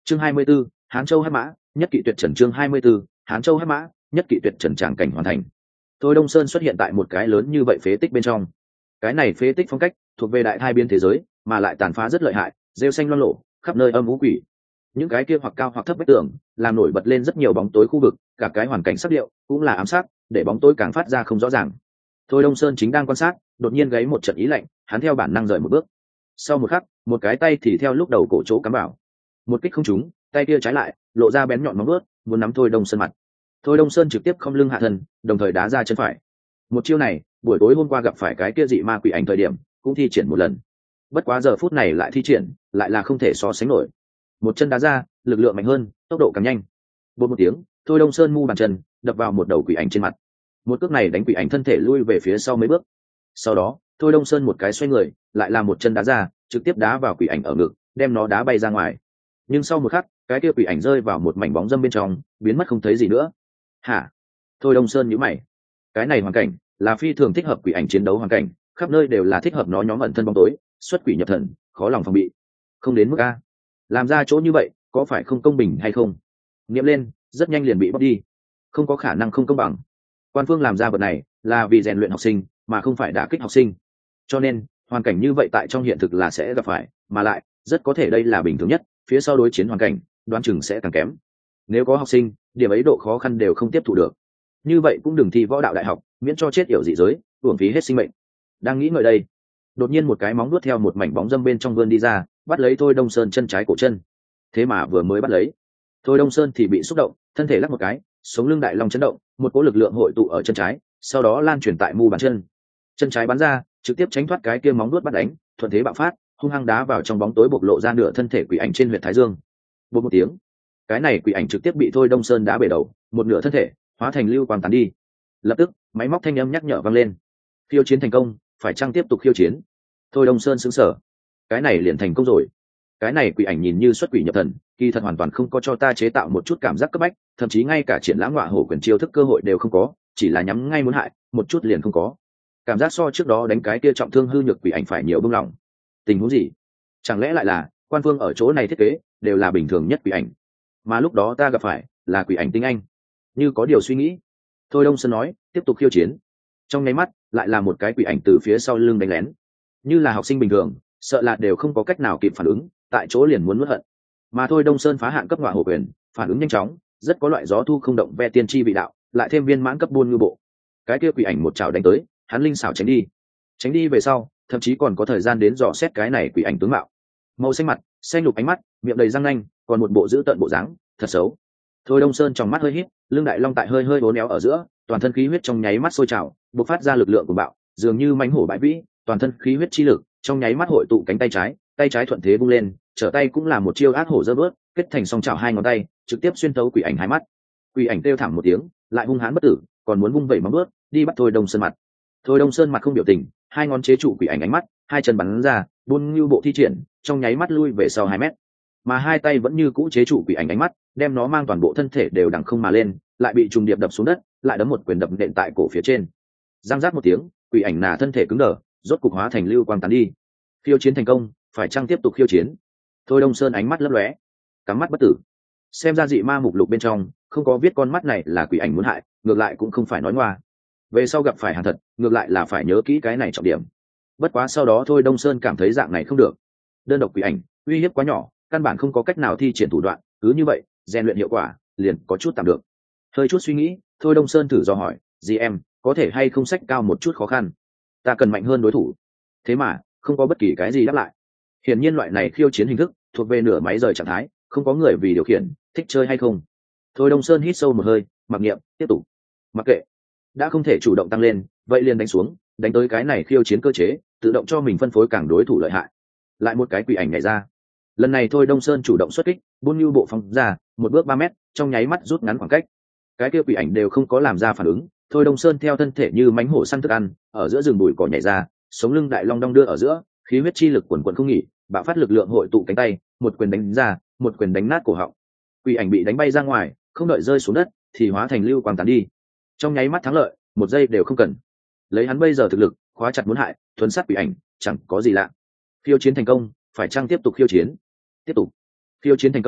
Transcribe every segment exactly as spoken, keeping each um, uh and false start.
chương hai mươi 24, Hán Châu Hắc Mã, nhất kỵ tuyệt trần. chương hai mươi 24, Hán Châu Hắc Mã, nhất kỵ tuyệt trần. Tràng cảnh hoàn thành. Thôi Đông Sơn xuất hiện tại một cái lớn như vậy phế tích bên trong. Cái này phế tích phong cách thuộc về đại thai biên thế giới, mà lại tàn phá rất lợi hại, rêu xanh loang lổ, khắp nơi âm u quỷ. Những cái kia hoặc cao hoặc thấp vách tường, làm nổi bật lên rất nhiều bóng tối khu vực, cả cái hoàn cảnh sắc điệu cũng là ám sát, để bóng tối càng phát ra không rõ ràng. Thôi Đông Sơn chính đang quan sát, đột nhiên gáy một trận ý lạnh, hắn theo bản năng rời một bước. Sau một khắc, một cái tay thì theo lúc đầu cổ chỗ cắm vào. Một kích không trúng, tay kia trái lại, lộ ra bén nhọn móng vuốt, muốn nắm Thôi Đông Sơn mặt. Thôi Đông Sơn trực tiếp không lưng hạ thân, đồng thời đá ra chân phải. Một chiêu này, buổi tối hôm qua gặp phải cái kia dị ma quỷ ảnh thời điểm, cũng thi triển một lần. Bất quá giờ phút này lại thi triển, lại là không thể so sánh nổi. Một chân đá ra, lực lượng mạnh hơn, tốc độ càng nhanh. Bột một tiếng, Thôi Đông Sơn mu bàn chân đập vào một đầu quỷ ảnh trên mặt. Một cước này đánh quỷ ảnh thân thể lui về phía sau mấy bước. Sau đó, Thôi Đông Sơn một cái xoay người, lại là một chân đá ra, trực tiếp đá vào quỷ ảnh ở ngực, đem nó đá bay ra ngoài. Nhưng sau một khắc, cái kia quỷ ảnh rơi vào một mảnh bóng dâm bên trong, biến mất không thấy gì nữa. Hả? Thôi Đông Sơn nhíu mày. Cái này hoàn cảnh là phi thường thích hợp quỷ ảnh chiến đấu hoàn cảnh, khắp nơi đều là thích hợp nó nhóm ẩn thân bóng tối, xuất quỷ nhập thần, khó lòng phòng bị. Không đến mức a. Làm ra chỗ như vậy, có phải không công bình hay không? Nghiệm lên, rất nhanh liền bị bóc đi. Không có khả năng không công bằng. Quan phương làm ra vật này là vì rèn luyện học sinh, mà không phải đả kích học sinh. Cho nên, hoàn cảnh như vậy tại trong hiện thực là sẽ gặp phải, mà lại rất có thể đây là bình thường nhất, phía sau đối chiến hoàn cảnh đoán chừng sẽ càng kém. Nếu có học sinh, điểm ấy độ khó khăn đều không tiếp thu được, như vậy cũng đừng thi võ đạo đại học, miễn cho chết yểu dị giới, uổng phí hết sinh mệnh. Đang nghĩ ngợi đây, đột nhiên một cái móng nuốt theo một mảnh bóng dâm bên trong vươn đi ra, bắt lấy Thôi Đông Sơn chân trái cổ chân. Thế mà vừa mới bắt lấy, Thôi Đông Sơn thì bị xúc động, thân thể lắc một cái, sống lưng đại long chấn động, một cỗ lực lượng hội tụ ở chân trái, sau đó lan truyền tại mu bàn chân. Chân trái bắn ra, trực tiếp tránh thoát cái kia móng nuốt bắt đánh, thuận thế bạo phát, hung hăng đá vào trong bóng tối, bộc lộ ra nửa thân thể quỷ ảnh trên huyệt thái dương. Bột một tiếng, cái này quỷ ảnh trực tiếp bị Thôi Đông Sơn đá bể đầu, một nửa thân thể hóa thành lưu quang tán đi. Lập tức, máy móc thanh âm nhắc nhở vang lên. Khiêu chiến thành công, phải chăng tiếp tục khiêu chiến? Thôi Đông Sơn sững sờ. Cái này liền thành công rồi. Cái này quỷ ảnh nhìn như xuất quỷ nhập thần, kỳ thật hoàn toàn không có cho ta chế tạo một chút cảm giác cấp bách, thậm chí ngay cả triển lãm ngọa hổ quyền chiêu thức cơ hội đều không có, chỉ là nhắm ngay muốn hại, một chút liền không có. Cảm giác so trước đó đánh cái kia trọng thương hư nhược quỷ ảnh phải nhiều bưng lòng. Tình huống gì? Chẳng lẽ lại là quan phương ở chỗ này thiết kế đều là bình thường nhất quỷ ảnh, mà lúc đó ta gặp phải là quỷ ảnh tinh anh? Như có điều suy nghĩ, Thôi Đông Sơn nói, tiếp tục khiêu chiến. Trong nháy mắt, lại là một cái quỷ ảnh từ phía sau lưng đánh lén. Như là học sinh bình thường, sợ là đều không có cách nào kịp phản ứng, tại chỗ liền muốn nuốt hận. Mà Thôi Đông Sơn phá hạn cấp ngọa hổ quyền, phản ứng nhanh chóng, rất có loại gió thu không động ve tiên tri vị đạo, lại thêm viên mãn cấp buôn ngư bộ. Cái kia quỷ ảnh một chảo đánh tới, hắn linh xảo tránh đi. Tránh đi về sau, thậm chí còn có thời gian đến dò xét cái này quỷ ảnh tướng mạo. Màu xanh mặt, xanh lục ánh mắt, miệng đầy răng nanh, còn một bộ dữ tợn bộ dáng, thật xấu. Thôi Đông Sơn trong mắt hơi híp, lưng đại long tại hơi hơi uốn éo ở giữa, toàn thân khí huyết trong nháy mắt sôi trào, bộc phát ra lực lượng của bạo, dường như mãnh hổ bãi vĩ, toàn thân khí huyết chi lực, trong nháy mắt hội tụ cánh tay trái, tay trái thuận thế vung lên, trở tay cũng là một chiêu ác hổ giơ bước, kết thành song chảo hai ngón tay, trực tiếp xuyên thấu quỷ ảnh hai mắt. Quỷ ảnh kêu thảm một tiếng, lại hung hãn bất tử, còn muốn vung vẩy móng bước, đi bắt Thôi Đông Sơn mặt. Thôi Đông Sơn mặt không biểu tình, hai ngón chế trụ quỷ ảnh ánh mắt, hai chân bắn ra, buôn như bộ thi triển, trong nháy mắt lui về sau hai mét. Mà hai tay vẫn như cũ chế trụ quỷ ảnh ánh mắt, đem nó mang toàn bộ thân thể đều đằng không mà lên, lại bị trùng điệp đập xuống đất, lại đấm một quyền đập nện tại cổ phía trên. Giang rác một tiếng, quỷ ảnh nà thân thể cứng đờ, rốt cục hóa thành lưu quang tán đi. Khiêu chiến thành công, phải chăng tiếp tục khiêu chiến? Thôi Đông Sơn ánh mắt lấp lóe, cắm mắt bất tử. Xem ra dị ma mục lục bên trong không có viết con mắt này là quỷ ảnh muốn hại, ngược lại cũng không phải nói ngoa. Về sau gặp phải hàng thật, ngược lại là phải nhớ kỹ cái này trọng điểm. Bất quá sau đó Thôi Đông Sơn cảm thấy dạng này không được. Đơn độc quỷ ảnh, uy hiếp quá nhỏ, căn bản không có cách nào thi triển thủ đoạn, cứ như vậy, rèn luyện hiệu quả liền có chút tạm được. Hơi chút suy nghĩ, Thôi Đông Sơn thử dò hỏi, "Dì em, có thể hay không sách cao một chút khó khăn? Ta cần mạnh hơn đối thủ." Thế mà, không có bất kỳ cái gì đáp lại. Hiển nhiên loại này khiêu chiến hình thức thuộc về nửa máy rời trạng thái, không có người vì điều khiển, thích chơi hay không. Thôi Đông Sơn hít sâu một hơi, mặc niệm, tiếp tục. Mặc kệ, đã không thể chủ động tăng lên, vậy liền đánh xuống, đánh tới cái này khiêu chiến cơ chế, tự động cho mình phân phối càng đối thủ lợi hại. Lại một cái quỷ ảnh nhảy ra. Lần này Thôi Đông Sơn chủ động xuất kích, buôn như bộ phóng ra, một bước ba mét, trong nháy mắt rút ngắn khoảng cách. Cái kia quỷ ảnh đều không có làm ra phản ứng, Thôi Đông Sơn theo thân thể như mánh hổ săn thức ăn, ở giữa rừng bụi cỏ nhảy ra, sống lưng đại long đong đưa ở giữa, khí huyết chi lực quần quần không nghỉ, bạo phát lực lượng hội tụ cánh tay, một quyền đánh ra, một quyền đánh nát cổ họng. Quỷ ảnh bị đánh bay ra ngoài, không đợi rơi xuống đất, thì hóa thành lưu quang tán đi. Trong nháy mắt thắng lợi, một giây đều không cần. Lấy hắn bây giờ thực lực, khóa chặt muốn hại, thuần sát quỷ ảnh, chẳng có gì lạ. Khiêu chiến thành công, phải chăng tiếp tục khiêu chiến? Tiếp tục. Khiêu chiến thành công,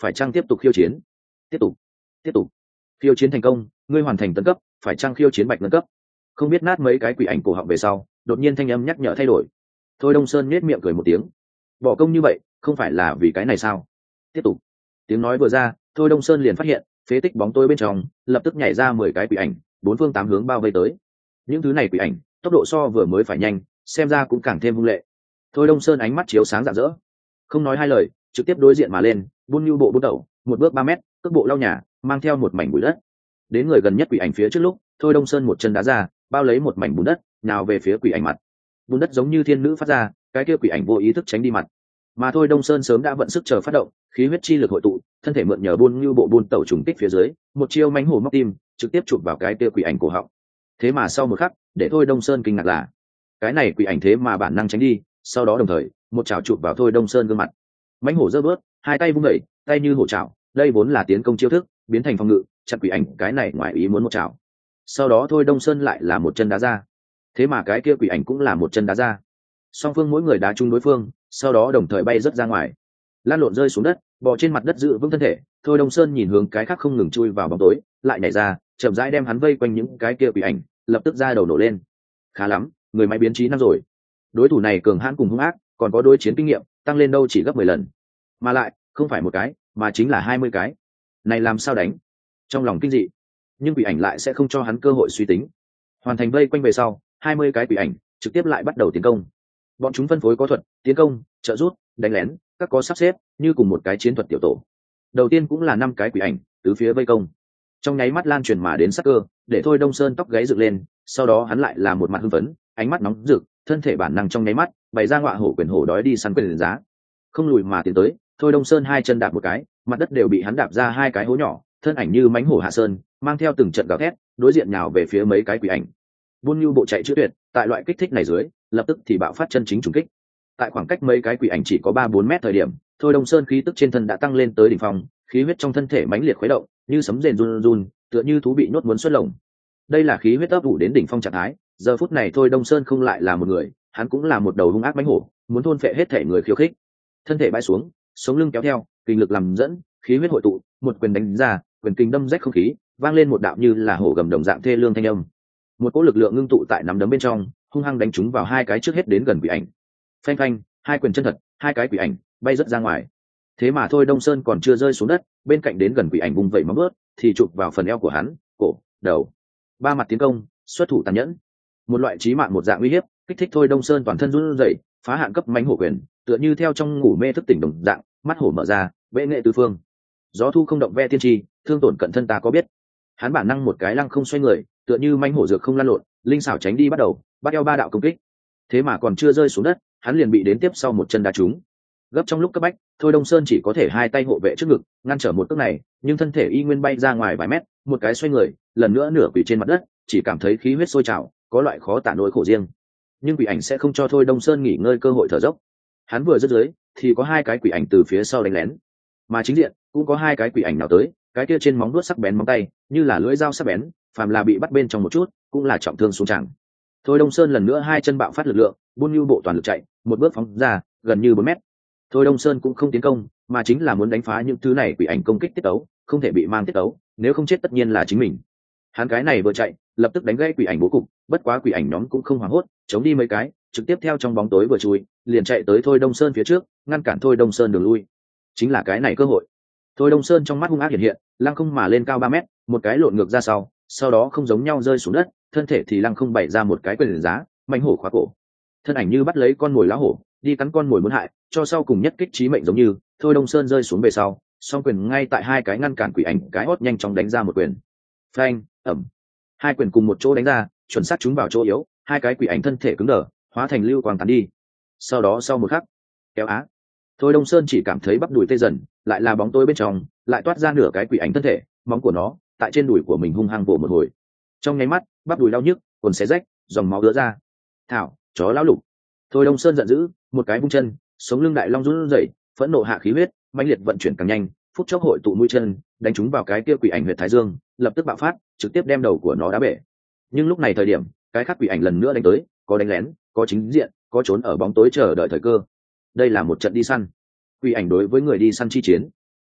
phải chăng tiếp tục khiêu chiến? Tiếp tục, tiếp tục. Khiêu chiến thành công, ngươi hoàn thành tấn cấp, phải chăng khiêu chiến bạch ngân cấp? Không biết nát mấy cái quỷ ảnh cổ họng về sau, đột nhiên thanh âm nhắc nhở thay đổi. Thôi Đông Sơn nhếch miệng cười một tiếng. Bỏ công như vậy, không phải là vì cái này sao? Tiếp tục. Tiếng nói vừa ra, Thôi Đông Sơn liền phát hiện, phế tích bóng tối bên trong, lập tức nhảy ra mười cái quỷ ảnh, bốn phương tám hướng bao vây tới. Những thứ này quỷ ảnh, tốc độ so vừa mới phải nhanh, xem ra cũng càng thêm hung lệ. Thôi Đông Sơn ánh mắt chiếu sáng rạng rỡ, không nói hai lời, trực tiếp đối diện mà lên, buôn như bộ bút đầu, một bước ba mét, cước bộ lau nhà, mang theo một mảnh bụi đất. Đến người gần nhất quỷ ảnh phía trước lúc, Thôi Đông Sơn một chân đá ra, bao lấy một mảnh bùn đất, nào về phía quỷ ảnh mặt. Bùn đất giống như thiên nữ phát ra, cái kia quỷ ảnh vô ý thức tránh đi mặt. Mà Thôi Đông Sơn sớm đã vận sức chờ phát động, khí huyết chi lực hội tụ, thân thể mượn nhờ buôn như bộ buôn tẩu trùng kích phía dưới, một chiêu mánh hổ móc tim, trực tiếp chụp vào cái kia quỷ ảnh cổ họng. Thế mà sau một khắc, để Thôi Đông Sơn kinh ngạc là, cái này quỷ ảnh thế mà bản năng tránh đi, sau đó đồng thời, một chảo chụp vào Thôi Đông Sơn gương mặt. Mánh hổ giơ bước, hai tay vung đẩy, tay như hổ chảo, đây vốn là tiến công chiêu thức, biến thành phòng ngự, chặn quỷ ảnh cái này ngoài ý muốn một chảo. Sau đó Thôi Đông Sơn lại là một chân đá ra. Thế mà cái kia quỷ ảnh cũng là một chân đá ra. Song phương mỗi người đá chung đối phương, sau đó đồng thời bay rất ra ngoài, lan lộn rơi xuống đất, bò trên mặt đất giữ vững thân thể. Thôi Đông Sơn nhìn hướng cái khác không ngừng chui vào bóng tối, lại nhảy ra, chậm rãi đem hắn vây quanh những cái kia quỷ ảnh, lập tức ra đầu nổ lên. Khá lắm, người máy biến trí năm rồi. Đối thủ này cường hãn cùng hung ác, còn có đối chiến kinh nghiệm tăng lên đâu chỉ gấp mười lần, mà lại không phải một cái mà chính là hai mươi cái. Này làm sao đánh? Trong lòng kinh dị, nhưng quỷ ảnh lại sẽ không cho hắn cơ hội suy tính. Hoàn thành vây quanh về sau, hai mươi cái quỷ ảnh trực tiếp lại bắt đầu tiến công. Bọn chúng phân phối có thuật, tiến công, trợ rút, đánh lén, các có sắp xếp như cùng một cái chiến thuật tiểu tổ. Đầu tiên cũng là năm cái quỷ ảnh tứ phía vây công, trong nháy mắt lan truyền mà đến sắc cơ, để Thôi Đông Sơn tóc gáy dựng lên. Sau đó hắn lại là một mặt hưng phấn, ánh mắt nóng rực, thân thể bản năng trong nháy mắt bày ra ngọa hổ quyền hổ đói đi săn quyền giá, không lùi mà tiến tới. Thôi Đông Sơn hai chân đạp một cái, mặt đất đều bị hắn đạp ra hai cái hố nhỏ, thân ảnh như mánh hổ hạ sơn, mang theo từng trận gào thét, đối diện nhào về phía mấy cái quỷ ảnh. Buôn như bộ chạy chữ tuyệt, tại loại kích thích này dưới, lập tức thì bạo phát chân chính trùng kích. Tại khoảng cách mấy cái quỷ ảnh chỉ có ba bốn mét thời điểm, Thôi Đông Sơn khí tức trên thân đã tăng lên tới đỉnh phong, khí huyết trong thân thể mãnh liệt khuấy động, như sấm rền run run, tựa như thú bị nhốt muốn xuất lồng. Đây là khí huyết ấp ủ đến đỉnh phong trạng thái. Giờ phút này Thôi Đông Sơn không lại là một người, hắn cũng là một đầu hung ác mãnh hổ, muốn thôn phệ hết thể người khiêu khích. Thân thể bãi xuống, sống lưng kéo theo, kinh lực làm dẫn, khí huyết hội tụ, một quyền đánh ra, quyền kinh đâm rách không khí, vang lên một đạo như là hổ gầm đồng dạng thê lương thanh âm. Một cỗ lực lượng ngưng tụ tại nắm đấm bên trong, hung hăng đánh trúng vào hai cái trước hết đến gần quỷ ảnh. Phanh phanh, hai quyền chân thật, hai cái quỷ ảnh bay rất ra ngoài. Thế mà Thôi Đông Sơn còn chưa rơi xuống đất, bên cạnh đến gần quỷ ảnh vùng vẩy móng ướt, thì chụp vào phần eo của hắn, cổ, đầu. Ba mặt tiến công, xuất thủ tàn nhẫn. Một loại chí mạng một dạng uy hiếp, kích thích Thôi Đông Sơn toàn thân run rẩy, phá hạn cấp mãnh hổ quyền, tựa như theo trong ngủ mê thức tỉnh đồng dạng, mắt hổ mở ra, bệ nghệ tứ phương. Gió thu không động ve tiên tri, thương tổn cận thân ta có biết. Hắn bản năng một cái lăng không xoay người, tựa như mãnh hổ dược không lăn lộn, linh xảo tránh đi bắt đầu, bắt eo ba đạo công kích. Thế mà còn chưa rơi xuống đất, hắn liền bị đến tiếp sau một chân đá trúng. Gấp trong lúc cấp bách, Thôi Đông Sơn chỉ có thể hai tay hộ vệ trước ngực, ngăn trở một cước này, nhưng thân thể y nguyên bay ra ngoài vài mét, một cái xoay người, lần nữa nửa quỳ trên mặt đất, chỉ cảm thấy khí huyết sôi trào, có loại khó tả nỗi khổ riêng. Nhưng quỷ ảnh sẽ không cho Thôi Đông Sơn nghỉ ngơi cơ hội thở dốc. Hắn vừa dứt dưới, thì có hai cái quỷ ảnh từ phía sau đánh lén, mà chính diện cũng có hai cái quỷ ảnh nào tới, cái kia trên móng vuốt sắc bén móng tay, như là lưỡi dao sắc bén, phàm là bị bắt bên trong một chút, cũng là trọng thương xuống tràng. Thôi Đông Sơn lần nữa hai chân bạo phát lực lượng, buôn như bộ toàn lực chạy, một bước phóng ra, gần như bốn mét. Thôi Đông Sơn cũng không tiến công, mà chính là muốn đánh phá những thứ này quỷ ảnh công kích tiết tấu, không thể bị mang tiết tấu, nếu không chết tất nhiên là chính mình. Hắn cái này vừa chạy, lập tức đánh gãy quỷ ảnh bố cục, bất quá quỷ ảnh nhóm cũng không hoảng hốt, chống đi mấy cái, trực tiếp theo trong bóng tối vừa chui, liền chạy tới Thôi Đông Sơn phía trước, ngăn cản Thôi Đông Sơn đường lui. Chính là cái này cơ hội. Thôi Đông Sơn trong mắt hung ác hiện hiện, lăng không mà lên cao ba mét, một cái lộn ngược ra sau, sau đó không giống nhau rơi xuống đất, thân thể thì lăng không bày ra một cái quyền giá, mãnh hổ khóa cổ. Thân ảnh như bắt lấy con mồi lá hổ, đi cắn con mồi muốn hại, cho sau cùng nhất kích chí mệnh giống như, Thôi Đông Sơn rơi xuống về sau, song quyền ngay tại hai cái ngăn cản quỷ ảnh cái hót nhanh chóng đánh ra một quyền. Phanh, ầm. Hai quyền cùng một chỗ đánh ra, chuẩn xác trúng vào chỗ yếu, hai cái quỷ ảnh thân thể cứng đờ, hóa thành lưu quang tán đi. Sau đó sau một khắc, kéo á. Thôi Đông Sơn chỉ cảm thấy bắp đùi tê dần, lại là bóng tối bên trong, lại toát ra nửa cái quỷ ảnh thân thể, móng của nó tại trên đùi của mình hung hăng vỗ một hồi. Trong nháy mắt, bắp đùi đau nhức, quần xé rách, dòng máu ứa ra. Thảo, chó lão lục. Thôi Đông Sơn giận dữ, một cái vung chân, sống lưng đại long run rẩy, phẫn nộ hạ khí huyết, mãnh liệt vận chuyển càng nhanh, phút chốc hội tụ mũi chân, đánh trúng vào cái kia quỷ ảnh huyệt thái dương, lập tức bạo phát, trực tiếp đem đầu của nó đá bể. Nhưng lúc này thời điểm, cái khác quỷ ảnh lần nữa đánh tới, có đánh lén, có chính diện, có trốn ở bóng tối chờ đợi thời cơ. Đây là một trận đi săn. Quỷ ảnh đối với người đi săn chi chiến.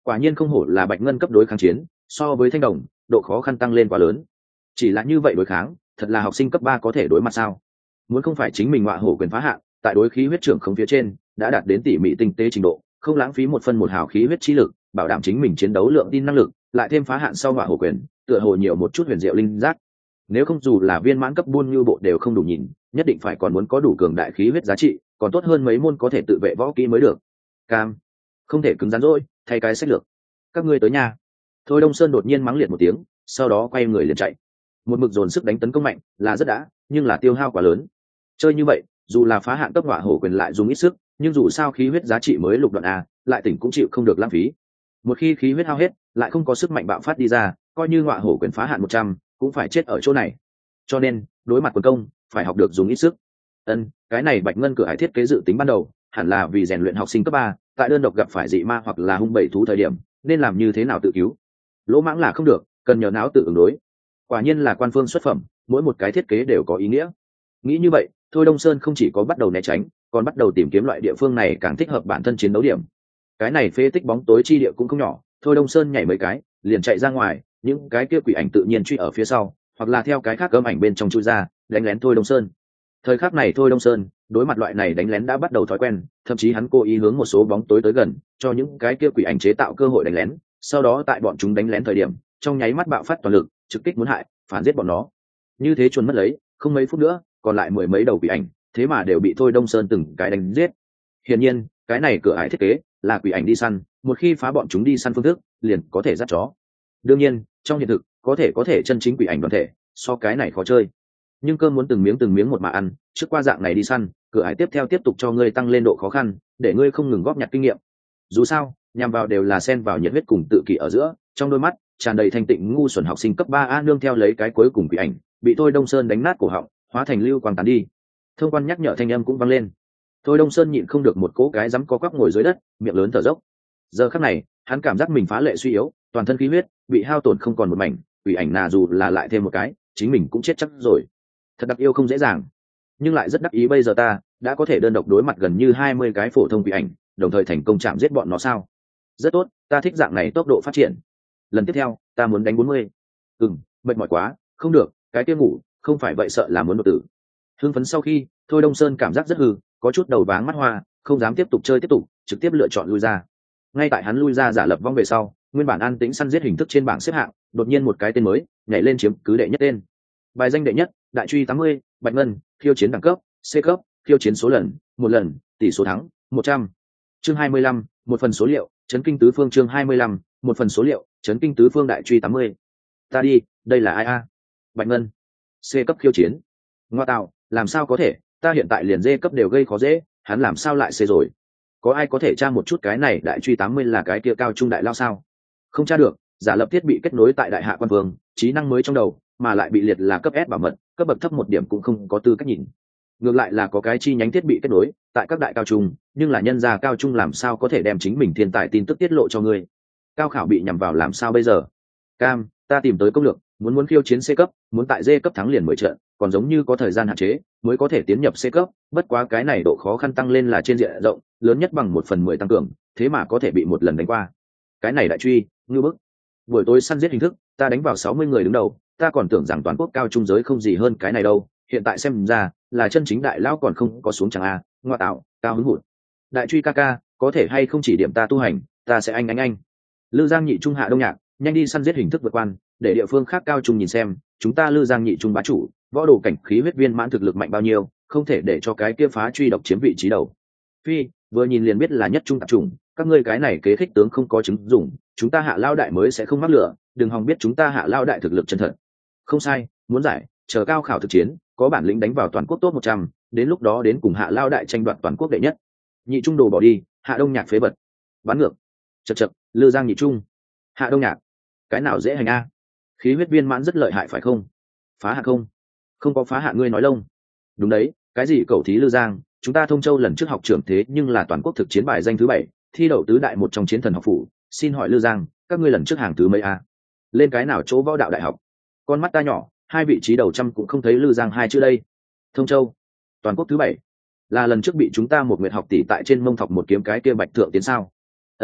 Quả nhiên không hổ là bạch ngân cấp đối kháng chiến, so với thanh đồng độ khó khăn tăng lên quá lớn. Chỉ là như vậy đối kháng, thật là học sinh cấp ba có thể đối mặt sao? Muốn không phải chính mình ngọa hổ quyền phá hạn, tại đối khí huyết trưởng không phía trên đã đạt đến tỉ mỉ tinh tế trình độ, không lãng phí một phân một hào khí huyết chi lực, bảo đảm chính mình chiến đấu lượng tin năng lực, lại thêm phá hạn sau ngọa hổ quyền, tựa hồ nhiều một chút huyền diệu linh giác. Nếu không dù là viên mãn cấp buôn như bộ đều không đủ nhìn, nhất định phải còn muốn có đủ cường đại khí huyết giá trị, còn tốt hơn mấy môn có thể tự vệ võ kỹ mới được. Cam, không thể cứng rắn rồi, thay cái sách lược. Các ngươi tới nhà. Thôi Đông Sơn đột nhiên mắng liệt một tiếng, sau đó quay người liền chạy. Một mực dồn sức đánh tấn công mạnh là rất đã, nhưng là tiêu hao quá lớn. Chơi như vậy, dù là phá hạn cấp ngọa hổ quyền lại dùng ít sức, nhưng dù sao khí huyết giá trị mới lục đoạn a, lại tỉnh cũng chịu không được lãng phí. Một khi khí huyết hao hết, lại không có sức mạnh bạo phát đi ra, coi như ngọa hổ quyền phá hạn một trăm, cũng phải chết ở chỗ này. Cho nên, đối mặt quần công, phải học được dùng ít sức. Ân, cái này Bạch Ngân cửa ải thiết kế dự tính ban đầu, hẳn là vì rèn luyện học sinh cấp ba, tại đơn độc gặp phải dị ma hoặc là hung bầy thú thời điểm, nên làm như thế nào tự cứu. Lỗ mãng là không được, cần nhờ não tự ứng đối. Quả nhiên là quan phương xuất phẩm, mỗi một cái thiết kế đều có ý nghĩa. Nghĩ như vậy, Thôi Đông Sơn không chỉ có bắt đầu né tránh, còn bắt đầu tìm kiếm loại địa phương này càng thích hợp bản thân chiến đấu điểm. Cái này phế tích bóng tối chi địa cũng không nhỏ, Thôi Đông Sơn nhảy mấy cái, liền chạy ra ngoài, những cái kia quỷ ảnh tự nhiên truy ở phía sau, hoặc là theo cái khác cấm ảnh bên trong chui ra, đánh lén Thôi Đông Sơn. Thời khắc này Thôi Đông Sơn, đối mặt loại này đánh lén đã bắt đầu thói quen, thậm chí hắn cố ý hướng một số bóng tối tới gần, cho những cái kia quỷ ảnh chế tạo cơ hội đánh lén, sau đó tại bọn chúng đánh lén thời điểm, trong nháy mắt bạo phát toàn lực, trực kích muốn hại, phản giết bọn nó. Như thế chuồn mất lấy, không mấy phút nữa, còn lại mười mấy đầu quỷ ảnh, thế mà đều bị Thôi Đông Sơn từng cái đánh giết. Hiển nhiên, cái này cửa ải thiết kế là quỷ ảnh đi săn, một khi phá bọn chúng đi săn phương thức, liền có thể dắt chó. Đương nhiên, trong hiện thực, có thể có thể chân chính quỷ ảnh đoàn thể, so cái này khó chơi. Nhưng cơm muốn từng miếng từng miếng một mà ăn, trước qua dạng này đi săn, cửa ải tiếp theo tiếp tục cho ngươi tăng lên độ khó khăn, để ngươi không ngừng góp nhặt kinh nghiệm. Dù sao, nhằm vào đều là xen vào nhiệt huyết cùng tự kỷ ở giữa, trong đôi mắt tràn đầy thanh tịnh ngu xuẩn học sinh cấp ba a nương theo lấy cái cuối cùng quỷ ảnh, bị Thôi Đông Sơn đánh nát cổ họng, hóa thành lưu quang tán đi. Thông quan nhắc nhở thanh âm cũng vang lên. Thôi Đông Sơn nhịn không được một cỗ cái dám co quắp ngồi dưới đất, miệng lớn thở dốc. Giờ khắc này, hắn cảm giác mình phá lệ suy yếu, toàn thân khí huyết bị hao tổn không còn một mảnh, quỷ ảnh nà dù là lại thêm một cái, chính mình cũng chết chắc rồi. Thật đặc yêu không dễ dàng, nhưng lại rất đắc ý bây giờ ta đã có thể đơn độc đối mặt gần như hai mươi cái phổ thông quỷ ảnh, đồng thời thành công chạm giết bọn nó sao? Rất tốt, ta thích dạng này tốc độ phát triển. Lần tiếp theo, ta muốn đánh bốn mươi. Ừm, mệt mỏi quá, không được, cái kia ngủ, không phải vậy sợ là muốn đột tử. Hưng phấn sau khi, Thôi Đông Sơn cảm giác rất hư, có chút đầu váng mắt hoa, không dám tiếp tục chơi tiếp tục, trực tiếp lựa chọn lui ra. Ngay tại hắn lui ra giả lập vong về sau, nguyên bản an tĩnh săn giết hình thức trên bảng xếp hạng, đột nhiên một cái tên mới nhảy lên chiếm cứ đệ nhất tên. Bài danh đệ nhất, đại truy tám mươi, Bạch Ngân, khiêu chiến đẳng cấp, C cấp, khiêu chiến số lần, một lần, tỷ số thắng, một trăm. Chương hai mươi lăm, một phần số liệu, chấn kinh tứ phương chương hai mươi lăm, một phần số liệu, chấn kinh tứ phương đại truy tám mươi. Ta đi, đây là ai a? Bạch Ngân, C cấp khiêu chiến. Ngoa tạo, làm sao có thể, ta hiện tại liền D cấp đều gây khó dễ, hắn làm sao lại C rồi? Có ai có thể tra một chút cái này đại truy tám mươi là cái kia cao trung đại lao sao? Không tra được, giả lập thiết bị kết nối tại đại hạ quan vương, trí năng mới trong đầu, mà lại bị liệt là cấp S bảo mật, cấp bậc thấp một điểm cũng không có tư cách nhìn. Ngược lại là có cái chi nhánh thiết bị kết nối tại các đại cao trung, nhưng là nhân gia cao trung làm sao có thể đem chính mình thiên tài tin tức tiết lộ cho ngươi? Cao khảo bị nhằm vào làm sao bây giờ? Cam, ta tìm tới công lược, muốn muốn khiêu chiến C cấp, muốn tại D cấp thắng liền mười trận, còn giống như có thời gian hạn chế mới có thể tiến nhập C cấp, bất quá cái này độ khó khăn tăng lên là trên diện rộng, lớn nhất bằng một phần mười tăng cường, thế mà có thể bị một lần đánh qua. Cái này đại truy, ngư bức. Buổi tối săn giết hình thức, ta đánh vào sáu mươi người đứng đầu, ta còn tưởng rằng toàn quốc cao trung giới không gì hơn cái này đâu, hiện tại xem ra là chân chính đại lão còn không có xuống chẳng a, ngoa tạo, cao hứng hụt. Đại truy ca ca, có thể hay không chỉ điểm ta tu hành, ta sẽ anh anh anh. Lư Giang nhị trung hạ đông nhạc, nhanh đi săn giết hình thức vượt quan, để địa phương khác cao trung nhìn xem, chúng ta Lư Giang nhị trung bá chủ, võ đồ cảnh khí huyết viên mãn thực lực mạnh bao nhiêu, không thể để cho cái kia phá truy độc chiếm vị trí đầu. Phi, vừa nhìn liền biết là nhất trung tạp chủng, các ngươi cái này kế khích tướng không có chứng dùng, chúng ta hạ lao đại mới sẽ không mắc lửa, đừng hòng biết chúng ta hạ lao đại thực lực chân thật. Không sai, muốn giải, chờ cao khảo thực chiến, có bản lĩnh đánh vào toàn quốc top một trăm, đến lúc đó đến cùng hạ lao đại tranh đoạt toàn quốc đệ nhất. Nhị trung đồ bỏ đi, hạ đông nhạc phế vật. Bắn ngược. Chậc chậc, Lư Giang nhị trung. Hạ đông nhạc. Cái nào dễ hành a? Khí huyết viên mãn rất lợi hại phải không? Phá hạ không? Không có phá hạ ngươi nói lông. Đúng đấy, cái gì cẩu thí Lư Giang, chúng ta Thông Châu lần trước học trưởng thế nhưng là toàn quốc thực chiến bài danh thứ bảy, thi đậu tứ đại một trong chiến thần học phủ, xin hỏi Lư Giang, các ngươi lần trước hàng thứ mấy a? Lên cái nào chỗ võ đạo đại học? Con mắt ta nhỏ, hai vị trí đầu trăm cũng không thấy Lư Giang hai chữ đây. Thông Châu, toàn quốc thứ bảy, là lần trước bị chúng ta một nguyệt học tỷ tại trên mông thọc một kiếm cái kia bạch thượng tiến sao? Ân,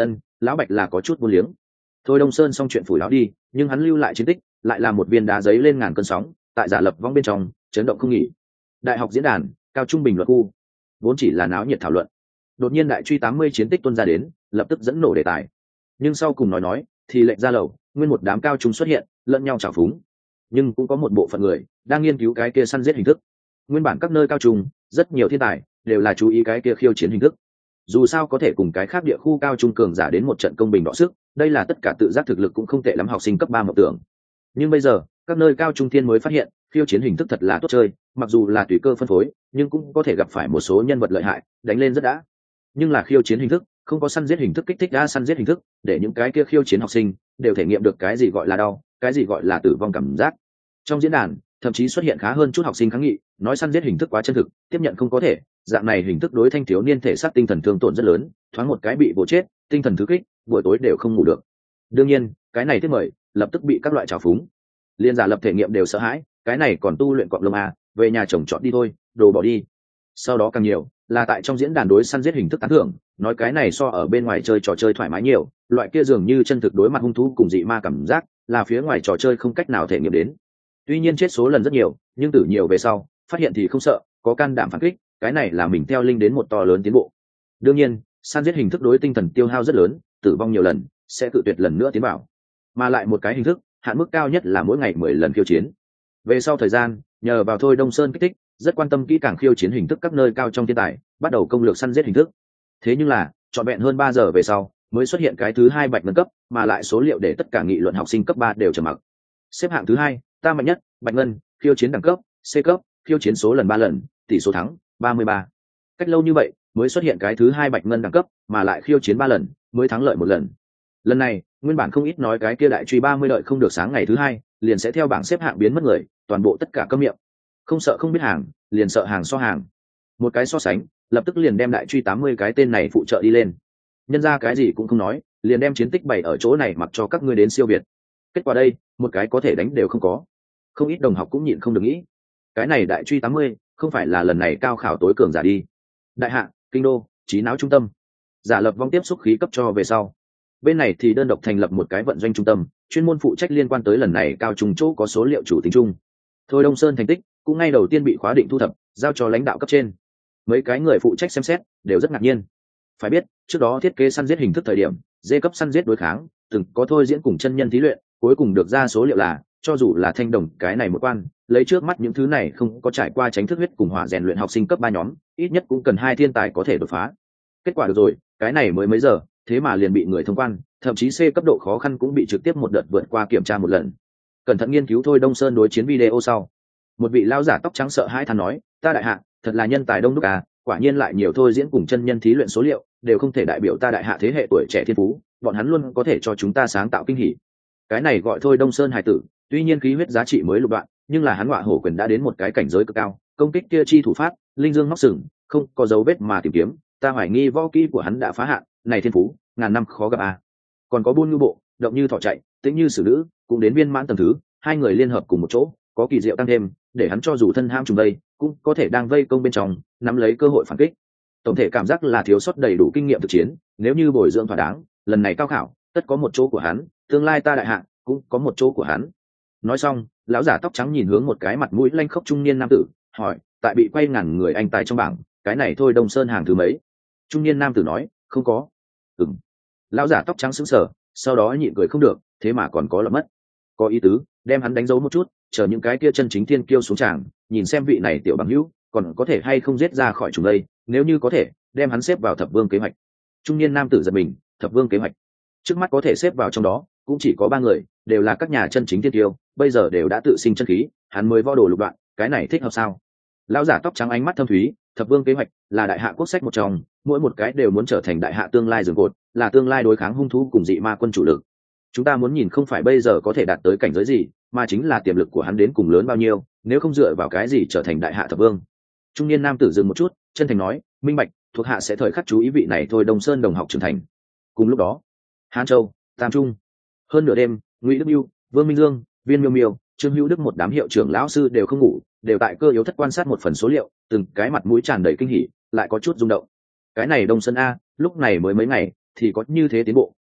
lão bạch là có chút vô liếng. Thôi Đông Sơn xong chuyện phủi lão đi, nhưng hắn lưu lại chiến tích lại là một viên đá giấy lên ngàn cơn sóng, tại giả lập vong bên trong chấn động không nghỉ. Đại học diễn đàn, cao trung bình luận khu vốn chỉ là náo nhiệt thảo luận, đột nhiên đại truy tám mươi chiến tích tuôn ra đến, lập tức dẫn nổ đề tài. Nhưng sau cùng nói nói thì lệnh ra lầu, nguyên một đám cao trung xuất hiện lẫn nhau trào phúng. Nhưng cũng có một bộ phận người đang nghiên cứu cái kia săn giết hình thức. Nguyên bản các nơi cao trung rất nhiều thiên tài đều là chú ý cái kia khiêu chiến hình thức, dù sao có thể cùng cái khác địa khu cao trung cường giả đến một trận công bình đọ sức, đây là tất cả tự giác thực lực cũng không tệ lắm học sinh cấp ba mộng tưởng. Nhưng bây giờ các nơi cao trung thiên mới phát hiện khiêu chiến hình thức thật là tốt chơi, mặc dù là tùy cơ phân phối nhưng cũng có thể gặp phải một số nhân vật lợi hại đánh lên rất đã. Nhưng là khiêu chiến hình thức không có săn giết hình thức kích thích đã săn giết hình thức, để những cái kia khiêu chiến học sinh đều thể nghiệm được cái gì gọi là đau, cái gì gọi là tử vong cảm giác. Trong diễn đàn thậm chí xuất hiện khá hơn chút học sinh kháng nghị, nói săn giết hình thức quá chân thực, tiếp nhận không có thể, dạng này hình thức đối thanh thiếu niên thể xác tinh thần thương tổn rất lớn, thoáng một cái bị bổ chết, tinh thần thứ kích, buổi tối đều không ngủ được. Đương nhiên cái này thiết mời lập tức bị các loại trào phúng, liên giả lập thể nghiệm đều sợ hãi, cái này còn tu luyện cọp lông à, về nhà chồng chọn đi thôi, đồ bỏ đi. Sau đó càng nhiều là tại trong diễn đàn đối săn giết hình thức tán thưởng, nói cái này so ở bên ngoài chơi trò chơi thoải mái nhiều, loại kia dường như chân thực đối mặt hung thú cùng dị ma cảm giác là phía ngoài trò chơi không cách nào thể nghiệm đến. Tuy nhiên chết số lần rất nhiều, nhưng tử nhiều về sau phát hiện thì không sợ, có can đảm phản kích, cái này là mình theo linh đến một to lớn tiến bộ. Đương nhiên săn giết hình thức đối tinh thần tiêu hao rất lớn, tử vong nhiều lần sẽ cự tuyệt lần nữa tiến vào, mà lại một cái hình thức hạn mức cao nhất là mỗi ngày mười lần khiêu chiến. Về sau thời gian nhờ vào Thôi Đông Sơn kích thích, rất quan tâm kỹ càng khiêu chiến hình thức các nơi cao trong thiên tài bắt đầu công lược săn giết hình thức. Thế nhưng là trọn vẹn hơn ba giờ về sau mới xuất hiện cái thứ hai bạch ngân cấp, mà lại số liệu để tất cả nghị luận học sinh cấp ba đều trầm mặc. Xếp hạng thứ hai, ta mạnh nhất, bạch ngân, khiêu chiến đẳng cấp C cấp, khiêu chiến số lần ba lần, tỷ số thắng ba mươi ba. Cách lâu như vậy mới xuất hiện cái thứ hai bạch ngân đẳng cấp, mà lại khiêu chiến ba lần mới thắng lợi một lần. Lần này nguyên bản không ít nói cái kia đại truy ba mươi đợi không được sáng ngày thứ hai liền sẽ theo bảng xếp hạng biến mất người, toàn bộ tất cả câm miệng. Không sợ không biết hàng, liền sợ hàng so hàng. Một cái so sánh lập tức liền đem đại truy tám mươi cái tên này phụ trợ đi lên. Nhân ra cái gì cũng không nói, liền đem chiến tích bày ở chỗ này mặc cho các ngươi đến siêu việt. Kết quả đây một cái có thể đánh đều không có. Không ít đồng học cũng nhịn không được nghĩ, cái này đại truy tám mươi không phải là lần này cao khảo tối cường giả đi. Đại hạ, kinh đô, trí não trung tâm, giả lập vong tiếp xúc khí cấp cho về sau. Bên này thì đơn độc thành lập một cái vận doanh trung tâm, chuyên môn phụ trách liên quan tới lần này cao trung chỗ có số liệu chủ tính chung. Thôi Đông Sơn thành tích cũng ngay đầu tiên bị khóa định thu thập, giao cho lãnh đạo cấp trên. Mấy cái người phụ trách xem xét đều rất ngạc nhiên. Phải biết trước đó thiết kế săn giết hình thức thời điểm D cấp săn giết đối kháng từng có thôi diễn cùng chân nhân thí luyện, cuối cùng được ra số liệu là cho dù là thanh đồng cái này một quan, lấy trước mắt những thứ này không có trải qua tránh thức huyết cùng hỏa rèn luyện học sinh cấp ba nhóm, ít nhất cũng cần hai thiên tài có thể đột phá. Kết quả được rồi, cái này mới mấy giờ thế mà liền bị người thông quan, thậm chí C cấp độ khó khăn cũng bị trực tiếp một đợt vượt qua kiểm tra một lần. Cẩn thận nghiên cứu Thôi Đông Sơn đối chiến video sau, một vị lão giả tóc trắng sợ hãi than nói, ta đại hạ thật là nhân tài đông đúc à, quả nhiên lại nhiều thôi diễn cùng chân nhân thí luyện số liệu đều không thể đại biểu ta đại hạ thế hệ tuổi trẻ thiên phú, bọn hắn luôn có thể cho chúng ta sáng tạo kinh hỉ. Cái này gọi Thôi Đông Sơn hài tử, tuy nhiên khí huyết giá trị mới lục đoạn, nhưng là hắn ngọa hổ quyền đã đến một cái cảnh giới cực cao, công kích kia chi thủ pháp linh dương móc sừng không có dấu vết mà tìm kiếm, ta hoài nghi võ kỹ của hắn đã phá hạn, này thiên phú ngàn năm khó gặp à. Còn có buôn ngư bộ, động như thỏ chạy, tĩnh như xử nữ, cũng đến viên mãn tầng thứ, hai người liên hợp cùng một chỗ có kỳ diệu tăng thêm, để hắn cho dù thân ham trùng đây cũng có thể đang vây công bên trong nắm lấy cơ hội phản kích. Tổng thể cảm giác là thiếu sót đầy đủ kinh nghiệm thực chiến, nếu như bồi dưỡng thỏa đáng, lần này cao khảo tất có một chỗ của hắn, tương lai ta đại hạ cũng có một chỗ của hắn. Nói xong lão giả tóc trắng nhìn hướng một cái mặt mũi lanh khốc trung niên nam tử, hỏi, tại bị quay ngàn người anh tài trong bảng, cái này Thôi Đông Sơn hàng thứ mấy? Trung niên nam tử nói, không có. Ừm. Lão giả tóc trắng sững sờ, sau đó nhịn cười không được, thế mà còn có là mất. Có ý tứ, đem hắn đánh dấu một chút, chờ những cái kia chân chính thiên kiêu xuống tràng, nhìn xem vị này tiểu bằng hữu còn có thể hay không giết ra khỏi chúng đây, nếu như có thể, đem hắn xếp vào thập vương kế hoạch. Trung niên nam tử giật mình, thập vương kế hoạch? Trước mắt có thể xếp vào trong đó cũng chỉ có ba người, đều là các nhà chân chính thiên kiêu, bây giờ đều đã tự sinh chân khí, hắn mới võ đồ lục đoạn, cái này thích hợp sao? Lão giả tóc trắng ánh mắt thâm thúy, thập vương kế hoạch là đại hạ quốc sách một trong, mỗi một cái đều muốn trở thành đại hạ tương lai giường cột, là tương lai đối kháng hung thú cùng dị ma quân chủ lực. Chúng ta muốn nhìn không phải bây giờ có thể đạt tới cảnh giới gì, mà chính là tiềm lực của hắn đến cùng lớn bao nhiêu, nếu không dựa vào cái gì trở thành đại hạ thập vương. Trung niên nam tử dừng một chút, chân thành nói, minh bạch, thuộc hạ sẽ thời khắc chú ý vị này Thôi Đông Sơn đồng học trưởng thành. Cùng lúc đó Hán Châu, Tam Trung, hơn nửa đêm, Ngụy Đức Bưu, Vương Minh Dương, Viên Miêu Miêu, Trương Hữu Đức một đám hiệu trưởng lão sư đều không ngủ, đều tại cơ yếu thất quan sát một phần số liệu, từng cái mặt mũi tràn đầy kinh hỉ, lại có chút rung động. Cái này Đông Sơn a, lúc này mới mấy ngày thì có như thế tiến bộ,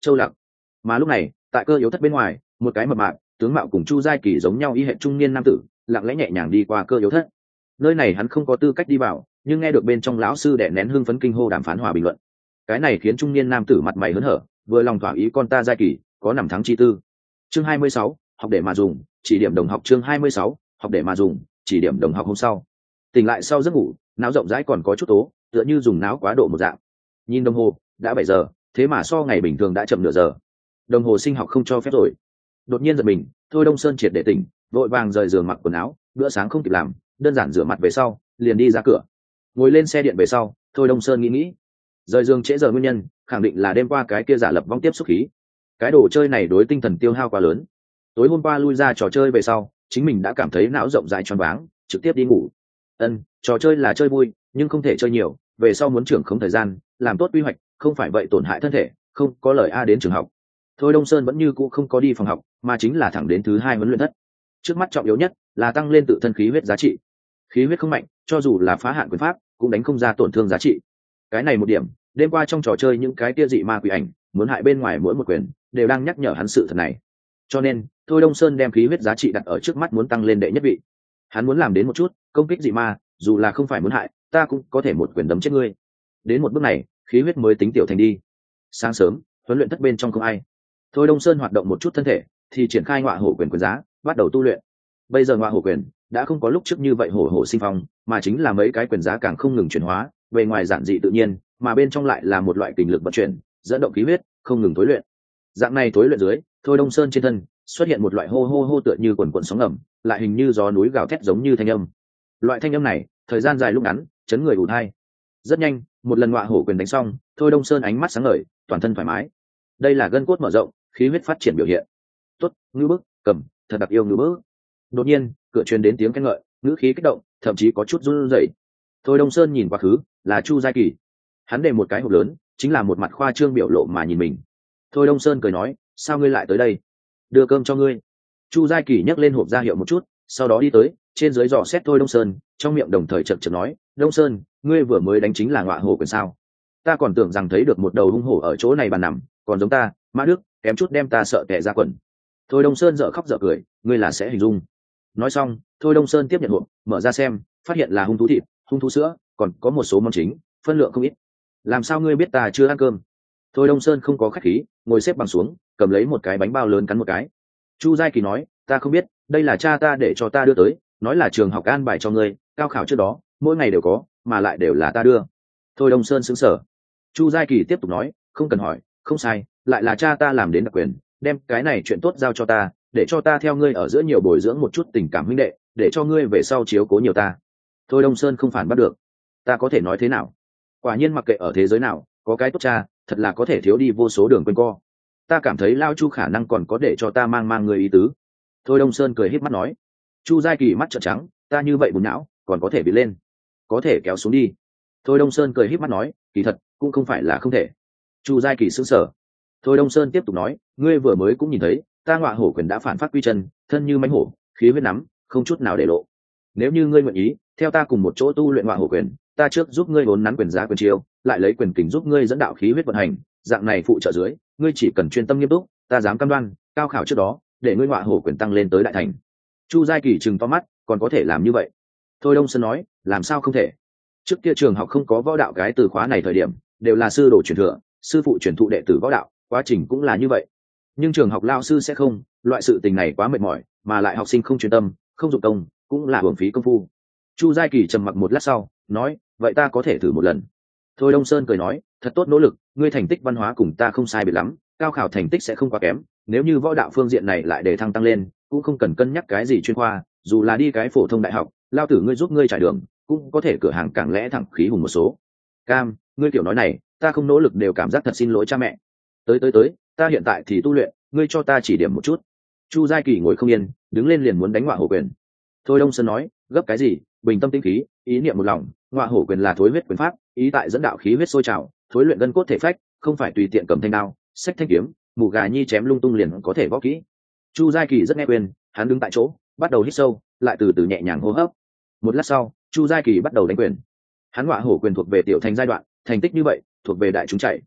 Châu Lạc. Mà lúc này tại cơ yếu thất bên ngoài, một cái mập mạp tướng mạo cùng Chu Giai Kỳ giống nhau y hệ trung niên nam tử lặng lẽ nhẹ nhàng đi qua cơ yếu thất. Nơi này hắn không có tư cách đi vào, nhưng nghe được bên trong lão sư đẻ nén hưng phấn kinh hô đàm phán hòa bình luận, cái này khiến trung niên nam tử mặt mày hớn hở, vừa lòng thỏa ý con ta Giai Kỳ có nằm thắng chi tư. Chương hai mươi sáu, học để mà dùng, chỉ điểm đồng học. Chương hai mươi sáu, học để mà dùng, chỉ điểm đồng học. Hôm sau tỉnh lại sau giấc ngủ, não rộng rãi còn có chút tố, tựa như dùng não quá độ một dạng. Nhìn đồng hồ đã bảy giờ, thế mà so ngày bình thường đã chậm nửa giờ. Đồng hồ sinh học không cho phép rồi. Đột nhiên giật mình, Thôi Đông Sơn triệt để tỉnh, vội vàng rời giường mặc quần áo, bữa sáng không kịp làm, đơn giản rửa mặt về sau liền đi ra cửa. Ngồi lên xe điện về sau, Thôi Đông Sơn nghĩ nghĩ, rời giường trễ giờ nguyên nhân khẳng định là đêm qua cái kia giả lập vong tiếp xúc khí. Cái đồ chơi này đối tinh thần tiêu hao quá lớn. Tối hôm qua lui ra trò chơi về sau, chính mình đã cảm thấy não rộng rãi choáng váng, trực tiếp đi ngủ. Ân, trò chơi là chơi vui, nhưng không thể chơi nhiều, về sau muốn trưởng không thời gian, làm tốt quy hoạch, không phải vậy tổn hại thân thể, không có lời a đến trường học. Thôi Đông Sơn vẫn như cũ không có đi phòng học, mà chính là thẳng đến thứ hai huấn luyện thất. Trước mắt trọng yếu nhất là tăng lên tự thân khí huyết giá trị. Khí huyết không mạnh, cho dù là phá hạn quyền pháp, cũng đánh không ra tổn thương giá trị. Cái này một điểm, đêm qua trong trò chơi những cái tia dị ma quỷ ảnh muốn hại bên ngoài mỗi một quyền, đều đang nhắc nhở hắn sự thật này. Cho nên, Thôi Đông Sơn đem khí huyết giá trị đặt ở trước mắt muốn tăng lên đệ nhất vị. Hắn muốn làm đến một chút, công kích dị ma, dù là không phải muốn hại, ta cũng có thể một quyền đấm chết ngươi. Đến một bước này, khí huyết mới tính tiểu thành đi. Sáng sớm, huấn luyện thất bên trong không ai. Thôi Đông Sơn hoạt động một chút thân thể, thì triển khai ngọa hổ quyền quyền giá, bắt đầu tu luyện. Bây giờ ngọa hổ quyền đã không có lúc trước như vậy hổ hổ sinh phong, mà chính là mấy cái quyền giá càng không ngừng chuyển hóa, bề ngoài giản dị tự nhiên, mà bên trong lại là một loại kình lực vận chuyển, dẫn động khí huyết, không ngừng tối luyện. Dạng này tối luyện dưới, Thôi Đông Sơn trên thân xuất hiện một loại hô hô hô tựa như quần quần sóng ngầm, lại hình như gió núi gào thét giống như thanh âm. Loại thanh âm này, thời gian dài lúc ngắn, chấn người ù tai. Rất nhanh, một lần ngọa hổ quyền đánh xong, Thôi Đông Sơn ánh mắt sáng ngời, toàn thân thoải mái. Đây là gân cốt mở rộng, khí huyết phát triển biểu hiện. Tốt, ngư bức, cầm, thật đặc yêu ngư bức. Đột nhiên, cửa truyền đến tiếng khen ngợi, ngữ khí kích động, thậm chí có chút run rẩy. Thôi Đông Sơn nhìn quá khứ, là Chu Giai Kỳ. Hắn để một cái hộp lớn, chính là một mặt khoa trương biểu lộ mà nhìn mình. Thôi Đông Sơn cười nói, sao ngươi lại tới đây? Đưa cơm cho ngươi. Chu Giai Kỳ nhấc lên hộp ra hiệu một chút, sau đó đi tới, trên dưới dò xét Thôi Đông Sơn, trong miệng đồng thời chật chật nói, Đông Sơn, ngươi vừa mới đánh chính là ngọa hổ quyền sao? Ta còn tưởng rằng thấy được một đầu hung hổ ở chỗ này bàn nằm, còn giống ta, Mã Đức, kém chút đem ta sợ tè ra quần. Thôi Đông Sơn dở khóc dở cười, ngươi là sẽ hình dung. Nói xong, Thôi Đông Sơn tiếp nhận hộp, mở ra xem, phát hiện là hung thú thịt, hung thú sữa, còn có một số món chính, phân lượng không ít. Làm sao ngươi biết ta chưa ăn cơm? Thôi Đông Sơn không có khách khí, ngồi xếp bằng xuống, cầm lấy một cái bánh bao lớn cắn một cái. Chu Giai Kỳ nói, ta không biết, đây là cha ta để cho ta đưa tới, nói là trường học an bài cho ngươi, cao khảo trước đó, mỗi ngày đều có, mà lại đều là ta đưa. Thôi Đông Sơn sững sờ. Chu Giai Kỳ tiếp tục nói, không cần hỏi, không sai, lại là cha ta làm đến đặc quyền, đem cái này chuyện tốt giao cho ta, để cho ta theo ngươi ở giữa nhiều bồi dưỡng một chút tình cảm huynh đệ, để cho ngươi về sau chiếu cố nhiều ta. Thôi Đông Sơn không phản bắt được. Ta có thể nói thế nào? Quả nhiên mặc kệ ở thế giới nào, có cái tốt cha, thật là có thể thiếu đi vô số đường quanh co. Ta cảm thấy Lao Chu khả năng còn có để cho ta mang mang người ý tứ. Thôi Đông Sơn cười híp mắt nói. Chu Giai Kỳ mắt trợn trắng, ta như vậy bùn não, còn có thể bị lên, có thể kéo xuống đi. Thôi Đông Sơn cười híp mắt nói, kỳ thật cũng không phải là không thể. Chu Giai Kỳ sững sờ. Thôi Đông Sơn tiếp tục nói, ngươi vừa mới cũng nhìn thấy, ta ngọa hổ quyền đã phản phát quy chân, thân như mãnh hổ, khí huyết nắm, không chút nào để lộ. Nếu như ngươi nguyện ý, theo ta cùng một chỗ tu luyện ngọa hổ quyền, ta trước giúp ngươi vốn nắn quyền giá quyền chiêu, lại lấy quyền kình giúp ngươi dẫn đạo khí huyết vận hành, dạng này phụ trợ dưới, ngươi chỉ cần chuyên tâm nghiêm túc, ta dám cam đoan, cao khảo trước đó, để ngươi ngọa hổ quyền tăng lên tới đại thành. Chu Giai Kỳ trừng to mắt, còn có thể làm như vậy? Thôi Đông Sơn nói, làm sao không thể? Trước kia trường học không có võ đạo cái từ khóa này thời điểm, đều là sư đồ truyền thừa, sư phụ truyền thụ đệ tử võ đạo, quá trình cũng là như vậy. Nhưng trường học lao sư sẽ không, loại sự tình này quá mệt mỏi, mà lại học sinh không chuyên tâm, không dụng công, cũng là hưởng phí công phu. Chu Giai Kỳ trầm mặc một lát sau, nói, vậy ta có thể thử một lần. Thôi Đông Sơn cười nói, thật tốt nỗ lực, ngươi thành tích văn hóa cùng ta không sai biệt lắm, cao khảo thành tích sẽ không quá kém, nếu như võ đạo phương diện này lại để thăng tăng lên, cũng không cần cân nhắc cái gì chuyên khoa, dù là đi cái phổ thông đại học, lao tử ngươi giúp ngươi trải đường, cũng có thể cửa hàng càng lẽ thẳng khí hùng một số. Cam, ngươi kiểu nói này, ta không nỗ lực đều cảm giác thật xin lỗi cha mẹ. Tới tới tới, ta hiện tại thì tu luyện, ngươi cho ta chỉ điểm một chút. Chu Giai Kỳ ngồi không yên, đứng lên liền muốn đánh ngọa hổ quyền. Thôi Đông Sơn nói, gấp cái gì, bình tâm tĩnh khí, ý niệm một lòng, ngọa hổ quyền là thối huyết quyền pháp, ý tại dẫn đạo khí huyết sôi trào, thối luyện gân cốt thể phách, không phải tùy tiện cầm thanh đao, xách thanh kiếm, mù gà nhi chém lung tung liền có thể võ kỹ. Chu Giai Kỳ rất nghe quyền, hắn đứng tại chỗ, bắt đầu hít sâu, lại từ từ nhẹ nhàng hô hấp. Một lát sau, Chu Giai Kỳ bắt đầu đánh quyền. Hắn ngọa hổ quyền thuộc về tiểu thành giai đoạn, thành tích như vậy thuộc về đại chúng chạy.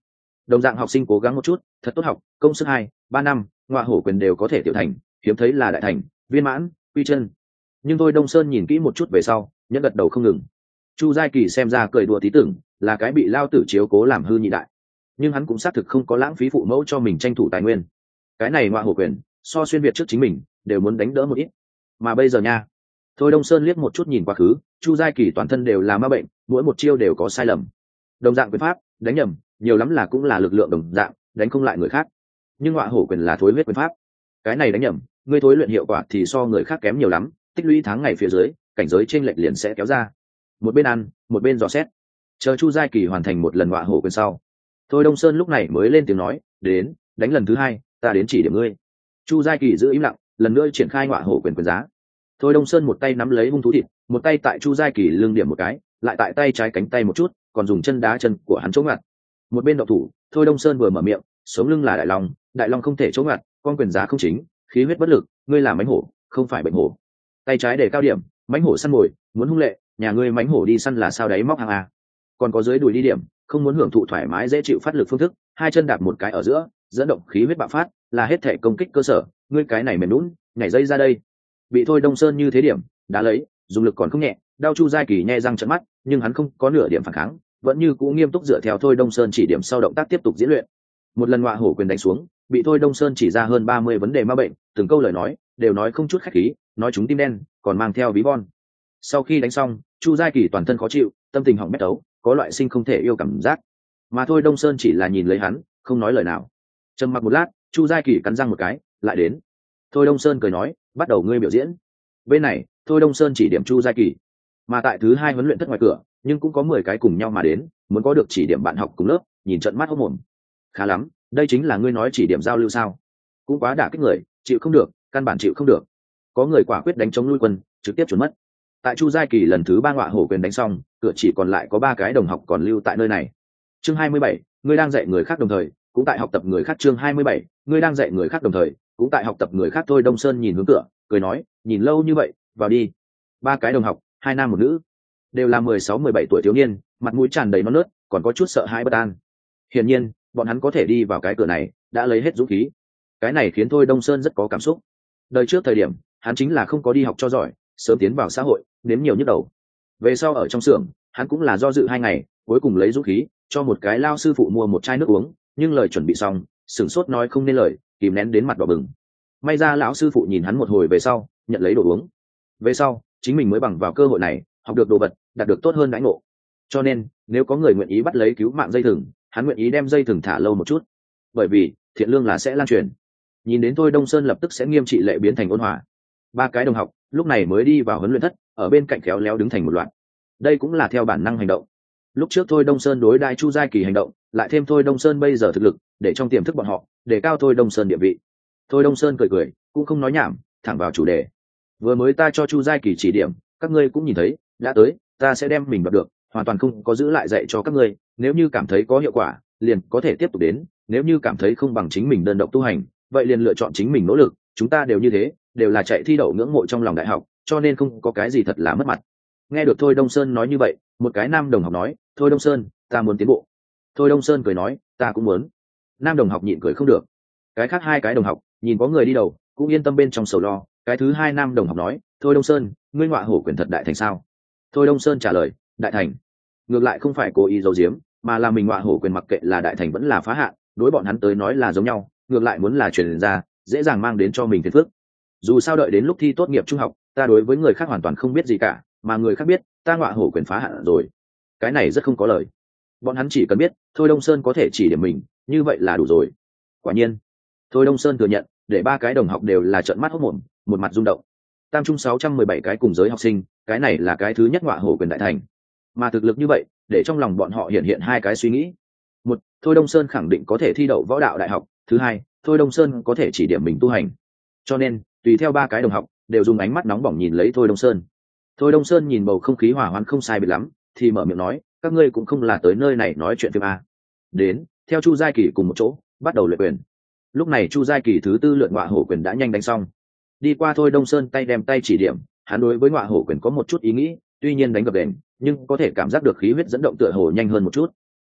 đồng dạng học sinh cố gắng một chút, thật tốt học, công sức hai ba năm ngọa hổ quyền đều có thể tiểu thành, hiếm thấy là đại thành viên mãn quy chân. Nhưng thôi Đông Sơn nhìn kỹ một chút về sau nhẫn gật đầu không ngừng. Chu Giai Kỳ xem ra cười đùa tí tưởng là cái bị lao tử chiếu cố làm hư nhị đại, nhưng hắn cũng xác thực không có lãng phí phụ mẫu cho mình tranh thủ tài nguyên. Cái này ngọa hổ quyền so xuyên việt trước chính mình đều muốn đánh đỡ một ít, mà bây giờ nha. Thôi Đông Sơn liếc một chút nhìn quá khứ, Chu Giai Kỳ toàn thân đều là ma bệnh, mỗi một chiêu đều có sai lầm. Đồng dạng quyền pháp đánh nhầm nhiều lắm là cũng là lực lượng đồng dạng, đánh không lại người khác. Nhưng ngọa hổ quyền là thối huyết quyền pháp, cái này đánh nhầm ngươi thối luyện hiệu quả thì so người khác kém nhiều lắm, tích lũy tháng ngày phía dưới cảnh giới trên lệch liền sẽ kéo ra. Một bên ăn một bên dò xét, chờ Chu Giai Kỳ hoàn thành một lần ngọa hổ quyền sau, thôi Đông Sơn lúc này mới lên tiếng nói, đến đánh lần thứ hai, ta đến chỉ điểm ngươi. Chu Giai Kỳ giữ im lặng, lần nữa triển khai ngọa hổ quyền quyền giá. Thôi Đông Sơn một tay nắm lấy hung thú thịt, một tay tại Chu Giai Kỳ lưng điểm một cái, lại tại tay trái cánh tay một chút, còn dùng chân đá chân của hắn chống ngặt. Một bên độc thủ, thôi Đông Sơn vừa mở miệng, sống lưng là đại long, đại long không thể chống ngặt, con quyền giá không chính, khí huyết bất lực, ngươi là mãnh hổ, không phải bệnh hổ. Tay trái để cao điểm, mãnh hổ săn mồi, muốn hung lệ, nhà ngươi mãnh hổ đi săn là sao đấy móc hàng à? Còn có dưới đùi đi điểm, không muốn hưởng thụ thoải mái dễ chịu phát lực phương thức, hai chân đạp một cái ở giữa, dẫn động khí huyết bạo phát, là hết thể công kích cơ sở, ngươi cái này mềm nhũn, nhảy dây ra đây. Bị thôi Đông Sơn như thế điểm, đã lấy, dùng lực còn không nhẹ, đau. Chu Giai Kỳ nhe răng trợn mắt, nhưng hắn không có nửa điểm phản kháng, vẫn như cũ nghiêm túc dựa theo thôi Đông Sơn chỉ điểm sau động tác tiếp tục diễn luyện. Một lần ngọa hổ quyền đánh xuống, bị thôi Đông Sơn chỉ ra hơn ba mươi vấn đề ma bệnh, từng câu lời nói đều nói không chút khách khí, nói chúng tim đen, còn mang theo ví von. Sau khi đánh xong, Chu Giai Kỳ toàn thân khó chịu, tâm tình hỏng bét tấu, có loại sinh không thể yêu cảm giác. Mà thôi Đông Sơn chỉ là nhìn lấy hắn, không nói lời nào. Trầm mặc một lát, Chu Giai Kỳ cắn răng một cái, lại đến. Thôi Đông Sơn cười nói, bắt đầu ngươi biểu diễn. Bên này, thôi Đông Sơn chỉ điểm Chu Giai Kỳ, mà tại thứ hai huấn luyện thất ngoài cửa, nhưng cũng có mười cái cùng nhau mà đến, muốn có được chỉ điểm bạn học cùng lớp, nhìn trận mắt hốt mồm. Khá lắm, đây chính là ngươi nói chỉ điểm giao lưu sao? Cũng quá đả kích người, chịu không được, căn bản chịu không được. Có người quả quyết đánh chống lui quân, trực tiếp chuẩn mất. Tại Chu Giai Kỳ lần thứ ba ngọa hổ quyền đánh xong, cửa chỉ còn lại có ba cái đồng học còn lưu tại nơi này. Chương hai mươi bảy, ngươi đang dạy người khác đồng thời cũng tại học tập người khác. Chương hai mươi bảy, ngươi đang dạy người khác đồng thời cũng tại học tập người khác. Thôi Đông Sơn nhìn hướng cửa, cười nói, nhìn lâu như vậy, vào đi. Ba cái đồng học, hai nam một nữ, đều là mười sáu mười bảy tuổi thiếu niên, mặt mũi tràn đầy non nớt, còn có chút sợ hãi bất an. Hiển nhiên, bọn hắn có thể đi vào cái cửa này, đã lấy hết dũng khí. Cái này khiến Thôi Đông Sơn rất có cảm xúc. Đời trước thời điểm, hắn chính là không có đi học cho giỏi, sớm tiến vào xã hội, nếm nhiều nhức đầu. Về sau ở trong xưởng, hắn cũng là do dự hai ngày, cuối cùng lấy dũng khí, cho một cái lao sư phụ mua một chai nước uống, nhưng lời chuẩn bị xong, sửng sốt nói không nên lời, kìm nén đến mặt đỏ bừng. May ra lão sư phụ nhìn hắn một hồi về sau, nhận lấy đồ uống. Về sau, chính mình mới bằng vào cơ hội này, học được đồ vật, đạt được tốt hơn đãi ngộ. Cho nên, nếu có người nguyện ý bắt lấy cứu mạng dây thừng, hắn nguyện ý đem dây thừng thả lâu một chút, bởi vì thiện lương là sẽ lan truyền. Nhìn đến Thôi Đông Sơn lập tức sẽ nghiêm trị lệ biến thành ôn hòa. Ba cái đồng học lúc này mới đi vào huấn luyện thất, ở bên cạnh khéo léo đứng thành một loạt. Đây cũng là theo bản năng hành động. Lúc trước Thôi Đông Sơn đối đai Chu Giai Kỳ hành động, lại thêm Thôi Đông Sơn bây giờ thực lực, để trong tiềm thức bọn họ để cao Thôi Đông Sơn địa vị. Thôi Đông Sơn cười cười, cũng không nói nhảm, thẳng vào chủ đề. Vừa mới ta cho Chu Giai Kỳ chỉ điểm, các ngươi cũng nhìn thấy, đã tới, ta sẽ đem mình đoạt được, hoàn toàn không có giữ lại dạy cho các ngươi. Nếu như cảm thấy có hiệu quả, liền có thể tiếp tục đến. Nếu như cảm thấy không bằng chính mình đơn độc tu hành, vậy liền lựa chọn chính mình nỗ lực. Chúng ta đều như thế, đều là chạy thi đậu ngưỡng mộ trong lòng đại học, cho nên không có cái gì thật là mất mặt. Nghe được Thôi Đông Sơn nói như vậy, một cái nam đồng học nói, Thôi Đông Sơn, ta muốn tiến bộ. Thôi Đông Sơn cười nói, ta cũng muốn. Nam đồng học nhịn cười không được. Cái khác hai cái đồng học nhìn có người đi đầu, cũng yên tâm bên trong sầu lo. Cái thứ hai nam đồng học nói, Thôi Đông Sơn, ngươi ngọa hổ quyền thật đại thành sao? Thôi Đông Sơn trả lời, đại thành. Ngược lại không phải cố ý giấu giếm, mà là mình ngọa hổ quyền mặc kệ là đại thành vẫn là phá hạn, đối bọn hắn tới nói là giống nhau, ngược lại muốn là truyền ra, dễ dàng mang đến cho mình phiền phức. Dù sao đợi đến lúc thi tốt nghiệp trung học, ta đối với người khác hoàn toàn không biết gì cả, mà người khác biết ta ngọa hổ quyền phá hạn rồi, cái này rất không có lời. Bọn hắn chỉ cần biết Thôi Đông Sơn có thể chỉ điểm mình, như vậy là đủ rồi. Quả nhiên, Thôi Đông Sơn thừa nhận, để ba cái đồng học đều là trợn mắt hốt mồm, một mặt rung động. Tam trung sáu trăm mười bảy cái cùng giới học sinh, cái này là cái thứ nhất ngọa hổ quyền đại thành. Mà thực lực như vậy, để trong lòng bọn họ hiện hiện hai cái suy nghĩ. Một, Thôi Đông Sơn khẳng định có thể thi đậu võ đạo đại học. Thứ hai, Thôi Đông Sơn có thể chỉ điểm mình tu hành. Cho nên, tùy theo ba cái đồng học đều dùng ánh mắt nóng bỏng nhìn lấy Thôi Đông Sơn. Thôi Đông Sơn nhìn bầu không khí hòa hoãn không sai biệt lắm, thì mở miệng nói, các ngươi cũng không là tới nơi này nói chuyện phim a. Đến, theo Chu Giai Kỳ cùng một chỗ, bắt đầu luyện quyền. Lúc này Chu Giai Kỳ thứ tư luyện ngọa hổ quyền đã nhanh đánh xong. Đi qua Thôi Đông Sơn tay đem tay chỉ điểm, hắn đối với ngọa hổ quyền có một chút ý nghĩ, tuy nhiên đánh gập đền, nhưng có thể cảm giác được khí huyết dẫn động tựa hồ nhanh hơn một chút.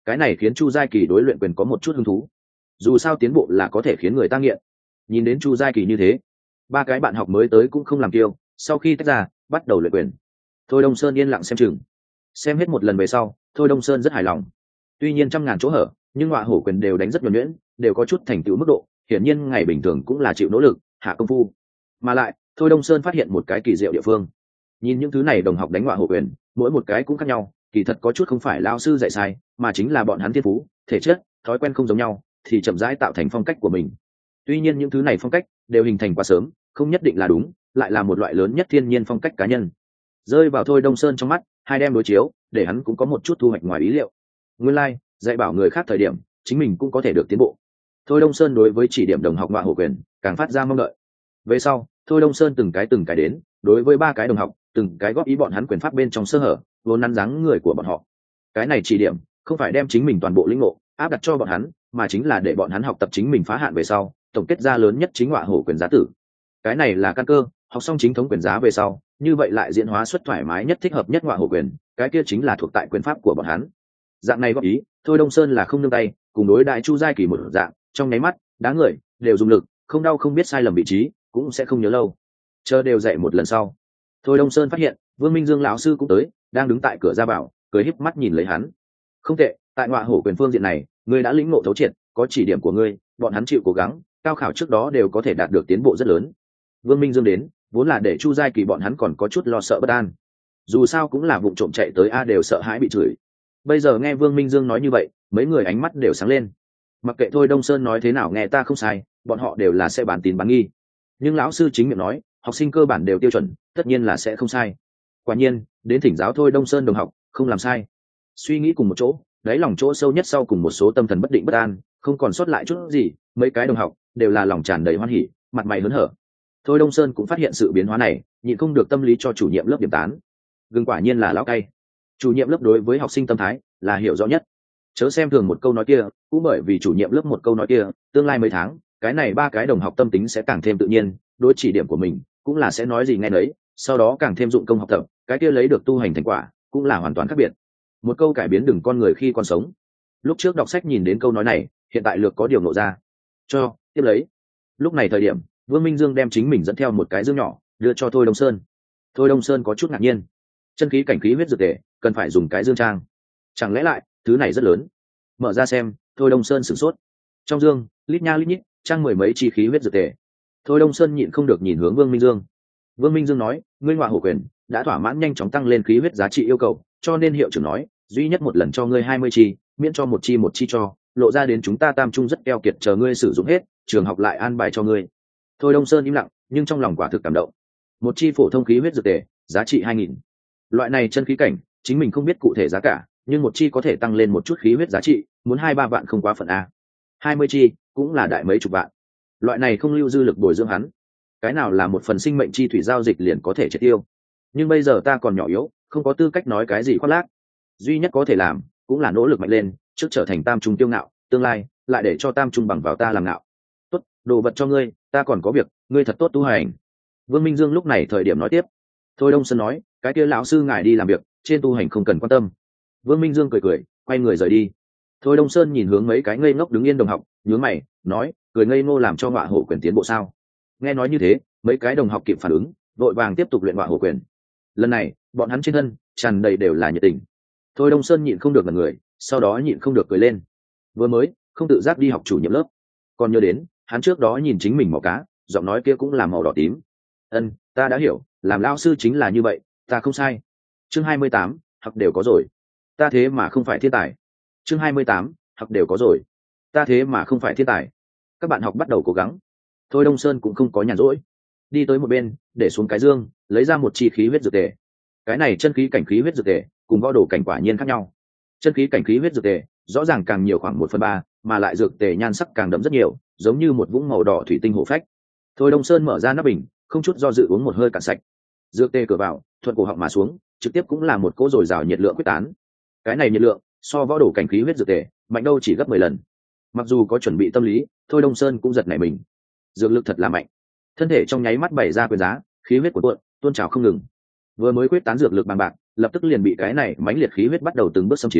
cái này khiến chu giai kỳ đối luyện quyền có một chút hứng thú. Dù sao tiến bộ là có thể khiến người ta nghiện. Nhìn đến chu giai kỳ như thế, ba cái bạn học mới tới cũng không làm kiêu, sau khi tách ra bắt đầu luyện quyền. Thôi Đông Sơn yên lặng xem chừng, xem hết một lần về sau, Thôi Đông Sơn rất hài lòng. Tuy nhiên trăm ngàn chỗ hở, nhưng ngọa hổ quyền đều đánh rất nhuần nhuyễn, đều có chút thành tựu mức độ, hiển nhiên ngày bình thường cũng là chịu nỗ lực hạ công phu. Mà lại Thôi Đông Sơn phát hiện một cái kỳ diệu địa phương. Nhìn những thứ này đồng học đánh ngọa hổ quyền, mỗi một cái cũng khác nhau, kỳ thật có chút không phải lao sư dạy sai, mà chính là bọn hắn thiên phú, thể chất, thói quen không giống nhau, thì chậm rãi tạo thành phong cách của mình. Tuy nhiên những thứ này phong cách đều hình thành quá sớm, không nhất định là đúng, lại là một loại lớn nhất thiên nhiên phong cách cá nhân. Rơi vào Thôi Đông Sơn trong mắt, hai đem đối chiếu, để hắn cũng có một chút thu hoạch ngoài ý liệu. Nguyên lai, like, dạy bảo người khác thời điểm, chính mình cũng có thể được tiến bộ. Thôi Đông Sơn đối với chỉ điểm đồng học ngọa hổ quyền, càng phát ra mong đợi. Về sau, Thôi Đông Sơn từng cái từng cái đến, đối với ba cái đồng học, từng cái góp ý bọn hắn quyền pháp bên trong sơ hở, vốn nắn dáng người của bọn họ. Cái này chỉ điểm, không phải đem chính mình toàn bộ lĩnh ngộ áp đặt cho bọn hắn, mà chính là để bọn hắn học tập chính mình phá hạn về sau, tổng kết ra lớn nhất chính ngọa hổ quyền giá tử. Cái này là căn cơ, học xong chính thống quyền giá về sau, như vậy lại diễn hóa xuất thoải mái nhất thích hợp nhất ngọa hổ quyền, cái kia chính là thuộc tại quyền pháp của bọn hắn. Dạng này góp ý, Thôi Đông Sơn là không nương tay, cùng đối đại chu giai kỳ một dạng, trong nháy mắt, đá người đều dùng lực, không đau không biết sai lầm vị trí, cũng sẽ không nhớ lâu. Chờ đều dạy một lần sau, Thôi Đông Sơn phát hiện Vương Minh Dương lão sư cũng tới, đang đứng tại cửa ra vào, cười híp mắt nhìn lấy hắn. Không tệ, tại ngọa hổ quyền phương diện này, ngươi đã lĩnh ngộ thấu triệt, có chỉ điểm của ngươi, bọn hắn chịu cố gắng, cao khảo trước đó đều có thể đạt được tiến bộ rất lớn. Vương Minh Dương đến, vốn là để chu giai kỳ bọn hắn còn có chút lo sợ bất an. Dù sao cũng là vụ trộm chạy tới a đều sợ hãi bị chửi. Bây giờ nghe Vương Minh Dương nói như vậy, mấy người ánh mắt đều sáng lên. Mặc kệ Thôi Đông Sơn nói thế nào nghe ta không sai, bọn họ đều là sẽ bán tín bán nghi. Nhưng lão sư chính miệng nói, học sinh cơ bản đều tiêu chuẩn, tất nhiên là sẽ không sai. Quả nhiên, đến thỉnh giáo Thôi Đông Sơn đồng học, không làm sai. Suy nghĩ cùng một chỗ, đáy lòng chỗ sâu nhất sau cùng một số tâm thần bất định bất an, không còn sót lại chút gì, mấy cái đồng học đều là lòng tràn đầy hoan hỉ, mặt mày hớn hở. Thôi Đông Sơn cũng phát hiện sự biến hóa này, nhịn không được tâm lý cho chủ nhiệm lớp điểm tán. Gừng quả nhiên là lão cay. Chủ nhiệm lớp đối với học sinh tâm thái là hiểu rõ nhất. Chớ xem thường một câu nói kia, cũng bởi vì chủ nhiệm lớp một câu nói kia, tương lai mấy tháng, cái này ba cái đồng học tâm tính sẽ càng thêm tự nhiên, đối chỉ điểm của mình cũng là sẽ nói gì nghe nấy, sau đó càng thêm dụng công học tập, cái kia lấy được tu hành thành quả cũng là hoàn toàn khác biệt. Một câu cải biến đừng con người khi còn sống. Lúc trước đọc sách nhìn đến câu nói này, hiện tại lược có điều nộ ra. Cho, tiếp lấy. Lúc này thời điểm, Vương Minh Dương đem chính mình dẫn theo một cái dương nhỏ, đưa cho Thôi Đông Sơn. Thôi Đông Sơn có chút ngạc nhiên. Chân khí cảnh khí huyết dược tề, cần phải dùng cái dương trang. Chẳng lẽ lại, thứ này rất lớn. Mở ra xem, Thôi Đông Sơn sửng sốt. Trong dương, lít nha lít nhít, trang mười mấy chi khí huyết dược tề. Thôi Đông Sơn nhịn không được nhìn hướng Vương Minh Dương. Vương Minh Dương nói, ngươi ngọa hổ quyền đã thỏa mãn nhanh chóng tăng lên khí huyết giá trị yêu cầu, cho nên hiệu trưởng nói, duy nhất một lần cho ngươi hai mươi chi, miễn cho một chi một chi cho, lộ ra đến chúng ta tam trung rất keo kiệt chờ ngươi sử dụng hết, trường học lại an bài cho ngươi. Thôi Đông Sơn im lặng, nhưng trong lòng quả thực cảm động. Một chi phổ thông khí huyết dược tề, giá trị hai nghìn. Loại này chân khí cảnh, chính mình không biết cụ thể giá cả, nhưng một chi có thể tăng lên một chút khí huyết giá trị, muốn hai ba vạn không quá phận a. hai mươi chi, cũng là đại mấy chục vạn. Loại này không lưu dư lực bồi dưỡng hắn. Cái nào là một phần sinh mệnh chi thủy giao dịch liền có thể triệt tiêu. Nhưng bây giờ ta còn nhỏ yếu, không có tư cách nói cái gì khoác lác. Duy nhất có thể làm, cũng là nỗ lực mạnh lên, trước trở thành tam trung tiêu ngạo, tương lai lại để cho tam trung bằng vào ta làm ngạo. Tốt, đồ vật cho ngươi, ta còn có việc, ngươi thật tốt tu hành. Vương Minh Dương lúc này thời điểm nói tiếp. Thôi Đông Sơn nói, cái kia lão sư ngài đi làm việc, trên tu hành không cần quan tâm. Vương Minh Dương cười cười, quay người rời đi. Thôi Đông Sơn nhìn hướng mấy cái ngây ngốc đứng yên đồng học, nhướng mày, nói, cười ngây ngô làm cho ngọa hổ quyền tiến bộ sao? Nghe nói như thế, mấy cái đồng học kịp phản ứng, vội vàng tiếp tục luyện ngọa hổ quyền. Lần này, bọn hắn trên thân tràn đầy đều là nhiệt tình. Thôi Đông Sơn nhịn không được ngẩn người, sau đó nhịn không được cười lên. Vừa mới, không tự giác đi học chủ nhiệm lớp, còn nhớ đến, hắn trước đó nhìn chính mình màu cá, giọng nói kia cũng là màu đỏ tím. Ân, ta đã hiểu, làm lão sư chính là như vậy, ta không sai. Chương hai mươi tám, học đều có rồi. Ta thế mà không phải thiên tài. Chương hai mươi tám, học đều có rồi. Ta thế mà không phải thiên tài. Các bạn học bắt đầu cố gắng. Thôi Đông Sơn cũng không có nhàn rỗi, đi tới một bên, để xuống cái dương, lấy ra một chi khí huyết dược tề. Cái này chân khí cảnh khí huyết dược tề, cùng võ đồ cảnh quả nhiên khác nhau. Chân khí cảnh khí huyết dược tề, rõ ràng càng nhiều khoảng một phần ba, mà lại dược tề nhan sắc càng đậm rất nhiều, giống như một vũng màu đỏ thủy tinh hộ phách. Thôi Đông Sơn mở ra nắp bình, không chút do dự uống một hơi cạn sạch. Dược tề cửa vào, thuận cổ họng mà xuống, trực tiếp cũng là một cỗ dồi dào nhiệt lượng quyết tán. Cái này nhiệt lượng, so võ đồ cảnh khí huyết dược tề, mạnh đâu chỉ gấp mười lần. Mặc dù có chuẩn bị tâm lý, Thôi Đông Sơn cũng giật nảy mình. Dược lực thật là mạnh. Thân thể trong nháy mắt bày ra quyền giá, khí huyết của tuôn, tuôn trào không ngừng. Vừa mới quyết tán dược lực bằng bạc, lập tức liền bị cái này mãnh liệt khí huyết bắt đầu từng bước xâm chiếm,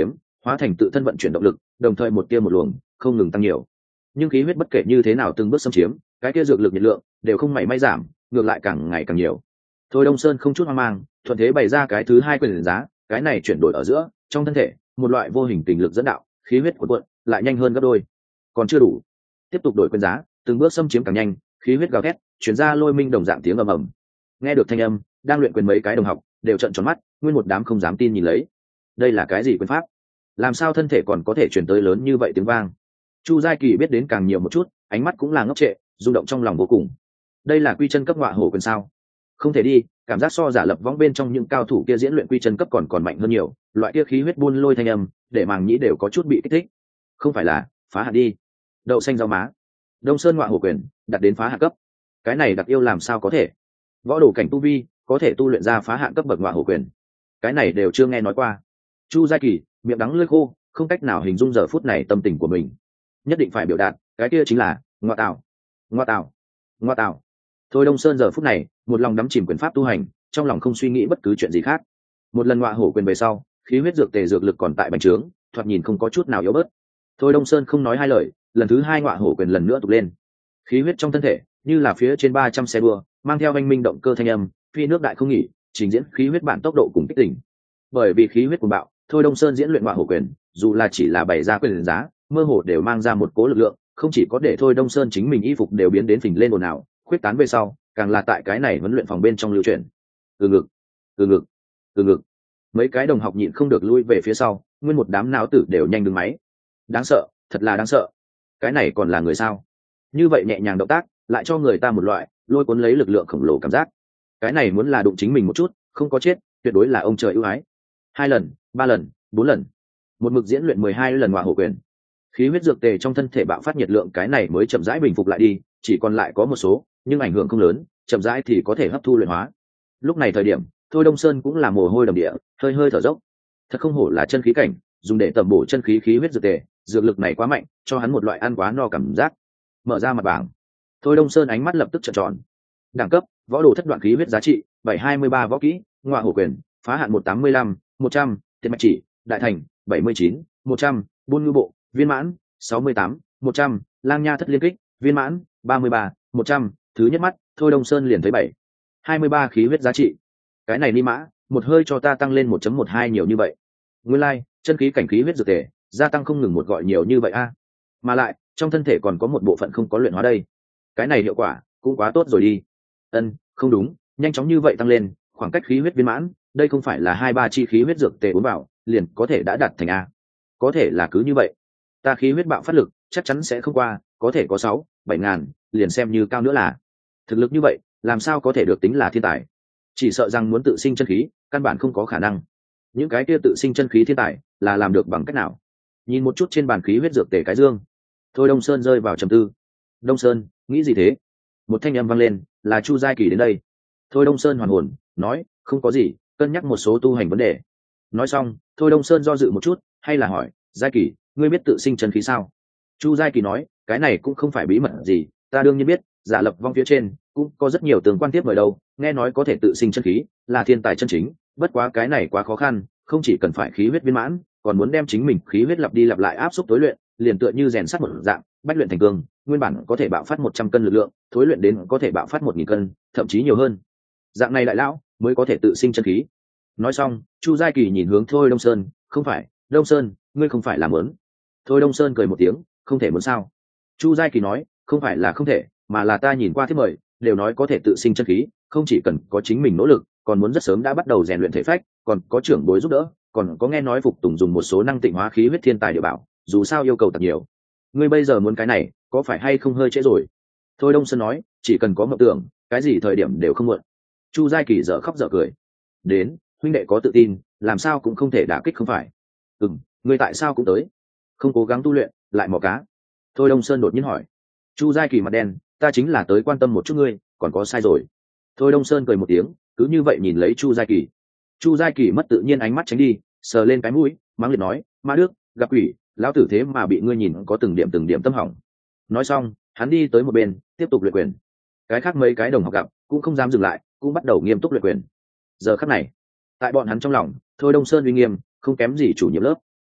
hóa thành tự thân vận chuyển động lực, đồng thời một tia một luồng không ngừng tăng nhiều. Nhưng khí huyết bất kể như thế nào từng bước xâm chiếm, cái kia dược lực nhiệt lượng đều không mảy may giảm, ngược lại càng ngày càng nhiều. Thôi Đông Sơn không chút hoang mang, thuận thế bày ra cái thứ hai quyền giá, cái này chuyển đổi ở giữa, trong thân thể, một loại vô hình tình lực dẫn đạo, khí huyết cuộn cuộn, lại nhanh hơn gấp đôi. Còn chưa đủ, tiếp tục đổi quyền giá, từng bước xâm chiếm càng nhanh, khí huyết gào thét, chuyển ra lôi minh đồng dạng tiếng ầm ầm. Nghe được thanh âm, đang luyện quyền mấy cái đồng học đều trợn tròn mắt, nguyên một đám không dám tin nhìn lấy. Đây là cái gì quyền pháp? Làm sao thân thể còn có thể chuyển tới lớn như vậy tiếng vang? Chu Giai Kỳ biết đến càng nhiều một chút, ánh mắt cũng là ngốc trệ, rung động trong lòng vô cùng. Đây là quy chân cấp ngọa hổ quyền sao? Không thể đi, cảm giác so giả lập võng bên trong những cao thủ kia diễn luyện quy chân cấp còn còn mạnh hơn nhiều, loại kia khí huyết buôn lôi thanh âm, để màng nhĩ đều có chút bị kích thích. Không phải là phá hạn đi? Đậu xanh rau má. Đông Sơn ngọa hổ quyền, đặt đến phá hạn cấp. Cái này đặc yêu làm sao có thể? Võ đồ cảnh tu vi, có thể tu luyện ra phá hạn cấp bậc ngọa hổ quyền. Cái này đều chưa nghe nói qua. Chu Giai Kỳ miệng đắng lưỡi khô, không cách nào hình dung giờ phút này tâm tình của mình. Nhất định phải biểu đạt, cái kia chính là ngoa tạo, ngoa tạo, ngoa tạo. Thôi Đông Sơn giờ phút này một lòng đắm chìm quyền pháp tu hành, trong lòng không suy nghĩ bất cứ chuyện gì khác. Một lần ngọa hổ quyền về sau, khí huyết dược tề dược lực còn tại bành trướng, thoạt nhìn không có chút nào yếu bớt. Thôi Đông Sơn không nói hai lời, lần thứ hai ngọa hổ quyền lần nữa tụt lên. Khí huyết trong thân thể như là phía trên ba trăm xe đua, mang theo oanh minh động cơ thanh âm, phi nước đại không nghỉ, trình diễn khí huyết bản tốc độ cùng kích tỉnh. Bởi vì khí huyết cuồng bạo, Thôi Đông Sơn diễn luyện ngọa hổ quyền, dù là chỉ là bày ra quyền giá, mơ hồ đều mang ra một cố lực lượng, không chỉ có để Thôi Đông Sơn chính mình y phục đều biến đến phình lên ồn ào, khuyết tán về sau, càng là tại cái này huấn luyện phòng bên trong lưu truyền. Từ ngực, từ ngực, từ ngực. Mấy cái đồng học nhịn không được lui về phía sau, nguyên một đám não tử đều nhanh đứng máy. Đáng sợ, thật là đáng sợ. Cái này còn là người sao? Như vậy nhẹ nhàng động tác, lại cho người ta một loại lôi cuốn lấy lực lượng khổng lồ cảm giác. Cái này muốn là đụng chính mình một chút, không có chết, tuyệt đối là ông trời ưu ái. Hai lần, ba lần, bốn lần, một mực diễn luyện mười hai lần ngọa hổ quyền. Khí huyết dược tề trong thân thể bạo phát nhiệt lượng, cái này mới chậm rãi bình phục lại đi, chỉ còn lại có một số, nhưng ảnh hưởng không lớn, chậm rãi thì có thể hấp thu luyện hóa. Lúc này thời điểm, Thôi Đông Sơn cũng là mồ hôi đầm địa, hơi hơi thở dốc. Thật không hổ là chân khí cảnh, dùng để tẩm bổ chân khí khí huyết dược tề, dược lực này quá mạnh, cho hắn một loại ăn quá no cảm giác. Mở ra mặt bảng, Thôi Đông Sơn ánh mắt lập tức trợn tròn. Đẳng cấp: võ đồ thất đoạn khí huyết giá trị bảy hai mươi ba võ kỹ, ngọa hổ quyền, phá hạn một tám mươi lăm, một trăm, tiệt mạch chỉ, đại thành bảy mươi chín, một trăm, buôn ngư bộ, viên mãn sáu mươi tám, một trăm, lang nha thất liên kích, viên mãn ba mươi ba, một trăm. Thứ nhất mắt, Thôi Đông Sơn liền thấy bảy hai mươi ba khí huyết giá trị. Cái này ni mã, một hơi cho ta tăng lên một chấm một hai nhiều như vậy. Nguyên lai, like, chân khí cảnh khí huyết dược tề gia tăng không ngừng một gọi nhiều như vậy a. Mà lại, trong thân thể còn có một bộ phận không có luyện hóa đây. Cái này hiệu quả cũng quá tốt rồi đi. Ân, không đúng, nhanh chóng như vậy tăng lên, khoảng cách khí huyết viên mãn, đây không phải là hai ba chi khí huyết dược tề uống vào, liền có thể đã đạt thành a. Có thể là cứ như vậy. Ta khí huyết bạo phát lực, chắc chắn sẽ không qua, có thể có sáu, bảy ngàn, liền xem như cao nữa là. Thực lực như vậy, làm sao có thể được tính là thiên tài? Chỉ sợ rằng muốn tự sinh chân khí, căn bản không có khả năng. Những cái kia tự sinh chân khí thiên tài, là làm được bằng cách nào? Nhìn một chút trên bàn khí huyết dược tề cái dương. Thôi Đông Sơn rơi vào trầm tư. Đông Sơn, nghĩ gì thế? Một thanh âm vang lên, là Chu Giai Kỳ đến đây. Thôi Đông Sơn hoàn hồn, nói, không có gì, cân nhắc một số tu hành vấn đề. Nói xong, Thôi Đông Sơn do dự một chút, hay là hỏi, Giai Kỳ, ngươi biết tự sinh chân khí sao? Chu Giai Kỳ nói, cái này cũng không phải bí mật gì, ta đương nhiên biết, giả lập vong phía trên cũng có rất nhiều tường quan tiếp mời đâu, nghe nói có thể tự sinh chân khí, là thiên tài chân chính, bất quá cái này quá khó khăn, không chỉ cần phải khí huyết viên mãn, còn muốn đem chính mình khí huyết lặp đi lặp lại áp xúc tối luyện, liền tựa như rèn sắt một dạng, bách luyện thành cương, nguyên bản có thể bạo phát một trăm cân lực lượng, thối luyện đến có thể bạo phát một nghìn cân, thậm chí nhiều hơn. Dạng này đại lão mới có thể tự sinh chân khí. Nói xong, Chu Giai Kỳ nhìn hướng Thôi Đông Sơn, không phải, Đông Sơn, ngươi không phải là muốn? Thôi Đông Sơn cười một tiếng, không thể muốn sao? Chu Giai Kỳ nói, không phải là không thể, mà là ta nhìn qua thiết mời, đều nói có thể tự sinh chân khí, không chỉ cần có chính mình nỗ lực, còn muốn rất sớm đã bắt đầu rèn luyện thể phách, còn có trưởng bối giúp đỡ, còn có nghe nói phục tùng dùng một số năng tịnh hóa khí huyết thiên tài địa bảo, dù sao yêu cầu thật nhiều. Ngươi bây giờ muốn cái này, có phải hay không hơi trễ rồi? Thôi Đông Sơn nói, chỉ cần có mộng tưởng, cái gì thời điểm đều không muộn. Chu Giai Kỳ dở khóc dở cười. Đến, huynh đệ có tự tin, làm sao cũng không thể đả kích không phải? Ừm, ngươi tại sao cũng tới? Không cố gắng tu luyện, lại mò cá. Thôi Đông Sơn đột nhiên hỏi. Chu Giai Kỳ mặt đen, ta chính là tới quan tâm một chút ngươi, còn có sai rồi. Thôi Đông Sơn cười một tiếng, cứ như vậy nhìn lấy Chu Giai Kỳ. Chu Giai Kỳ mất tự nhiên ánh mắt tránh đi, sờ lên cái mũi, mắng liệt nói, ma đức, gặp quỷ, lão tử thế mà bị ngươi nhìn có từng điểm từng điểm tâm hỏng. Nói xong, hắn đi tới một bên, tiếp tục luyện quyền. Cái khác mấy cái đồng học gặp, cũng không dám dừng lại, cũng bắt đầu nghiêm túc luyện quyền. Giờ khắc này, tại bọn hắn trong lòng, Thôi Đông Sơn uy nghiêm, không kém gì chủ nhiệm lớp.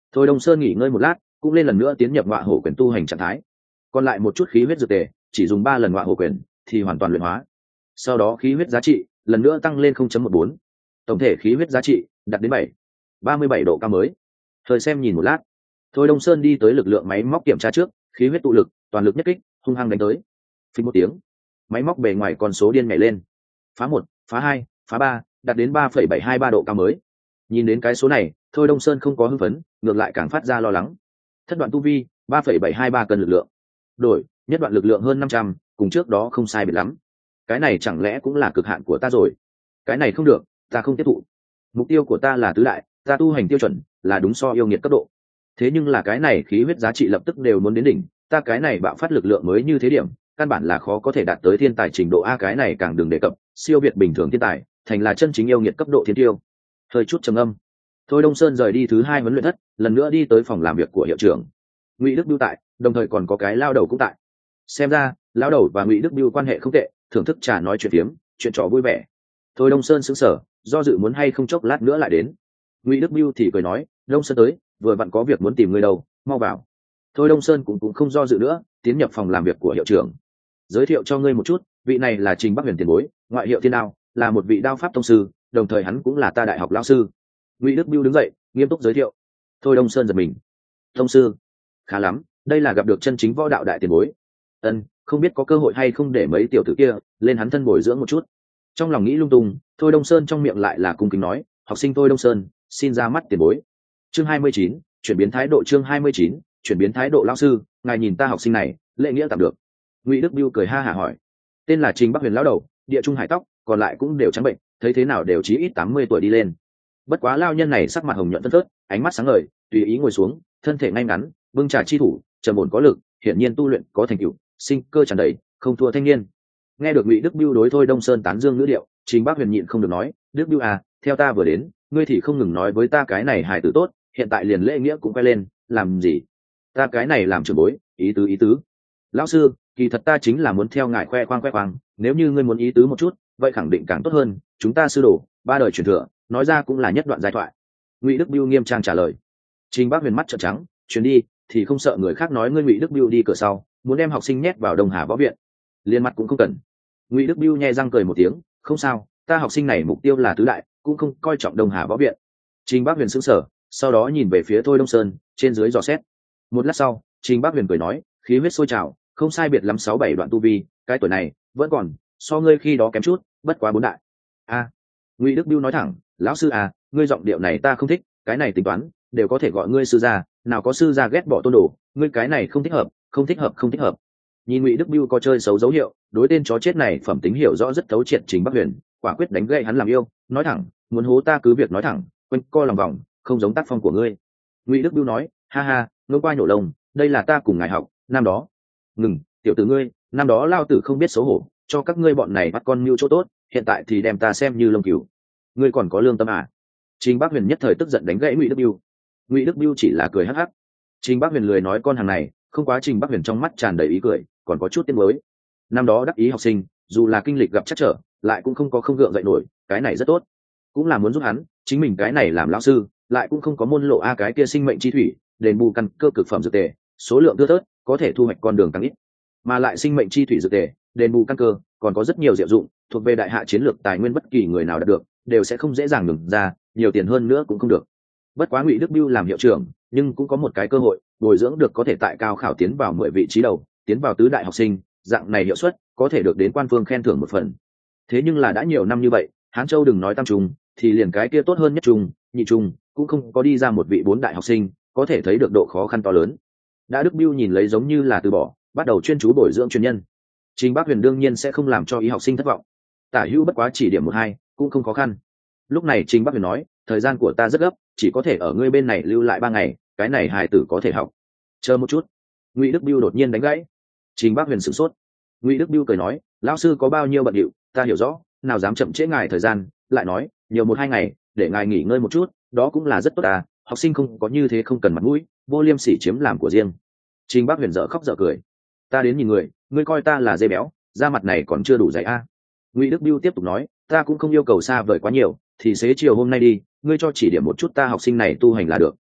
Thôi Đông Sơn nghỉ ngơi một lát, cũng lên lần nữa tiến nhập ngọa hổ quyền tu hành trạng thái. Còn lại một chút khí huyết dược tề, chỉ dùng ba lần ngọa hổ quyền thì hoàn toàn luyện hóa. Sau đó khí huyết giá trị lần nữa tăng lên không chấm một bốn, tổng thể khí huyết giá trị đạt đến bảy ba mươi bảy độ cao mới. Thời xem nhìn một lát, Thôi Đông Sơn đi tới lực lượng máy móc kiểm tra trước, khí huyết tụ lực, toàn lực nhất kích, hung hăng đánh tới. Phình một tiếng, máy móc bề ngoài con số điên nhảy lên. Phá một, phá hai, phá ba, đạt đến ba phẩy bảy hai ba độ cao mới. Nhìn đến cái số này, Thôi Đông Sơn không có hưng phấn, ngược lại càng phát ra lo lắng. Thất đoạn tu vi, ba phẩy bảy hai ba cân lực lượng. Đổi, nhất đoạn lực lượng hơn năm trăm, cùng trước đó không sai biệt lắm. Cái này chẳng lẽ cũng là cực hạn của ta rồi? Cái này không được, ta không tiếp thụ. Mục tiêu của ta là tứ đại, ta tu hành tiêu chuẩn là đúng so yêu nghiệt cấp độ. Thế nhưng là cái này khí huyết giá trị lập tức đều muốn đến đỉnh, ta cái này bạo phát lực lượng mới như thế điểm, căn bản là khó có thể đạt tới thiên tài trình độ a, cái này càng đừng đề cập, siêu việt bình thường thiên tài, thành là chân chính yêu nghiệt cấp độ thiên tiêu. Hơi chút trầm âm, Thôi Đông Sơn rời đi thứ hai huấn luyện thất, lần nữa đi tới phòng làm việc của hiệu trưởng. Ngụy Đức Bưu tại, đồng thời còn có cái lao đầu cũng tại. Xem ra, lao đầu và Ngụy Đức Bưu quan hệ không tệ, thưởng thức trà nói chuyện phiếm, chuyện trò vui vẻ. Thôi Đông Sơn sững sờ, do dự muốn hay không chốc lát nữa lại đến. Ngụy Đức Bưu thì cười nói, Đông Sơn tới, vừa vặn có việc muốn tìm người đâu, mau vào. Thôi Đông Sơn cũng cũng không do dự nữa, tiến nhập phòng làm việc của hiệu trưởng. Giới thiệu cho ngươi một chút, vị này là Trình Bắc Huyền tiền bối, ngoại hiệu Thiên Đao, là một vị đao pháp tông sư, đồng thời hắn cũng là ta đại học lão sư. Ngụy Đức Bưu đứng dậy, nghiêm túc giới thiệu. Thôi Đông Sơn giật mình. Tông sư, khá lắm, đây là gặp được chân chính võ đạo đại tiền bối. Ân, không biết có cơ hội hay không để mấy tiểu tử kia lên hắn thân bồi dưỡng một chút. Trong lòng nghĩ lung tung, Thôi Đông Sơn trong miệng lại là cung kính nói, học sinh Thôi Đông Sơn, xin ra mắt tiền bối. Chương hai mươi chín, chuyển biến thái độ. Chương hai mươi chín, chuyển biến thái độ. Lão sư, ngài nhìn ta học sinh này, lễ nghĩa tạm được. Ngụy Đức Bưu cười ha hả hỏi. Tên là Trình Bắc Huyền lão đầu, địa trung hải tóc, còn lại cũng đều trắng bệnh, thấy thế nào đều chí ít tám mươi tuổi đi lên. Bất quá lao nhân này sắc mặt hồng nhuận phân phớt, ánh mắt sáng ngời, tùy ý ngồi xuống, thân thể ngay ngắn, bưng trà chi thủ, trầm ổn có lực, hiển nhiên tu luyện có thành tựu, sinh cơ tràn đầy, không thua thanh niên. Nghe được Ngụy Đức Bưu đối Thôi Đông Sơn tán dương ngữ điệu, Trình Bắc Huyền nhịn không được nói, Đức Bưu à, theo ta vừa đến, ngươi thì không ngừng nói với ta cái này hài tử tốt, hiện tại liền lễ nghĩa cũng quay lên, làm gì? Ta cái này làm trưởng bối, ý tứ ý tứ. Lão sư, kỳ thật ta chính là muốn theo ngài khoe khoang khoe khoang, nếu như ngươi muốn ý tứ một chút, vậy khẳng định càng tốt hơn, chúng ta sư đồ, ba đời truyền thừa, nói ra cũng là nhất đoạn giai thoại. Ngụy Đức Bưu nghiêm trang trả lời. Trình Bắc Huyền mắt trợn trắng, chuyến đi thì không sợ người khác nói ngươi Ngụy Đức Bưu đi cửa sau, muốn đem học sinh nhét vào Đông Hà võ viện, liên mặt cũng không cần. Ngụy Đức Bưu nhe răng cười một tiếng, không sao, ta học sinh này mục tiêu là tứ đại, cũng không coi trọng Đông Hà võ viện. Trình Bắc Huyền sững sờ, sau đó nhìn về phía Thôi Đông Sơn, trên dưới dò xét. Một lát sau, Trình Bắc Huyền cười nói, khí huyết sôi trào, không sai biệt lắm sáu bảy đoạn tu vi, cái tuổi này vẫn còn so ngươi khi đó kém chút, bất quá bốn đại. A, Ngụy Đức Bưu nói thẳng, lão sư à, ngươi giọng điệu này ta không thích, cái này tính toán đều có thể gọi ngươi sư gia, nào có sư gia ghét bỏ tôn đồ, ngươi cái này không thích hợp, không thích hợp, không thích hợp. Nhìn Ngụy Đức Bưu có chơi xấu dấu hiệu, đối tên chó chết này phẩm tính hiểu rõ rất thấu triệt, Trình Bắc Huyền quả quyết đánh gậy hắn làm yêu, nói thẳng, muốn hố ta cứ việc nói thẳng, quanh co lòng vòng, không giống tác phong của ngươi. Ngụy Đức Bưu nói, ha ha, ngô qua nhổ lông, đây là ta cùng ngài học, năm đó. Ngừng, tiểu tử ngươi, năm đó lao tử không biết xấu hổ, cho các ngươi bọn này bắt con mưu chỗ tốt, hiện tại thì đem ta xem như lông cừu. Ngươi còn có lương tâm à? Trình Bắc Huyền nhất thời tức giận đánh gãy Ngụy Đức Bưu. Ngụy Đức Bưu chỉ là cười hắc hắc. Trình Bắc Huyền lười nói con hàng này, không quá Trình Bắc Huyền trong mắt tràn đầy ý cười, còn có chút tiếc nuối. Năm đó đắc ý học sinh, dù là kinh lịch gặp trắc trở, lại cũng không có không gượng dậy nổi, cái này rất tốt. Cũng là muốn giúp hắn, chính mình cái này làm lão sư, lại cũng không có môn lộ a cái kia sinh mệnh chi thủy, đền bù căn cơ cực phẩm dược tề, số lượng thưa thớt, có thể thu hoạch con đường càng ít. Mà lại sinh mệnh chi thủy dược tề, đền bù căn cơ, còn có rất nhiều diệu dụng, thuộc về đại hạ chiến lược tài nguyên, bất kỳ người nào đạt được, đều sẽ không dễ dàng ngừng ra, nhiều tiền hơn nữa cũng không được. Bất quá Ngụy Đức Bưu làm hiệu trưởng, nhưng cũng có một cái cơ hội, bồi dưỡng được có thể tại cao khảo tiến vào mười vị trí đầu, tiến vào tứ đại học sinh, dạng này hiệu suất có thể được đến quan phương khen thưởng một phần. Thế nhưng là đã nhiều năm như vậy, Hán Châu đừng nói tam trung, thì liền cái kia tốt hơn nhất trung, nhị trung, cũng không có đi ra một vị bốn đại học sinh, có thể thấy được độ khó khăn to lớn. Đã Đức Bưu nhìn lấy giống như là từ bỏ, bắt đầu chuyên chú bồi dưỡng chuyên nhân. Trình Bắc Huyền đương nhiên sẽ không làm cho ý học sinh thất vọng. Tả hữu bất quá chỉ điểm một hai, cũng không khó khăn. Lúc này Trình Bắc Huyền nói, thời gian của ta rất gấp, chỉ có thể ở ngươi bên này lưu lại ba ngày, cái này hài tử có thể học. Chờ một chút. Ngụy Đức Bưu đột nhiên đánh gãy. Trình Bắc Huyền sửng sốt. Ngụy Đức Bưu cười nói, lão sư có bao nhiêu bận rộn, ta hiểu rõ, nào dám chậm trễ ngài thời gian, lại nói, nhiều một hai ngày, để ngài nghỉ ngơi một chút, đó cũng là rất tốt à, học sinh không có như thế không cần mặt mũi, vô liêm sỉ chiếm làm của riêng. Trình Bắc Huyền dở khóc dở cười. Ta đến nhìn người, ngươi coi ta là dê béo, da mặt này còn chưa đủ dày a. À. Ngụy Đức Bưu tiếp tục nói, ta cũng không yêu cầu xa vời quá nhiều, thì xế chiều hôm nay đi, ngươi cho chỉ điểm một chút ta học sinh này tu hành là được.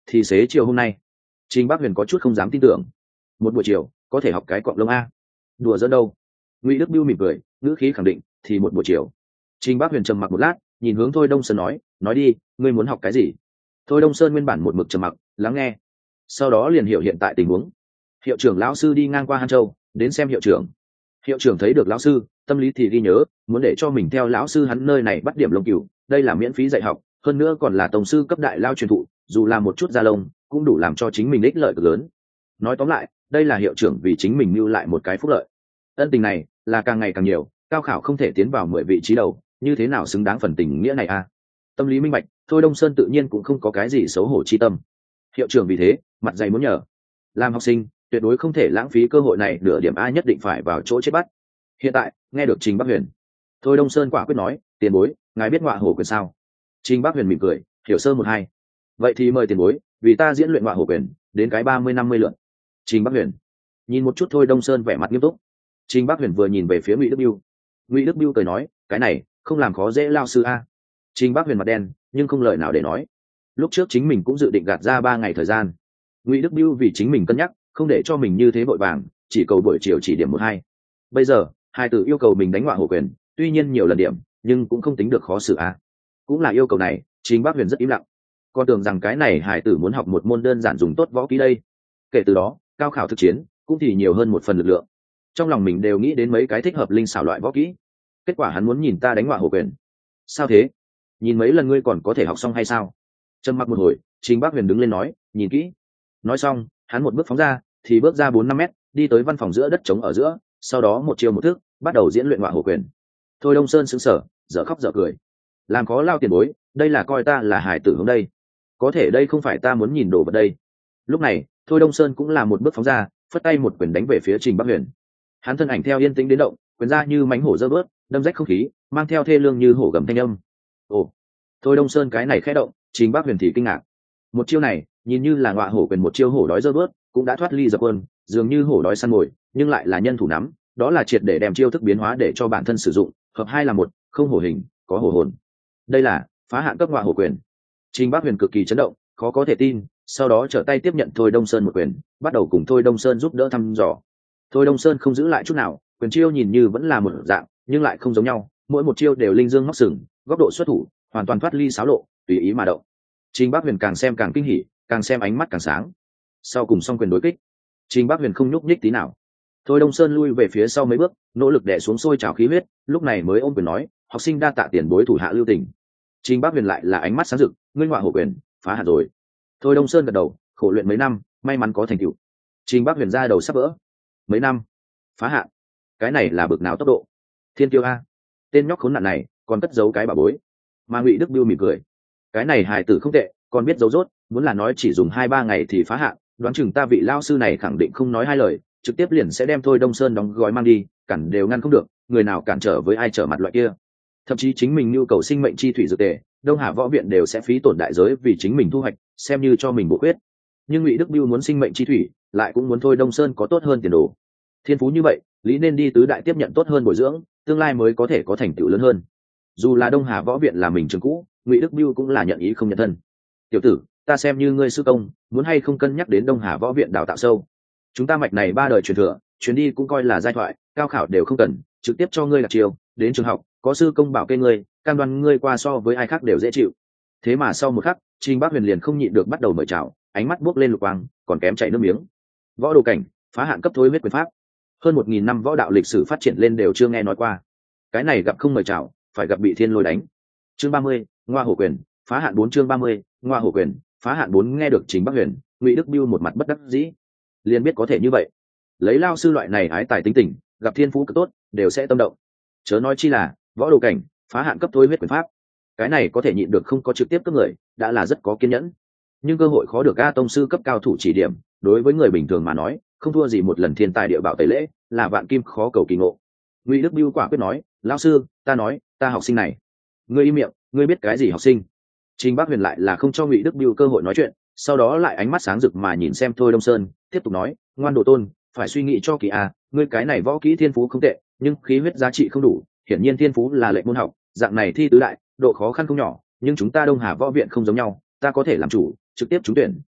thì xế chiều hôm nay. Trình Bắc Huyền có chút không dám tin tưởng, một buổi chiều có thể học cái cọng lông a? Đùa giỡn đâu? Ngụy Đức Biêu mỉm cười, ngữ khí khẳng định, thì một buổi chiều. Trình Bắc Huyền trầm mặc một lát, nhìn hướng Thôi Đông Sơn nói, nói đi, ngươi muốn học cái gì? Thôi Đông Sơn nguyên bản một mực trầm mặc, lắng nghe, sau đó liền hiểu hiện tại tình huống. Hiệu trưởng lão sư đi ngang qua Hàn Châu, đến xem hiệu trưởng. Hiệu trưởng thấy được lão sư, tâm lý thì ghi nhớ, muốn để cho mình theo lão sư hắn nơi này bắt điểm lông cừu, đây là miễn phí dạy học, hơn nữa còn là tổng sư cấp đại lao truyền thụ, dù là một chút da lông, cũng đủ làm cho chính mình ích lợi cực lớn. Nói tóm lại, đây là hiệu trưởng vì chính mình lưu lại một cái phúc lợi. Ân tình này là càng ngày càng nhiều, cao khảo không thể tiến vào mười vị trí đầu, như thế nào xứng đáng phần tình nghĩa này a? Tâm lý minh bạch, Thôi Đông Sơn tự nhiên cũng không có cái gì xấu hổ chi tâm. Hiệu trưởng vì thế, mặt dày muốn nhờ. Làm học sinh, tuyệt đối không thể lãng phí cơ hội này, nửa điểm ai nhất định phải vào chỗ chết bắt. Hiện tại, nghe được Trình Bắc Huyền, Thôi Đông Sơn quả quyết nói, tiền bối, ngài biết ngọa hổ quyền sao? Trình Bắc Huyền mỉm cười, hiểu sơ một hai. Vậy thì mời tiền bối, vì ta diễn luyện ngọa hổ quyền, đến cái ba mươi năm mươi lượt. Trình Bắc Huyền nhìn một chút Thôi Đông Sơn vẻ mặt nghiêm túc. Trình Bắc Huyền vừa nhìn về phía Ngụy Đức Biêu. Ngụy Đức Biêu cười nói, cái này không làm khó dễ lao sư a. Trình Bắc Huyền mặt đen, nhưng không lời nào để nói. Lúc trước chính mình cũng dự định gạt ra ba ngày thời gian. Ngụy Đức Biêu vì chính mình cân nhắc, không để cho mình như thế vội vàng, chỉ cầu buổi chiều chỉ điểm một hai. Bây giờ, hai tử yêu cầu mình đánh ngọa hổ quyền, tuy nhiên nhiều lần điểm, nhưng cũng không tính được khó xử a. Cũng là yêu cầu này, Trình Bắc Huyền rất im lặng. Con tưởng rằng cái này hải tử muốn học một môn đơn giản dùng tốt võ kỹ đây. Kể từ đó, cao khảo thực chiến cũng thì nhiều hơn một phần lực lượng. Trong lòng mình đều nghĩ đến mấy cái thích hợp linh xảo loại võ kỹ. Kết quả hắn muốn nhìn ta đánh ngọa hổ quyền. Sao thế? Nhìn mấy lần ngươi còn có thể học xong hay sao? Trầm mặc một hồi, Trình Bắc Huyền đứng lên nói, nhìn kỹ. Nói xong, hắn một bước phóng ra, thì bước ra bốn năm mét, đi tới văn phòng giữa đất trống ở giữa, sau đó một chiều một thước, bắt đầu diễn luyện ngọa hổ quyền. Thôi Đông Sơn sững sờ, dở khóc dở cười. Làm khó lao tiền bối, đây là coi ta là hải tử hướng đây. Có thể đây không phải ta muốn nhìn đồ vật đây. Lúc này, Thôi Đông Sơn cũng là một bước phóng ra, phất tay một quyền đánh về phía Trình Bắc Huyền. Hắn thân ảnh theo yên tĩnh đến động, quyền ra như mánh hổ dơ bớt, đâm rách không khí, mang theo thê lương như hổ gầm thanh âm. Ồ, Thôi Đông Sơn cái này khẽ động, Trình Bắc Huyền thì kinh ngạc. Một chiêu này, nhìn như là ngọa hổ quyền một chiêu hổ đói dơ bớt, cũng đã thoát ly dập quân, dường như hổ đói săn mồi, nhưng lại là nhân thủ nắm, đó là triệt để đem chiêu thức biến hóa để cho bản thân sử dụng, hợp hai là một, không hổ hình, có hổ hồn. Đây là phá hạn cấp ngọa hổ quyền. Trình Bắc Huyền cực kỳ chấn động, khó có thể tin, sau đó trở tay tiếp nhận Thôi Đông Sơn một quyền, bắt đầu cùng Thôi Đông Sơn giúp đỡ thăm dò. Thôi Đông Sơn không giữ lại chút nào, quyền chiêu nhìn như vẫn là một dạng, nhưng lại không giống nhau, mỗi một chiêu đều linh dương móc sừng, góc độ xuất thủ, hoàn toàn thoát ly xáo lộ, tùy ý mà động. Trình Bắc Huyền càng xem càng kinh hỉ, càng xem ánh mắt càng sáng. Sau cùng xong quyền đối kích, Trình Bắc Huyền không nhúc nhích tí nào. Thôi Đông Sơn lui về phía sau mấy bước, nỗ lực đè xuống sôi trào khí huyết, lúc này mới ôm quyền nói, học sinh đa tạ tiền bối thủ hạ lưu tình. Trình Bắc Huyền lại là ánh mắt sáng rực, ngươi ngọa hổ quyền, phá hạn rồi. Thôi Đông Sơn gật đầu, khổ luyện mấy năm, may mắn có thành tựu. Trình Bắc Huyền ra đầu sắp vỡ. Mấy năm? Phá hạn? Cái này là bực nào tốc độ? Thiên kiêu a. Tên nhóc khốn nạn này, còn cất giấu cái bà bối. Mà Ngụy Đức Biêu mỉm cười. Cái này hài tử không tệ, còn biết giấu rốt, muốn là nói chỉ dùng hai ba ngày thì phá hạn, đoán chừng ta vị lao sư này khẳng định không nói hai lời, trực tiếp liền sẽ đem Thôi Đông Sơn đóng gói mang đi, cản đều ngăn không được, người nào cản trở với ai trở mặt loại kia. Thậm chí chính mình nhu cầu sinh mệnh chi thủy dược tề, Đông Hà võ viện đều sẽ phí tổn đại giới vì chính mình thu hoạch, xem như cho mình bổ khuyết. Nhưng Ngụy Đức Biêu muốn sinh mệnh chi thủy, lại cũng muốn Thôi Đông Sơn có tốt hơn tiền đồ. Thiên phú như vậy, lý nên đi tứ đại tiếp nhận tốt hơn bồi dưỡng, tương lai mới có thể có thành tựu lớn hơn. Dù là Đông Hà võ viện là mình trường cũ, Ngụy Đức Biêu cũng là nhận ý không nhận thân. Tiểu tử, ta xem như ngươi sư công, muốn hay không cân nhắc đến Đông Hà võ viện đào tạo sâu. Chúng ta mạch này ba đời truyền thừa, chuyến đi cũng coi là giai thoại, cao khảo đều không cần, trực tiếp cho ngươi là chiều, đến trường học, có sư công bảo kê ngươi, cam đoan ngươi qua so với ai khác đều dễ chịu. Thế mà sau một khắc, Trình Bắc Huyền liền không nhịn được bắt đầu mời chào, ánh mắt buốc lên lục quang, còn kém chảy nước miếng. Võ đồ cảnh, phá hạn cấp thối huyết quyền pháp. Hơn một nghìn năm võ đạo lịch sử phát triển lên đều chưa nghe nói qua. Cái này gặp không mời chào, phải gặp bị thiên lôi đánh. Chương ba mươi, ngoa hổ quyền, phá hạn bốn chương ba mươi, ngoa hổ quyền, phá hạn bốn nghe được Trình Bắc Huyền, Ngụy Đức Biêu một mặt bất đắc dĩ. Liền biết có thể như vậy. Lấy lao sư loại này ái tài tính tình, gặp thiên phú cực tốt, đều sẽ tâm động. Chớ nói chi là võ đồ cảnh, phá hạn cấp thối huyết quyền pháp. Cái này có thể nhịn được không có trực tiếp cấp người, đã là rất có kiên nhẫn. Nhưng cơ hội khó được A tông sư cấp cao thủ chỉ điểm, đối với người bình thường mà nói, không thua gì một lần thiên tài địa bảo tẩy lễ, là vạn kim khó cầu kỳ ngộ. Ngụy Đức Biêu quả quyết nói, lão sư, ta nói, ta học sinh này. Ngươi im miệng, ngươi biết cái gì học sinh? Trình Bắc Huyền lại là không cho Ngụy Đức Biêu cơ hội nói chuyện, sau đó lại ánh mắt sáng rực mà nhìn xem Thôi Đông Sơn, tiếp tục nói, ngoan đồ tôn, phải suy nghĩ cho kỳ a, ngươi cái này võ kỹ thiên phú không tệ, nhưng khí huyết giá trị không đủ, hiển nhiên thiên phú là lệnh môn học, dạng này thi tứ đại, độ khó khăn không nhỏ, nhưng chúng ta Đông Hà võ viện không giống nhau, ta có thể làm chủ, trực tiếp trúng tuyển,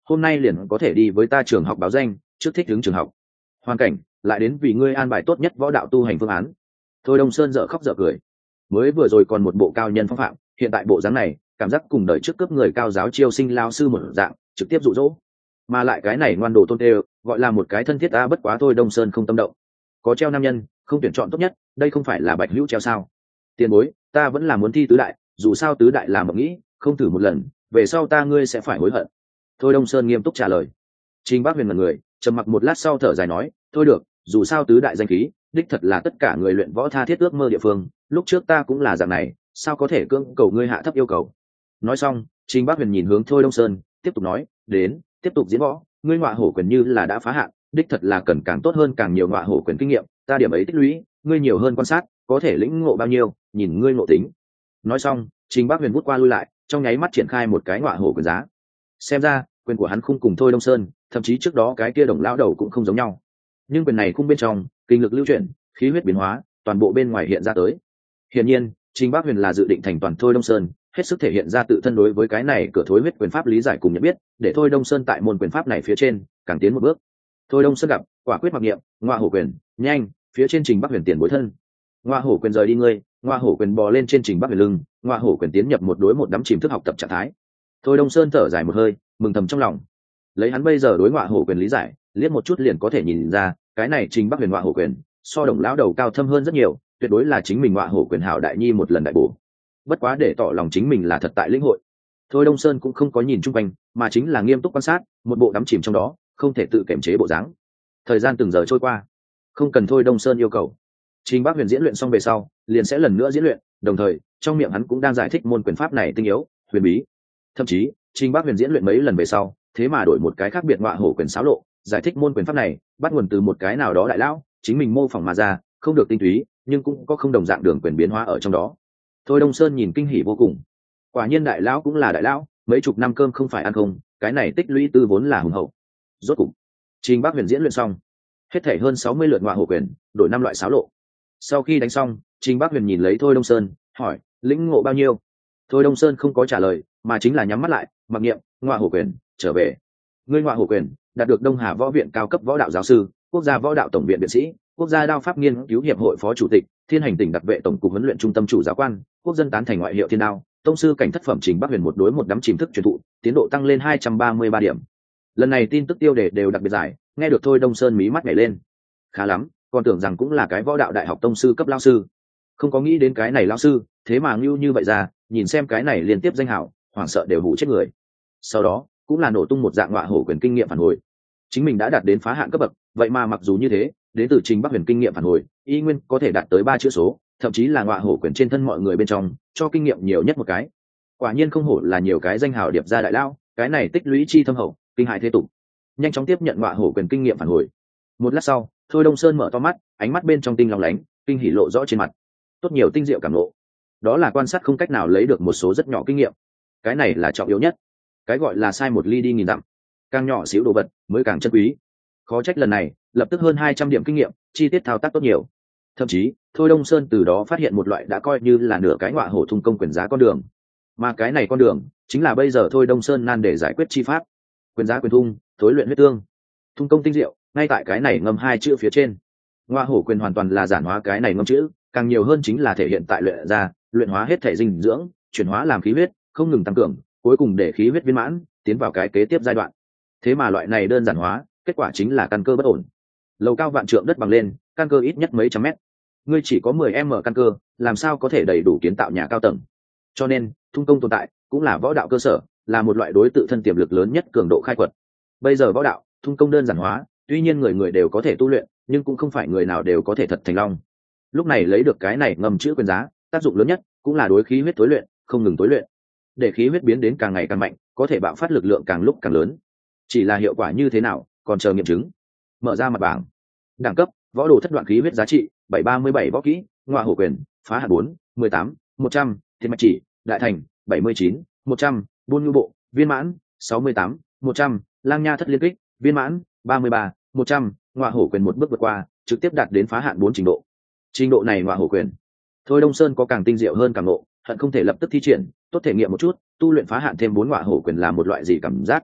hôm nay liền có thể đi với ta trường học báo danh, trước thích ứng trường học hoàn cảnh, lại đến vì ngươi an bài tốt nhất võ đạo tu hành phương án. Thôi Đông Sơn dở khóc dở cười, mới vừa rồi còn một bộ cao nhân phong phạm, hiện tại bộ dáng này cảm giác cùng đời trước cướp người cao giáo chiêu sinh lao sư một dạng, trực tiếp dụ dỗ. Mà lại cái này ngoan đồ tôn tê gọi là một cái thân thiết ta, bất quá Thôi Đông Sơn không tâm động. Có treo nam nhân không tuyển chọn tốt nhất, đây không phải là bạch hữu treo sao? Tiền bối, ta vẫn là muốn thi tứ đại, dù sao tứ đại làm mộng nghĩ, không thử một lần về sau ta ngươi sẽ phải hối hận. Thôi Đông Sơn nghiêm túc trả lời. Trình Bác Huyền mật người trầm mặc một lát sau thở dài nói, thôi được, dù sao tứ đại danh khí đích thật là tất cả người luyện võ tha thiết ước mơ địa phương, lúc trước ta cũng là dạng này, sao có thể cưỡng cầu ngươi hạ thấp yêu cầu. Nói xong, Trình Bác Huyền nhìn hướng Thôi Đông Sơn tiếp tục nói, đến tiếp tục diễn võ, ngươi ngọa hổ quyền như là đã phá hạn, đích thật là cần càng tốt hơn càng nhiều ngọa hổ quyền kinh nghiệm, ta điểm ấy tích lũy, ngươi nhiều hơn quan sát, có thể lĩnh ngộ bao nhiêu, nhìn ngươi ngộ tính. Nói xong, Trình Bác Huyền bút qua lui lại, trong nháy mắt triển khai một cái ngọa hổ quyền giá. Xem ra quyền của hắn không cùng Thôi Đông Sơn, thậm chí trước đó cái kia đồng lão đầu cũng không giống nhau, nhưng quyền này khung bên trong kinh lực lưu chuyển, khí huyết biến hóa, toàn bộ bên ngoài hiện ra tới. Hiển nhiên, Trình Bác Huyền là dự định thành toàn Thôi Đông Sơn, hết sức thể hiện ra tự thân đối với cái này cửa thối huyết quyền pháp lý giải cùng nhận biết, để Thôi Đông Sơn tại môn quyền pháp này phía trên càng tiến một bước. Thôi Đông Sơn gặp, quả quyết mặc niệm, ngọa hổ quyền, nhanh, phía trên Trình Bác Huyền tiền bối thân. Ngọa hổ quyền rời đi ngươi, ngọa hổ quyền bò lên trên Trình Bác Huyền lưng, ngọa hổ quyền tiến nhập một đối một đắm chìm thức học tập trạng thái. Thôi Đông Sơn thở dài một hơi, mừng thầm trong lòng. Lấy hắn bây giờ đối ngọa hổ quyền lý giải, liếc một chút liền có thể nhìn ra, cái này Trình Bác Huyền ngọa hổ quyền so đồng lão đầu cao thâm hơn rất nhiều, tuyệt đối là chính mình ngọa hổ quyền hảo đại nhi một lần đại bổ. Bất quá để tỏ lòng chính mình là thật tại lĩnh hội, Thôi Đông Sơn cũng không có nhìn chung quanh, mà chính là nghiêm túc quan sát, một bộ đắm chìm trong đó, không thể tự kiểm chế bộ dáng. Thời gian từng giờ trôi qua, không cần Thôi Đông Sơn yêu cầu, Trình Bác Huyền diễn luyện xong về sau, liền sẽ lần nữa diễn luyện, đồng thời trong miệng hắn cũng đang giải thích môn quyền pháp này tinh yếu, huyền bí. Thậm chí, Trình Bác Huyền diễn luyện mấy lần về sau, thế mà đổi một cái khác biệt ngọa hổ quyền xáo lộ, giải thích môn quyền pháp này bắt nguồn từ một cái nào đó đại lão, chính mình mô phỏng mà ra, không được tinh túy, nhưng cũng có không đồng dạng đường quyền biến hóa ở trong đó. Thôi Đông Sơn nhìn kinh hỉ vô cùng. Quả nhiên đại lão cũng là đại lão, mấy chục năm cơm không phải ăn không, cái này tích lũy tư vốn là hùng hậu. Rốt cục, Trình Bác Huyền diễn luyện xong, hết thảy hơn sáu mươi lượt ngọa hổ quyền, đổi năm loại xáo lộ. Sau khi đánh xong, Trình Bác Huyền nhìn lấy Thôi Đông Sơn, hỏi, lĩnh ngộ bao nhiêu? Thôi Đông Sơn không có trả lời, mà chính là nhắm mắt lại, mặc niệm, ngọa hổ quyền, trở về. Ngươi ngọa hổ quyền đạt được Đông Hà Võ Viện cao cấp võ đạo giáo sư, quốc gia võ đạo tổng viện viện sĩ, quốc gia đao pháp nghiên cứu hiệp hội phó chủ tịch, thiên hành tỉnh đặc vệ tổng cục huấn luyện trung tâm chủ giáo quan, quốc dân tán thành ngoại hiệu thiên đao, tông sư cảnh thất phẩm. Trình Bác Huyền một đối một đắm chìm thức truyền thụ, tiến độ tăng lên hai trăm ba mươi ba điểm. Lần này tin tức tiêu đề đều đặc biệt giải, nghe được Thôi Đông Sơn mí mắt nhảy lên. Khá lắm, còn tưởng rằng cũng là cái võ đạo đại học tông sư cấp lao sư, không có nghĩ đến cái này lao sư thế mà ngưu như vậy ra, nhìn xem cái này liên tiếp danh hảo, hoảng sợ đều hủ chết người. Sau đó cũng là nổ tung một dạng ngọa hổ quyền kinh nghiệm phản hồi, chính mình đã đạt đến phá hạn cấp bậc, vậy mà mặc dù như thế, đến từ Trình Bác Huyền kinh nghiệm phản hồi y nguyên có thể đạt tới ba chữ số, thậm chí là ngọa hổ quyền trên thân mọi người bên trong cho kinh nghiệm nhiều nhất một cái. Quả nhiên không hổ là nhiều cái danh hào điệp ra đại lao, cái này tích lũy chi thâm hậu, kinh hại thế tục. Nhanh chóng tiếp nhận ngọa hổ quyền kinh nghiệm phản hồi. Một lát sau, Thôi Đông Sơn mở to mắt, ánh mắt bên trong tinh long lánh, kinh hỉ lộ rõ trên mặt. Tốt nhiều tinh diệu cảm ngộ, đó là quan sát không cách nào lấy được một số rất nhỏ kinh nghiệm, cái này là trọng yếu nhất. Cái gọi là sai một ly đi nghìn dặm, càng nhỏ xíu đồ vật mới càng chân quý. Khó trách lần này lập tức hơn hai trăm điểm kinh nghiệm, chi tiết thao tác tốt nhiều. Thậm chí Thôi Đông Sơn từ đó phát hiện một loại đã coi như là nửa cái ngọa hổ thung công quyền giá con đường, mà cái này con đường chính là bây giờ Thôi Đông Sơn nan để giải quyết chi pháp. Quyền giá quyền thung, thối luyện huyết tương, thung công tinh diệu, ngay tại cái này ngâm hai chữ phía trên. Ngọa hổ quyền hoàn toàn là giản hóa cái này ngâm chữ, càng nhiều hơn chính là thể hiện tại luyện ra, luyện hóa hết thể dinh dưỡng, chuyển hóa làm khí huyết, không ngừng tăng cường, cuối cùng để khí huyết viên mãn, tiến vào cái kế tiếp giai đoạn. Thế mà loại này đơn giản hóa, kết quả chính là căn cơ bất ổn. Lầu cao vạn trượng đất bằng lên, căn cơ ít nhất mấy trăm mét. Ngươi chỉ có mười em căn cơ, làm sao có thể đầy đủ kiến tạo nhà cao tầng? Cho nên, thung công tồn tại cũng là võ đạo cơ sở, là một loại đối tự thân tiềm lực lớn nhất cường độ khai quật. Bây giờ võ đạo, thung công đơn giản hóa, tuy nhiên người người đều có thể tu luyện, nhưng cũng không phải người nào đều có thể thật thành long. Lúc này lấy được cái này ngầm chữ quyền giá, tác dụng lớn nhất cũng là đối khí huyết tối luyện, không ngừng tối luyện, để khí huyết biến đến càng ngày càng mạnh, có thể bạo phát lực lượng càng lúc càng lớn. Chỉ là hiệu quả như thế nào, còn chờ nghiệm chứng. Mở ra mặt bảng, đẳng cấp võ đồ thất đoạn khí huyết giá trị bảy ba mươi bảy võ kỹ, ngọa hổ quyền phá hạn bốn mười tám một trăm thiên mạch chỉ đại thành bảy mươi chín một trăm buôn ngư bộ viên mãn sáu mươi tám một trăm lang nha thất liên kích viên mãn ba mươi ba một trăm ngọa hổ quyền một bước vượt qua, trực tiếp đạt đến phá hạn bốn trình độ. Trình độ này ngọa hổ quyền, Thôi Đông Sơn có càng tinh diệu hơn càng ngộ, hận không thể lập tức thi triển, tốt thể nghiệm một chút, tu luyện phá hạn thêm bốn ngọa hổ quyền là một loại gì cảm giác.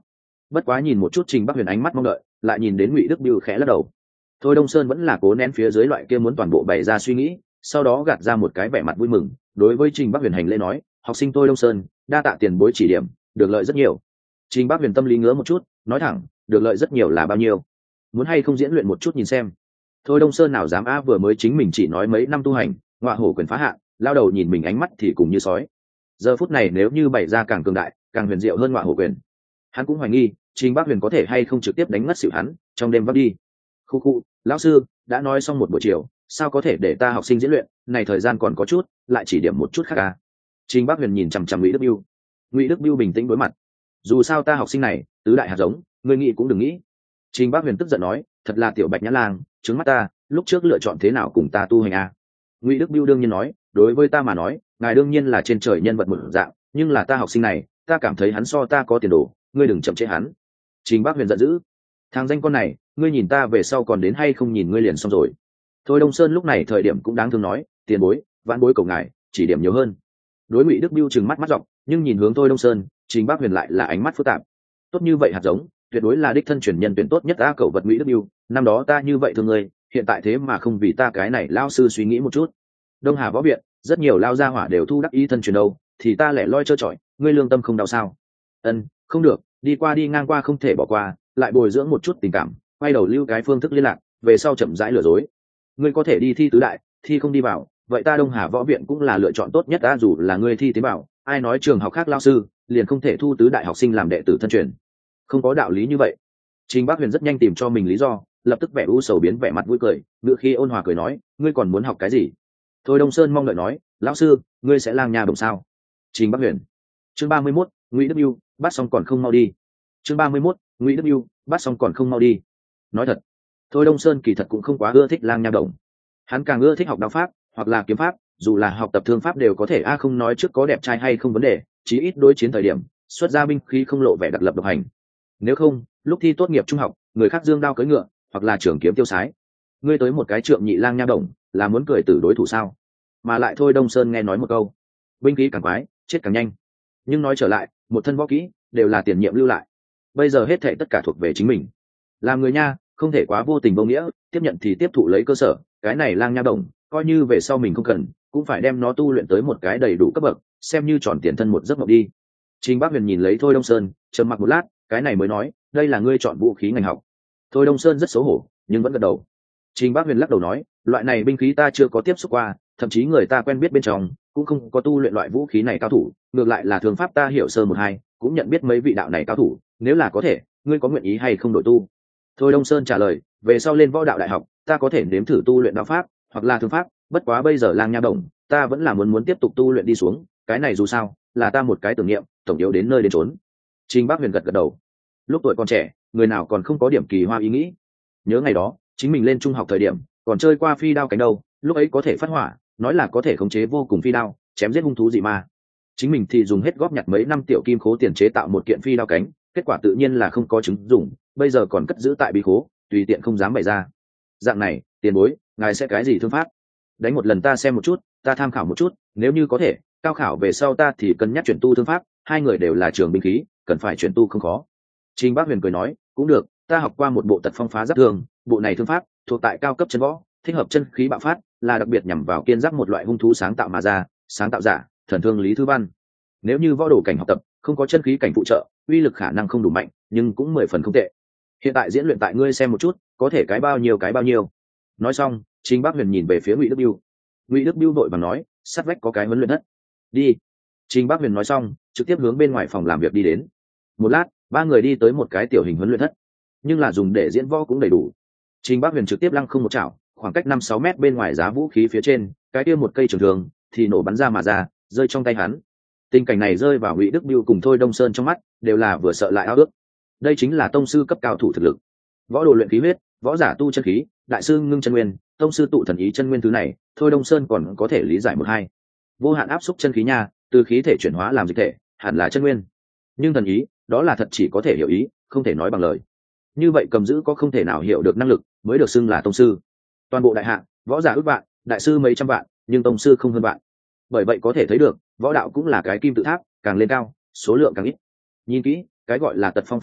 Bất quá nhìn một chút Trình Bắc Huyền ánh mắt mong đợi, lại nhìn đến Ngụy Đức Bưu khẽ lắc đầu. Thôi Đông Sơn vẫn là cố nén phía dưới loại kia muốn toàn bộ bày ra suy nghĩ, sau đó gạt ra một cái vẻ mặt vui mừng, đối với Trình Bắc Huyền hành lễ nói, học sinh Thôi Đông Sơn, đa tạ tiền bối chỉ điểm, được lợi rất nhiều. Trình Bắc Huyền tâm lý ngứa một chút, nói thẳng, được lợi rất nhiều là bao nhiêu? Muốn hay không diễn luyện một chút nhìn xem. Thôi Đông Sơn nào dám a, vừa mới chính mình chỉ nói mấy năm tu hành, ngọa hổ quyền phá hạn, lao đầu nhìn mình ánh mắt thì cùng như sói. Giờ phút này nếu như bày ra càng cường đại, càng huyền diệu hơn ngọa hổ quyền, hắn cũng hoài nghi Trình Bắc Huyền có thể hay không trực tiếp đánh ngất xỉu hắn trong đêm vấp đi. Khu khu, lão sư đã nói xong một buổi chiều, sao có thể để ta học sinh diễn luyện, này thời gian còn có chút, lại chỉ điểm một chút khác à? Trình Bắc Huyền nhìn chằm chằm Ngụy Đức Bưu. Ngụy Đức Bưu bình tĩnh đối mặt. Dù sao ta học sinh này tứ đại hạt giống, ngươi nghĩ cũng đừng nghĩ. Trình Bắc Huyền tức giận nói, thật là tiểu bạch nhã lang, trứng mắt ta, lúc trước lựa chọn thế nào cùng ta tu hành à? Ngụy Đức Bưu đương nhiên nói, đối với ta mà nói, ngài đương nhiên là trên trời nhân vật một dạng, nhưng là ta học sinh này, ta cảm thấy hắn so ta có tiền đồ, ngươi đừng chậm trễ hắn. Trình Bắc Huyền giận dữ, thằng danh con này, ngươi nhìn ta về sau còn đến hay không nhìn ngươi liền xong rồi. Thôi Đông Sơn lúc này thời điểm cũng đáng thương nói, tiền bối, vãn bối cầu ngài chỉ điểm nhiều hơn. Đối Ngụy Đức Bưu trừng mắt mắt dọc, nhưng nhìn hướng Thôi Đông Sơn, Trình Bắc Huyền lại là ánh mắt phức tạp. Tốt như vậy hạt giống, tuyệt đối là đích thân truyền nhân tuyển tốt nhất a, cậu vật Ngụy Đức Bưu, năm đó ta như vậy thương ngươi, hiện tại thế mà không vì ta cái này lao sư suy nghĩ một chút. Đông Hà võ viện, rất nhiều lao gia hỏa đều thu đắc ý thân truyền đâu, thì ta lẻ loi trơ trọi, ngươi lương tâm không đau sao? Ân, không được, đi qua đi ngang qua không thể bỏ qua, lại bồi dưỡng một chút tình cảm, quay đầu lưu cái phương thức liên lạc, về sau chậm rãi lừa dối. Ngươi có thể đi thi tứ đại, thi không đi vào, vậy ta Đông Hà võ viện cũng là lựa chọn tốt nhất đã, dù là ngươi thi tiến bảo, ai nói trường học khác lao sư liền không thể thu tứ đại học sinh làm đệ tử thân truyền? Không có đạo lý như vậy. Trình Bắc Huyền rất nhanh tìm cho mình lý do, lập tức vẻ u sầu biến vẻ mặt vui cười, ngựa khi ôn hòa cười nói, ngươi còn muốn học cái gì? Thôi Đông Sơn mong đợi nói, lão sư, ngươi sẽ lang nha đồng sao? Trình Bắc Huyền. Chương ba mươi mốt, Ngụy Đức Bưu, bắt xong còn không mau đi. Chương ba mươi mốt, Ngụy Đức Bưu, bắt xong còn không mau đi. Nói thật, Thôi Đông Sơn kỳ thật cũng không quá ưa thích lang nha đồng, hắn càng ưa thích học đao pháp hoặc là kiếm pháp, dù là học tập thương pháp đều có thể a, không nói trước có đẹp trai hay không vấn đề, chí ít đối chiến thời điểm xuất ra binh khí không lộ vẻ đặc lập độc hành. Nếu không, lúc thi tốt nghiệp trung học, người khác dương đao cưỡi ngựa hoặc là trường kiếm tiêu sái, ngươi tới một cái trượng nhị lang nha đồng, là muốn cười tử đối thủ sao? Mà lại Thôi Đông Sơn nghe nói một câu, binh khí càng quái chết càng nhanh. Nhưng nói trở lại, một thân võ kỹ đều là tiền nhiệm lưu lại, bây giờ hết thảy tất cả thuộc về chính mình. Làm người nha, không thể quá vô tình vô nghĩa, tiếp nhận thì tiếp thụ lấy cơ sở, cái này lang nha đồng, coi như về sau mình không cần, cũng phải đem nó tu luyện tới một cái đầy đủ cấp bậc, xem như tròn tiền thân một giấc mộng đi. Trình Bắc Huyền nhìn lấy Thôi Đông Sơn, trầm mặc một lát, cái này mới nói, đây là ngươi chọn vũ khí ngành học. Thôi Đông Sơn rất xấu hổ, nhưng vẫn gật đầu. Trình Bắc Huyền lắc đầu nói, loại này binh khí ta chưa có tiếp xúc qua, thậm chí người ta quen biết bên trong cũng không có tu luyện loại vũ khí này cao thủ, ngược lại là thường pháp ta hiểu sơ một hai, cũng nhận biết mấy vị đạo này cao thủ, nếu là có thể, ngươi có nguyện ý hay không đổi tu? Thôi Đông Sơn trả lời, về sau lên võ đạo đại học, ta có thể nếm thử tu luyện đạo pháp hoặc là thương pháp, bất quá bây giờ lang nha đồng, ta vẫn là muốn muốn tiếp tục tu luyện đi xuống, cái này dù sao là ta một cái tưởng niệm, tổng yếu đến nơi đến chốn. Trình Bắc Huyền gật gật đầu. Lúc tuổi còn trẻ, người nào còn không có điểm kỳ hoa ý nghĩ? Nhớ ngày đó, chính mình lên trung học thời điểm, còn chơi qua phi đao cánh đâu, lúc ấy có thể phát hỏa, nói là có thể khống chế vô cùng phi đao, chém giết hung thú dị ma. Chính mình thì dùng hết góp nhặt mấy năm tiểu kim khố tiền chế tạo một kiện phi đao cánh, kết quả tự nhiên là không có chứng dụng, bây giờ còn cất giữ tại bí khố, tùy tiện không dám bày ra. Dạng này, tiền bối, ngài sẽ cái gì thương pháp? Đánh một lần ta xem một chút, ta tham khảo một chút, nếu như có thể, cao khảo về sau ta thì cân nhắc chuyển tu thương pháp, hai người đều là trường binh khí, cần phải chuyển tu không khó. Trình Bắc Huyền cười nói, cũng được, ta học qua một bộ tật phong phá giáp thương, bộ này thương pháp thuộc tại cao cấp chân võ, thích hợp chân khí bạo phát, là đặc biệt nhằm vào kiên giáp một loại hung thú sáng tạo mà ra, sáng tạo giả, thần thương Lý Thư Văn. Nếu như võ đồ cảnh học tập, không có chân khí cảnh phụ trợ, uy lực khả năng không đủ mạnh, nhưng cũng mười phần không tệ. Hiện tại diễn luyện tại ngươi xem một chút, có thể cái bao nhiêu cái bao nhiêu. Nói xong, Trình Bắc Huyền nhìn về phía Ngụy Đức Bưu. Ngụy Đức Bưu vội vàng nói, sát vách có cái huấn luyện thất. Đi. Trình Bắc Huyền nói xong, trực tiếp hướng bên ngoài phòng làm việc đi đến. Một lát, ba người đi tới một cái tiểu hình huấn luyện thất, nhưng là dùng để diễn võ cũng đầy đủ. Trình Bắc Huyền trực tiếp lăng không một chảo, khoảng cách năm sáu mét bên ngoài giá vũ khí phía trên, cái kia một cây trường thường thì nổ bắn ra mà ra, rơi trong tay hắn. Tình cảnh này rơi vào Ngụy Đức Bưu cùng Thôi Đông Sơn trong mắt, đều là vừa sợ lại ao ước. Đây chính là tông sư cấp cao thủ thực lực. Võ đồ luyện khí huyết, võ giả tu chân khí, đại sư ngưng chân nguyên, tông sư tụ thần ý chân nguyên thứ này, Thôi Đông Sơn còn có thể lý giải một hai. Vô hạn áp xúc chân khí nha, từ khí thể chuyển hóa làm dịch thể, hẳn là chân nguyên. Nhưng thần ý, đó là thật chỉ có thể hiểu ý, không thể nói bằng lời. Như vậy cầm giữ có không thể nào hiểu được năng lực, mới được xưng là tông sư. Toàn bộ đại hạ, võ giả ước vạn, đại sư mấy trăm vạn, nhưng tông sư không hơn vạn. Bởi vậy có thể thấy được, võ đạo cũng là cái kim tự tháp, càng lên cao, số lượng càng ít. Nhìn kỹ, cái gọi là tật phong phá giáp,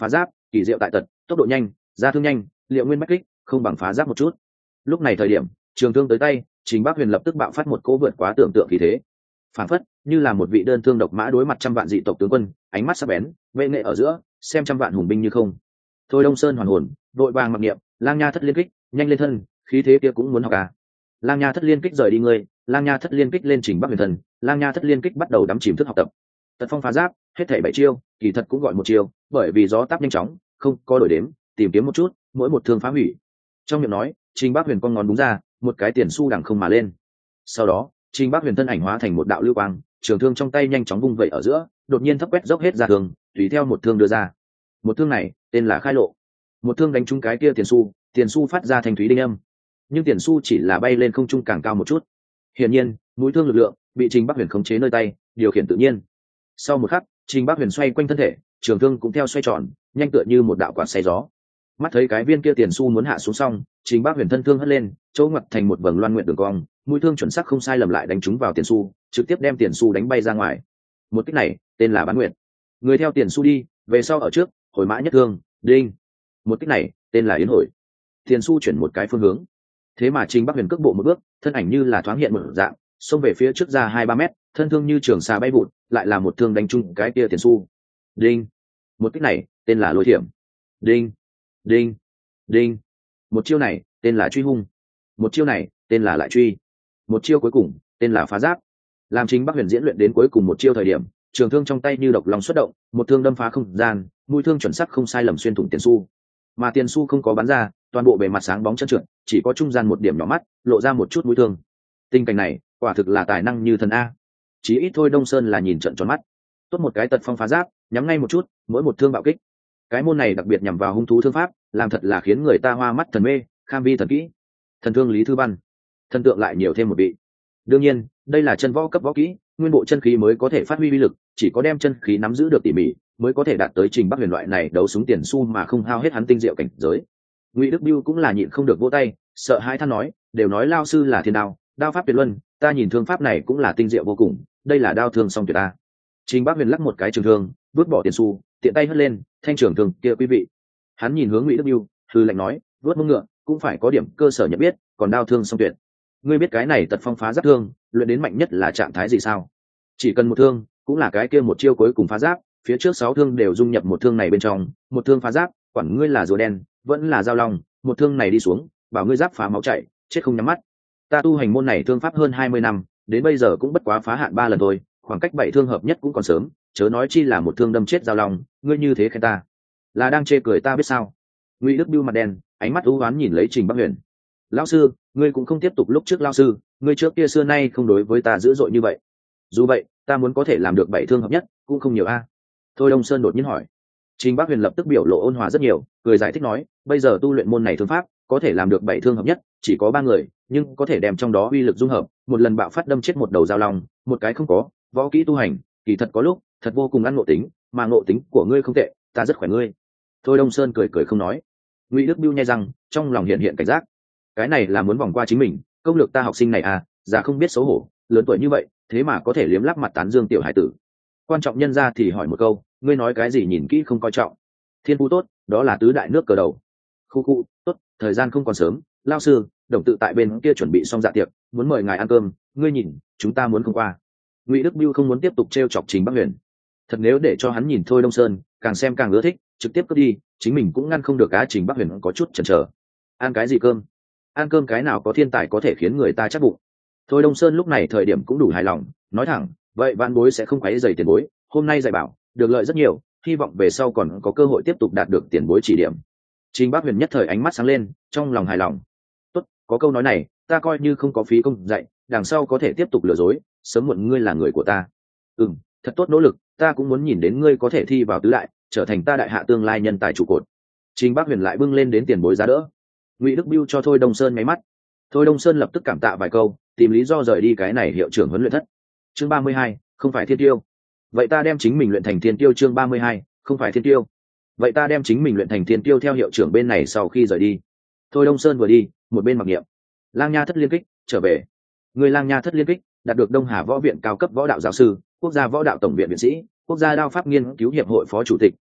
kỳ diệu tại tật, tốc độ nhanh, ra thương nhanh, liệu nguyên bách kích, không bằng phá giáp một chút. Lúc này thời điểm trường thương tới tay, Trình Bắc Huyền lập tức bạo phát một cỗ vượt quá tưởng tượng khí thế, phản phất như là một vị đơn thương độc mã đối mặt trăm vạn dị tộc tướng quân, ánh mắt sắc bén, vệ nghệ ở giữa, xem trăm vạn hùng binh như không. Thôi Đông Sơn hoàn hồn, vội vàng mặc niệm, lang nha thất liên kích, nhanh lên thân, khí thế kia cũng muốn học à. Lang nha thất liên kích rời đi ngươi, lang nha thất liên kích lên Trình Bắc Huyền thần, lang nha thất liên kích bắt đầu đắm chìm thức học tập. Tật phong phá giáp, hết thảy bảy chiêu, kỳ thật cũng gọi một chiêu, bởi vì gió táp nhanh chóng, không có đổi đếm, tìm kiếm một chút, mỗi một thương phá hủy. Trong miệng nói, Trình Bắc Huyền con ngón đúng ra, một cái tiền xu đằng không mà lên. Sau đó, Trình Bắc Huyền thân ảnh hóa thành một đạo lưu quang, trường thương trong tay nhanh chóng vung vẩy ở giữa, đột nhiên thấp quét dốc hết ra thương, tùy theo một thương đưa ra. Một thương này, tên là Khai Lộ. Một thương đánh trúng cái kia tiền xu, tiền xu phát ra thanh thúy đinh âm. Nhưng tiền xu chỉ là bay lên không trung càng cao một chút. Hiển nhiên, mũi thương lực lượng bị Trình Bắc Huyền khống chế nơi tay, điều khiển tự nhiên. Sau một khắc, Trình Bắc Huyền xoay quanh thân thể, trường thương cũng theo xoay tròn, nhanh tựa như một đạo quạt xay gió. Mắt thấy cái viên kia tiền xu muốn hạ xuống xong, Trình Bắc Huyền thân thương hất lên, chỗ ngoặt thành một vầng loan nguyện đường cong, mũi thương chuẩn xác không sai lầm lại đánh trúng vào tiền xu, trực tiếp đem tiền xu đánh bay ra ngoài. Một kích này tên là bán nguyện. Người theo tiền xu đi, về sau ở trước, hồi mã nhất thương, đinh. Một kích này tên là yến hồi. Tiền xu chuyển một cái phương hướng. Thế mà Trình Bắc Huyền cước bộ một bước, thân ảnh như là thoáng hiện một dạng, xông về phía trước ra hai ba mét, thân thương như trường xà bay vụt, lại là một thương đánh trúng cái kia tiền xu. Đinh. Một kích này tên là lôi thiểm. Đinh, đinh, đinh. Một chiêu này tên là truy hung. Một chiêu này tên là lại truy. Một chiêu cuối cùng tên là phá giáp. Làm Trình Bắc Huyền diễn luyện đến cuối cùng một chiêu thời điểm, trường thương trong tay như độc long xuất động, một thương đâm phá không gian, mũi thương chuẩn xác không sai lầm xuyên thủng tiền xu. Mà tiền xu không có bắn ra, toàn bộ bề mặt sáng bóng trơn trượt, chỉ có trung gian một điểm nhỏ mắt, lộ ra một chút mũi thương. Tình cảnh này, quả thực là tài năng như thần a. Chí ít thôi Đông Sơn là nhìn trận tròn mắt. Tốt một cái tật phong phá giáp, nhắm ngay một chút, mỗi một thương bạo kích. Cái môn này đặc biệt nhằm vào hung thú thương pháp, làm thật là khiến người ta hoa mắt thần mê, kham vi thần kỹ. Thần thương Lý Thư Văn, thần tượng lại nhiều thêm một vị. Đương nhiên, đây là chân võ cấp võ kỹ, nguyên bộ chân khí mới có thể phát huy uy lực, chỉ có đem chân khí nắm giữ được tỉ mỉ, mới có thể đạt tới Trình Bắc Huyền loại này đấu súng tiền xu mà không hao hết hắn tinh diệu cảnh giới. Ngụy Đức Bưu cũng là nhịn không được vỗ tay, sợ hãi than nói, đều nói lao sư là thiên đao, đao pháp tuyệt luân, ta nhìn thương pháp này cũng là tinh diệu vô cùng, đây là đao thương song tuyệt ta. Trình Bắc Huyền lắc một cái trường thương, vứt bỏ tiền xu, tiện tay hất lên, thanh trường thương kia quý vị. Hắn nhìn hướng Ngụy Đức Bưu, hư lạnh nói, vớt mông ngựa, cũng phải có điểm cơ sở nhận biết, còn đao thương song tuyệt. Ngươi biết cái này tật phong phá giáp thương, luyện đến mạnh nhất là trạng thái gì sao? Chỉ cần một thương, cũng là cái kia một chiêu cuối cùng phá giáp, phía trước sáu thương đều dung nhập một thương này bên trong, một thương phá giáp, quản ngươi là rùa đen, vẫn là dao long, một thương này đi xuống, bảo ngươi giáp phá máu chảy, chết không nhắm mắt. Ta tu hành môn này thương pháp hơn hai mươi năm, đến bây giờ cũng bất quá phá hạn ba lần thôi, khoảng cách bảy thương hợp nhất cũng còn sớm, chớ nói chi là một thương đâm chết dao long, ngươi như thế khen ta, là đang chê cười ta biết sao? Ngụy Đức Bưu mặt đen, ánh mắt u ám nhìn lấy Trình Bắc Huyền. Lão sư, ngươi cũng không tiếp tục lúc trước lão sư, ngươi trước kia xưa nay không đối với ta dữ dội như vậy. Dù vậy, ta muốn có thể làm được bảy thương hợp nhất, cũng không nhiều a. Thôi Đông Sơn đột nhiên hỏi. Trình Bắc Huyền lập tức biểu lộ ôn hòa rất nhiều, cười giải thích nói, bây giờ tu luyện môn này thương pháp, có thể làm được bảy thương hợp nhất, chỉ có ba người, nhưng có thể đem trong đó uy lực dung hợp, một lần bạo phát đâm chết một đầu dao long, một cái không có, võ kỹ tu hành, kỳ thật có lúc, thật vô cùng ăn ngộ tính, mà ngộ tính của ngươi không tệ, ta rất khỏe ngươi. Thôi Đông Sơn cười cười không nói. Ngụy Đức Bưu nhai răng, trong lòng hiện hiện cảnh giác. Cái này là muốn vòng qua chính mình, công lược ta học sinh này à, già không biết xấu hổ, lớn tuổi như vậy, thế mà có thể liếm lắp mặt tán dương tiểu hải tử. Quan trọng nhân ra thì hỏi một câu, ngươi nói cái gì nhìn kỹ không coi trọng. Thiên phú tốt, đó là tứ đại nước cờ đầu. Khu khu, tốt, thời gian không còn sớm, lao sư, đồng tự tại bên kia chuẩn bị xong dạ tiệc, muốn mời ngài ăn cơm, ngươi nhìn, chúng ta muốn không qua. Ngụy Đức Bưu không muốn tiếp tục trêu chọc Trình Bắc Huyền. Thật nếu để cho hắn nhìn Thôi Đông Sơn, càng xem càng ưa thích, trực tiếp cướp đi, chính mình cũng ngăn không được. Á Trình Bắc Huyền có chút chần chờ. Ăn cái gì cơm? Ăn cơm cái nào có thiên tài có thể khiến người ta chắc bụng. Thôi Đông Sơn lúc này thời điểm cũng đủ hài lòng, nói thẳng, vậy vạn bối sẽ không quấy rầy tiền bối, hôm nay dạy bảo, được lợi rất nhiều, hy vọng về sau còn có cơ hội tiếp tục đạt được tiền bối chỉ điểm. Trình Bắc Huyền nhất thời ánh mắt sáng lên, trong lòng hài lòng. Tốt, có câu nói này, ta coi như không có phí công dạy, đằng sau có thể tiếp tục lừa dối, sớm muộn ngươi là người của ta. Ừm, thật tốt nỗ lực, ta cũng muốn nhìn đến ngươi có thể thi vào tứ đại, trở thành ta đại hạ tương lai nhân tài trụ cột. Trình Bắc Huyền lại bưng lên đến tiền bối giá đỡ. Ngụy Đức Bưu cho Thôi Đông Sơn nháy mắt. Thôi Đông Sơn lập tức cảm tạ vài câu, tìm lý do rời đi cái này hiệu trưởng huấn luyện thất. Chương ba mươi hai, không phải thiên tiêu. Vậy ta đem chính mình luyện thành thiên tiêu. Chương ba mươi hai, không phải thiên tiêu. Vậy ta đem chính mình luyện thành thiên tiêu theo hiệu trưởng bên này sau khi rời đi. Thôi Đông Sơn vừa đi, một bên mặc niệm. Lang Nha thất liên kích, trở về. Người Lang Nha thất liên kích, đạt được Đông Hà Võ viện cao cấp võ đạo giáo sư, quốc gia võ đạo tổng viện viện sĩ, quốc gia đao pháp nghiên cứu hiệp hội phó chủ tịch,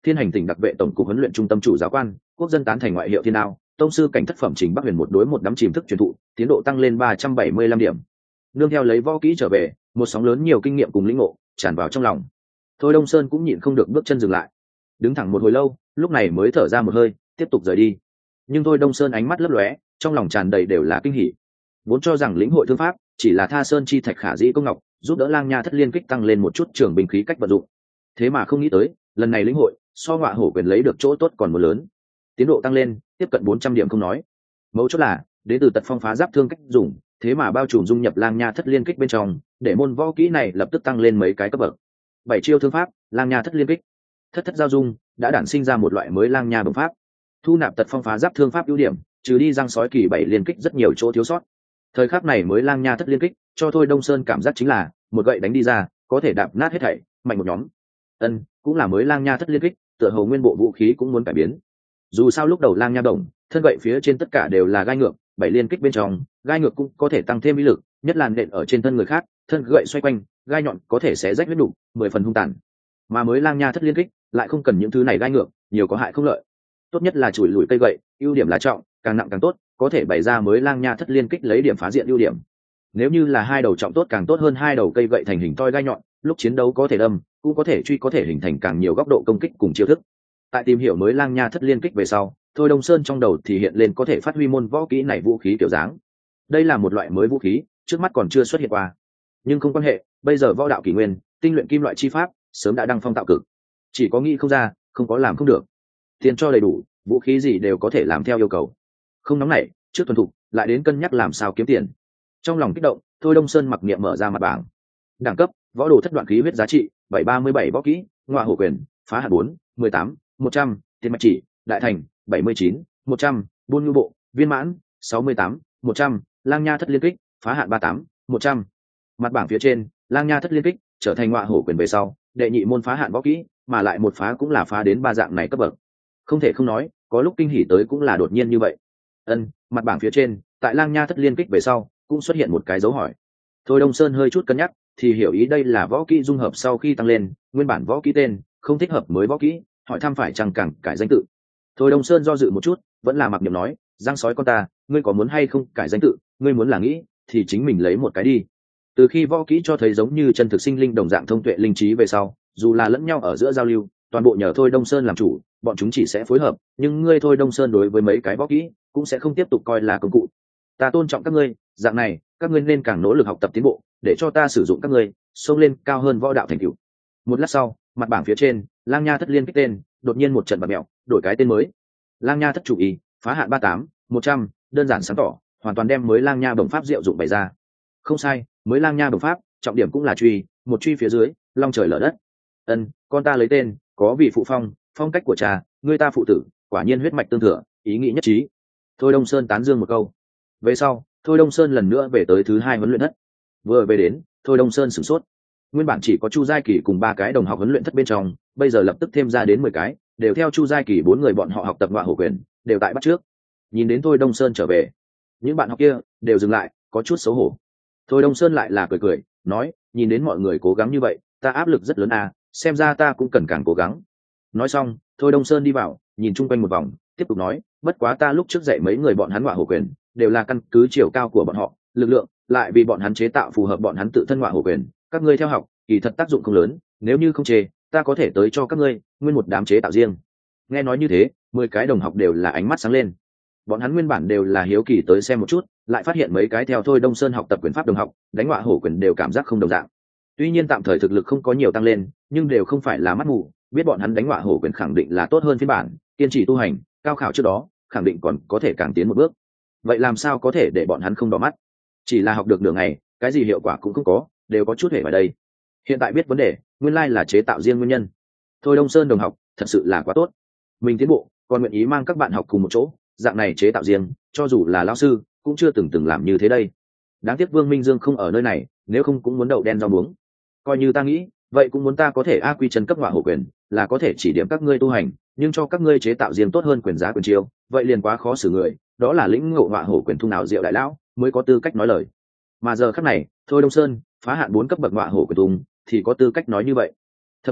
Thiên Hành tỉnh đặc vệ tổng cục huấn luyện trung tâm chủ giáo quan, quốc dân tán thành ngoại hiệu Thiên Đao, tông sư cảnh thất phẩm Trình Bắc Huyền một đối một đắm chìm thức truyền thụ, tiến độ tăng lên ba trăm bảy mươi lăm điểm. Nương theo lấy võ kỹ trở về, một sóng lớn nhiều kinh nghiệm cùng lĩnh ngộ tràn vào trong lòng. Thôi Đông Sơn cũng nhịn không được bước chân dừng lại, đứng thẳng một hồi lâu, lúc này mới thở ra một hơi, tiếp tục rời đi. Nhưng Thôi Đông Sơn ánh mắt lấp lóe, trong lòng tràn đầy đều là kinh hỉ. Vốn cho rằng lĩnh hội thương pháp chỉ là Tha Sơn chi thạch khả dĩ công ngọc, giúp đỡ Lang Nha thất liên kích tăng lên một chút trường binh khí cách vận dụng. Thế mà không nghĩ tới, lần này lĩnh hội, so Ngọa Hổ quyền lấy được chỗ tốt còn một lớn. Tiến độ tăng lên, tiếp cận bốn trăm điểm không nói. Mấu chốt là, đến từ Tật Phong phá giáp thương cách dùng, thế mà bao trùm dung nhập Lang Nha thất liên kích bên trong, để môn võ kỹ này lập tức tăng lên mấy cái cấp bậc. Bảy chiêu thương pháp, Lang Nha thất liên kích, thất thất giao dung, đã đản sinh ra một loại mới Lang Nha bổng pháp. Thu nạp Tật Phong phá giáp thương pháp ưu điểm, trừ đi răng sói kỳ bảy liên kích rất nhiều chỗ thiếu sót. Thời khắc này mới Lang Nha thất liên kích, cho Thôi Đông Sơn cảm giác chính là một gậy đánh đi ra, có thể đạp nát hết thảy, mạnh một nhóm. Ân, cũng là mới Lang Nha thất liên kích, tựa hồ nguyên bộ vũ khí cũng muốn cải biến. Dù sao lúc đầu Lang Nha đồng, thân gậy phía trên tất cả đều là gai ngược, bảy liên kích bên trong, gai ngược cũng có thể tăng thêm uy lực, nhất là nện ở trên thân người khác, thân gậy xoay quanh, gai nhọn có thể xé rách huyết đủ, mười phần hung tàn. Mà mới Lang Nha thất liên kích, lại không cần những thứ này gai ngược, nhiều có hại không lợi. Tốt nhất là chùi lùi cây gậy, ưu điểm là trọng, càng nặng càng tốt, có thể bày ra mới Lang Nha thất liên kích lấy điểm phá diện ưu điểm. Nếu như là hai đầu trọng tốt càng tốt hơn hai đầu cây gậy thành hình toi gai nhọn, lúc chiến đấu có thể đâm, cũng có thể truy có thể hình thành càng nhiều góc độ công kích cùng chiêu thức. Tại tìm hiểu mới Lang Nha thất liên kích về sau, Thôi Đông Sơn trong đầu thì hiện lên có thể phát huy môn võ kỹ này vũ khí kiểu dáng. Đây là một loại mới vũ khí, trước mắt còn chưa xuất hiện qua. Nhưng không quan hệ, bây giờ võ đạo kỷ nguyên, tinh luyện kim loại chi pháp, sớm đã đăng phong tạo cực. Chỉ có nghĩ không ra, không có làm không được. Tiền cho đầy đủ, vũ khí gì đều có thể làm theo yêu cầu. Không nóng nảy, trước thuần thục, lại đến cân nhắc làm sao kiếm tiền. Trong lòng kích động, Thôi Đông Sơn mặc niệm mở ra mặt bảng. Đẳng cấp, võ đồ thất đoạn khí huyết giá trị, bảy ba mươi bảy võ kỹ, Ngọa Hổ quyền, phá hạn bốn, mười tám, một trăm, tiền mạch chỉ, đại thành, bảy mươi chín, một trăm, buôn ngư bộ, viên mãn, sáu mươi tám, một trăm, Lang Nha thất liên kích, phá hạn ba mươi tám, một trăm. Mặt bảng phía trên, Lang Nha thất liên kích trở thành Ngọa Hổ quyền về sau, đệ nhị môn phá hạn võ kỹ, mà lại một phá cũng là phá đến ba dạng này cấp bậc. Không thể không nói, có lúc kinh hỉ tới cũng là đột nhiên như vậy. Ân, mặt bảng phía trên, tại Lang Nha thất liên kích về sau, cũng xuất hiện một cái dấu hỏi. Thôi Đông Sơn hơi chút cân nhắc, thì hiểu ý đây là võ kỹ dung hợp sau khi tăng lên, nguyên bản võ kỹ tên, không thích hợp mới võ kỹ, hỏi thăm phải chăng càng cải danh tự. Thôi Đông Sơn do dự một chút, vẫn là mặc niệm nói, giang sói con ta, ngươi có muốn hay không cải danh tự, ngươi muốn là nghĩ, thì chính mình lấy một cái đi. Từ khi võ kỹ cho thấy giống như chân thực sinh linh đồng dạng thông tuệ linh trí về sau, dù là lẫn nhau ở giữa giao lưu, toàn bộ nhờ Thôi Đông Sơn làm chủ, bọn chúng chỉ sẽ phối hợp, nhưng ngươi Thôi Đông Sơn đối với mấy cái võ kỹ, cũng sẽ không tiếp tục coi là công cụ. Ta tôn trọng các ngươi, dạng này, các ngươi nên càng nỗ lực học tập tiến bộ, để cho ta sử dụng các ngươi, xông lên cao hơn võ đạo thành tựu. Một lát sau, mặt bảng phía trên, Lang Nha thất liên kích tên, đột nhiên một trận bạt mèo, đổi cái tên mới. Lang Nha thất chủ ý, phá hạn ba mươi tám, một trăm, đơn giản sáng tỏ, hoàn toàn đem mới Lang Nha bổng pháp diệu dụng bày ra. Không sai, mới Lang Nha bổng pháp, trọng điểm cũng là truy, một truy phía dưới, long trời lở đất. Ân, con ta lấy tên, có vị phụ phong, phong cách của cha, ngươi ta phụ tử, quả nhiên huyết mạch tương thừa, ý nghĩ nhất trí. Thôi Đông Sơn tán dương một câu. Về sau, Thôi Đông Sơn lần nữa về tới thứ hai huấn luyện thất. Vừa về đến, Thôi Đông Sơn sửng sốt. Nguyên bản chỉ có Chu Giai Kỳ cùng ba cái đồng học huấn luyện thất bên trong, bây giờ lập tức thêm ra đến mười cái, đều theo Chu Giai Kỳ bốn người bọn họ học tập Ngọa Hổ quyền, đều tại bắt trước. Nhìn đến Thôi Đông Sơn trở về, những bạn học kia đều dừng lại, có chút xấu hổ. Thôi Đông Sơn lại là cười cười, nói, nhìn đến mọi người cố gắng như vậy, ta áp lực rất lớn à, xem ra ta cũng cần càng cố gắng. Nói xong, Thôi Đông Sơn đi vào, nhìn chung quanh một vòng, tiếp tục nói, bất quá ta lúc trước dạy mấy người bọn hắn Ngọa Hổ quyền, đều là căn cứ chiều cao của bọn họ, lực lượng, lại vì bọn hắn chế tạo phù hợp bọn hắn tự thân Ngọa Hổ quyền, các ngươi theo học, kỳ thật tác dụng không lớn, nếu như không chê, ta có thể tới cho các ngươi nguyên một đám chế tạo riêng. Nghe nói như thế, mười cái đồng học đều là ánh mắt sáng lên. Bọn hắn nguyên bản đều là hiếu kỳ tới xem một chút, lại phát hiện mấy cái theo Thôi Đông Sơn học tập quyền pháp đồng học, đánh Ngọa Hổ quyền đều cảm giác không đồng dạng. Tuy nhiên tạm thời thực lực không có nhiều tăng lên, nhưng đều không phải là mắt mù, biết bọn hắn đánh Ngọa Hổ quyền khẳng định là tốt hơn phiên bản, kiên trì tu hành, cao khảo trước đó, khẳng định còn có thể càng tiến một bước. Vậy làm sao có thể để bọn hắn không đỏ mắt? Chỉ là học được nửa ngày, cái gì hiệu quả cũng không có, đều có chút hề ở đây. Hiện tại biết vấn đề, nguyên lai là chế tạo riêng nguyên nhân. Thôi Đông Sơn đồng học, thật sự là quá tốt. Mình tiến bộ, còn nguyện ý mang các bạn học cùng một chỗ, dạng này chế tạo riêng, cho dù là lão sư, cũng chưa từng từng làm như thế đây. Đáng tiếc Vương Minh Dương không ở nơi này, nếu không cũng muốn đậu đen rau muống. Coi như ta nghĩ, vậy cũng muốn ta có thể a quy chân cấp Ngọa Hổ quyền, là có thể chỉ điểm các ngươi tu hành, nhưng cho các ngươi chế tạo riêng tốt hơn quyền giá quyền chiêu, vậy liền quá khó xử người, đó là lĩnh ngộ Ngọa Hổ quyền thu nào diệu đại lão, mới có tư cách nói lời. Mà giờ khắc này, Thôi Đông Sơn phá hạn bốn cấp bậc Ngọa Hổ quyền tung, thì có tư cách nói như vậy. Thậm chí,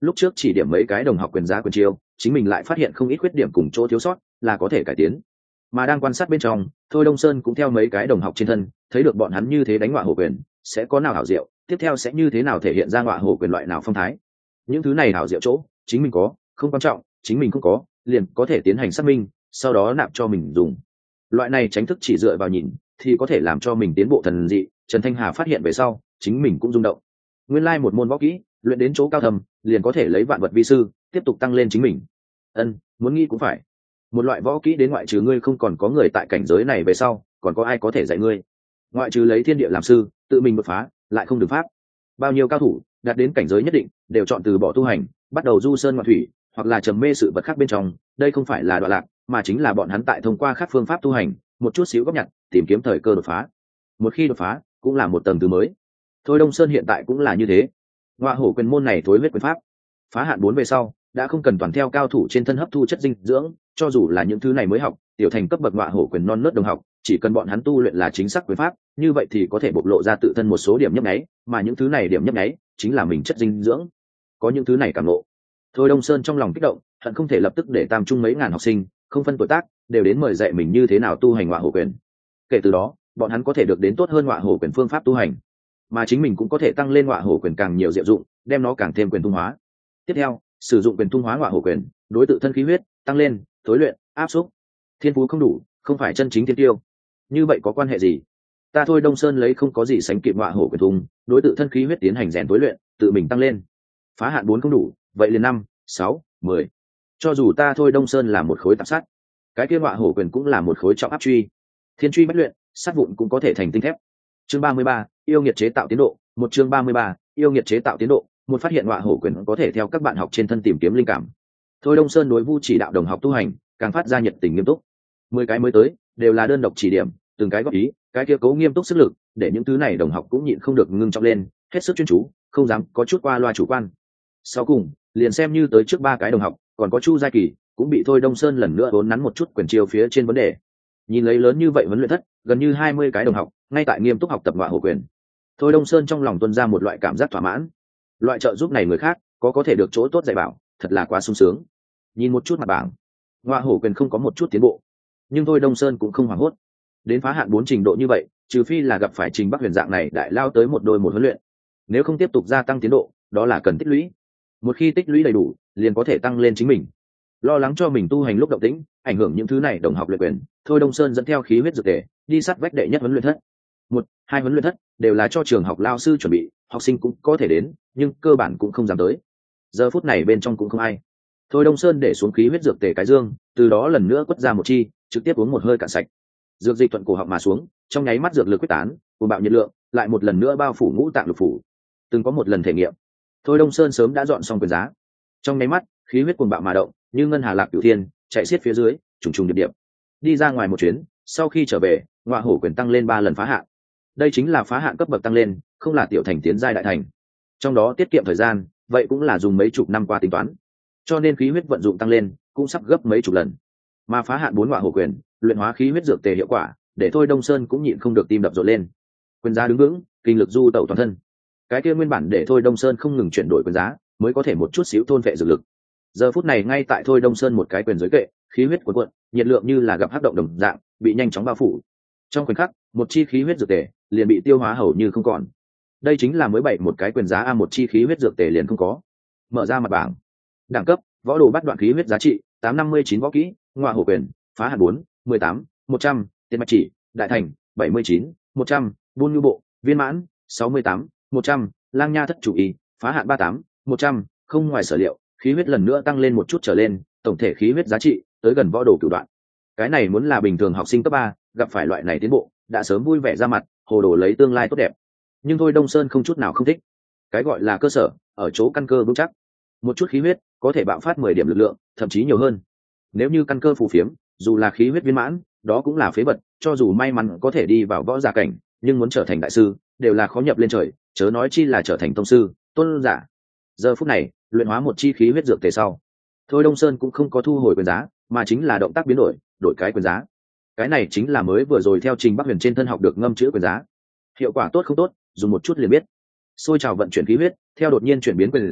lúc trước chỉ điểm mấy cái đồng học quyền giá quyền chiêu, chính mình lại phát hiện không ít khuyết điểm cùng chỗ thiếu sót, là có thể cải tiến. Mà đang quan sát bên trong, Thôi Đông Sơn cũng theo mấy cái đồng học trên thân, thấy được bọn hắn như thế đánh ngọa hổ quyền, sẽ có nào hảo diệu, tiếp theo sẽ như thế nào thể hiện ra ngọa hổ quyền loại nào phong thái. Những thứ này hảo diệu chỗ, chính mình có, không quan trọng, chính mình không có, liền có thể tiến hành xác minh, sau đó nạp cho mình dùng. Loại này tránh thức chỉ dựa vào nhìn, thì có thể làm cho mình tiến bộ thần dị. Trần Thanh Hà phát hiện về sau, chính mình cũng rung động. Nguyên lai một môn võ kỹ, luyện đến chỗ cao thầm, liền có thể lấy vạn vật vi sư, tiếp tục tăng lên chính mình. Ân, muốn nghĩ cũng phải. Một loại võ kỹ đến ngoại trừ ngươi không còn có người tại cảnh giới này về sau, còn có ai có thể dạy ngươi? Ngoại trừ lấy thiên địa làm sư, tự mình đột phá, lại không được pháp. Bao nhiêu cao thủ đạt đến cảnh giới nhất định, đều chọn từ bỏ tu hành, bắt đầu du sơn ngoạn thủy, hoặc là trầm mê sự vật khác bên trong. Đây không phải là đoạn lạc, mà chính là bọn hắn tại thông qua các phương pháp tu hành, một chút xíu góp nhặt, tìm kiếm thời cơ đột phá. Một khi đột phá, cũng là một tầng thứ mới. Thôi Đông Sơn hiện tại cũng là như thế. Ngọa hổ quyền môn này thối huyết quyền pháp, phá hạn bốn về sau, đã không cần toàn theo cao thủ trên thân hấp thu chất dinh dưỡng, cho dù là những thứ này mới học, tiểu thành cấp bậc ngọa hổ quyền non nớt đồng học, chỉ cần bọn hắn tu luyện là chính xác quyền pháp, như vậy thì có thể bộc lộ ra tự thân một số điểm nhấp nháy, mà những thứ này điểm nhấp nháy chính là mình chất dinh dưỡng. Có những thứ này cảm ngộ, Thôi Đông Sơn trong lòng kích động, hận không thể lập tức để tam trung mấy ngàn học sinh, không phân tuổi tác, đều đến mời dạy mình như thế nào tu hành ngọa hổ quyền. Kể từ đó, bọn hắn có thể được đến tốt hơn ngọa hổ quyền phương pháp tu hành, mà chính mình cũng có thể tăng lên ngọa hổ quyền càng nhiều diệu dụng, đem nó càng thêm quyền tung hóa. Tiếp theo, sử dụng quyền tung hóa ngọa hổ quyền, đối tự thân khí huyết tăng lên, tối luyện, áp xúc. Thiên phú không đủ, không phải chân chính thiên tiêu. Như vậy có quan hệ gì? Ta Thôi Đông Sơn lấy không có gì sánh kịp ngọa hổ quyền tung, đối tự thân khí huyết tiến hành rèn tối luyện, tự mình tăng lên. Phá hạn bốn không đủ, vậy liền năm, sáu, mười. Cho dù ta Thôi Đông Sơn là một khối tạp sắt, cái kia ngọa hổ quyền cũng là một khối trọng áp truy. Thiên truy bách luyện, sắt vụn cũng có thể thành tinh thép. Chương ba mươi ba, yêu nghiệt chế tạo tiến độ. Một chương ba mươi ba, yêu nghiệt chế tạo tiến độ. Một phát hiện ngọa hổ quyền có thể theo các bạn học trên thân tìm kiếm linh cảm. Thôi Đông Sơn đối Vu chỉ đạo đồng học tu hành, càng phát ra nhiệt tình nghiêm túc. Mười cái mới tới, đều là đơn độc chỉ điểm, từng cái góp ý, cái kia cố nghiêm túc sức lực, để những thứ này đồng học cũng nhịn không được ngưng trọng lên, hết sức chuyên chú, không dám có chút qua loa chủ quan. Sau cùng, liền xem như tới trước ba cái đồng học, còn có Chu Giai Kỳ, cũng bị Thôi Đông Sơn lần nữa vốn nắn một chút quyền chiêu phía trên vấn đề. Nhìn lấy lớn như vậy huấn luyện thất, gần như hai mươi cái đồng học, ngay tại nghiêm túc học tập ngọa hổ quyền. Thôi Đông Sơn trong lòng tuôn ra một loại cảm giác thỏa mãn. Loại trợ giúp này người khác, có có thể được chỗ tốt dạy bảo, thật là quá sung sướng. Nhìn một chút mặt bảng, ngọa hổ quyền không có một chút tiến bộ, nhưng Thôi Đông Sơn cũng không hoảng hốt. Đến phá hạn bốn trình độ như vậy, trừ phi là gặp phải Trình Bắc Huyền dạng này đại lao tới một đôi một huấn luyện, nếu không tiếp tục gia tăng tiến độ, đó là cần tích lũy. Một khi tích lũy đầy đủ, liền có thể tăng lên chính mình. Lo lắng cho mình tu hành lúc động tĩnh, ảnh hưởng những thứ này đồng học luyện quyền, Thôi Đông Sơn dẫn theo khí huyết dược tề, đi sát vách đệ nhất huấn luyện thất. Một, hai huấn luyện thất đều là cho trường học lao sư chuẩn bị, học sinh cũng có thể đến, nhưng cơ bản cũng không dám tới. Giờ phút này bên trong cũng không ai. Thôi Đông Sơn để xuống khí huyết dược tề cái dương, từ đó lần nữa quất ra một chi, trực tiếp uống một hơi cạn sạch. Dược dịch thuận cổ họng mà xuống, trong nháy mắt dược lực quyết tán, cuồng bạo nhiệt lượng, lại một lần nữa bao phủ ngũ tạng lục phủ. Từng có một lần thể nghiệm, Thôi Đông Sơn sớm đã dọn xong quyền giá. Trong nháy mắt, khí huyết cuồng bạo mà động, như ngân hà lạc cửu thiên, chạy xiết phía dưới, trùng trùng điệp điệp. Đi ra ngoài một chuyến, sau khi trở về, ngọa hổ quyền tăng lên ba lần phá hạn. Đây chính là phá hạn cấp bậc tăng lên, không là tiểu thành tiến giai đại thành. Trong đó tiết kiệm thời gian, vậy cũng là dùng mấy chục năm qua tính toán. Cho nên khí huyết vận dụng tăng lên, cũng sắp gấp mấy chục lần. Mà phá hạn bốn ngọa hổ quyền, luyện hóa khí huyết dược tề hiệu quả, để Thôi Đông Sơn cũng nhịn không được tim đập rộn lên. Quyền giá đứng vững, kinh lực du tẩu toàn thân. Cái kia nguyên bản để Thôi Đông Sơn không ngừng chuyển đổi quyền giá, mới có thể một chút xíu thôn vệ dược lực. Giờ phút này ngay tại Thôi Đông Sơn một cái quyền giới kệ, khí huyết cuồn cuộn, nhiệt lượng như là gặp hắc động đồng dạng, bị nhanh chóng bao phủ. Trong khoảnh khắc, một chi khí huyết dược tề liền bị tiêu hóa hầu như không còn. Đây chính là mới bảy một cái quyền giá a, một chi khí huyết dược tề liền không có. Mở ra mặt bảng, đẳng cấp, võ đồ bắt đoạn khí huyết giá trị tám năm mươi chín võ kỹ, ngọa hổ quyền, phá hạn bốn, mười tám, một trăm, tiền mạch chỉ, đại thành, bảy mươi chín, một trăm, buôn ngư bộ, viên mãn, sáu mươi tám, một trăm, lang nha thất chủ y, phá hạn ba tám, một trăm, không ngoài sở liệu, khí huyết lần nữa tăng lên một chút trở lên, tổng thể khí huyết giá trị tới gần võ đồ cửu đoạn. Cái này muốn là bình thường học sinh cấp ba gặp phải loại này tiến bộ, đã sớm vui vẻ ra mặt, hồ đồ lấy tương lai tốt đẹp. Nhưng Thôi Đông Sơn không chút nào không thích. Cái gọi là cơ sở, ở chỗ căn cơ vững chắc. Một chút khí huyết có thể bạo phát mười điểm lực lượng, thậm chí nhiều hơn. Nếu như căn cơ phù phiếm, dù là khí huyết viên mãn, đó cũng là phế vật, cho dù may mắn có thể đi vào võ giả cảnh, nhưng muốn trở thành đại sư, đều là khó nhập lên trời, chớ nói chi là trở thành tông sư, tôn giả. Giờ phút này, luyện hóa một chi khí huyết dược tề sau, Thôi Đông Sơn cũng không có thu hồi quyền giá, mà chính là động tác biến đổi, đổi cái quyền giá. Cái này chính là mới vừa rồi theo Trình Bắc Huyền trên thân học được ngâm chữ quyền giá. Hiệu quả tốt không tốt, dùng một chút liền biết. Xôi trào vận chuyển khí huyết, theo đột nhiên chuyển biến quyền giá,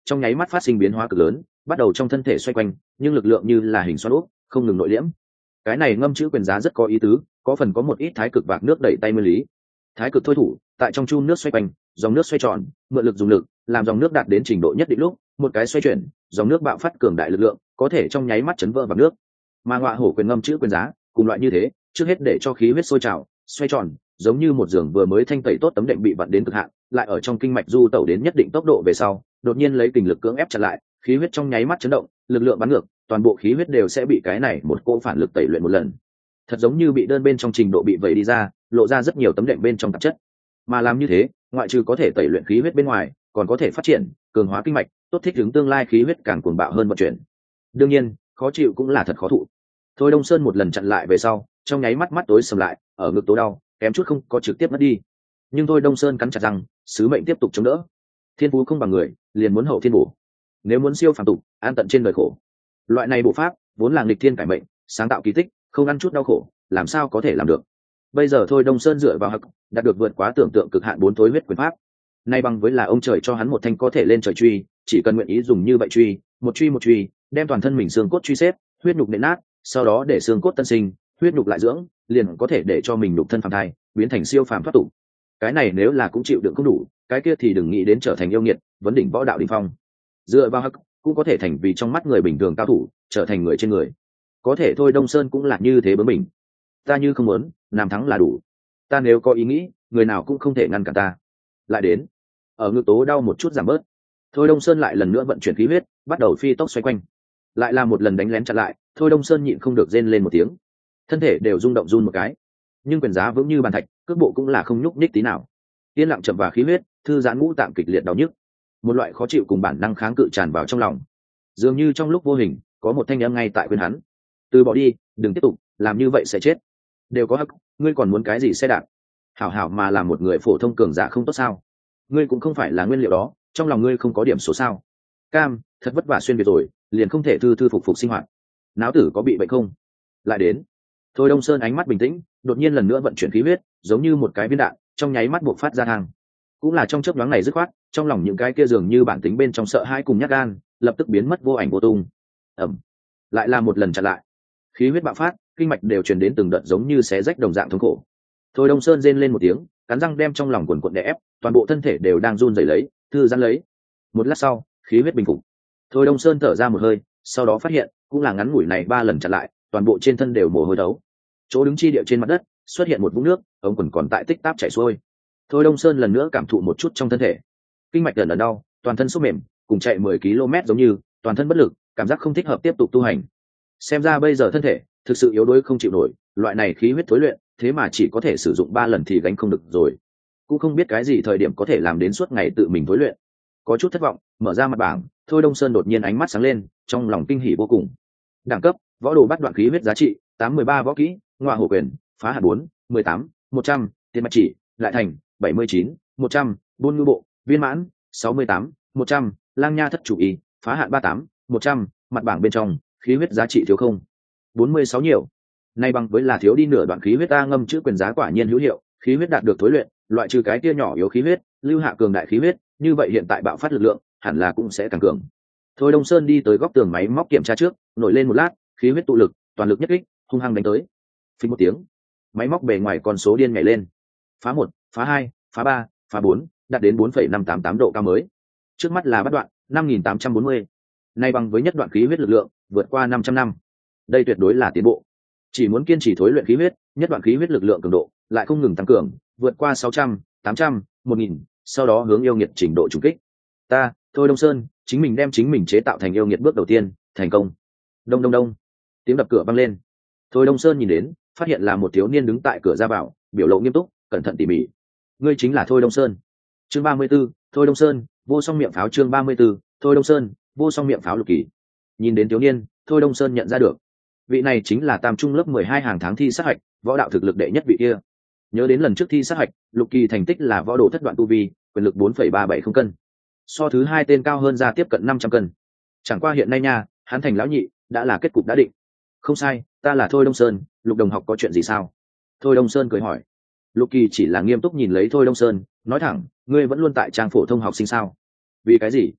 trong nháy mắt phát sinh biến hóa cực lớn, bắt đầu trong thân thể xoay quanh, nhưng lực lượng như là hình xoắn ốc, không ngừng nội liễm. Cái này ngâm chữ quyền giá rất có ý tứ, có phần có một ít thái cực vạc nước đẩy tay nguyên lý. Thái cực thôi thủ, tại trong chu nước xoay quanh, dòng nước xoay tròn, mượn lực dùng lực, làm dòng nước đạt đến trình độ nhất định lúc, một cái xoay chuyển, dòng nước bạo phát cường đại lực lượng, có thể trong nháy mắt chấn vỡ vạc nước. Mà ngọa hổ quyền ngâm chữ quyền giá, cùng loại như thế, trước hết để cho khí huyết sôi trào, xoay tròn, giống như một giường vừa mới thanh tẩy tốt tấm đệm bị vặn đến cực hạn, lại ở trong kinh mạch du tẩu đến nhất định tốc độ về sau, đột nhiên lấy kình lực cưỡng ép chặn lại, khí huyết trong nháy mắt chấn động, lực lượng bắn ngược, toàn bộ khí huyết đều sẽ bị cái này một cỗ phản lực tẩy luyện một lần. Thật giống như bị đơn bên trong trình độ bị vẩy đi ra, lộ ra rất nhiều tấm đệm bên trong tạp chất. Mà làm như thế, ngoại trừ có thể tẩy luyện khí huyết bên ngoài, còn có thể phát triển, cường hóa kinh mạch, tốt thích ứng tương lai khí huyết càng cuồng bạo hơn vận chuyển. Đương nhiên, khó chịu cũng là thật khó thụ. Thôi Đông Sơn một lần chặn lại về sau, trong nháy mắt mắt tối sầm lại, ở ngực tố đau, kém chút không có trực tiếp mất đi. Nhưng thôi Đông Sơn cắn chặt răng, sứ mệnh tiếp tục chống đỡ. Thiên phú không bằng người, liền muốn hậu thiên bổ. Nếu muốn siêu phàm tục, an tận trên đời khổ. Loại này bộ pháp, vốn là nghịch thiên cải mệnh, sáng tạo kỳ tích, không ăn chút đau khổ, làm sao có thể làm được. Bây giờ thôi Đông Sơn dựa vào hắc, đạt được vượt quá tưởng tượng cực hạn bốn thối huyết quyền pháp. Nay bằng với là ông trời cho hắn một thanh có thể lên trời truy, chỉ cần nguyện ý dùng như vậy truy, một truy một truy, đem toàn thân mình xương cốt truy xếp, huyết nhục nện nát, sau đó để xương cốt tân sinh, huyết nhục lại dưỡng, liền có thể để cho mình nhục thân phàm thai, biến thành siêu phàm thoát tục. Cái này nếu là cũng chịu đựng không đủ, cái kia thì đừng nghĩ đến trở thành yêu nghiệt, vấn đỉnh võ đạo đỉnh phong. Dựa vào hắc, cũng có thể thành vì trong mắt người bình thường cao thủ, trở thành người trên người. Có thể thôi Đông Sơn cũng là như thế bướng mình. Ta như không muốn, làm thắng là đủ. Ta nếu có ý nghĩ, người nào cũng không thể ngăn cản ta. Lại đến, ở ngực tố đau một chút giảm bớt. Thôi Đông Sơn lại lần nữa vận chuyển khí huyết, bắt đầu phi tốc xoay quanh. Lại là một lần đánh lén chặn lại, thôi Đông Sơn nhịn không được rên lên một tiếng. Thân thể đều rung động run một cái. Nhưng quyền giá vững như bàn thạch, cước bộ cũng là không nhúc nhích tí nào. Yên lặng chậm vào khí huyết, thư giãn ngũ tạng kịch liệt đau nhức. Một loại khó chịu cùng bản năng kháng cự tràn vào trong lòng. Dường như trong lúc vô hình, có một thanh âm ngay tại khuyên hắn: từ bỏ đi, đừng tiếp tục, làm như vậy sẽ chết. Đều có hắc, ngươi còn muốn cái gì xe đạp? Hảo hảo mà làm một người phổ thông cường giả không tốt sao? Ngươi cũng không phải là nguyên liệu đó, trong lòng ngươi không có điểm số sao? Cam, thật vất vả xuyên việt rồi, liền không thể thư thư phục phục sinh hoạt. Náo tử có bị bệnh không? Lại đến. Thôi Đông Sơn ánh mắt bình tĩnh, đột nhiên lần nữa vận chuyển khí huyết, giống như một cái viên đạn, trong nháy mắt buộc phát ra thang. Cũng là trong chớp nhoáng này dứt khoát, trong lòng những cái kia dường như bản tính bên trong sợ hãi cùng nhát gan, lập tức biến mất vô ảnh vô tung. Ẩm. Lại là một lần chặn lại. Khí huyết bạo phát, kinh mạch đều truyền đến từng đợt giống như xé rách đồng dạng thống khổ. Thôi Đông Sơn rên lên một tiếng, cắn răng đem trong lòng quần quần đè ép, toàn bộ thân thể đều đang run rẩy lấy, thư giãn lấy. Một lát sau, khí huyết bình phục. Thôi Đông Sơn thở ra một hơi, sau đó phát hiện, cũng là ngắn ngủi này ba lần chặn lại, toàn bộ trên thân đều mồ hôi đấu. Chỗ đứng chi địa trên mặt đất, xuất hiện một vũng nước, ống quần còn tại tích táp chảy xuôi. Thôi Đông Sơn lần nữa cảm thụ một chút trong thân thể. Kinh mạch lần lần đau, toàn thân sốt mềm, cùng chạy mười ki lô mét giống như, toàn thân bất lực, cảm giác không thích hợp tiếp tục tu hành. Xem ra bây giờ thân thể thực sự yếu đuối không chịu nổi, loại này khí huyết thối luyện, thế mà chỉ có thể sử dụng ba lần thì gánh không được rồi. Cũng không biết cái gì thời điểm có thể làm đến suốt ngày tự mình thối luyện. Có chút thất vọng, mở ra mặt bảng, Thôi Đông Sơn đột nhiên ánh mắt sáng lên, trong lòng kinh hỉ vô cùng. Đẳng cấp: võ đồ bắt đoạn khí huyết giá trị tám mươi ba võ kỹ, ngọa hổ quyền, phá hạt bốn, mười tám, một trăm, tiền mạch chỉ, lại thành bảy mươi chín, một trăm, buôn ngư bộ, viên mãn sáu mươi tám, một trăm, lang nha thất chủ y, phá hạn ba mươi tám, một trăm, mặt bảng bên trong, khí huyết giá trị thiếu không, bốn mươi sáu nhiều. Nay bằng với là thiếu đi nửa đoạn khí huyết. Ta ngâm chữ quyền giá quả nhiên hữu hiệu, khí huyết đạt được thối luyện, loại trừ cái kia nhỏ yếu khí huyết, lưu hạ cường đại khí huyết, như vậy hiện tại bạo phát lực lượng hẳn là cũng sẽ càng cường. Thôi Đông Sơn đi tới góc tường máy móc kiểm tra trước, nổi lên một lát, khí huyết tụ lực, toàn lực nhất kích, hung hăng đánh tới. Phình một tiếng, máy móc bề ngoài con số điên nhảy lên. Phá một, phá hai, phá ba, phá bốn, đạt đến bốn phẩy năm tám tám độ cao mới. Trước mắt là bắt đoạn năm nghìn tám trăm bốn mươi. Nay bằng với nhất đoạn khí huyết lực lượng, vượt qua năm trăm năm. Đây tuyệt đối là tiến bộ. Chỉ muốn kiên trì thối luyện khí huyết, nhất đoạn khí huyết lực lượng cường độ lại không ngừng tăng cường, vượt qua sáu trăm, tám trăm, một nghìn, sau đó hướng yêu nghiệt trình độ trùng kích. Ta, Thôi Đông Sơn, chính mình đem chính mình chế tạo thành yêu nghiệt bước đầu tiên, thành công. Đông đông đông. Tiếng đập cửa vang lên. Thôi Đông Sơn nhìn đến, phát hiện là một thiếu niên đứng tại cửa ra vào, biểu lộ nghiêm túc, cẩn thận tỉ mỉ. Ngươi chính là Thôi Đông Sơn. Chương ba mươi 34, Thôi Đông Sơn, vô song miệng pháo. Chương ba mươi 34, Thôi Đông Sơn, vô song miệng pháo Lục Kỳ. Nhìn đến thiếu niên, Thôi Đông Sơn nhận ra được, vị này chính là tam trung lớp mười hai hàng tháng thi sát hạch, võ đạo thực lực đệ nhất vị kia. Nhớ đến lần trước thi sát hạch, Lục Kỳ thành tích là võ đồ thất đoạn tu vi, quyền lực bốn phẩy ba bảy không cân. So thứ hai tên cao hơn ra tiếp cận năm trăm cân. Chẳng qua hiện nay nha, hắn thành lão nhị, đã là kết cục đã định. Không sai, ta là Thôi Đông Sơn, Lục đồng học có chuyện gì sao? Thôi Đông Sơn cười hỏi. Lục Kỳ chỉ là nghiêm túc nhìn lấy Thôi Đông Sơn, nói thẳng, ngươi vẫn luôn tại trang phổ thông học sinh sao? Vì cái gì?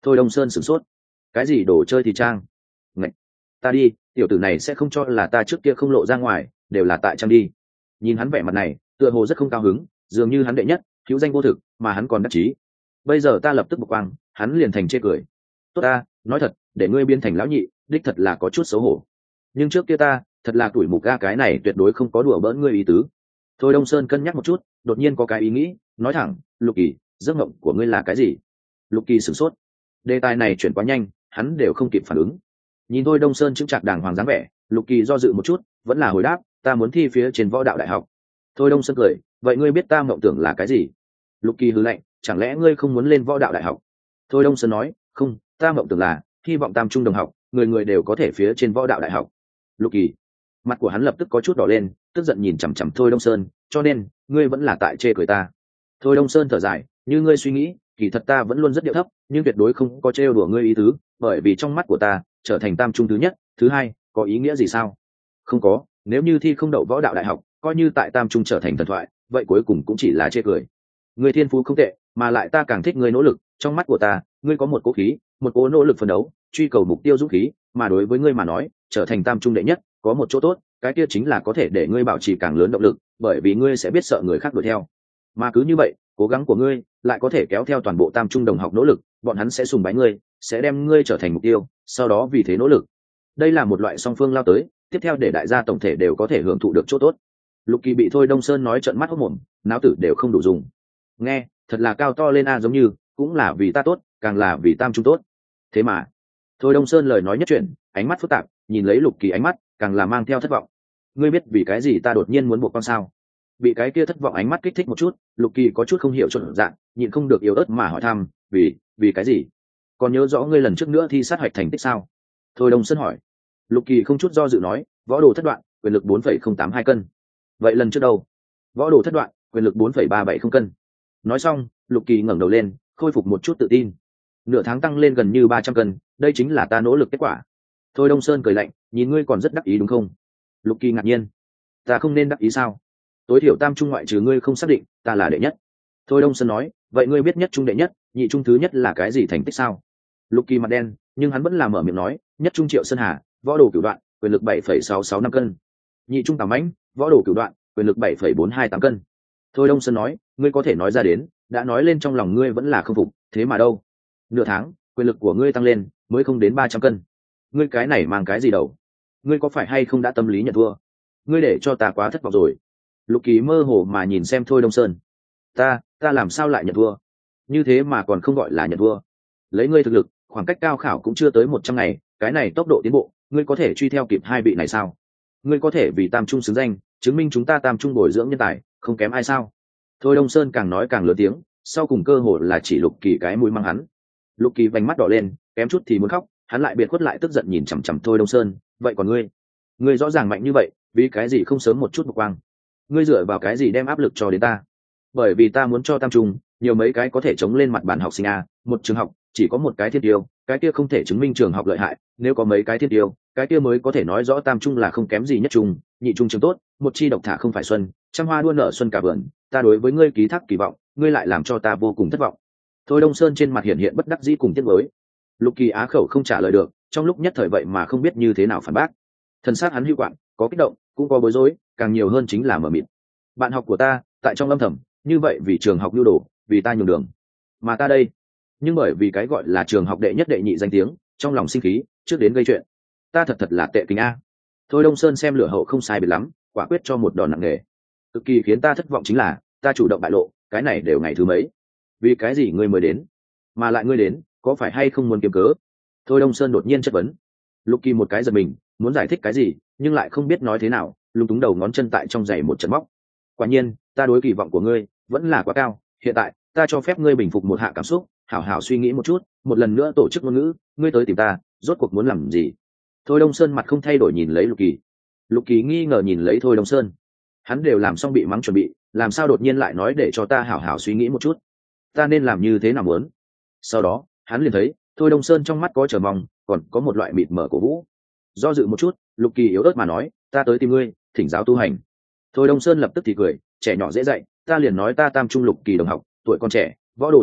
Thôi Đông Sơn sửng sốt. Cái gì đồ chơi thì trang? Ngạch, ta đi, tiểu tử này sẽ không cho là ta trước kia không lộ ra ngoài, đều là tại trang đi. Nhìn hắn vẻ mặt này, tựa hồ rất không cao hứng, dường như hắn đệ nhất, hữu danh vô thực, mà hắn còn đắc chí. Bây giờ ta lập tức bộc quang, hắn liền thành chê cười. Tốt ta, nói thật, để ngươi biến thành lão nhị, đích thật là có chút xấu hổ. Nhưng trước kia ta, thật là tuổi mục ga cái này tuyệt đối không có đùa bỡn ngươi ý tứ. Thôi Đông Sơn cân nhắc một chút, đột nhiên có cái ý nghĩ, nói thẳng, Lục Kỳ, giấc mộng của ngươi là cái gì? Lục Kỳ sửng sốt. Đề tài này chuyển quá nhanh, hắn đều không kịp phản ứng. Nhìn Thôi Đông Sơn chững chạc đàng hoàng dáng vẻ, Lục Kỳ do dự một chút, vẫn là hồi đáp, ta muốn thi phía trên võ đạo đại học. Thôi Đông Sơn cười, vậy ngươi biết ta mộng tưởng là cái gì? Lục Kỳ hừ lạnh, chẳng lẽ ngươi không muốn lên võ đạo đại học? Thôi Đông Sơn nói, không, ta mộng tưởng là hy vọng tam trung đồng học, người người đều có thể phía trên võ đạo đại học. Lục Kỳ, mặt của hắn lập tức có chút đỏ lên, tức giận nhìn chằm chằm Thôi Đông Sơn, cho nên ngươi vẫn là tại chê cười ta. Thôi Đông Sơn thở dài, như ngươi suy nghĩ, kỳ thật ta vẫn luôn rất điệu thấp, nhưng tuyệt đối không có trêu đùa ngươi ý tứ, bởi vì trong mắt của ta, trở thành tam trung thứ nhất, thứ hai, có ý nghĩa gì sao? Không có, nếu như thi không đậu võ đạo đại học, coi như tại tam trung trở thành thần thoại, vậy cuối cùng cũng chỉ là chê cười. Ngươi thiên phú không tệ, mà lại ta càng thích ngươi nỗ lực, trong mắt của ta, ngươi có một cố khí, một cố nỗ lực phấn đấu, truy cầu mục tiêu dũng khí, mà đối với ngươi mà nói, trở thành tam trung đệ nhất, có một chỗ tốt, cái kia chính là có thể để ngươi bảo trì càng lớn động lực, bởi vì ngươi sẽ biết sợ người khác đuổi theo. Mà cứ như vậy, cố gắng của ngươi lại có thể kéo theo toàn bộ tam trung đồng học nỗ lực, bọn hắn sẽ sùng bái ngươi, sẽ đem ngươi trở thành mục tiêu, sau đó vì thế nỗ lực. Đây là một loại song phương lao tới, tiếp theo để đại gia tổng thể đều có thể hưởng thụ được chỗ tốt. Lục Kỳ bị Thôi Đông Sơn nói trợn mắt hốt mồm, não tử đều không đủ dùng. Nghe, thật là cao to lên a, giống như cũng là vì ta tốt, càng là vì tam trung tốt. Thế mà, Thôi Đông Sơn lời nói nhất chuyện, ánh mắt phức tạp, nhìn lấy Lục Kỳ ánh mắt, càng là mang theo thất vọng. Ngươi biết vì cái gì ta đột nhiên muốn buộc con sao? Bị cái kia thất vọng ánh mắt kích thích một chút, Lục Kỳ có chút không hiểu chuẩn dạng, nhịn không được yếu ớt mà hỏi thăm, vì vì cái gì? Còn nhớ rõ ngươi lần trước nữa thi sát hạch thành tích sao? Thôi Đông Sơn hỏi. Lục Kỳ không chút do dự nói, võ đồ thất đoạn, quyền lực bốn phẩy không tám hai cân. Vậy lần trước đâu? Võ đồ thất đoạn, quyền lực bốn phẩy ba bảy không cân. Nói xong, Lục Kỳ ngẩng đầu lên, khôi phục một chút tự tin. Nửa tháng tăng lên gần như ba trăm cân, đây chính là ta nỗ lực kết quả. Thôi Đông Sơn cười lạnh, nhìn ngươi còn rất đắc ý đúng không? Lục Kỳ ngạc nhiên. Ta không nên đắc ý sao? Tối thiểu tam trung ngoại trừ ngươi không xác định, ta là đệ nhất. Thôi Đông Sơn nói, vậy ngươi biết nhất trung đệ nhất, nhị trung thứ nhất là cái gì thành tích sao? Lục Kỳ mặt đen, nhưng hắn vẫn là mở miệng nói, nhất trung Triệu Sơn Hà, võ đồ cửu đoạn, quyền lực bảy phẩy sáu sáu năm cân. Nhị trung Tào Mãnh, võ đồ cửu đoạn, quyền lực bảy phẩy bốn hai tám cân. Thôi Đông Sơn nói, ngươi có thể nói ra đến, đã nói lên trong lòng ngươi vẫn là không phục, thế mà đâu? Nửa tháng, quyền lực của ngươi tăng lên, mới không đến ba trăm cân. Ngươi cái này mang cái gì đầu? Ngươi có phải hay không đã tâm lý nhận thua? Ngươi để cho ta quá thất vọng rồi. Lục Kỳ mơ hồ mà nhìn xem Thôi Đông Sơn. Ta, ta làm sao lại nhận thua? Như thế mà còn không gọi là nhận thua. Lấy ngươi thực lực, khoảng cách cao khảo cũng chưa tới một trăm ngày, cái này tốc độ tiến bộ, ngươi có thể truy theo kịp hai vị này sao? Ngươi có thể vì tam trung xứng danh, chứng minh chúng ta tam trung bồi dưỡng nhân tài, không kém ai sao? Thôi Đông Sơn càng nói càng lớn tiếng, sau cùng cơ hội là chỉ Lục Kỳ cái mũi mang hắn. Lục Kỳ vành mắt đỏ lên, kém chút thì muốn khóc, hắn lại biệt khuất lại tức giận nhìn chằm chằm Thôi Đông Sơn, vậy còn ngươi? Ngươi rõ ràng mạnh như vậy, vì cái gì không sớm một chút bộc quang? Ngươi dựa vào cái gì đem áp lực cho đến ta? Bởi vì ta muốn cho tam trung nhiều mấy cái có thể chống lên mặt bàn học sinh a, một trường học chỉ có một cái thiên tiêu, cái kia không thể chứng minh trường học lợi hại, nếu có mấy cái thiên tiêu, cái kia mới có thể nói rõ tam trung là không kém gì nhất trung, nhị trung trường tốt, một chi độc thả không phải xuân, trăm hoa đua nở xuân cả vườn, ta đối với ngươi ký thác kỳ vọng, ngươi lại làm cho ta vô cùng thất vọng. Thôi Đông Sơn trên mặt hiện hiện bất đắc dĩ cùng tiếc nuối. Lục Kỳ á khẩu không trả lời được, trong lúc nhất thời vậy mà không biết như thế nào phản bác. Thần sắc hắn hữu quạng, có kích động, cũng có bối rối, càng nhiều hơn chính là mờ mịt. Bạn học của ta, tại trong âm thầm, như vậy vì trường học nhu đồ, vì ta nhường đường. Mà ta đây, nhưng bởi vì cái gọi là trường học đệ nhất đệ nhị danh tiếng, trong lòng sinh khí, trước đến gây chuyện. Ta thật thật là tệ kính a. Thôi Đông Sơn xem lửa hậu không sai biệt lắm, quả quyết cho một đòn nặng nề. Cực kỳ khiến ta thất vọng chính là, ta chủ động bại lộ, cái này đều ngày thứ mấy. Vì cái gì ngươi mới đến? Mà lại ngươi đến, có phải hay không muốn kiếm cớ? Thôi Đông Sơn đột nhiên chất vấn. Lục Kỳ một cái giật mình, muốn giải thích cái gì, nhưng lại không biết nói thế nào, lúng túng đầu ngón chân tại trong giày một trận móc. Quả nhiên, ta đối kỳ vọng của ngươi vẫn là quá cao, hiện tại, ta cho phép ngươi bình phục một hạ cảm xúc, hảo hảo suy nghĩ một chút, một lần nữa tổ chức ngôn ngữ, ngươi tới tìm ta, rốt cuộc muốn làm gì? Thôi Đông Sơn mặt không thay đổi nhìn lấy Lục Kỳ. Lục Kỳ nghi ngờ nhìn lấy Thôi Đông Sơn. Hắn đều làm xong bị mắng chuẩn bị, làm sao đột nhiên lại nói để cho ta hảo hảo suy nghĩ một chút? Ta nên làm như thế nào muốn? Sau đó, hắn liền thấy, Thôi Đông Sơn trong mắt có chờ mong, còn có một loại mịt mờ cổ vũ. Do dự một chút, Lục Kỳ yếu ớt mà nói, ta tới tìm ngươi, thỉnh giáo tu hành. Thôi Đông Sơn lập tức thì cười, trẻ nhỏ dễ dạy, ta liền nói ta tam trung Lục Kỳ đồng học, tuổi còn trẻ, võ đồ thất đoạn,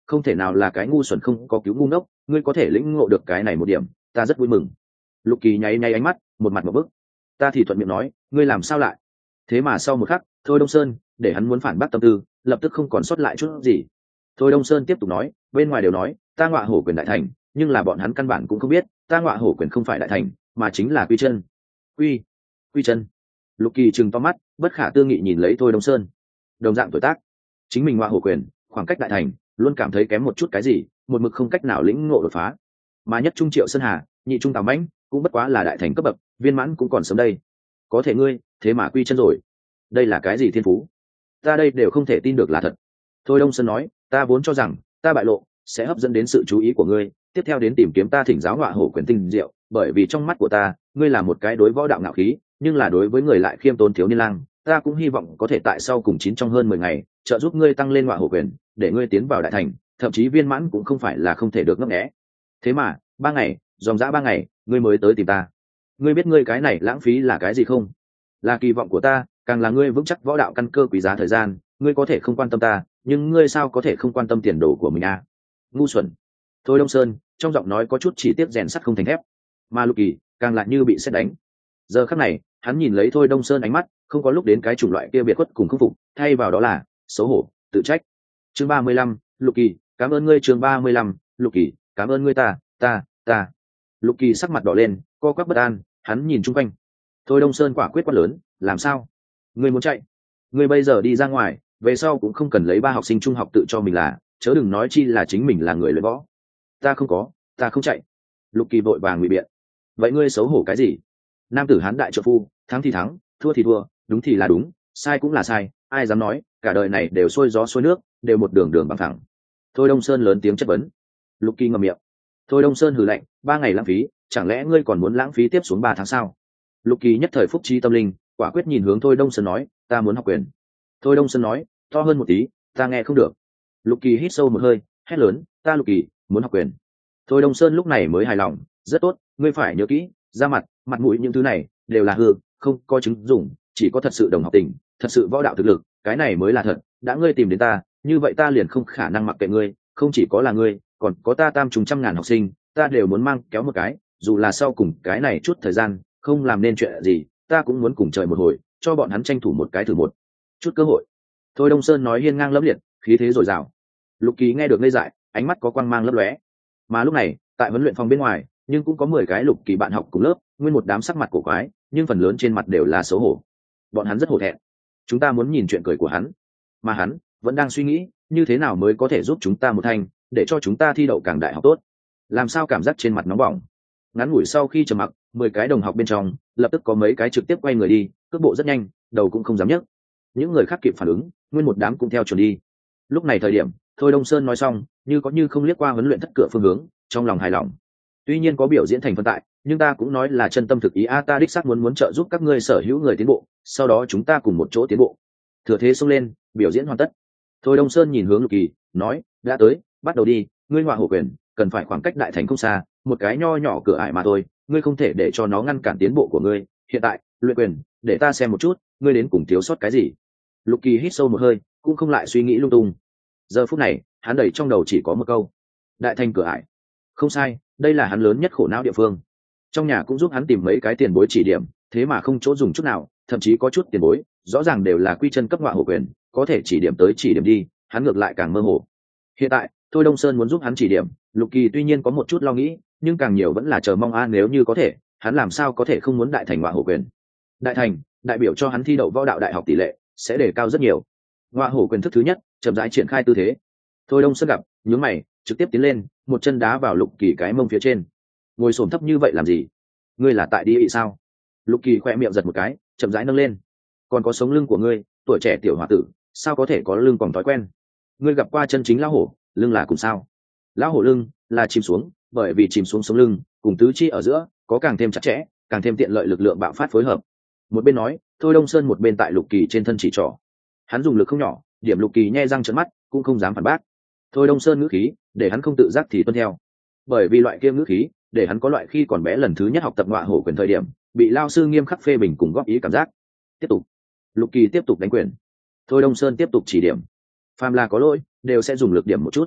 không thể nào là cái ngu xuẩn không có cứu ngu ngốc, ngươi có thể lĩnh ngộ được cái này một điểm ta rất vui mừng. Lục Kỳ nháy nháy ánh mắt, một mặt một bức. Ta thì thuận miệng nói, ngươi làm sao lại? Thế mà sau một khắc, Thôi Đông Sơn để hắn muốn phản bác tâm tư lập tức không còn sót lại chút gì. Thôi Đông Sơn tiếp tục nói, bên ngoài đều nói ta Ngọa Hổ quyền đại thành, nhưng là bọn hắn căn bản cũng không biết ta Ngọa Hổ quyền không phải đại thành mà chính là quy chân. Quy, quy chân. Lục Kỳ trừng to mắt, bất khả tư nghị nhìn lấy Thôi Đông Sơn. Đồng dạng tuổi tác, chính mình Ngọa Hổ quyền khoảng cách đại thành luôn cảm thấy kém một chút cái gì, một mực không cách nào lĩnh ngộ đột phá. Mà nhất trung Triệu Sơn Hà, nhị trung Tào Mãnh cũng bất quá là đại thành cấp bậc, viên mãn cũng còn sớm đây. Có thể ngươi thế mà quy chân rồi, đây là cái gì thiên phú? Ta đây đều không thể tin được là thật. Thôi Đông Sơn nói, ta vốn cho rằng ta bại lộ sẽ hấp dẫn đến sự chú ý của ngươi, tiếp theo đến tìm kiếm ta thỉnh giáo Ngọa Hổ quyền tinh diệu, bởi vì trong mắt của ta ngươi là một cái đối võ đạo ngạo khí nhưng là đối với người lại khiêm tốn thiếu niên lang. Ta cũng hy vọng có thể tại sau cùng chín trong hơn mười ngày trợ giúp ngươi tăng lên Ngọa Hổ quyền, để ngươi tiến vào đại thành, thậm chí viên mãn cũng không phải là không thể được ngấp nghé. Thế mà ba ngày, dòng dã ba ngày ngươi mới tới tìm ta. Ngươi biết ngươi cái này lãng phí là cái gì không? Là kỳ vọng của ta, càng là ngươi vững chắc võ đạo căn cơ quý giá thời gian. Ngươi có thể không quan tâm ta, nhưng ngươi sao có thể không quan tâm tiền đồ của mình à? Ngu xuẩn. Thôi Đông Sơn trong giọng nói có chút chỉ tiếc rèn sắt không thành thép, mà Lục Kỳ càng lại như bị sét đánh. Giờ khắc này hắn nhìn lấy Thôi Đông Sơn ánh mắt không có lúc đến cái chủng loại kia biệt khuất cùng khâm phục, thay vào đó là xấu hổ, tự trách. Chương ba mươi lăm, Lục Kỳ, cảm ơn ngươi. Chương ba mươi lăm, Lục Kỳ, cảm ơn ngươi. Ta, ta, ta. Lục Kỳ sắc mặt đỏ lên, co quắp bất an, hắn nhìn chung quanh. Thôi Đông Sơn quả quyết quát lớn, làm sao? Ngươi muốn chạy? Ngươi bây giờ đi ra ngoài, về sau cũng không cần lấy ba học sinh trung học tự cho mình là, chớ đừng nói chi là chính mình là người luyện võ. Ta không có, ta không chạy. Lục Kỳ vội vàng ngụy biện. Vậy ngươi xấu hổ cái gì? Nam tử hán đại trợ phu, thắng thì thắng, thua thì thua, đúng thì là đúng, sai cũng là sai, ai dám nói cả đời này đều xuôi gió xuôi nước, đều một đường đường bằng thẳng. Thôi Đông Sơn lớn tiếng chất vấn. Lục Kỳ ngậm miệng. Thôi Đông Sơn hừ lạnh, ba ngày lãng phí, chẳng lẽ ngươi còn muốn lãng phí tiếp xuống ba tháng sao? Lục Kỳ nhất thời phúc trí tâm linh, quả quyết nhìn hướng Thôi Đông Sơn nói, ta muốn học quyền. Thôi Đông Sơn nói, to hơn một tí, ta nghe không được. Lục Kỳ hít sâu một hơi, hét lớn, ta Lục Kỳ muốn học quyền. Thôi Đông Sơn lúc này mới hài lòng, rất tốt, ngươi phải nhớ kỹ, da mặt, mặt mũi những thứ này đều là hư, không có chứng dụng, chỉ có thật sự đồng học tình, thật sự võ đạo thực lực, cái này mới là thật. Đã ngươi tìm đến ta, như vậy ta liền không khả năng mặc kệ ngươi, không chỉ có là ngươi, còn có ta tam trùng trăm ngàn học sinh, ta đều muốn mang kéo một cái, dù là sau cùng cái này chút thời gian không làm nên chuyện gì, ta cũng muốn cùng trời một hồi, cho bọn hắn tranh thủ một cái thử một chút cơ hội. Thôi Đông Sơn nói hiên ngang lẫm liệt, khí thế dồi dào. Lục Kỳ nghe được ngây dại, ánh mắt có quang mang lấp lóe. Mà lúc này tại huấn luyện phòng bên ngoài nhưng cũng có mười cái Lục Kỳ bạn học cùng lớp, nguyên một đám sắc mặt cổ quái, nhưng phần lớn trên mặt đều là xấu hổ. Bọn hắn rất hổ thẹn. Chúng ta muốn nhìn chuyện cười của hắn, mà hắn vẫn đang suy nghĩ như thế nào mới có thể giúp chúng ta một thành, để cho chúng ta thi đậu càng đại học tốt. Làm sao cảm giác trên mặt nóng bỏng. Ngắn ngủi sau khi trầm mặc, mười cái đồng học bên trong lập tức có mấy cái trực tiếp quay người đi, cước bộ rất nhanh, đầu cũng không dám nhấc. Những người khác kịp phản ứng, nguyên một đám cũng theo chuẩn đi. Lúc này thời điểm Thôi Đông Sơn nói xong, như có như không liếc qua huấn luyện thất cửa phương hướng, trong lòng hài lòng. Tuy nhiên có biểu diễn thành phần tại, nhưng ta cũng nói là chân tâm thực ý a, ta đích xác muốn muốn trợ giúp các ngươi sở hữu người tiến bộ, sau đó chúng ta cùng một chỗ tiến bộ. Thừa thế xông lên, biểu diễn hoàn tất. Thôi Đông Sơn nhìn hướng Lục Kỳ, nói, đã tới, bắt đầu đi, ngươi Ngọa Hổ quyền cần phải khoảng cách đại thành không xa, một cái nho nhỏ cửa ải mà thôi, ngươi không thể để cho nó ngăn cản tiến bộ của ngươi. Hiện tại luyện quyền, để ta xem một chút ngươi đến cùng thiếu sót cái gì. Lục Kỳ hít sâu một hơi, cũng không lại suy nghĩ lung tung. Giờ phút này hắn đầy trong đầu chỉ có một câu, đại thành cửa ải. Không sai, đây là hắn lớn nhất khổ não địa phương. Trong nhà cũng giúp hắn tìm mấy cái tiền bối chỉ điểm, thế mà không chỗ dùng chút nào, thậm chí có chút tiền bối rõ ràng đều là quy chân cấp Ngọa Hổ quyền, có thể chỉ điểm tới chỉ điểm đi, hắn ngược lại càng mơ hồ. Hiện tại Thôi Đông Sơn muốn giúp hắn chỉ điểm, Lục Kỳ tuy nhiên có một chút lo nghĩ, nhưng càng nhiều vẫn là chờ mong a, nếu như có thể, hắn làm sao có thể không muốn đại thành Ngọa Hổ quyền. Đại thành đại biểu cho hắn thi đậu võ đạo đại học tỷ lệ sẽ đề cao rất nhiều. Ngọa Hổ quyền thức thứ nhất, chậm rãi triển khai tư thế. Thôi Đông Sơn gặp, nhướng mày, trực tiếp tiến lên, một chân đá vào Lục Kỳ cái mông phía trên. Ngồi xổm thấp như vậy làm gì? Ngươi là tại đi ị sao? Lục Kỳ khoe miệng giật một cái, chậm rãi nâng lên. Còn có sống lưng của ngươi, tuổi trẻ tiểu hòa tử, sao có thể có lưng còn thói quen? Ngươi gặp qua chân chính lão hổ, lưng là cùng sao? Lão hổ lưng là chìm xuống, bởi vì chìm xuống sống lưng cùng tứ chi ở giữa có càng thêm chặt chẽ, càng thêm tiện lợi lực lượng bạo phát phối hợp. Một bên nói, Thôi Đông Sơn một bên tại Lục Kỳ trên thân chỉ trỏ. Hắn dùng lực không nhỏ, điểm Lục Kỳ nhe răng trợn mắt, cũng không dám phản bác. Thôi Đông Sơn ngữ khí, để hắn không tự giác thì tuân theo. Bởi vì loại kia ngữ khí, để hắn có loại khi còn bé lần thứ nhất học tập Ngọa Hổ quyền thời điểm, bị lao sư nghiêm khắc phê bình cùng góp ý cảm giác. Tiếp tục. Lục Kỳ tiếp tục đánh quyền. Thôi Đông Sơn tiếp tục chỉ điểm. Phàm là có lỗi, đều sẽ dùng lực điểm một chút.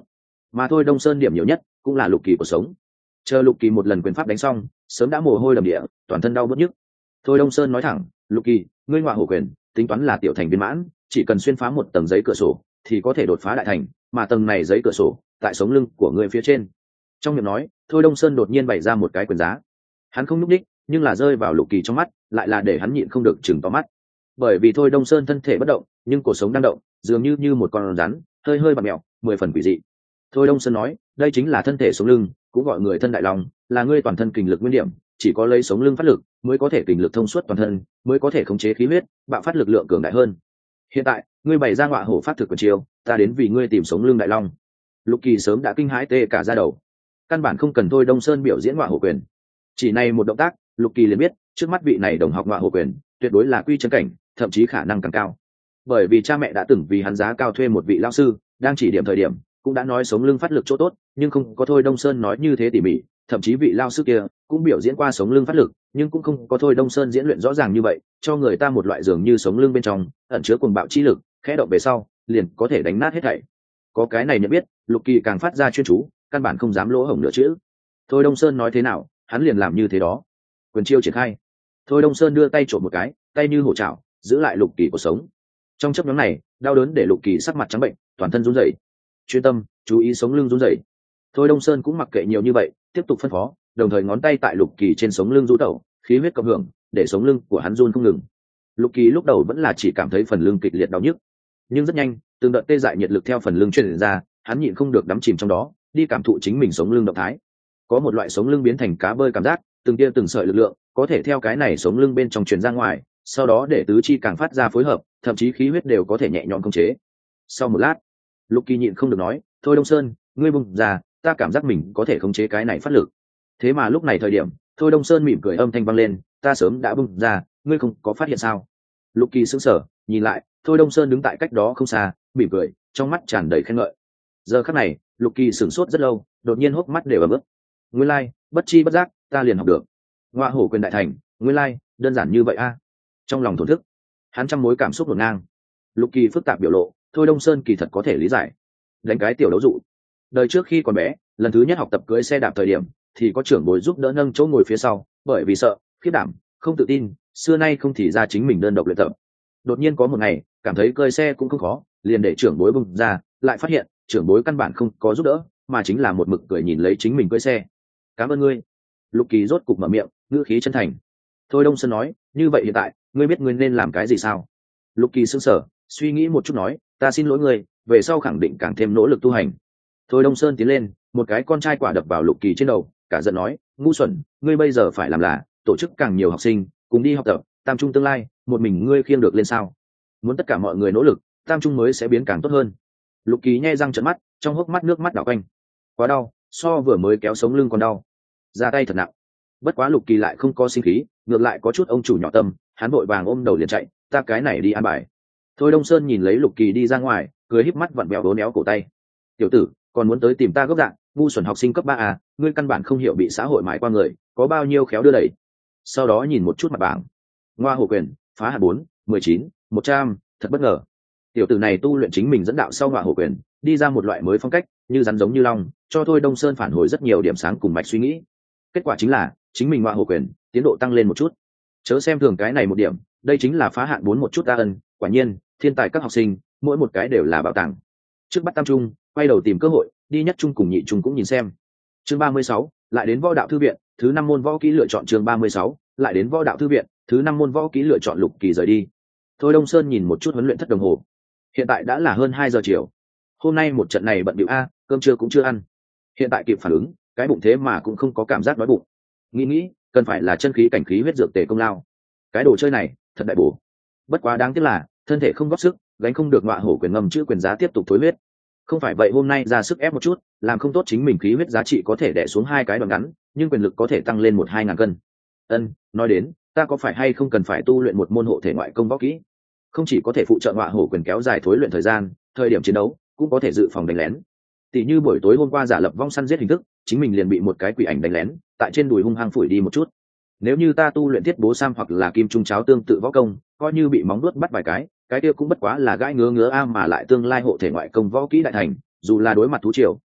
mà thôi Đông Sơn điểm nhiều nhất cũng là Lục Kỳ cuộc sống. Chờ Lục Kỳ một lần quyền pháp đánh xong, sớm đã mồ hôi đầm địa, toàn thân đau bứt nhức. Thôi Đông Sơn nói thẳng, Lục Kỳ, ngươi ngọa hổ quyền tính toán là tiểu thành viên mãn, chỉ cần xuyên phá một tầng giấy cửa sổ thì có thể đột phá đại thành, mà tầng này giấy cửa sổ tại sống lưng của ngươi phía trên. Trong miệng nói, thôi Đông Sơn đột nhiên bày ra một cái quyền giá. Hắn không nhúc đích, nhưng là rơi vào Lục Kỳ trong mắt lại là để hắn nhịn không được chừng to mắt. Bởi vì thôi Đông Sơn thân thể bất động, nhưng cổ sống đang động, dường như như một con rắn, hơi hơi bặm mèo, mười phần quỷ dị. Thôi Đông Sơn nói, đây chính là thân thể sống lưng, cũng gọi người thân đại long, là ngươi toàn thân kình lực nguyên điểm, chỉ có lấy sống lưng phát lực mới có thể kình lực thông suốt toàn thân, mới có thể khống chế khí huyết, bạo phát lực lượng cường đại hơn. Hiện tại, ngươi bày ra ngọa hổ pháp thực quyền chiêu, ta đến vì ngươi tìm sống lưng đại long. Lục Kỳ sớm đã kinh hãi tê cả da đầu, căn bản không cần thôi Đông Sơn biểu diễn ngọa hổ quyền, chỉ này một động tác, Lục Kỳ liền biết trước mắt vị này đồng học ngọa hổ quyền tuyệt đối là quy chân cảnh, thậm chí khả năng càng cao. Bởi vì cha mẹ đã từng vì hắn giá cao thuê một vị lao sư, đang chỉ điểm thời điểm cũng đã nói sống lưng phát lực chỗ tốt, nhưng không có thôi Đông Sơn nói như thế tỉ mỉ, thậm chí vị lao sư kia cũng biểu diễn qua sống lưng phát lực, nhưng cũng không có thôi Đông Sơn diễn luyện rõ ràng như vậy, cho người ta một loại dường như sống lưng bên trong ẩn chứa cuồng bạo chi lực, khẽ động về sau liền có thể đánh nát hết thảy. Có cái này nhận biết, Lục Kỳ càng phát ra chuyên chú, căn bản không dám lỗ hổng nửa chữ. Thôi Đông Sơn nói thế nào, hắn liền làm như thế đó. Quyền chiêu triển khai, thôi Đông Sơn đưa tay trộm một cái, tay như hổ chảo giữ lại Lục Kỳ cuộc sống. Trong chớp nhoáng này, đau đớn để Lục Kỳ sắc mặt trắng bệnh, toàn thân run rẩy. Chuyên tâm, chú ý sống lưng run rẩy. Thôi Đông Sơn cũng mặc kệ nhiều như vậy, tiếp tục phân phó, đồng thời ngón tay tại Lục Kỳ trên sống lưng rũ tẩu, khí huyết cộng hưởng, để sống lưng của hắn run không ngừng. Lục Kỳ lúc đầu vẫn là chỉ cảm thấy phần lưng kịch liệt đau nhức, nhưng rất nhanh, từng đợt tê dại nhiệt lực theo phần lưng truyền ra, hắn nhịn không được đắm chìm trong đó, đi cảm thụ chính mình sống lưng động thái. Có một loại sống lưng biến thành cá bơi cảm giác, từng tia từng sợi lực lượng có thể theo cái này sống lưng bên trong truyền ra ngoài, sau đó để tứ chi càng phát ra phối hợp, thậm chí khí huyết đều có thể nhẹ nhõm khống chế. Sau một lát, Lục Kỳ nhịn không được nói, thôi Đông Sơn, ngươi bung ra, ta cảm giác mình có thể khống chế cái này phát lực. Thế mà lúc này thời điểm, thôi Đông Sơn mỉm cười âm thanh vang lên, ta sớm đã bung ra, ngươi không có phát hiện sao? Lục Kỳ sững sờ, nhìn lại, thôi Đông Sơn đứng tại cách đó không xa, mỉm cười, trong mắt tràn đầy khen ngợi. Giờ khắc này, Lục Kỳ sửng sốt rất lâu, đột nhiên hốc mắt đều ấm ướt. Nguyên lai, like, bất chi bất giác, ta liền học được. Ngọa hổ quyền đại thành, nguyên lai, like, đơn giản như vậy a. À. Trong lòng thổn thức, hắn trăm mối cảm xúc ngổn ngang. Lục Kỳ phức tạp biểu lộ, thôi Đông Sơn kỳ thật có thể lý giải. Đánh cái tiểu đấu dụ. Đời trước khi còn bé, lần thứ nhất học tập cưỡi xe đạp thời điểm, thì có trưởng bối giúp đỡ nâng chỗ ngồi phía sau, bởi vì sợ, khiếp đảm, không tự tin, xưa nay không thì ra chính mình đơn độc luyện tập. Đột nhiên có một ngày, cảm thấy cưỡi xe cũng không khó, liền để trưởng bối bung ra, lại phát hiện, trưởng bối căn bản không có giúp đỡ, mà chính là một mực cười nhìn lấy chính mình cưỡi xe. Cảm ơn ngươi. Lục Kỳ rốt cục mở miệng, ngữ khí chân thành. Thôi Đông Sơn nói, như vậy hiện tại, ngươi biết ngươi nên làm cái gì sao? Lục Kỳ sững sờ, suy nghĩ một chút nói, ta xin lỗi ngươi, về sau khẳng định càng thêm nỗ lực tu hành. Thôi Đông Sơn tiến lên, một cái con trai quả đập vào Lục Kỳ trên đầu, cả giận nói, ngu xuẩn, ngươi bây giờ phải làm là tổ chức càng nhiều học sinh cùng đi học tập, tam trung tương lai, một mình ngươi khiêng được lên sao? Muốn tất cả mọi người nỗ lực, tam trung mới sẽ biến càng tốt hơn. Lục Kỳ nhe răng trợn mắt, trong hốc mắt nước mắt đảo quanh. Quá đau, so vừa mới kéo sống lưng còn đau. Ra tay thật nặng. Bất quá Lục Kỳ lại không có sinh khí, ngược lại có chút ông chủ nhỏ tâm, hắn vội vàng ôm đầu liền chạy, ta cái này đi ăn bài. Thôi Đông Sơn nhìn lấy Lục Kỳ đi ra ngoài, cười híp mắt vặn vẹo đố néo cổ tay. Tiểu tử, còn muốn tới tìm ta gốc dạng, ngu xuẩn học sinh cấp ba à, ngươi căn bản không hiểu bị xã hội mãi qua người, có bao nhiêu khéo đưa đẩy. Sau đó nhìn một chút mặt bảng. Ngoa hổ quyền, phá hạt bốn, mười chín, một trăm, thật bất ngờ. Tiểu tử này tu luyện chính mình dẫn đạo sau ngoa hổ quyền, đi ra một loại mới phong cách, như rắn giống như long, cho Thôi Đông Sơn phản hồi rất nhiều điểm sáng cùng mạch suy nghĩ. Kết quả chính là, chính mình ngoa hổ quyền, tiến độ tăng lên một chút. Chớ xem thường cái này một điểm, đây chính là phá hạn bốn một chút ta ân, quả nhiên, thiên tài các học sinh, mỗi một cái đều là bảo tàng. Trước bắt tam trung, quay đầu tìm cơ hội, đi nhất trung cùng nhị trung cũng nhìn xem. Chương ba mươi sáu, lại đến võ đạo thư viện, thứ năm môn võ kỹ lựa chọn chương ba mươi sáu, lại đến võ đạo thư viện, thứ năm môn võ kỹ lựa chọn. Lục Kỳ rời đi. Thôi Đông Sơn nhìn một chút huấn luyện thất đồng hồ. Hiện tại đã là hơn hai giờ chiều. Hôm nay một trận này bận bịu a, cơm trưa cũng chưa ăn. Hiện tại kịp phản ứng, cái bụng thế mà cũng không có cảm giác đói bụng. Nghĩ nghĩ, cần phải là chân khí cảnh khí huyết dược tề công lao. Cái đồ chơi này, thật đại bổ. Bất quá đáng tiếc là, thân thể không góp sức, gánh không được ngọa hổ quyền ngầm chữ quyền giá tiếp tục thối huyết. Không phải vậy hôm nay ra sức ép một chút, làm không tốt chính mình khí huyết giá trị có thể đè xuống hai cái đoạn ngắn, nhưng quyền lực có thể tăng lên một hai ngàn cân. Ân, nói đến, ta có phải hay không cần phải tu luyện một môn hộ thể ngoại công võ kỹ? Không chỉ có thể phụ trợ ngọa hổ quyền kéo dài thối luyện thời gian, thời điểm chiến đấu cũng có thể dự phòng đánh lén. Tỷ như buổi tối hôm qua giả lập vong săn giết hình thức, chính mình liền bị một cái quỷ ảnh đánh lén, tại trên đùi hung hăng phủi đi một chút. Nếu như ta tu luyện thiết bố sam hoặc là kim trung cháo tương tự võ công, coi như bị móng vuốt bắt vài cái, cái kia cũng bất quá là gãi ngứa ngứa a, mà lại tương lai hộ thể ngoại công võ kỹ đại thành, dù là đối mặt thú triều,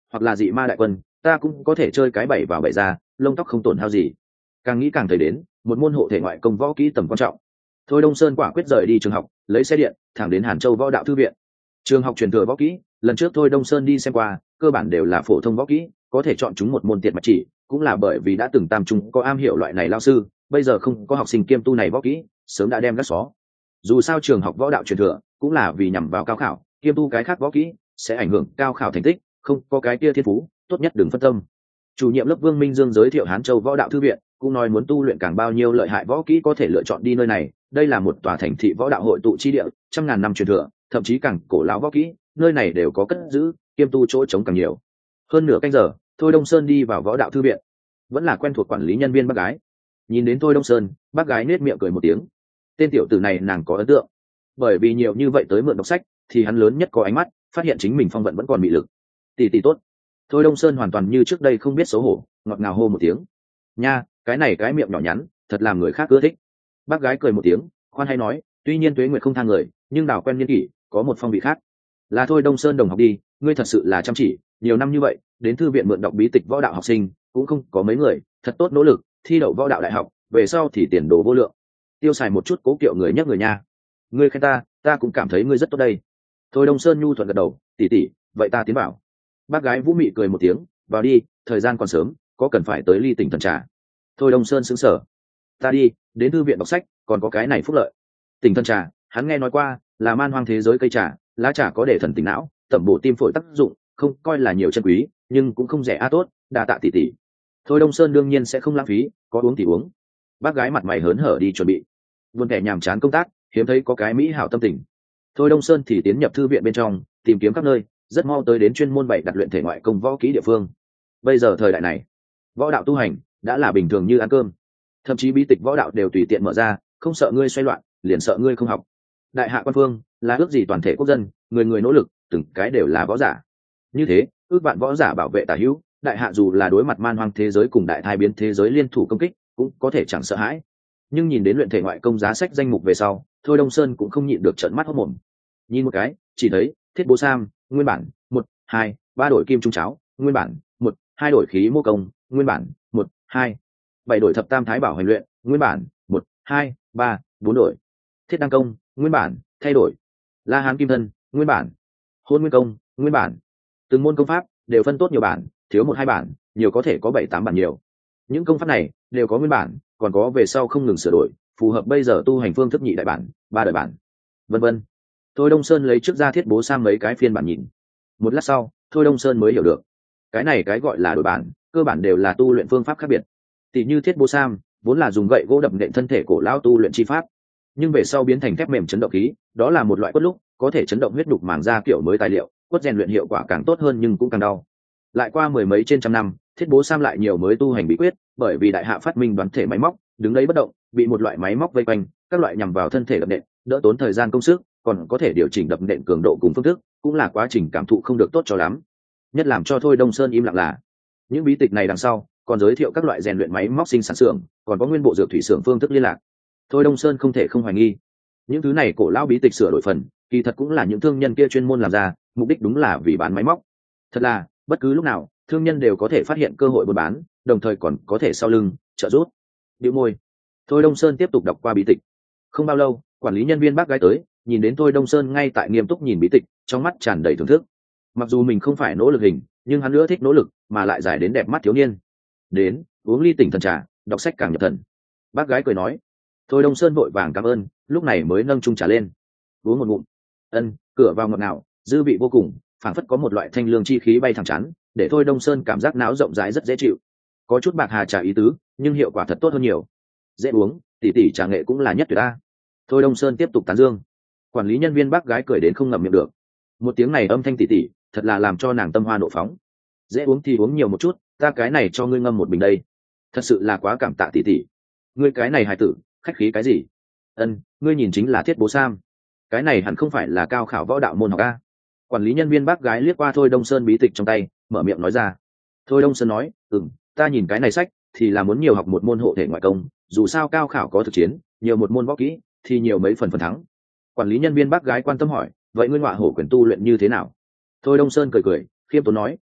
hoặc là dị ma đại quân, ta cũng có thể chơi cái bảy vào bảy ra, lông tóc không tổn hao gì. Càng nghĩ càng thấy đến một môn hộ thể ngoại công võ kỹ tầm quan trọng. Thôi Đông Sơn quả quyết rời đi trường học, lấy xe điện thẳng đến Hàn Châu Võ Đạo Thư viện. Trường học truyền thừa võ kỹ, lần trước Thôi Đông Sơn đi xem qua, cơ bản đều là phổ thông võ kỹ, có thể chọn chúng một môn tiệt mạch chỉ, cũng là bởi vì đã từng tam trung có am hiểu loại này lao sư, bây giờ không có học sinh kiêm tu này võ kỹ, sớm đã đem gác xó. Dù sao trường học võ đạo truyền thừa cũng là vì nhằm vào cao khảo, kiêm tu cái khác võ kỹ sẽ ảnh hưởng cao khảo thành tích, không có cái kia thiên phú, tốt nhất đừng phân tâm. Chủ nhiệm lớp Vương Minh Dương giới thiệu Hán Châu Võ Đạo Thư viện, cũng nói muốn tu luyện càng bao nhiêu lợi hại võ kỹ có thể lựa chọn đi nơi này, đây là một tòa thành thị võ đạo hội tụ chi địa, trăm ngàn năm truyền thừa, thậm chí càng cổ lão võ kỹ, nơi này đều có cất giữ, kiêm tu chỗ trống càng nhiều. Hơn nửa canh giờ, Thôi Đông Sơn đi vào Võ Đạo Thư viện, vẫn là quen thuộc quản lý nhân viên bác gái. Nhìn đến Thôi Đông Sơn, bác gái nết miệng cười một tiếng. Tên tiểu tử này nàng có ấn tượng, bởi vì nhiều như vậy tới mượn đọc sách, thì hắn lớn nhất có ánh mắt, phát hiện chính mình phong vận vẫn còn bị lực. Tỷ tỷ tốt. Thôi Đông Sơn hoàn toàn như trước đây không biết xấu hổ, ngọt ngào hô một tiếng. Nha, cái này cái miệng nhỏ nhắn, thật làm người khác ưa thích. Bác gái cười một tiếng, khoan hay nói, tuy nhiên Tuế Nguyệt không thang người, nhưng đào quen niên kỷ, có một phong vị khác. Là Thôi Đông Sơn đồng học đi, ngươi thật sự là chăm chỉ, nhiều năm như vậy, đến thư viện mượn đọc bí tịch võ đạo học sinh, cũng không có mấy người, thật tốt nỗ lực, thi đậu võ đạo đại học, về sau thì tiền đồ vô lượng. Tiêu xài một chút cố kiệu người nhắc người nha. Ngươi khen ta, ta cũng cảm thấy ngươi rất tốt đây. Thôi Đông Sơn nhu thuận gật đầu, tỷ tỷ, vậy ta tiến vào. Bác gái Vũ Mị cười một tiếng, vào đi, thời gian còn sớm, có cần phải tới ly tỉnh thần trà. Thôi Đông Sơn sững sờ. Ta đi, đến thư viện đọc sách, còn có cái này phúc lợi. Tỉnh thần trà, hắn nghe nói qua, là man hoang thế giới cây trà, lá trà có để thần tỉnh não, tẩm bổ tim phổi tác dụng, không coi là nhiều chân quý, nhưng cũng không rẻ a tốt, đa tạ tỷ tỷ. Thôi Đông Sơn đương nhiên sẽ không lãng phí, có uống thì uống. Bác gái mặt mày hớn hở đi chuẩn bị. Buồn kẻ nhàm chán công tác, hiếm thấy có cái mỹ hảo tâm tình. Thôi Đông Sơn thì tiến nhập thư viện bên trong, tìm kiếm các nơi, rất mau tới đến chuyên môn bày đặt luyện thể ngoại công võ kỹ địa phương. Bây giờ thời đại này, võ đạo tu hành đã là bình thường như ăn cơm, thậm chí bí tịch võ đạo đều tùy tiện mở ra, không sợ ngươi xoay loạn, liền sợ ngươi không học. Đại hạ quan phương là ước gì toàn thể quốc dân, người người nỗ lực, từng cái đều là võ giả. Như thế, ước vạn võ giả bảo vệ tả hữu, đại hạ dù là đối mặt man hoang thế giới cùng đại thai biến thế giới liên thủ công kích, cũng có thể chẳng sợ hãi. Nhưng nhìn đến luyện thể ngoại công giá sách danh mục về sau, Thôi Đông Sơn cũng không nhịn được trợn mắt hốt mồm. Nhìn một cái, chỉ thấy thiết bố sam, nguyên bản một hai ba đổi kim trung cháo, nguyên bản một hai đổi khí mô công, nguyên bản một hai bảy đổi thập tam thái bảo hành luyện, nguyên bản một hai ba bốn đổi thiết đăng công, nguyên bản thay đổi la hán kim thân, nguyên bản hôn nguyên công, nguyên bản. Từng môn công pháp đều phân tốt nhiều bản, thiếu một hai bản, nhiều có thể có bảy tám bản nhiều. Những công pháp này đều có nguyên bản, còn có về sau không ngừng sửa đổi, phù hợp bây giờ tu hành phương thức nhị đại bản, ba đại bản, vân vân. Thôi Đông Sơn lấy trước ra thiết bố sang mấy cái phiên bản nhìn. Một lát sau, Thôi Đông Sơn mới hiểu được, cái này cái gọi là đổi bản, cơ bản đều là tu luyện phương pháp khác biệt. Tỷ như thiết bố sam, vốn là dùng gậy gỗ đập nện thân thể cổ lão tu luyện chi pháp, nhưng về sau biến thành thép mềm chấn động khí, đó là một loại quất lúc có thể chấn động huyết đục màng da kiểu mới tài liệu, quất rèn luyện hiệu quả càng tốt hơn nhưng cũng càng đau. Lại qua mười mấy trên trăm năm, thiết bố sam lại nhiều mới tu hành bí quyết, bởi vì đại hạ phát minh đoán thể máy móc, đứng đấy bất động, bị một loại máy móc vây quanh, các loại nhằm vào thân thể đập nện, đỡ tốn thời gian công sức, còn có thể điều chỉnh đập nện cường độ cùng phương thức, cũng là quá trình cảm thụ không được tốt cho lắm. Nhất làm cho Thôi Đông Sơn im lặng là, những bí tịch này đằng sau còn giới thiệu các loại rèn luyện máy móc sinh sản xưởng, còn có nguyên bộ dược thủy xưởng phương thức liên lạc. Thôi Đông Sơn không thể không hoài nghi, những thứ này cổ lão bí tịch sửa đổi phần, kỳ thật cũng là những thương nhân kia chuyên môn làm ra, mục đích đúng là vì bán máy móc. Thật là, bất cứ lúc nào, thương nhân đều có thể phát hiện cơ hội buôn bán, đồng thời còn có thể sau lưng trợ giúp. Bĩu môi, Thôi Đông Sơn tiếp tục đọc qua bí tịch. Không bao lâu, quản lý nhân viên bác gái tới, nhìn đến Thôi Đông Sơn ngay tại nghiêm túc nhìn bí tịch, trong mắt tràn đầy thưởng thức. Mặc dù mình không phải nỗ lực hình, nhưng hắn nữa thích nỗ lực, mà lại giải đến đẹp mắt thiếu niên. Đến, uống ly tỉnh thần trà, đọc sách càng nhập thần. Bác gái cười nói. Thôi Đông Sơn vội vàng cảm ơn, lúc này mới nâng chung trà lên, uống một ngụm. Ân, cửa vào ngọt ngào, dư vị vô cùng, phảng phất có một loại thanh lương chi khí bay thẳng chắn, để Thôi Đông Sơn cảm giác não rộng rãi rất dễ chịu. Có chút bạc hà trà ý tứ, nhưng hiệu quả thật tốt hơn nhiều. Dễ uống, tỷ tỷ trà nghệ cũng là nhất tuyệt ta. Thôi Đông Sơn tiếp tục tán dương. Quản lý nhân viên bác gái cười đến không ngậm miệng được. Một tiếng này âm thanh tỷ tỷ, thật là làm cho nàng tâm hoa nộ phóng. Dễ uống thì uống nhiều một chút, ta cái này cho ngươi ngâm một bình đây. Thật sự là quá cảm tạ tỷ tỷ. Ngươi cái này hài tử, khách khí cái gì? Ân, ngươi nhìn chính là thiết bố sam. Cái này hẳn không phải là cao khảo võ đạo môn học a. Quản lý nhân viên bác gái liếc qua Thôi Đông Sơn bí tịch trong tay, mở miệng nói ra. Thôi Đông Sơn nói, ừm, ta nhìn cái này sách thì là muốn nhiều học một môn hộ thể ngoại công, dù sao cao khảo có thực chiến, nhiều một môn võ kỹ thì nhiều mấy phần phần thắng. Quản lý nhân viên bác gái quan tâm hỏi, vậy ngươi ngọa hổ quyền tu luyện như thế nào? Thôi Đông Sơn cười cười, khiêm tốn nói,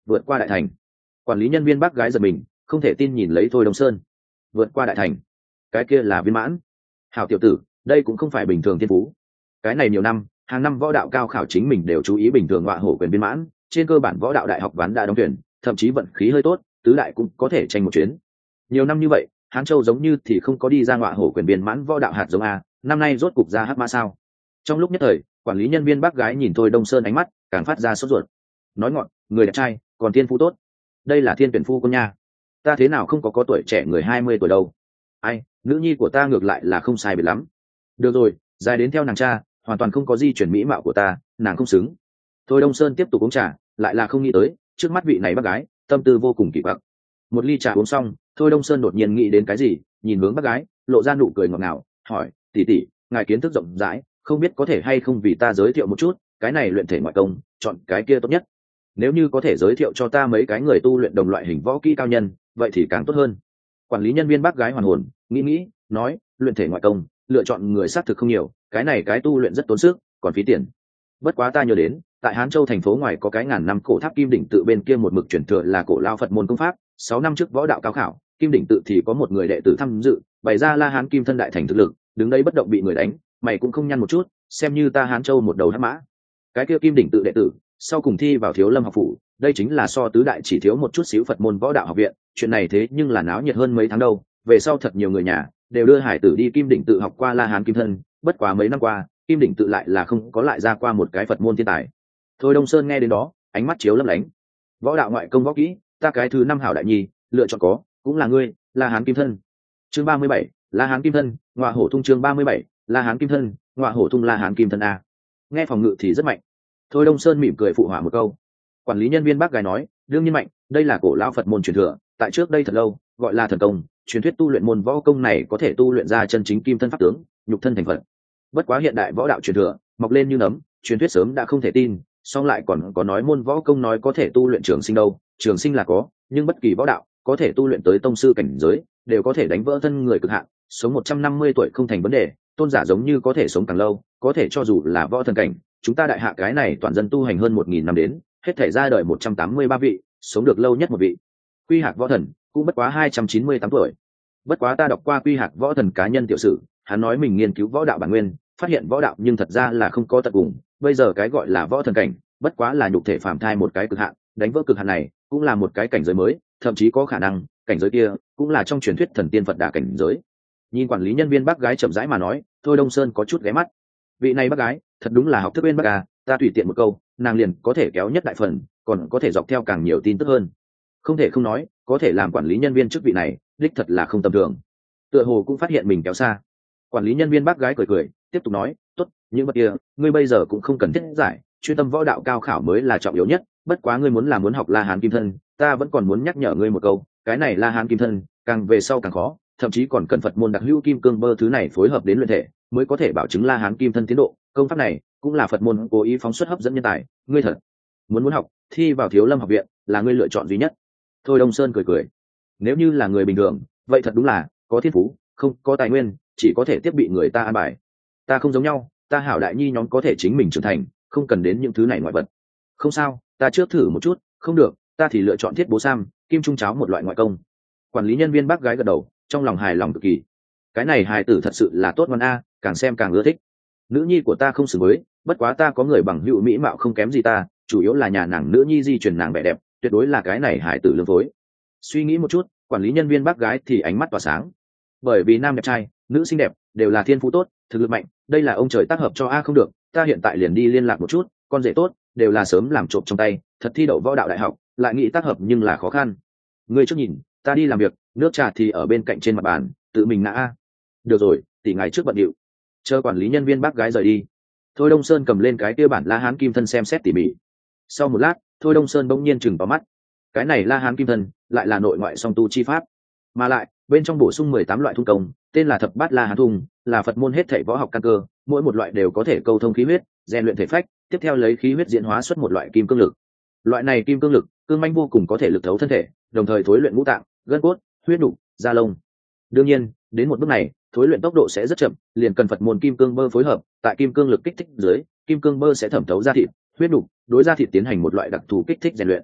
vượt qua đại thành. Quản lý nhân viên bác gái giật mình, không thể tin nhìn lấy Thôi Đông Sơn. Vượt qua đại thành, cái kia là viên mãn. Hảo tiểu tử, đây cũng không phải bình thường thiên phú. Cái này nhiều năm, hàng năm võ đạo cao khảo chính mình đều chú ý bình thường ngọa hổ quyền viên mãn, trên cơ bản võ đạo đại học ván đã đóng tuyển, thậm chí vận khí hơi tốt, tứ đại cũng có thể tranh một chuyến. Nhiều năm như vậy, Hán Châu giống như thì không có đi ra ngọa hổ quyền viên mãn võ đạo hạt giống a, năm nay rốt cục ra hắc mã sao? Trong lúc nhất thời, quản lý nhân viên bác gái nhìn Thôi Đông Sơn ánh mắt càng phát ra sốt ruột. Nói ngọn, người đẹp trai, còn thiên phú tốt. Đây là thiên tuyển phu con nha. Ta thế nào không có có tuổi trẻ người hai mươi tuổi đâu. Ai, nữ nhi của ta ngược lại là không sai biệt lắm. Được rồi, dài đến theo nàng cha, hoàn toàn không có di chuyển mỹ mạo của ta, nàng không xứng. Thôi Đông Sơn tiếp tục uống trà, lại là không nghĩ tới, trước mắt vị này bác gái, tâm tư vô cùng kỳ quặc. Một ly trà uống xong, Thôi Đông Sơn đột nhiên nghĩ đến cái gì, nhìn hướng bác gái, lộ ra nụ cười ngọt ngào, hỏi, tỷ tỷ, ngài kiến thức rộng rãi, không biết có thể hay không vì ta giới thiệu một chút, cái này luyện thể ngoại công, chọn cái kia tốt nhất. Nếu như có thể giới thiệu cho ta mấy cái người tu luyện đồng loại hình võ kỹ cao nhân, vậy thì càng tốt hơn. Quản lý nhân viên bác gái hoàn hồn, nghĩ nghĩ, nói, luyện thể ngoại công, lựa chọn người xác thực không nhiều, cái này cái tu luyện rất tốn sức, còn phí tiền. Bất quá ta nhớ đến, tại Hán Châu thành phố ngoài có cái ngàn năm cổ tháp Kim Đỉnh Tự bên kia một mực truyền thừa là cổ lao Phật môn công pháp, sáu năm trước võ đạo cao khảo, Kim Đỉnh Tự thì có một người đệ tử tham dự, bày ra La Hán Kim thân đại thành thực lực, đứng đây bất động bị người đánh, mày cũng không nhăn một chút, xem như ta Hán Châu một đầu hắc mã. Cái kia Kim Đỉnh Tự đệ tử, sau cùng thi vào Thiếu Lâm học phủ, đây chính là so tứ đại chỉ thiếu một chút xíu Phật môn võ đạo học viện, chuyện này thế nhưng là náo nhiệt hơn mấy tháng đâu, về sau thật nhiều người nhà đều đưa hải tử đi Kim Đỉnh Tự học qua La Hán Kim thân, bất quá mấy năm qua, Kim Đỉnh Tự lại là không có lại ra qua một cái Phật môn thiên tài. Thôi Đông Sơn nghe đến đó, ánh mắt chiếu lấp lánh. Võ đạo ngoại công võ kỹ, ta cái thứ năm hảo đại nhi, lựa chọn có, cũng là ngươi, La Hán Kim thân. Chương ba mươi bảy, La Hán Kim thân, ngọa hổ thung chương ba mươi bảy, La Hán Kim thân, ngọa hổ thung La Hán Kim thân a. Nghe phòng ngự thì rất mạnh. Thôi Đông Sơn mỉm cười phụ họa một câu. Quản lý nhân viên bác gái nói, đương nhiên mạnh, đây là cổ lão Phật môn truyền thừa, tại trước đây thật lâu, gọi là thần công, truyền thuyết tu luyện môn võ công này có thể tu luyện ra chân chính kim thân pháp tướng, nhục thân thành Phật. Bất quá hiện đại võ đạo truyền thừa, mọc lên như nấm, truyền thuyết sớm đã không thể tin, song lại còn có nói môn võ công nói có thể tu luyện trường sinh đâu, trường sinh là có, nhưng bất kỳ võ đạo có thể tu luyện tới tông sư cảnh giới, đều có thể đánh vỡ thân người cực hạn, sống một trăm năm mươi tuổi không thành vấn đề, tôn giả giống như có thể sống càng lâu, có thể cho dù là võ thần cảnh, chúng ta đại hạ cái này toàn dân tu hành hơn một nghìn năm đến, hết thể ra đời một trăm tám mươi ba vị, sống được lâu nhất một vị. Quy Hạc võ thần cũng bất quá hai trăm chín mươi tám tuổi. Bất quá ta đọc qua Quy Hạc võ thần cá nhân tiểu sử, hắn nói mình nghiên cứu võ đạo bản nguyên, phát hiện võ đạo nhưng thật ra là không có tận cùng, bây giờ cái gọi là võ thần cảnh, bất quá là nhục thể phàm thai một cái cực hạn, đánh vỡ cực hạn này, cũng là một cái cảnh giới mới, thậm chí có khả năng, cảnh giới kia cũng là trong truyền thuyết thần tiên Phật đà cảnh giới. Nhìn quản lý nhân viên bác gái chậm rãi mà nói, Thôi Đông Sơn có chút ghé mắt. Vị này bác gái, thật đúng là học thức bên bác à, ta tùy tiện một câu, nàng liền có thể kéo nhất đại phần, còn có thể dọc theo càng nhiều tin tức hơn. Không thể không nói, có thể làm quản lý nhân viên chức vị này, đích thật là không tầm thường. Tựa hồ cũng phát hiện mình kéo xa. Quản lý nhân viên bác gái cười cười, tiếp tục nói, tốt, những vật kia, ngươi bây giờ cũng không cần thiết giải, chuyên tâm võ đạo cao khảo mới là trọng yếu nhất. Bất quá ngươi muốn là muốn học La Hán Kim thân, ta vẫn còn muốn nhắc nhở ngươi một câu, cái này La Hán Kim thân, càng về sau càng khó, thậm chí còn cần Phật môn đặc hữu kim cương bơ thứ này phối hợp đến luyện thể, mới có thể bảo chứng La Hán Kim thân tiến độ. Công pháp này cũng là Phật môn cố ý phóng xuất hấp dẫn nhân tài, ngươi thật muốn muốn học, thi vào Thiếu Lâm học viện là ngươi lựa chọn duy nhất. Thôi Đông Sơn cười cười, nếu như là người bình thường, vậy thật đúng là có thiên phú, không có tài nguyên, chỉ có thể tiếp bị người ta an bài. Ta không giống nhau, ta hảo đại nhi nhóm có thể chính mình trưởng thành, không cần đến những thứ này ngoại vật. Không sao, ta trước thử một chút, không được, ta thì lựa chọn thiết bố sam, kim trung cháo một loại ngoại công. Quản lý nhân viên bác gái gật đầu, trong lòng hài lòng cực kỳ. Cái này hài tử thật sự là tốt ngoan a, càng xem càng ưa thích. Nữ nhi của ta không xử với, bất quá ta có người bằng hữu mỹ mạo không kém gì ta, chủ yếu là nhà nàng nữ nhi di truyền nàng vẻ đẹp, tuyệt đối là cái này hài tử lương phối. Suy nghĩ một chút, quản lý nhân viên bác gái thì ánh mắt tỏa sáng. Bởi vì nam đẹp trai, nữ xinh đẹp, đều là thiên phú tốt, thực lực mạnh, đây là ông trời tác hợp cho a. Không được, ta hiện tại liền đi liên lạc một chút, con rể tốt, đều là sớm làm trộm trong tay, thật thi đậu võ đạo đại học, lại nghĩ tác hợp nhưng là khó khăn. Ngươi trước nhìn, ta đi làm việc, nước trà thì ở bên cạnh trên mặt bàn, tự mình ngã a. Được rồi, tỷ ngài trước bận điệu. Chờ quản lý nhân viên bác gái rời đi, Thôi Đông Sơn cầm lên cái kia bản La Hán Kim thân xem xét tỉ mỉ. Sau một lát, Thôi Đông Sơn bỗng nhiên chừng vào mắt. Cái này La Hán Kim thân lại là nội ngoại song tu chi pháp, mà lại bên trong bổ sung mười tám loại thung công, tên là thập bát La Hán thung, là Phật môn hết thảy võ học căn cơ, mỗi một loại đều có thể câu thông khí huyết, rèn luyện thể phách, tiếp theo lấy khí huyết diễn hóa xuất một loại kim cương lực. Loại này kim cương lực, cương manh vô cùng, có thể lực thấu thân thể, đồng thời thối luyện ngũ tạng, gân cốt, huyết nục, da lông. Đương nhiên, đến một bước này, thối luyện tốc độ sẽ rất chậm, liền cần Phật môn kim cương bơ phối hợp, tại kim cương lực kích thích dưới, kim cương bơ sẽ thẩm thấu da thịt, huyết nục, đối da thịt tiến hành một loại đặc thù kích thích rèn luyện.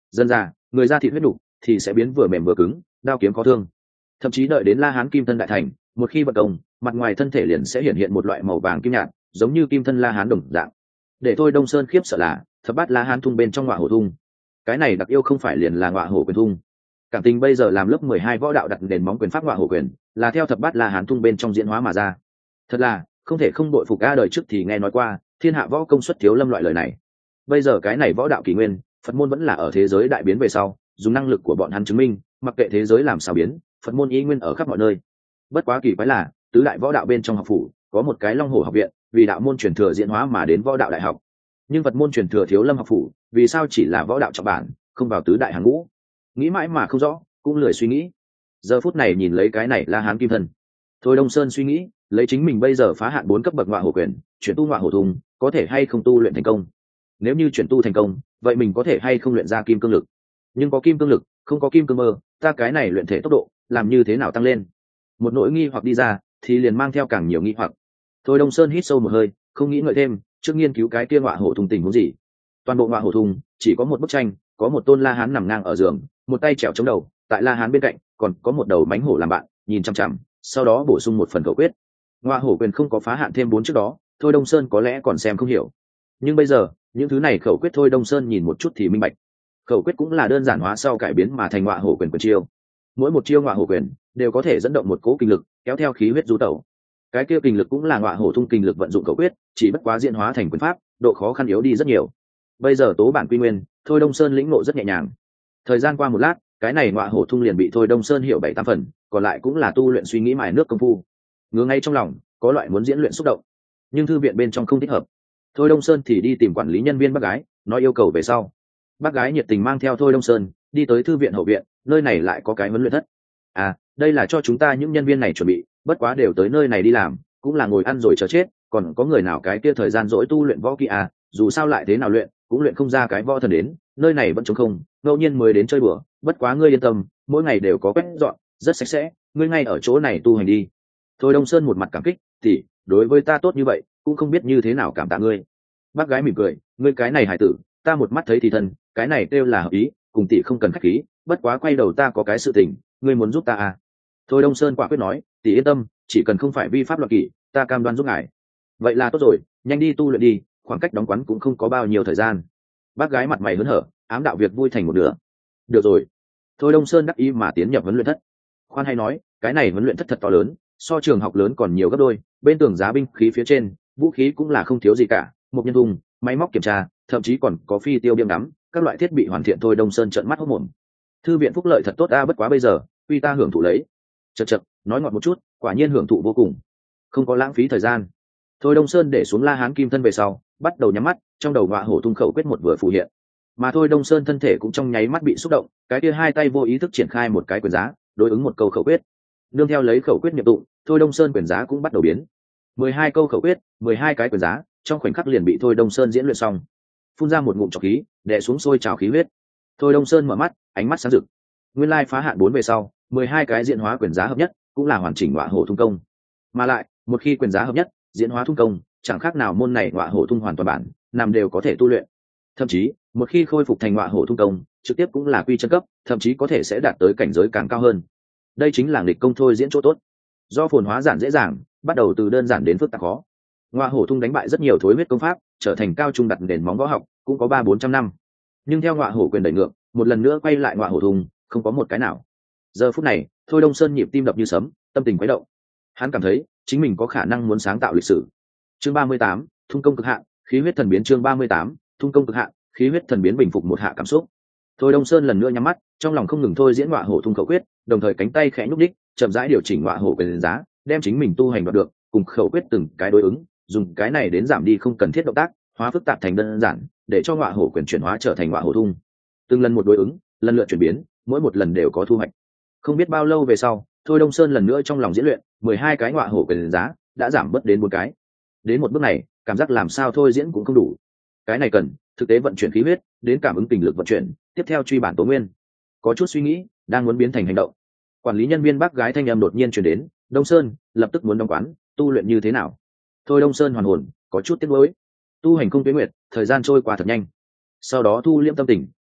Dân ra người da thịt huyết đủ thì sẽ biến vừa mềm vừa cứng, đao kiếm có thương. Thậm chí đợi đến La Hán kim thân đại thành, một khi vận công, mặt ngoài thân thể liền sẽ hiện hiện một loại màu vàng kim nhạt, giống như kim thân La Hán đồng dạng. Để Thôi Đông Sơn khiếp sợ là thập bát La Hán thung bên trong ngọa hổ thung, cái này đặc yêu không phải liền là ngọa hổ quyền thung. Cảm tình bây giờ làm lớp mười hai võ đạo đặt nền móng quyền pháp ngọa hổ quyền, là theo thập bát La Hán thung bên trong diễn hóa mà ra. Thật là không thể không đội phục a, đời trước thì nghe nói qua thiên hạ võ công xuất thiếu lâm loại lời này. Bây giờ cái này võ đạo kỷ nguyên, Phật môn vẫn là ở thế giới đại biến về sau, dùng năng lực của bọn hắn chứng minh, mặc kệ thế giới làm sao biến, Phật môn y nguyên ở khắp mọi nơi. Bất quá kỳ quái là tứ đại võ đạo bên trong học phủ có một cái Long Hổ học viện, vì đạo môn truyền thừa diễn hóa mà đến võ đạo đại học. Nhưng Phật môn truyền thừa thiếu lâm học phủ vì sao chỉ là võ đạo trọng bản, không vào tứ đại hàng ngũ? Nghĩ mãi mà không rõ, cũng lười suy nghĩ. Giờ phút này nhìn lấy cái này La Hán kim thân, Thôi Đông Sơn suy nghĩ, lấy chính mình bây giờ phá hạn bốn cấp bậc ngọa hổ quyền, chuyển tu ngọa hổ thùng, có thể hay không tu luyện thành công? Nếu như chuyển tu thành công, vậy mình có thể hay không luyện ra kim cương lực? Nhưng có kim cương lực, không có kim cương mơ, ta cái này luyện thể tốc độ làm như thế nào tăng lên? Một nỗi nghi hoặc đi ra, thì liền mang theo càng nhiều nghi hoặc. Thôi Đông Sơn hít sâu một hơi, không nghĩ ngợi thêm, trước nghiên cứu cái kia ngọa hổ thùng tình huống gì. Toàn bộ ngọa hổ thùng chỉ có một bức tranh, có một tôn La Hán nằm ngang ở giường, một tay trèo chống đầu, tại La Hán bên cạnh còn có một đầu mánh hổ làm bạn, nhìn chằm chằm, sau đó bổ sung một phần khẩu quyết. Ngọa hổ quyền không có phá hạn thêm bốn trước đó, Thôi Đông Sơn có lẽ còn xem không hiểu. Nhưng bây giờ, những thứ này khẩu quyết Thôi Đông Sơn nhìn một chút thì minh bạch. Khẩu quyết cũng là đơn giản hóa sau cải biến mà thành ngọa hổ quyền quyền chiêu. Mỗi một chiêu ngọa hổ quyền đều có thể dẫn động một cỗ kinh lực, kéo theo khí huyết du tẩu. Cái kia kinh lực cũng là ngọa hổ thung kinh lực vận dụng khẩu quyết, chỉ bất quá diễn hóa thành quyền pháp, độ khó khăn yếu đi rất nhiều. Bây giờ tố bản quy nguyên, Thôi Đông Sơn lĩnh ngộ rất nhẹ nhàng. Thời gian qua một lát, cái này ngọa hổ thung liền bị Thôi Đông Sơn hiểu bảy tám phần, còn lại cũng là tu luyện suy nghĩ mài nước công phu. Ngứa ngay trong lòng, có loại muốn diễn luyện xúc động, nhưng thư viện bên trong không thích hợp. Thôi Đông Sơn thì đi tìm quản lý nhân viên bác gái, nói yêu cầu về sau. Bác gái nhiệt tình mang theo Thôi Đông Sơn đi tới thư viện hậu viện, nơi này lại có cái huấn luyện thất. À, đây là cho chúng ta những nhân viên này chuẩn bị, bất quá đều tới nơi này đi làm, cũng là ngồi ăn rồi chờ chết, còn có người nào cái kia thời gian dỗi tu luyện võ kỹ à, dù sao lại thế nào luyện, cũng luyện không ra cái võ thần đến, nơi này vẫn trống không, ngẫu nhiên mới đến chơi bừa, bất quá ngươi yên tâm, mỗi ngày đều có quét dọn, rất sạch sẽ, ngươi ngay ở chỗ này tu hành đi. Thôi Đông Sơn một mặt cảm kích, tỷ, đối với ta tốt như vậy, cũng không biết như thế nào cảm tạ ngươi. Bác gái mỉm cười, ngươi cái này hải tử, ta một mắt thấy thì thân, cái này kêu là hợp ý, cùng tỷ không cần khách khí, bất quá quay đầu ta có cái sự tình, ngươi muốn giúp ta à? Thôi Đông Sơn quả quyết nói, tỷ yên tâm, chỉ cần không phải vi pháp luật kỷ, ta cam đoan giúp ngài. Vậy là tốt rồi, nhanh đi tu luyện đi, khoảng cách đóng quán cũng không có bao nhiêu thời gian. Bác gái mặt mày hớn hở, ám đạo việc vui thành một nửa. Được rồi. Thôi Đông Sơn đắc ý mà tiến nhập huấn luyện thất. Khoan hay nói, cái này huấn luyện thất thật to lớn, so trường học lớn còn nhiều gấp đôi, bên tường giá binh khí phía trên, vũ khí cũng là không thiếu gì cả, một nhân thùng, máy móc kiểm tra, thậm chí còn có phi tiêu biêm đắm, các loại thiết bị hoàn thiện. Thôi Đông Sơn trợn mắt hốt mồm. Thư viện phúc lợi thật tốt a, bất quá bây giờ, tuy ta hưởng thụ lấy. Chậc chậc, nói ngọt một chút, quả nhiên hưởng thụ vô cùng. Không có lãng phí thời gian. Thôi Đông Sơn để xuống La Hán kim thân về sau, bắt đầu nhắm mắt, trong đầu ngọa hổ tung khẩu quyết một vừa phù hiện. Mà Thôi Đông Sơn thân thể cũng trong nháy mắt bị xúc động, cái kia hai tay vô ý thức triển khai một cái quyền giá, đối ứng một câu khẩu quyết. Nương theo lấy khẩu quyết nhập tụng, Thôi Đông Sơn quyền giá cũng bắt đầu biến. mười hai câu khẩu quyết, mười hai cái quyền giá, trong khoảnh khắc liền bị Thôi Đông Sơn diễn luyện xong. Phun ra một ngụm trọc khí, đè xuống sôi trào khí huyết. Thôi Đông Sơn mở mắt, ánh mắt sáng rực. Nguyên lai phá hạn bốn về sau, mười hai cái diễn hóa quyền giá hợp nhất, cũng là hoàn chỉnh ngọa hổ thung công. Mà lại, một khi quyền giá hợp nhất, diễn hóa thung công, chẳng khác nào môn này ngọa hổ thung hoàn toàn bản, nằm đều có thể tu luyện. Thậm chí, một khi khôi phục thành ngọa hổ thung công, trực tiếp cũng là quy chân cấp, thậm chí có thể sẽ đạt tới cảnh giới càng cao hơn. Đây chính là nghịch công thôi diễn chỗ tốt. Do phồn hóa giản dễ dàng, bắt đầu từ đơn giản đến phức tạp khó. Ngọa hổ thung đánh bại rất nhiều thối huyết công pháp, trở thành cao trung đặt nền móng võ học, cũng có ba bốn trăm năm. Nhưng theo ngọa hổ quyền đẩy ngược, một lần nữa quay lại ngọa hổ thung, không có một cái nào. Giờ phút này, Thôi Đông Sơn nhịp tim đập như sấm, tâm tình quấy động. Hắn cảm thấy chính mình có khả năng muốn sáng tạo lịch sử. Chương ba mươi tám, thung công cực hạn, khí huyết thần biến. Chương ba mươi tám, thung công cực hạn, khí huyết thần biến. Bình phục một hạ cảm xúc, Thôi Đông Sơn lần nữa nhắm mắt, trong lòng không ngừng thôi diễn ngọa hổ thung khẩu quyết, đồng thời cánh tay khẽ nhúc nhích, chậm rãi điều chỉnh ngọa hổ quyền giá, đem chính mình tu hành đoạt được, cùng khẩu quyết từng cái đối ứng, dùng cái này đến giảm đi không cần thiết động tác, hóa phức tạp thành đơn giản, để cho ngọa hổ quyền chuyển hóa trở thành ngọa hổ thung. Từng lần một đối ứng, lần lượt chuyển biến, mỗi một lần đều có thu hoạch. Không biết bao lâu về sau, Thôi Đông Sơn lần nữa trong lòng diễn luyện, mười hai cái ngọa hổ quyền giá đã giảm bớt đến bốn cái. Đến một bước này, cảm giác làm sao thôi diễn cũng không đủ. Cái này cần thực tế vận chuyển khí huyết, đến cảm ứng tình lực vận chuyển, tiếp theo truy bản tố nguyên. Có chút suy nghĩ, đang muốn biến thành hành động. Quản lý nhân viên bác gái thanh âm đột nhiên truyền đến, Đông Sơn lập tức muốn đóng quán, tu luyện như thế nào? Thôi Đông Sơn hoàn hồn, có chút tiếc nuối. Tu hành không tuyến nguyệt, thời gian trôi qua thật nhanh. Sau đó thu liễm tâm tình,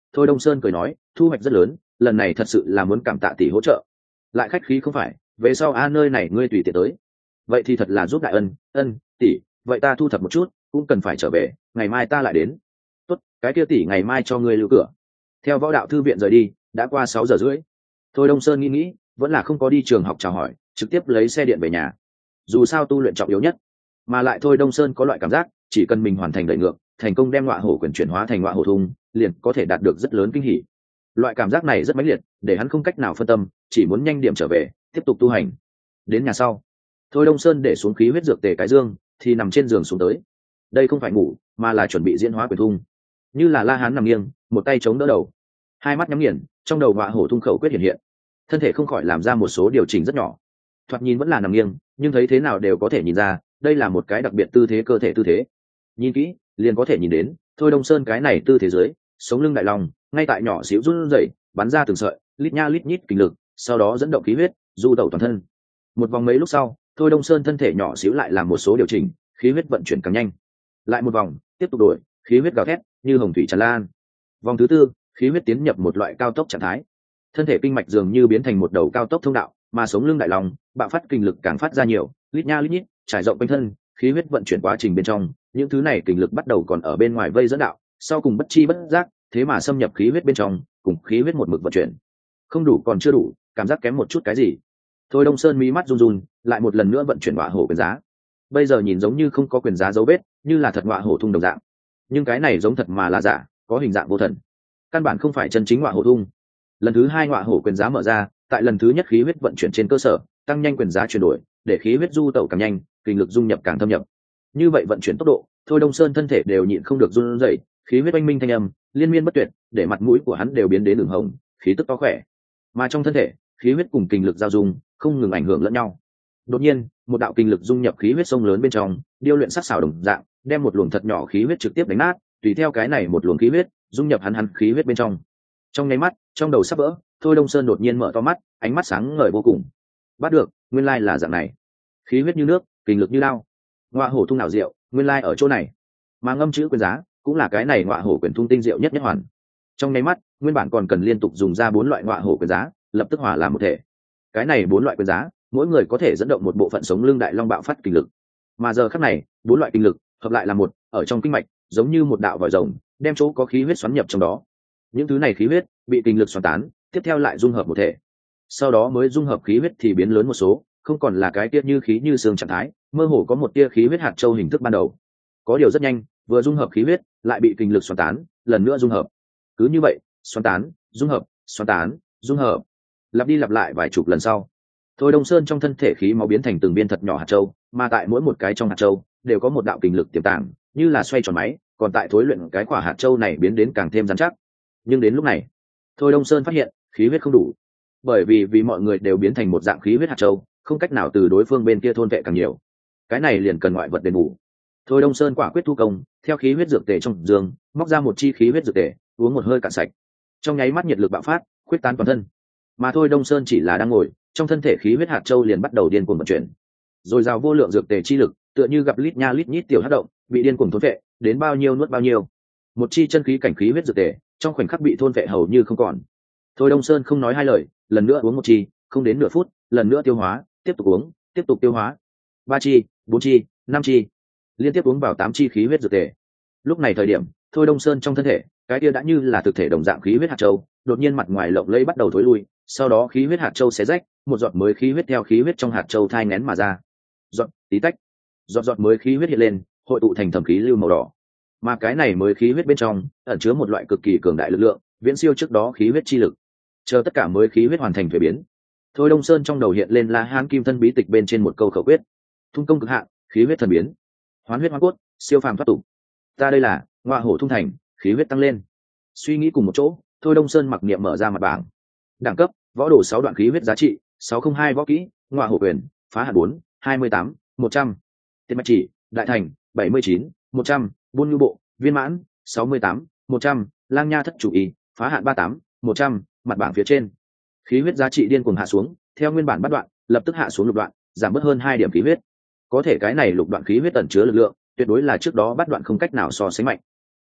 Thôi Đông Sơn cười nói, thu hoạch rất lớn, lần này thật sự là muốn cảm tạ tỷ hỗ trợ. Lại khách khí không phải, về sau a nơi này ngươi tùy tiện tới. Vậy thì thật là giúp đại ân, ân, tỷ, vậy ta thu thập một chút, cũng cần phải trở về, ngày mai ta lại đến. Tốt, cái kia tỷ ngày mai cho ngươi lưu cửa. Theo võ đạo thư viện rời đi, đã qua sáu giờ rưỡi. Thôi Đông Sơn nghĩ nghĩ, vẫn là không có đi trường học chào hỏi, trực tiếp lấy xe điện về nhà. Dù sao tu luyện trọng yếu nhất, mà lại Thôi Đông Sơn có loại cảm giác, chỉ cần mình hoàn thành đẩy ngược, thành công đem ngọa hổ quyền chuyển hóa thành ngọa hổ thung, liền có thể đạt được rất lớn kinh hỉ. Loại cảm giác này rất mãnh liệt, để hắn không cách nào phân tâm, chỉ muốn nhanh điểm trở về, tiếp tục tu hành. Đến nhà sau, Thôi Đông Sơn để xuống khí huyết dược tề cái dương, thì nằm trên giường xuống tới. Đây không phải ngủ, mà là chuẩn bị diễn hóa quyền thung. Như là La Hán nằm nghiêng, một tay chống đỡ đầu, hai mắt nhắm nghiền, trong đầu ngọa hổ thung khẩu quyết hiện hiện. Thân thể không khỏi làm ra một số điều chỉnh rất nhỏ. Thoạt nhìn vẫn là nằm nghiêng, nhưng thấy thế nào đều có thể nhìn ra, đây là một cái đặc biệt tư thế cơ thể tư thế. Nhìn kỹ, liền có thể nhìn đến, Thôi Đông Sơn cái này tư thế dưới, sống lưng đại lòng, ngay tại nhỏ xíu run rẩy, bắn ra từng sợi, lít nha lít nhít kinh lực, sau đó dẫn động khí huyết, du tẩu toàn thân. Một vòng mấy lúc sau, Thôi Đông Sơn thân thể nhỏ xíu lại làm một số điều chỉnh, khí huyết vận chuyển càng nhanh. Lại một vòng, tiếp tục đổi, khí huyết gào thét, như hồng thủy tràn lan. Vòng thứ tư, khí huyết tiến nhập một loại cao tốc trạng thái. Thân thể kinh mạch dường như biến thành một đầu cao tốc thông đạo, mà sống lưng đại lòng, bạo phát kinh lực càng phát ra nhiều, lít nha lít nhít, trải rộng quanh thân, khí huyết vận chuyển quá trình bên trong, những thứ này kinh lực bắt đầu còn ở bên ngoài vây dẫn đạo, sau cùng bất chi bất giác, thế mà xâm nhập khí huyết bên trong, cùng khí huyết một mực vận chuyển. Không đủ còn chưa đủ, cảm giác kém một chút cái gì. Thôi Đông Sơn mí mắt run run, lại một lần nữa vận chuyển ngọa hổ quyền giá. Bây giờ nhìn giống như không có quyền giá dấu vết, như là thật ngọa hổ thung đồng dạng. Nhưng cái này giống thật mà là giả, có hình dạng vô thần. Căn bản không phải chân chính ngọa hổ thung. Lần thứ hai ngọa hổ quyền giá mở ra, tại lần thứ nhất khí huyết vận chuyển trên cơ sở, tăng nhanh quyền giá chuyển đổi, để khí huyết du tẩu càng nhanh, kinh lực dung nhập càng thâm nhập. Như vậy vận chuyển tốc độ, Thôi Đông Sơn thân thể đều nhịn không được run rẩy, khí huyết oanh minh thanh âm, liên miên bất tuyệt, để mặt mũi của hắn đều biến đến đường hồng, khí tức to khỏe. Mà trong thân thể, khí huyết cùng kinh lực giao dung, không ngừng ảnh hưởng lẫn nhau. Đột nhiên, một đạo kinh lực dung nhập khí huyết sông lớn bên trong, điêu luyện sắc sảo đồng dạng, đem một luồng thật nhỏ khí huyết trực tiếp đánh nát, tùy theo cái này một luồng khí huyết, dung nhập hắn hắn khí huyết bên trong. Trong nháy mắt, trong đầu sắp vỡ, Thôi Đông Sơn đột nhiên mở to mắt, ánh mắt sáng ngời vô cùng. Bắt được, nguyên lai là dạng này. Khí huyết như nước, kinh lực như lao. Ngọa hổ thung nào diệu, nguyên lai ở chỗ này. Mà ngâm chữ quyền giá, cũng là cái này ngọa hổ quyền thung tinh diệu nhất nhất hoàn. Trong nháy mắt, nguyên bản còn cần liên tục dùng ra bốn loại ngọa hổ quyền giá, lập tức hòa làm một thể. Cái này bốn loại quyền giá, mỗi người có thể dẫn động một bộ phận sống lưng đại long bạo phát kinh lực. Mà giờ khắc này, bốn loại kinh lực hợp lại là một, ở trong kinh mạch, giống như một đạo vòi rồng, đem chỗ có khí huyết xoắn nhập trong đó. Những thứ này khí huyết bị kinh lực xoắn tán, tiếp theo lại dung hợp một thể. Sau đó mới dung hợp khí huyết thì biến lớn một số, không còn là cái tia như khí như xương trạng thái, mơ hồ có một tia khí huyết hạt châu hình thức ban đầu. Có điều rất nhanh, vừa dung hợp khí huyết, lại bị kinh lực xoắn tán, lần nữa dung hợp. Cứ như vậy, xoắn tán, dung hợp, xoắn tán, dung hợp, lặp đi lặp lại vài chục lần sau. Thôi Đông Sơn trong thân thể khí máu biến thành từng viên thật nhỏ hạt châu, mà tại mỗi một cái trong hạt châu đều có một đạo kinh lực tiềm tàng, như là xoay tròn máy, còn tại thối luyện cái quả hạt châu này biến đến càng thêm rắn chắc. Nhưng đến lúc này, Thôi Đông Sơn phát hiện khí huyết không đủ, bởi vì vì mọi người đều biến thành một dạng khí huyết hạt châu, không cách nào từ đối phương bên kia thôn vệ càng nhiều. Cái này liền cần ngoại vật đền bù. Thôi Đông Sơn quả quyết thu công, theo khí huyết dược tề trong giường móc ra một chi khí huyết dược tề, uống một hơi cạn sạch. Trong nháy mắt nhiệt lực bạo phát, khuyết tán toàn thân. Mà Thôi Đông Sơn chỉ là đang ngồi, trong thân thể khí huyết hạt châu liền bắt đầu điên cuồng vận chuyển. Rồi rào vô lượng dược tề chi lực, tựa như gặp lít nha lít nhít tiểu hắc động, bị điên cuồng thôn vệ, đến bao nhiêu nuốt bao nhiêu. Một chi chân khí cảnh khí huyết dược tề, trong khoảnh khắc bị thôn vệ hầu như không còn. Thôi Đông Sơn không nói hai lời, lần nữa uống một chi, không đến nửa phút, lần nữa tiêu hóa, tiếp tục uống, tiếp tục tiêu hóa. Ba chi, bốn chi, năm chi, liên tiếp uống vào tám chi khí huyết dược tề. Lúc này thời điểm, Thôi Đông Sơn trong thân thể, cái kia đã như là thực thể đồng dạng khí huyết hạt châu, đột nhiên mặt ngoài lộng lẫy bắt đầu thối lui, sau đó khí huyết hạt châu xé rách, một giọt mới khí huyết theo khí huyết trong hạt châu thai nghén mà ra. Giọt, tí tách, giọt giọt mới khí huyết hiện lên, hội tụ thành thẩm khí lưu màu đỏ. Mà cái này mới khí huyết bên trong ẩn chứa một loại cực kỳ cường đại lực lượng, viễn siêu trước đó khí huyết chi lực. Chờ tất cả mới khí huyết hoàn thành thuế biến, Thôi Đông Sơn trong đầu hiện lên La Hán Kim Thân bí tịch bên trên một câu khẩu quyết: thung công cực hạn, khí huyết thần biến, hoán huyết hoán cốt, siêu phàm thoát tục. Ta đây là ngọa hổ thung thành, khí huyết tăng lên. Suy nghĩ cùng một chỗ, Thôi Đông Sơn mặc niệm mở ra mặt bảng. Đẳng cấp: võ đồ sáu đoạn khí huyết giá trị sáu không hai, võ kỹ ngọa hổ quyền, phá hạn bốn, hai mươi tám, một trăm. Tiết mạch chỉ, đại thành bảy mươi chín, một trăm, buôn nhu bộ, viên mãn sáu mươi tám, một trăm, lang nha thất chủ y, phá hạn ba tám, một trăm. Mặt bảng phía trên, khí huyết giá trị điên cuồng hạ xuống, theo nguyên bản bắt đoạn, lập tức hạ xuống lục đoạn, giảm bớt hơn hai điểm khí huyết. Có thể cái này lục đoạn khí huyết ẩn chứa lực lượng, tuyệt đối là trước đó bắt đoạn không cách nào so sánh mạnh.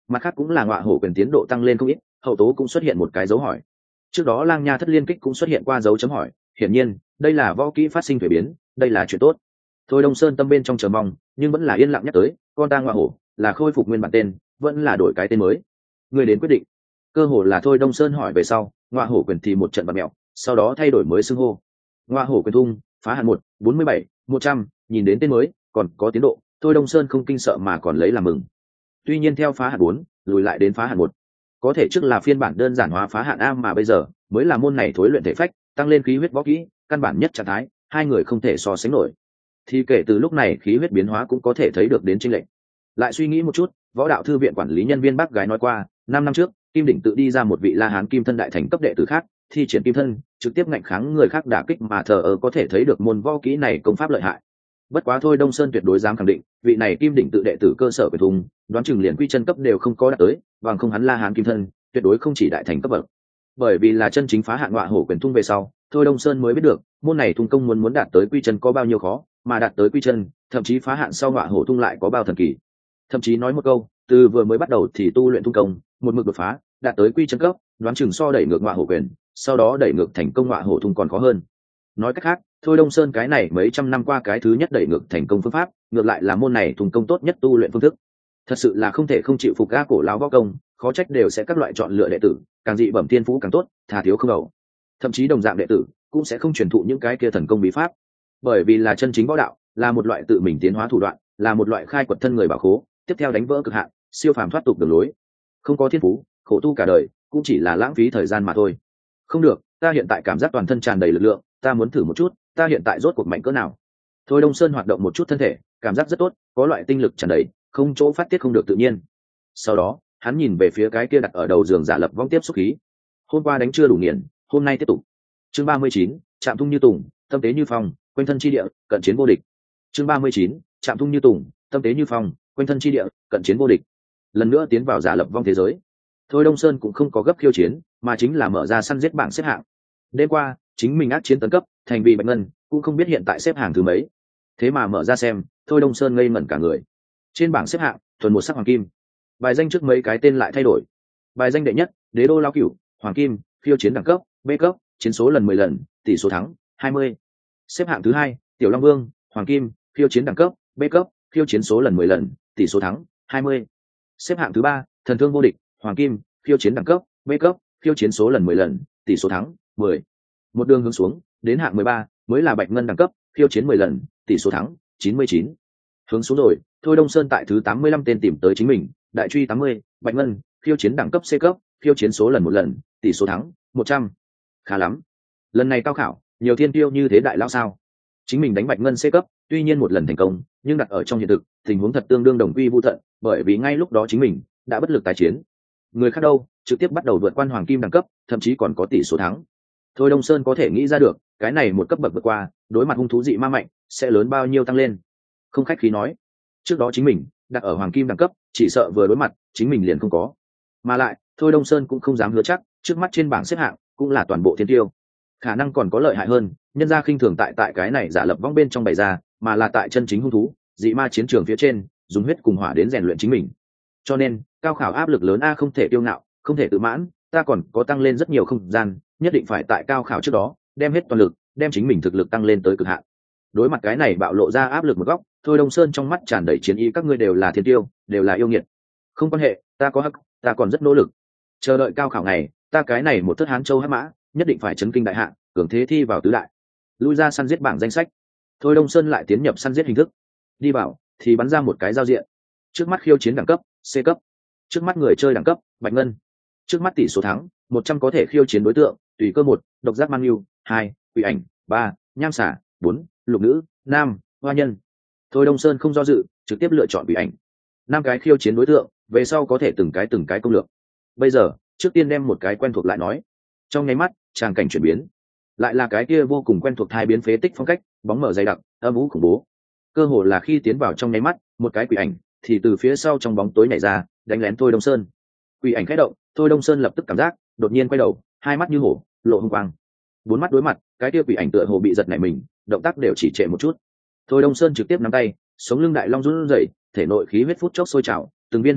mặt khác cũng là ngọa hổ quyền tiến độ tăng lên không ít, hậu tố cũng xuất hiện một cái dấu hỏi. Trước đó lang nha thất liên kích cũng xuất hiện qua dấu chấm hỏi, hiển nhiên đây là võ kỹ phát sinh thuế biến, đây là chuyện tốt. Thôi Đông Sơn tâm bên trong chờ mong, nhưng vẫn là yên lặng nhắc tới, con ta ngọa hổ là khôi phục nguyên bản tên, vẫn là đổi cái tên mới. Người đến quyết định. Cơ hồ là Thôi Đông Sơn hỏi về sau, ngọa hổ quyền thì một trận bạt mẹo, sau đó thay đổi mới xưng hô. Ngọa hổ quyền thung, phá hạn một, bốn mươi bảy, một trăm, nhìn đến tên mới, còn có tiến độ, Thôi Đông Sơn không kinh sợ mà còn lấy làm mừng. Tuy nhiên theo phá hạn bốn, lùi lại đến phá hạn một. Có thể trước là phiên bản đơn giản hóa phá hạn A mà bây giờ mới là môn này thối luyện thể phách, tăng lên khí huyết võ kỹ, căn bản nhất trạng thái, hai người không thể so sánh nổi. Thì kể từ lúc này khí huyết biến hóa cũng có thể thấy được đến chênh lệch. Lại suy nghĩ một chút, võ đạo thư viện quản lý nhân viên bác gái nói qua, năm năm trước, Kim Đỉnh tự đi ra một vị La Hán Kim Thân đại thành cấp đệ tử khác, thi triển Kim Thân, trực tiếp ngạnh kháng người khác đả kích mà thờ ơ có thể thấy được môn võ kỹ này công pháp lợi hại. Bất quá thôi Đông Sơn tuyệt đối dám khẳng định, vị này Kim Đỉnh tự đệ tử cơ sở quyền thùng, đoán chừng liền quy chân cấp đều không có đạt tới, bằng không hắn La Hán Kim Thân, tuyệt đối không chỉ đại thành cấp bậc. Bởi vì là chân chính phá hạn ngọa hổ quyền thung về sau, thôi Đông Sơn mới biết được, môn này thung công muốn muốn đạt tới quy chân có bao nhiêu khó, mà đạt tới quy chân, thậm chí phá hạn sau ngọa hổ thung lại có bao thần kỳ. Thậm chí nói một câu, từ vừa mới bắt đầu thì tu luyện thung công, một mực đột phá, đạt tới quy chân cấp, đoán chừng so đẩy ngược ngọa hổ quyền, sau đó đẩy ngược thành công ngọa hổ thung còn khó hơn. Nói cách khác, thôi Đông Sơn cái này mấy trăm năm qua cái thứ nhất đẩy ngược thành công phương pháp, ngược lại là môn này thung công tốt nhất tu luyện phương thức. Thật sự là không thể không chịu phục ga cổ lão võ công, khó trách đều sẽ các loại chọn lựa đệ tử, càng dị bẩm thiên phú càng tốt, thà thiếu không đầu. Thậm chí đồng dạng đệ tử cũng sẽ không truyền thụ những cái kia thần công bí pháp, bởi vì là chân chính võ đạo, là một loại tự mình tiến hóa thủ đoạn, là một loại khai quật thân người bảo khố, tiếp theo đánh vỡ cực hạn, siêu phàm thoát tục đường lối. Không có thiên phú, khổ tu cả đời, cũng chỉ là lãng phí thời gian mà thôi. Không được, ta hiện tại cảm giác toàn thân tràn đầy lực lượng, ta muốn thử một chút, ta hiện tại rốt cuộc mạnh cỡ nào. Thôi Đông Sơn hoạt động một chút thân thể, cảm giác rất tốt, có loại tinh lực tràn đầy, không chỗ phát tiết không được tự nhiên. Sau đó, hắn nhìn về phía cái kia đặt ở đầu giường giả lập vong tiếp xúc khí. Hôm qua đánh chưa đủ nghiền, hôm nay tiếp tục. Chương ba mươi chín, chạm thung như tùng, tâm tế như phong, quanh thân chi địa, cận chiến vô địch. Chương ba mươi chín, chạm thung như tùng, tâm tế như phong, quanh thân chi địa, cận chiến vô địch. Lần nữa tiến vào giả lập vong thế giới. Thôi Đông Sơn cũng không có gấp khiêu chiến, mà chính là mở ra săn giết bảng xếp hạng. Đêm qua, chính mình ác chiến tấn cấp, thành vì Bạch Ngân, cũng không biết hiện tại xếp hạng thứ mấy. Thế mà mở ra xem, Thôi Đông Sơn ngây ngẩn cả người. Trên bảng xếp hạng, thuần một sắc hoàng kim. Bài danh trước mấy cái tên lại thay đổi. Bài danh đệ nhất, Đế đô lao cửu, hoàng kim, khiêu chiến đẳng cấp, B cấp, chiến số lần mười lần, tỷ số thắng hai mươi. Xếp hạng thứ hai, Tiểu Long Vương, hoàng kim, khiêu chiến đẳng cấp, B cấp, khiêu chiến số lần mười lần, tỷ số thắng hai mươi. Xếp hạng thứ ba, Thần Thương vô địch, hoàng kim, khiêu chiến đẳng cấp, B cấp, khiêu chiến số lần mười lần, tỷ số thắng mười. Một đường hướng xuống, đến hạng mười ba, mới là Bạch Ngân đẳng cấp, khiêu chiến mười lần, tỷ số thắng chín mươi chín. Hướng xuống rồi, Thôi Đông Sơn tại thứ tám mươi lăm tên tìm tới chính mình, đại truy tám mươi, Bạch Ngân, khiêu chiến đẳng cấp C cấp, khiêu chiến số lần một lần, tỷ số thắng một trăm. Khá lắm. Lần này cao khảo, nhiều thiên tiêu như thế đại lão sao? Chính mình đánh Bạch Ngân C cấp, tuy nhiên một lần thành công, nhưng đặt ở trong hiện thực, tình huống thật tương đương đồng quy vu tận, bởi vì ngay lúc đó chính mình đã bất lực tái chiến. Người khác đâu, trực tiếp bắt đầu vượt qua hoàng kim đẳng cấp, thậm chí còn có tỷ số thắng. Thôi Đông Sơn có thể nghĩ ra được, cái này một cấp bậc vượt qua, đối mặt hung thú dị ma mạnh, sẽ lớn bao nhiêu tăng lên. Không khách khí nói, trước đó chính mình đặt ở hoàng kim đẳng cấp, chỉ sợ vừa đối mặt, chính mình liền không có. Mà lại, Thôi Đông Sơn cũng không dám hứa chắc, trước mắt trên bảng xếp hạng cũng là toàn bộ thiên tiêu, khả năng còn có lợi hại hơn, nhân ra khinh thường tại tại cái này giả lập vong bên trong bày ra, mà là tại chân chính hung thú dị ma chiến trường phía trên, dùng huyết cùng hỏa đến rèn luyện chính mình. Cho nên, cao khảo áp lực lớn a, không thể kiêu ngạo, không thể tự mãn, ta còn có tăng lên rất nhiều không gian, nhất định phải tại cao khảo trước đó đem hết toàn lực, đem chính mình thực lực tăng lên tới cực hạn. Đối mặt cái này bạo lộ ra áp lực một góc, Thôi Đông Sơn trong mắt tràn đầy chiến ý, các ngươi đều là thiên tiêu, đều là yêu nghiệt. Không quan hệ, ta có hắc, ta còn rất nỗ lực. Chờ đợi cao khảo ngày, ta cái này một thất Hán Châu hắc mã, nhất định phải chấn kinh đại hạ, cường thế thi vào tứ đại. Lui ra săn giết bảng danh sách. Thôi Đông Sơn lại tiến nhập săn giết hình thức. Đi vào thì bắn ra một cái giao diện. Trước mắt khiêu chiến đẳng cấp, C cấp. Trước mắt người chơi đẳng cấp, Bạch Ngân. Trước mắt tỷ số thắng, một trăm có thể khiêu chiến đối tượng, tùy cơ một, độc giác mang yêu, hai, quỷ ảnh, ba, nham xả, bốn, lục nữ, nam, hoa nhân. Thôi Đông Sơn không do dự, trực tiếp lựa chọn quỷ ảnh. Năm cái khiêu chiến đối tượng, về sau có thể từng cái từng cái công lược. Bây giờ, trước tiên đem một cái quen thuộc lại nói. Trong nháy mắt, tràng cảnh chuyển biến, lại là cái kia vô cùng quen thuộc thai biến phế tích phong cách, bóng mở dày đặc, âm u khủng bố. Cơ hồ là khi tiến vào trong nháy mắt, một cái quỷ ảnh thì từ phía sau trong bóng tối nhảy ra, đánh lén Thôi Đông Sơn. Quỷ ảnh khẽ động, Thôi Đông Sơn lập tức cảm giác, đột nhiên quay đầu, hai mắt như hổ, lộ hung quang. Bốn mắt đối mặt, cái kia quỷ ảnh tựa hồ bị giật nảy mình, động tác đều chỉ trệ một chút. Thôi Đông Sơn trực tiếp nắm tay, sống lưng đại long run rẩy, thể nội khí huyết phút chốc sôi trào, từng viên huyết châu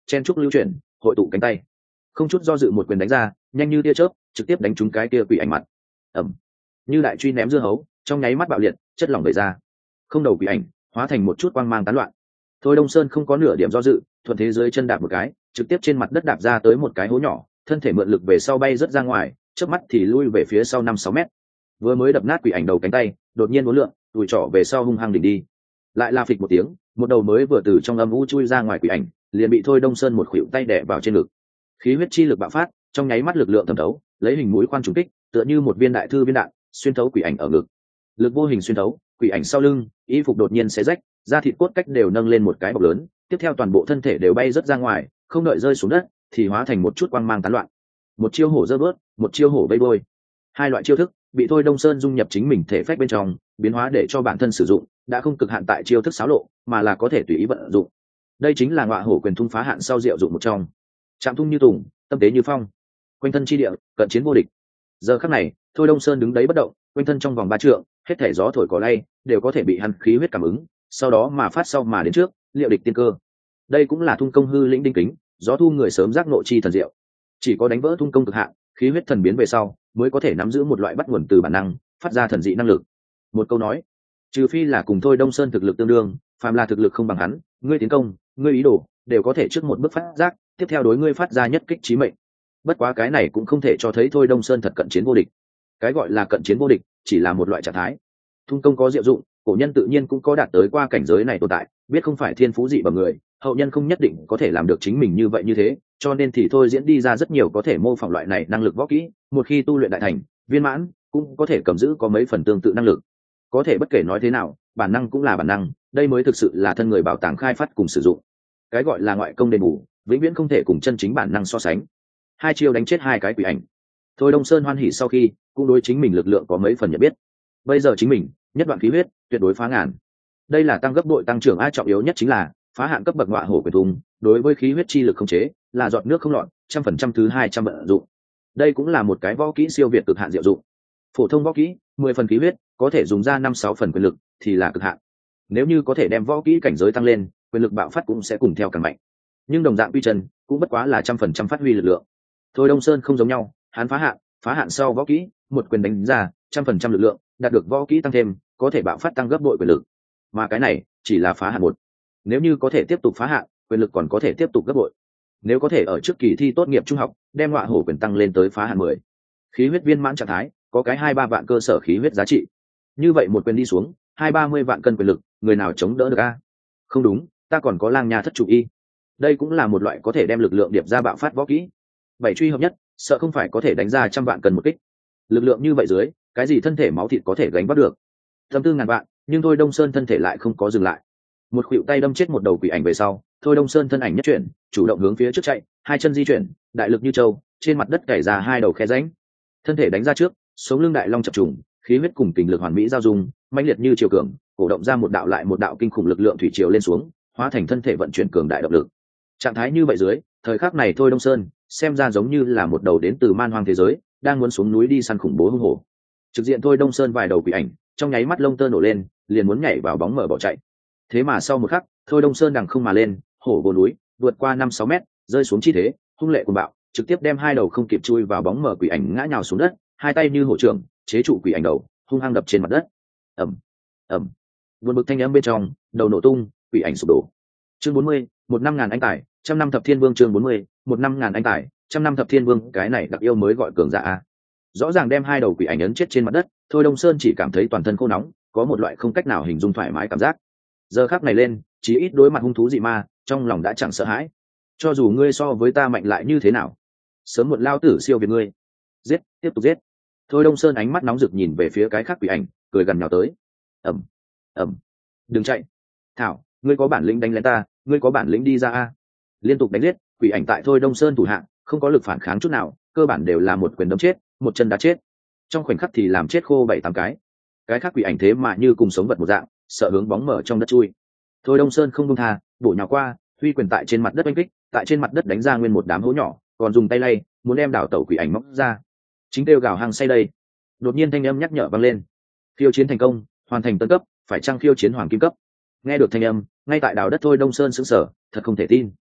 chen trúc lưu chuyển, hội tụ cánh tay, không chút do dự một quyền đánh ra, nhanh như tia chớp, trực tiếp đánh trúng cái kia quỷ ảnh mặt. Ầm, như đại truy ném dưa hấu, trong nháy mắt bạo liệt, chất lỏng vẩy ra, không đầu quỷ ảnh hóa thành một chút quang mang tán loạn. Thôi Đông Sơn không có nửa điểm do dự, thuận thế dưới chân đạp một cái, trực tiếp trên mặt đất đạp ra tới một cái hố nhỏ, thân thể mượn lực về sau bay rất ra ngoài, chớp mắt thì lui về phía sau năm sáu mét. Vừa mới đập nát quỷ ảnh đầu cánh tay, đột nhiên uốn lượn, đùi trỏ về sau hung hăng đỉnh đi. Lại là phịch một tiếng, một đầu mới vừa từ trong âm u chui ra ngoài quỷ ảnh, liền bị Thôi Đông Sơn một khuỷu tay đè vào trên ngực. Khí huyết chi lực bạo phát, trong nháy mắt lực lượng thẩm thấu, lấy hình mũi khoan trùng kích, tựa như một viên đại thư viên đạn, xuyên thấu quỷ ảnh ở ngực. Lực vô hình xuyên thấu, quỷ ảnh sau lưng, y phục đột nhiên xé rách, da thịt cốt cách đều nâng lên một cái bọc lớn, tiếp theo toàn bộ thân thể đều bay rất ra ngoài, không đợi rơi xuống đất thì hóa thành một chút quang mang tán loạn. Một chiêu hổ dơ bớt, một chiêu hổ vây đôi, hai loại chiêu thức bị Thôi Đông Sơn dung nhập chính mình thể phách bên trong, biến hóa để cho bản thân sử dụng, đã không cực hạn tại chiêu thức xáo lộ, mà là có thể tùy ý vận dụng. Đây chính là ngọa hổ quyền thung phá hạn sau diệu dụng một trong. Chạm thung như tùng, tâm tế như phong, quanh thân chi địa, cận chiến vô địch. Giờ khắc này, Thôi Đông Sơn đứng đấy bất động, quanh thân trong vòng ba trượng, hết thể gió thổi cỏ lay đều có thể bị hắn khí huyết cảm ứng, sau đó mà phát sau mà đến trước, liệu địch tiên cơ. Đây cũng là thung công hư lĩnh đinh kính, gió thu người sớm giác nội chi thần diệu. Chỉ có đánh vỡ thung công cực hạn, khí huyết thần biến về sau, mới có thể nắm giữ một loại bắt nguồn từ bản năng, phát ra thần dị năng lực. Một câu nói, trừ phi là cùng Thôi Đông Sơn thực lực tương đương, phàm là thực lực không bằng hắn, ngươi tiến công, ngươi ý đồ, đều có thể trước một bước phát giác, tiếp theo đối ngươi phát ra nhất kích chí mệnh. Bất quá cái này cũng không thể cho thấy Thôi Đông Sơn thật cận chiến vô địch. Cái gọi là cận chiến vô địch, chỉ là một loại trạng thái. Thung công có diệu dụng, cổ nhân tự nhiên cũng có đạt tới qua cảnh giới này tồn tại, biết không phải thiên phú dị bằng người, hậu nhân không nhất định có thể làm được chính mình như vậy như thế, cho nên thì thôi diễn đi ra rất nhiều có thể mô phỏng loại này năng lực võ kỹ, một khi tu luyện đại thành, viên mãn, cũng có thể cầm giữ có mấy phần tương tự năng lực. Có thể bất kể nói thế nào, bản năng cũng là bản năng, đây mới thực sự là thân người bảo tàng khai phát cùng sử dụng. Cái gọi là ngoại công đền bù, vĩnh viễn không thể cùng chân chính bản năng so sánh. Hai chiêu đánh chết hai cái quỷ ảnh. Thôi Đông Sơn hoan hỉ sau khi, cũng đối chính mình lực lượng có mấy phần nhận biết. Bây giờ chính mình, nhất đoạn khí huyết, tuyệt đối phá ngàn. Đây là tăng gấp bội tăng trưởng, ai trọng yếu nhất chính là phá hạn cấp bậc ngọa hổ quyền thung, đối với khí huyết chi lực không chế, là giọt nước không lọt, trăm phần trăm thứ hai trăm vận dụng. Đây cũng là một cái võ kỹ siêu việt cực hạn diệu dụng. Phổ thông võ kỹ, mười phần khí huyết, có thể dùng ra năm sáu phần quyền lực, thì là cực hạn. Nếu như có thể đem võ kỹ cảnh giới tăng lên, quyền lực bạo phát cũng sẽ cùng theo càng mạnh. Nhưng đồng dạng quy chân, cũng bất quá là trăm phần trăm phát huy lực lượng. Thôi Đông Sơn không giống nhau, hắn phá hạn, phá hạn sau võ kỹ, một quyền đánh ra, trăm phần trăm lực lượng, đạt được võ kỹ tăng thêm, có thể bạo phát tăng gấp bội quyền lực. Mà cái này chỉ là phá hạn một. Nếu như có thể tiếp tục phá hạn, quyền lực còn có thể tiếp tục gấp bội. Nếu có thể ở trước kỳ thi tốt nghiệp trung học, đem ngọa hổ quyền tăng lên tới phá hạn mười, khí huyết viên mãn trạng thái, có cái hai ba vạn cơ sở khí huyết giá trị. Như vậy một quyền đi xuống, hai ba mươi vạn cân quyền lực, người nào chống đỡ được a? Không đúng, ta còn có lang nha thất trụ y. Đây cũng là một loại có thể đem lực lượng điệp ra bạo phát võ kỹ. Bảy truy hợp nhất, sợ không phải có thể đánh ra trăm vạn cân một kích. Lực lượng như vậy dưới, cái gì thân thể máu thịt có thể gánh vác được? Tâm tư ngàn vạn, nhưng Thôi Đông Sơn thân thể lại không có dừng lại. Một khuỷu tay đâm chết một đầu quỷ ảnh về sau, Thôi Đông Sơn thân ảnh nhất chuyển, chủ động hướng phía trước chạy, hai chân di chuyển, đại lực như trâu, trên mặt đất cày ra hai đầu khe rãnh. Thân thể đánh ra trước, sống lưng đại long chập trùng, khí huyết cùng kình lực hoàn mỹ giao dung, mãnh liệt như triều cường, cổ động ra một đạo lại một đạo kinh khủng lực lượng thủy triều lên xuống, hóa thành thân thể vận chuyển cường đại động lực. Trạng thái như vậy dưới, thời khắc này Thôi Đông Sơn xem ra giống như là một đầu đến từ man hoang thế giới, đang muốn xuống núi đi săn khủng bố hung hổ. Trực diện Thôi Đông Sơn vài đầu quỷ ảnh, trong nháy mắt lông tơ nổ lên, liền muốn nhảy vào bóng mở bỏ chạy. Thế mà sau một khắc, Thôi Đông Sơn đằng không mà lên, hổ vô núi, vượt qua năm sáu mét, rơi xuống chi thế, hung lệ cuồng bạo, trực tiếp đem hai đầu không kịp chui vào bóng mở quỷ ảnh ngã nhào xuống đất, hai tay như hổ trưởng, chế trụ quỷ ảnh đầu, hung hăng đập trên mặt đất. Ầm, ầm. Vượt bực thanh âm bên trong, đầu nổ tung, quỷ ảnh sụp đổ. Chương bốn mươi, một năm ngàn anh tài, trăm năm thập thiên vương. Chương bốn mươi, một năm ngàn anh tài, trăm năm thập thiên vương. Cái này đặc yêu mới gọi cường giả a. Rõ ràng đem hai đầu quỷ ảnh ấn chết trên mặt đất, Thôi Đông Sơn chỉ cảm thấy toàn thân khô nóng, có một loại không cách nào hình dung thoải mái cảm giác. Giờ khắc này lên, chí ít đối mặt hung thú dị ma, trong lòng đã chẳng sợ hãi. Cho dù ngươi so với ta mạnh lại như thế nào, sớm muộn lao tử siêu việt ngươi. Giết, tiếp tục giết. Thôi Đông Sơn ánh mắt nóng rực nhìn về phía cái khác quỷ ảnh, cười gần nhào tới. Ầm, ầm. Đừng chạy. Thảo, ngươi có bản lĩnh đánh lén ta, ngươi có bản lĩnh đi ra a. Liên tục đánh giết, quỷ ảnh tại Thôi Đông Sơn thủ hạng, không có lực phản kháng chút nào, cơ bản đều là một quyền đấm chết, một chân đá chết. Trong khoảnh khắc thì làm chết khô bảy tám cái. Cái khác quỷ ảnh thế mà như cùng sống vật một dạng, sợ hướng bóng mở trong đất chui. Thôi Đông Sơn không buông tha, bổ nhào qua, huy quyền tại trên mặt đất đánh kích, tại trên mặt đất đánh ra nguyên một đám hố nhỏ, còn dùng tay lay, muốn đem đảo tẩu quỷ ảnh móc ra. Chính kêu gào hăng say đây. Đột nhiên thanh âm nhắc nhở vang lên. Khiêu chiến thành công, hoàn thành tân cấp, phải chăng khiêu chiến hoàng kim cấp? Nghe được thanh âm, ngay tại đảo đất Thôi Đông Sơn sững sờ, thật không thể tin.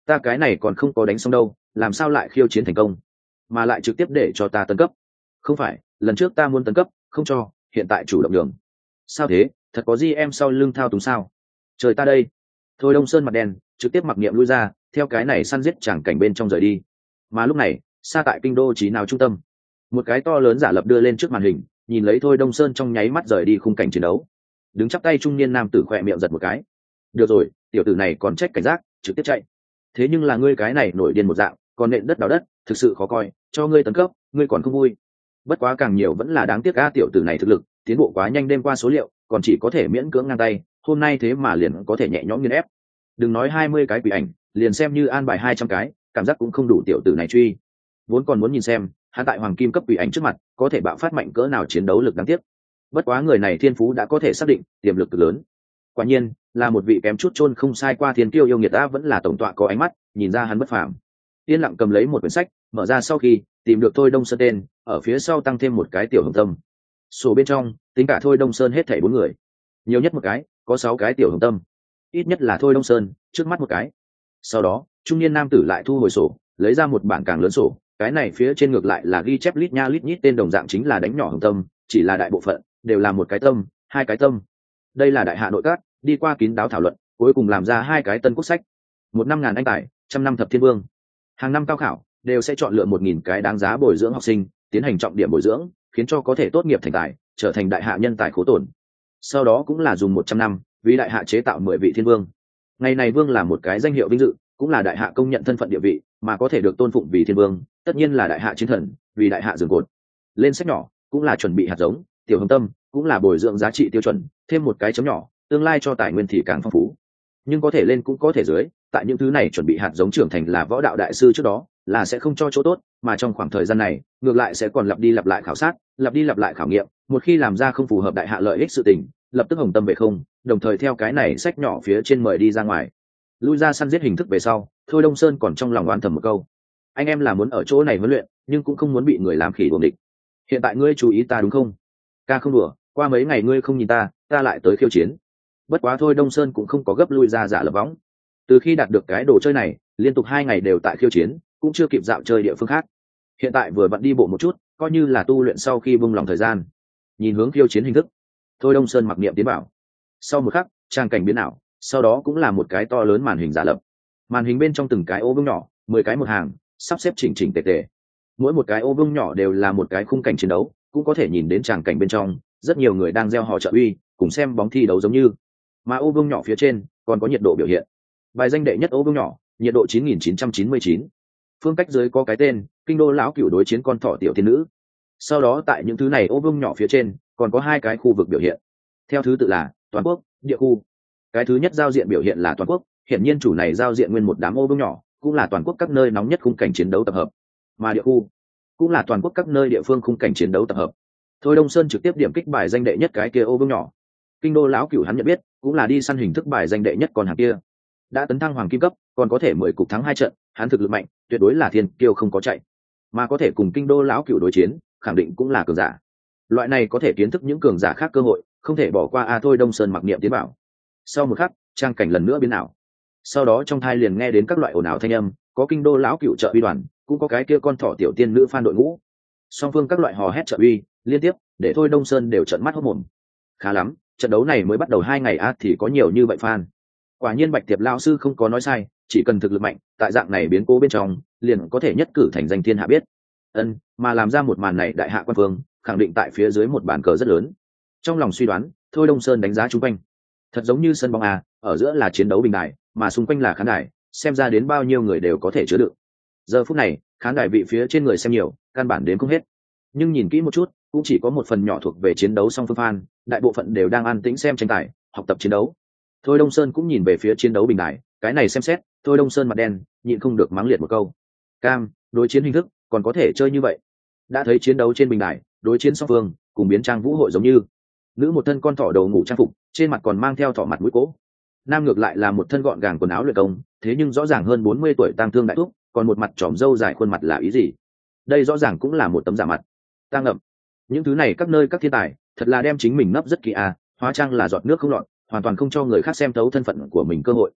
ta cái này còn không có đánh xong đâu, làm sao lại khiêu chiến thành công, mà lại trực tiếp để cho ta tấn cấp? Không phải, lần trước ta muốn tấn cấp không cho, hiện tại chủ động đường. Sao thế, thật có gì em sau lưng thao túng sao? Trời ta đây. Thôi Đông Sơn mặt đen, trực tiếp mặc niệm lui ra, theo cái này săn giết chẳng cảnh bên trong rời đi. Mà lúc này, xa tại kinh đô trí nào trung tâm, một cái to lớn giả lập đưa lên trước màn hình, nhìn lấy Thôi Đông Sơn trong nháy mắt rời đi khung cảnh chiến đấu. Đứng chắp tay trung niên nam tử khỏe miệng giật một cái. Được rồi, tiểu tử này còn trách cảnh giác, trực tiếp chạy. Thế nhưng là ngươi cái này nổi điên một dạng, còn nện đất đào đất, thực sự khó coi, cho ngươi tấn cấp, ngươi còn không vui. Bất quá càng nhiều vẫn là đáng tiếc a, tiểu tử này thực lực tiến bộ quá nhanh, đêm qua số liệu còn chỉ có thể miễn cưỡng ngang tay, hôm nay thế mà liền có thể nhẹ nhõm nghiền ép. Đừng nói hai mươi cái quỷ ảnh, liền xem như an bài hai trăm cái, cảm giác cũng không đủ tiểu tử này truy. Vốn còn muốn nhìn xem hắn tại hoàng kim cấp quỷ ảnh trước mặt có thể bạo phát mạnh cỡ nào chiến đấu lực, đáng tiếc. Bất quá người này thiên phú đã có thể xác định, tiềm lực cực lớn. Quả nhiên là một vị kém chút chôn không sai qua thiên tiêu yêu nghiệt ta, vẫn là tổng tọa có ánh mắt, nhìn ra hắn bất phàm. Yên lặng cầm lấy một quyển sách, mở ra sau khi tìm được Thôi Đông Sơn tên, ở phía sau tăng thêm một cái tiểu hồng tâm. Sổ bên trong tính cả Thôi Đông Sơn hết thảy bốn người, nhiều nhất một cái có sáu cái tiểu hồng tâm, ít nhất là Thôi Đông Sơn trước mắt một cái. Sau đó trung niên nam tử lại thu hồi sổ, lấy ra một bảng càng lớn sổ, cái này phía trên ngược lại là ghi chép lít nha lít nhít tên đồng dạng, chính là đánh nhỏ hồng tâm, chỉ là đại bộ phận đều là một cái tâm, hai cái tâm. Đây là đại hạ nội các đi qua kín đáo thảo luận, cuối cùng làm ra hai cái tân quốc sách. Một năm ngàn anh tài, trăm năm thập thiên vương. Hàng năm cao khảo đều sẽ chọn lựa một nghìn cái đáng giá bồi dưỡng học sinh, tiến hành trọng điểm bồi dưỡng, khiến cho có thể tốt nghiệp thành tài, trở thành đại hạ nhân tài khố tồn. Sau đó cũng là dùng một trăm năm vì đại hạ chế tạo mười vị thiên vương. Ngày này vương là một cái danh hiệu vinh dự, cũng là đại hạ công nhận thân phận địa vị, mà có thể được tôn phụng vì thiên vương tất nhiên là đại hạ chiến thần, vì đại hạ giường cột. Lên sách nhỏ cũng là chuẩn bị hạt giống, tiểu hồng tâm cũng là bồi dưỡng giá trị tiêu chuẩn, thêm một cái chấm nhỏ, tương lai cho tài nguyên thì càng phong phú. Nhưng có thể lên cũng có thể dưới, tại những thứ này chuẩn bị hạt giống trưởng thành là võ đạo đại sư trước đó là sẽ không cho chỗ tốt, mà trong khoảng thời gian này ngược lại sẽ còn lặp đi lặp lại khảo sát, lặp đi lặp lại khảo nghiệm, một khi làm ra không phù hợp đại hạ lợi ích sự tình, lập tức hồng tâm về không, đồng thời theo cái này sách nhỏ phía trên mời đi ra ngoài. Lui ra săn giết hình thức về sau, Thôi Đông Sơn còn trong lòng oán thầm một câu: anh em là muốn ở chỗ này huấn luyện, nhưng cũng không muốn bị người làm khỉ đuồng địch. Hiện tại ngươi chú ý ta đúng không? Ca không đùa, qua mấy ngày ngươi không nhìn ta, ta lại tới khiêu chiến. Bất quá Thôi Đông Sơn cũng không có gấp lui ra giả lập võng. Từ khi đạt được cái đồ chơi này, liên tục hai ngày đều tại khiêu chiến, cũng chưa kịp dạo chơi địa phương khác. Hiện tại vừa vặn đi bộ một chút, coi như là tu luyện sau khi buông lòng thời gian. Nhìn hướng khiêu chiến hình thức, Thôi Đông Sơn mặc niệm tiến bảo. Sau một khắc, trang cảnh biến ảo, sau đó cũng là một cái to lớn màn hình giả lập. Màn hình bên trong từng cái ô vuông nhỏ, mười cái một hàng, sắp xếp chỉnh chỉnh tề tề. Mỗi một cái ô vuông nhỏ đều là một cái khung cảnh chiến đấu, cũng có thể nhìn đến tràng cảnh bên trong, rất nhiều người đang gieo họ trợ uy, cùng xem bóng thi đấu giống như. Mà ô vuông nhỏ phía trên còn có nhiệt độ biểu hiện. Bài danh đệ nhất ô vuông nhỏ, nhiệt độ chín nghìn chín trăm chín mươi chín. Phương cách dưới có cái tên, kinh đô lão cửu đối chiến con thỏ tiểu thiên nữ. Sau đó tại những thứ này ô vuông nhỏ phía trên còn có hai cái khu vực biểu hiện, theo thứ tự là toàn quốc, địa khu. Cái thứ nhất giao diện biểu hiện là toàn quốc, hiển nhiên chủ này giao diện nguyên một đám ô vuông nhỏ, cũng là toàn quốc các nơi nóng nhất khung cảnh chiến đấu tập hợp. Mà địa khu cũng là toàn quốc các nơi địa phương khung cảnh chiến đấu tập hợp. Thôi Đông Sơn trực tiếp điểm kích bài danh đệ nhất cái kia ô vuông nhỏ. Kinh đô lão cửu hắn nhận biết, cũng là đi săn hình thức bài danh đệ nhất con hàng kia. Đã tấn thăng hoàng kim cấp, còn có thể mười cục thắng hai trận, hắn thực lực mạnh, tuyệt đối là thiên kiêu không có chạy. Mà có thể cùng kinh đô lão cửu đối chiến, khẳng định cũng là cường giả. Loại này có thể kiến thức những cường giả khác cơ hội, không thể bỏ qua a. Thôi Đông Sơn mặc niệm tiến bảo. Sau một khắc, trang cảnh lần nữa biến ảo. Sau đó trong thai liền nghe đến các loại ồn ào thanh âm, có kinh đô lão cửu trợ uy đoàn, cũng có cái kia con thỏ tiểu tiên nữ phan đội ngũ. Song phương các loại hò hét trợ uy liên tiếp, để Thôi Đông Sơn đều trợn mắt hốt mồm. Khá lắm, trận đấu này mới bắt đầu hai ngày a thì có nhiều như vậy fan. Quả nhiên Bạch Tiệp lão sư không có nói sai, chỉ cần thực lực mạnh, tại dạng này biến cố bên trong, liền có thể nhất cử thành danh thiên hạ biết. Ân, mà làm ra một màn này đại hạ quan phương, khẳng định tại phía dưới một bàn cờ rất lớn. Trong lòng suy đoán, Thôi Đông Sơn đánh giá chung quanh, thật giống như sân bóng a, ở giữa là chiến đấu bình đài, mà xung quanh là khán đài, xem ra đến bao nhiêu người đều có thể chứa đựng. Giờ phút này, khán đài vị phía trên người xem nhiều, căn bản đến không hết. Nhưng nhìn kỹ một chút, cũng chỉ có một phần nhỏ thuộc về chiến đấu song phương fan, đại bộ phận đều đang an tĩnh xem tranh tài, học tập chiến đấu. Thôi Đông Sơn cũng nhìn về phía chiến đấu bình đài, cái này xem xét, Thôi Đông Sơn mặt đen, nhịn không được mắng liệt một câu. Cam, đối chiến hình thức, còn có thể chơi như vậy. Đã thấy chiến đấu trên bình đài, đối chiến song phương, cùng biến trang vũ hội giống như. Nữ một thân con thỏ đầu ngủ trang phục, trên mặt còn mang theo thỏ mặt mũi cố. Nam ngược lại là một thân gọn gàng quần áo luyện công, thế nhưng rõ ràng hơn bốn mươi tuổi tang thương đại thúc, còn một mặt tròm râu dài khuôn mặt là ý gì? Đây rõ ràng cũng là một tấm giả mặt. Tang ngậm. Những thứ này các nơi các thiên tài, thật là đem chính mình nấp rất kỳ à, hóa trang là giọt nước không lọt, hoàn toàn không cho người khác xem thấu thân phận của mình cơ hội.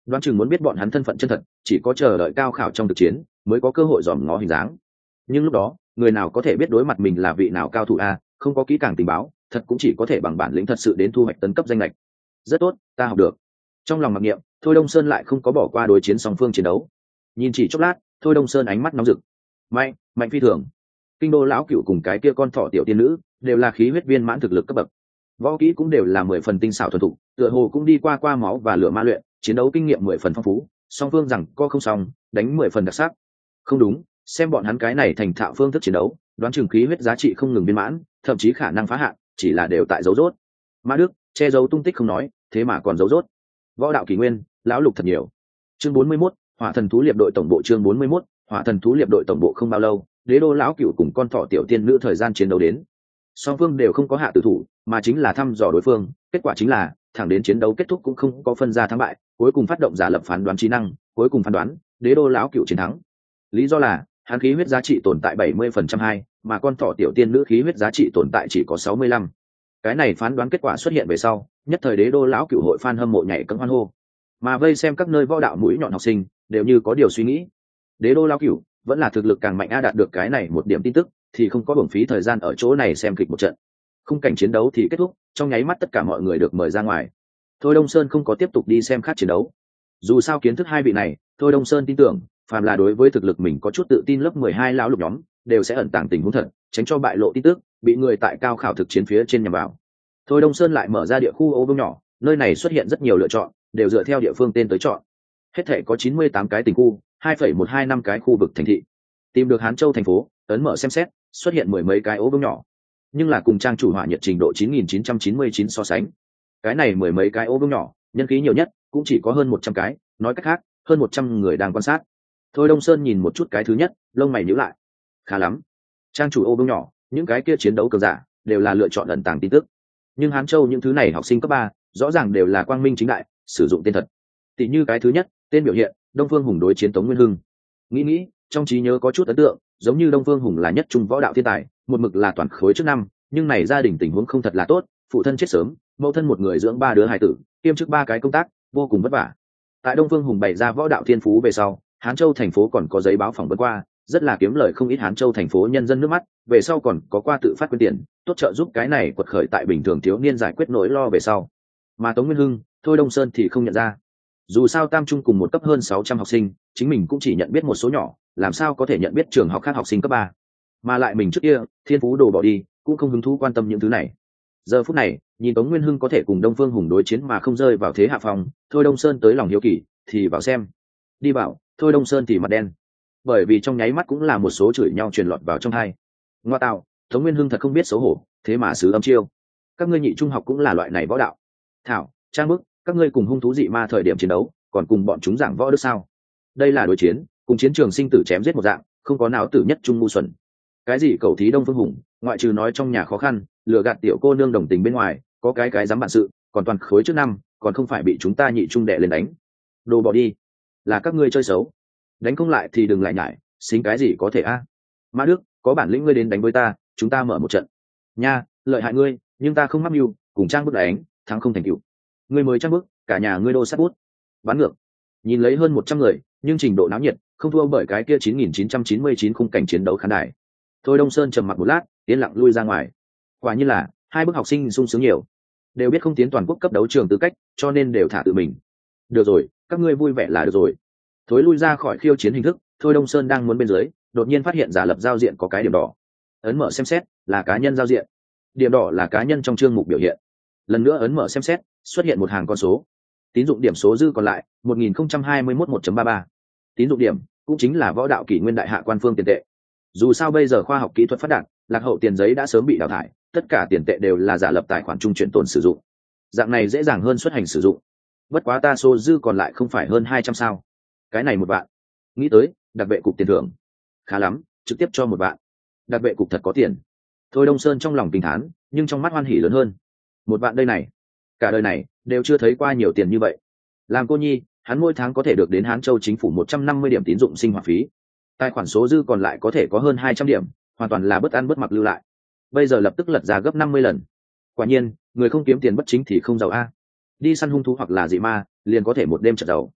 đoán chừng muốn biết bọn hắn thân phận chân thật chỉ có chờ đợi cao khảo trong thực chiến mới có cơ hội dòm ngó hình dáng. Nhưng lúc đó người nào có thể biết đối mặt mình là vị nào cao thủ a, không có kỹ càng tình báo thật cũng chỉ có thể bằng bản lĩnh thật sự đến thu hoạch tấn cấp danh lệch. Rất tốt, ta học được. Trong lòng mặc niệm, Thôi Đông Sơn lại không có bỏ qua đối chiến song phương chiến đấu. Nhìn chỉ chốc lát, Thôi Đông Sơn ánh mắt nóng rực. Mạnh, mạnh phi thường. Kinh đô lão cựu cùng cái kia con thỏ tiểu tiên nữ đều là khí huyết viên mãn thực lực cấp bậc. Võ kỹ cũng đều là mười phần tinh xảo thuần thục, tựa hồ cũng đi qua qua máu và lửa ma luyện, chiến đấu kinh nghiệm mười phần phong phú, song phương rằng co không xong, đánh mười phần đặc sắc. Không đúng, xem bọn hắn cái này thành thạo phương thức chiến đấu, đoán chừng khí huyết giá trị không ngừng viên mãn, thậm chí khả năng phá hạn, chỉ là đều tại dấu rốt. Ma Đức che giấu tung tích không nói, thế mà còn dấu rốt. Võ đạo kỳ nguyên, lão lục thật nhiều. Chương bốn mươi mốt, Hỏa thần thú liệp đội tổng bộ. Chương bốn mươi mốt, Hỏa thần thú liệp đội tổng bộ. Không bao lâu, đế đô lão cửu cùng con thỏ tiểu tiên nữ thời gian chiến đấu đến. Song phương đều không có hạ tử thủ, mà chính là thăm dò đối phương, kết quả chính là thẳng đến chiến đấu kết thúc cũng không có phân ra thắng bại, cuối cùng phát động giả lập phán đoán trí năng, cuối cùng phán đoán đế đô lão cửu chiến thắng. Lý do là hắn khí huyết giá trị tồn tại bảy mươi phần trăm hai, mà con thỏ tiểu tiên nữ khí huyết giá trị tồn tại chỉ có sáu mươi lăm. Cái này phán đoán kết quả xuất hiện về sau, nhất thời đế đô lão cửu hội fan hâm mộ nhảy cẫng hoan hô, mà vây xem các nơi võ đạo mũi nhọn học sinh đều như có điều suy nghĩ. Đế đô lão cửu vẫn là thực lực càng mạnh a, đạt được cái này một điểm tin tức thì không có hưởng phí thời gian ở chỗ này xem kịch một trận. Khung cảnh chiến đấu thì kết thúc, trong nháy mắt tất cả mọi người được mời ra ngoài. Thôi Đông Sơn không có tiếp tục đi xem khác chiến đấu. Dù sao kiến thức hai vị này, Thôi Đông Sơn tin tưởng, phàm là đối với thực lực mình có chút tự tin lớp mười hai lão lục nhóm, đều sẽ ẩn tàng tình huống thật, tránh cho bại lộ tin tức, bị người tại cao khảo thực chiến phía trên nhằm vào. Thôi Đông Sơn lại mở ra địa khu ô vương nhỏ, nơi này xuất hiện rất nhiều lựa chọn, đều dựa theo địa phương tên tới chọn. Hết thể có chín mươi tám cái tỉnh khu, hai phẩy một hai năm cái khu vực thành thị. Tìm được Hán Châu thành phố, ấn mở xem xét, xuất hiện mười mấy cái ô vương nhỏ. Nhưng là cùng trang chủ hỏa nhiệt trình độ chín nghìn chín trăm chín mươi chín so sánh, cái này mười mấy cái ô vương nhỏ, nhân khí nhiều nhất cũng chỉ có hơn một trăm cái, nói cách khác, hơn một trăm người đang quan sát. Thôi Đông Sơn nhìn một chút cái thứ nhất, lông mày nhíu lại. Khá lắm. Trang chủ ô vương nhỏ, những cái kia chiến đấu cường giả, đều là lựa chọn ẩn tàng tin tức. Nhưng Hán Châu những thứ này học sinh cấp ba, rõ ràng đều là quang minh chính đại, sử dụng tên thật. Tỷ như cái thứ nhất, tên biểu hiện, Đông Phương Hùng đối chiến Tống Nguyên Hưng. Nghĩ nghĩ, trong trí nhớ có chút ấn tượng, giống như Đông Phương Hùng là nhất trung võ đạo thiên tài, một mực là toàn khối trước năm, nhưng này gia đình tình huống không thật là tốt, phụ thân chết sớm, mẫu thân một người dưỡng ba đứa hài tử, kiêm chức ba cái công tác, vô cùng vất vả. Tại Đông Phương Hùng bày ra võ đạo thiên phú về sau, Hán Châu thành phố còn có giấy báo phỏng vấn qua, rất là kiếm lời không ít Hán Châu thành phố nhân dân nước mắt, về sau còn có qua tự phát quyên tiền, tốt trợ giúp cái này quật khởi tại bình thường thiếu niên giải quyết nỗi lo về sau. Mà Tống Nguyên Hưng, Thôi Đông Sơn thì không nhận ra. Dù sao tam trung cùng một cấp hơn sáu trăm học sinh, chính mình cũng chỉ nhận biết một số nhỏ, làm sao có thể nhận biết trường học khác học sinh cấp ba. Mà lại mình trước kia, thiên phú đồ bỏ đi, cũng không hứng thú quan tâm những thứ này. Giờ phút này, nhìn Tống Nguyên Hưng có thể cùng Đông Phương Hùng đối chiến mà không rơi vào thế hạ phòng, Thôi Đông Sơn tới lòng hiếu kỳ, thì vào xem. Đi vào, Thôi Đông Sơn thì mặt đen. Bởi vì trong nháy mắt cũng là một số chửi nhau truyền lọt vào trong hai. Ngoa tạo, Tống Nguyên Hưng thật không biết xấu hổ, thế mà sứ âm chiêu. Các ngươi nhị trung học cũng là loại này võ đạo. Thảo, trang bức, các ngươi cùng hung thú dị ma thời điểm chiến đấu, còn cùng bọn chúng giảng võ đức sao? Đây là đối chiến, cùng chiến trường sinh tử chém giết một dạng, không có não tử nhất trung ngu xuẩn. Cái gì cầu thí Đông Phương Hùng, ngoại trừ nói trong nhà khó khăn, lừa gạt tiểu cô nương đồng tình bên ngoài, có cái cái dám bản sự, còn toàn khối trước năm, còn không phải bị chúng ta nhị trung đệ lên đánh. Đồ bỏ đi, là các ngươi chơi xấu. Đánh không lại thì đừng lại nhải, xính cái gì có thể a? À? Mã Đức, có bản lĩnh ngươi đến đánh với ta, chúng ta mở một trận. Nha, lợi hại ngươi, nhưng ta không mắc mưu, cùng trang bức đánh, thắng không thành tựu. Ngươi mới trang bức, cả nhà ngươi đô sát bút. Bán ngược. Nhìn lấy hơn một trăm người, nhưng trình độ náo nhiệt, không thua bởi cái kia chín nghìn chín trăm chín mươi chín khung cảnh chiến đấu khán đài. Thôi Đông Sơn trầm mặc một lát, yên lặng lui ra ngoài. Quả như là hai bức học sinh sung sướng nhiều, đều biết không tiến toàn quốc cấp đấu trường tư cách, cho nên đều thả tự mình. Được rồi, các ngươi vui vẻ là được rồi. Thối lui ra khỏi khiêu chiến hình thức, Thôi Đông Sơn đang muốn bên dưới, đột nhiên phát hiện giả lập giao diện có cái điểm đỏ. Ấn mở xem xét, là cá nhân giao diện. Điểm đỏ là cá nhân trong chương mục biểu hiện. Lần nữa ấn mở xem xét, xuất hiện một hàng con số. Tín dụng điểm số dư còn lại một nghìn không trăm hai mươi mốt một phẩy ba ba. Tín dụng điểm cũng chính là võ đạo kỷ nguyên đại hạ quan phương tiền tệ. Dù sao bây giờ khoa học kỹ thuật phát đạt, lạc hậu tiền giấy đã sớm bị đào thải, tất cả tiền tệ đều là giả lập tài khoản trung chuyển tồn sử dụng. Dạng này dễ dàng hơn xuất hành sử dụng. Bất quá ta số dư còn lại không phải hơn hai trăm sao? Cái này một vạn. Nghĩ tới, đặc vệ cục tiền thưởng. Khá lắm, trực tiếp cho một vạn. Đặc vệ cục thật có tiền. Thôi Đông Sơn trong lòng kinh thán, nhưng trong mắt hoan hỉ lớn hơn. Một vạn đây này, cả đời này đều chưa thấy qua nhiều tiền như vậy. Làm cô nhi, hắn mỗi tháng có thể được đến Hán Châu chính phủ một trăm năm mươi điểm tín dụng sinh hoạt phí. Tài khoản số dư còn lại có thể có hơn hai trăm điểm, hoàn toàn là bất ăn bất mặc lưu lại. Bây giờ lập tức lật ra gấp năm mươi lần. Quả nhiên, người không kiếm tiền bất chính thì không giàu a. Đi săn hung thú hoặc là dị ma, liền có thể một đêm trở giàu.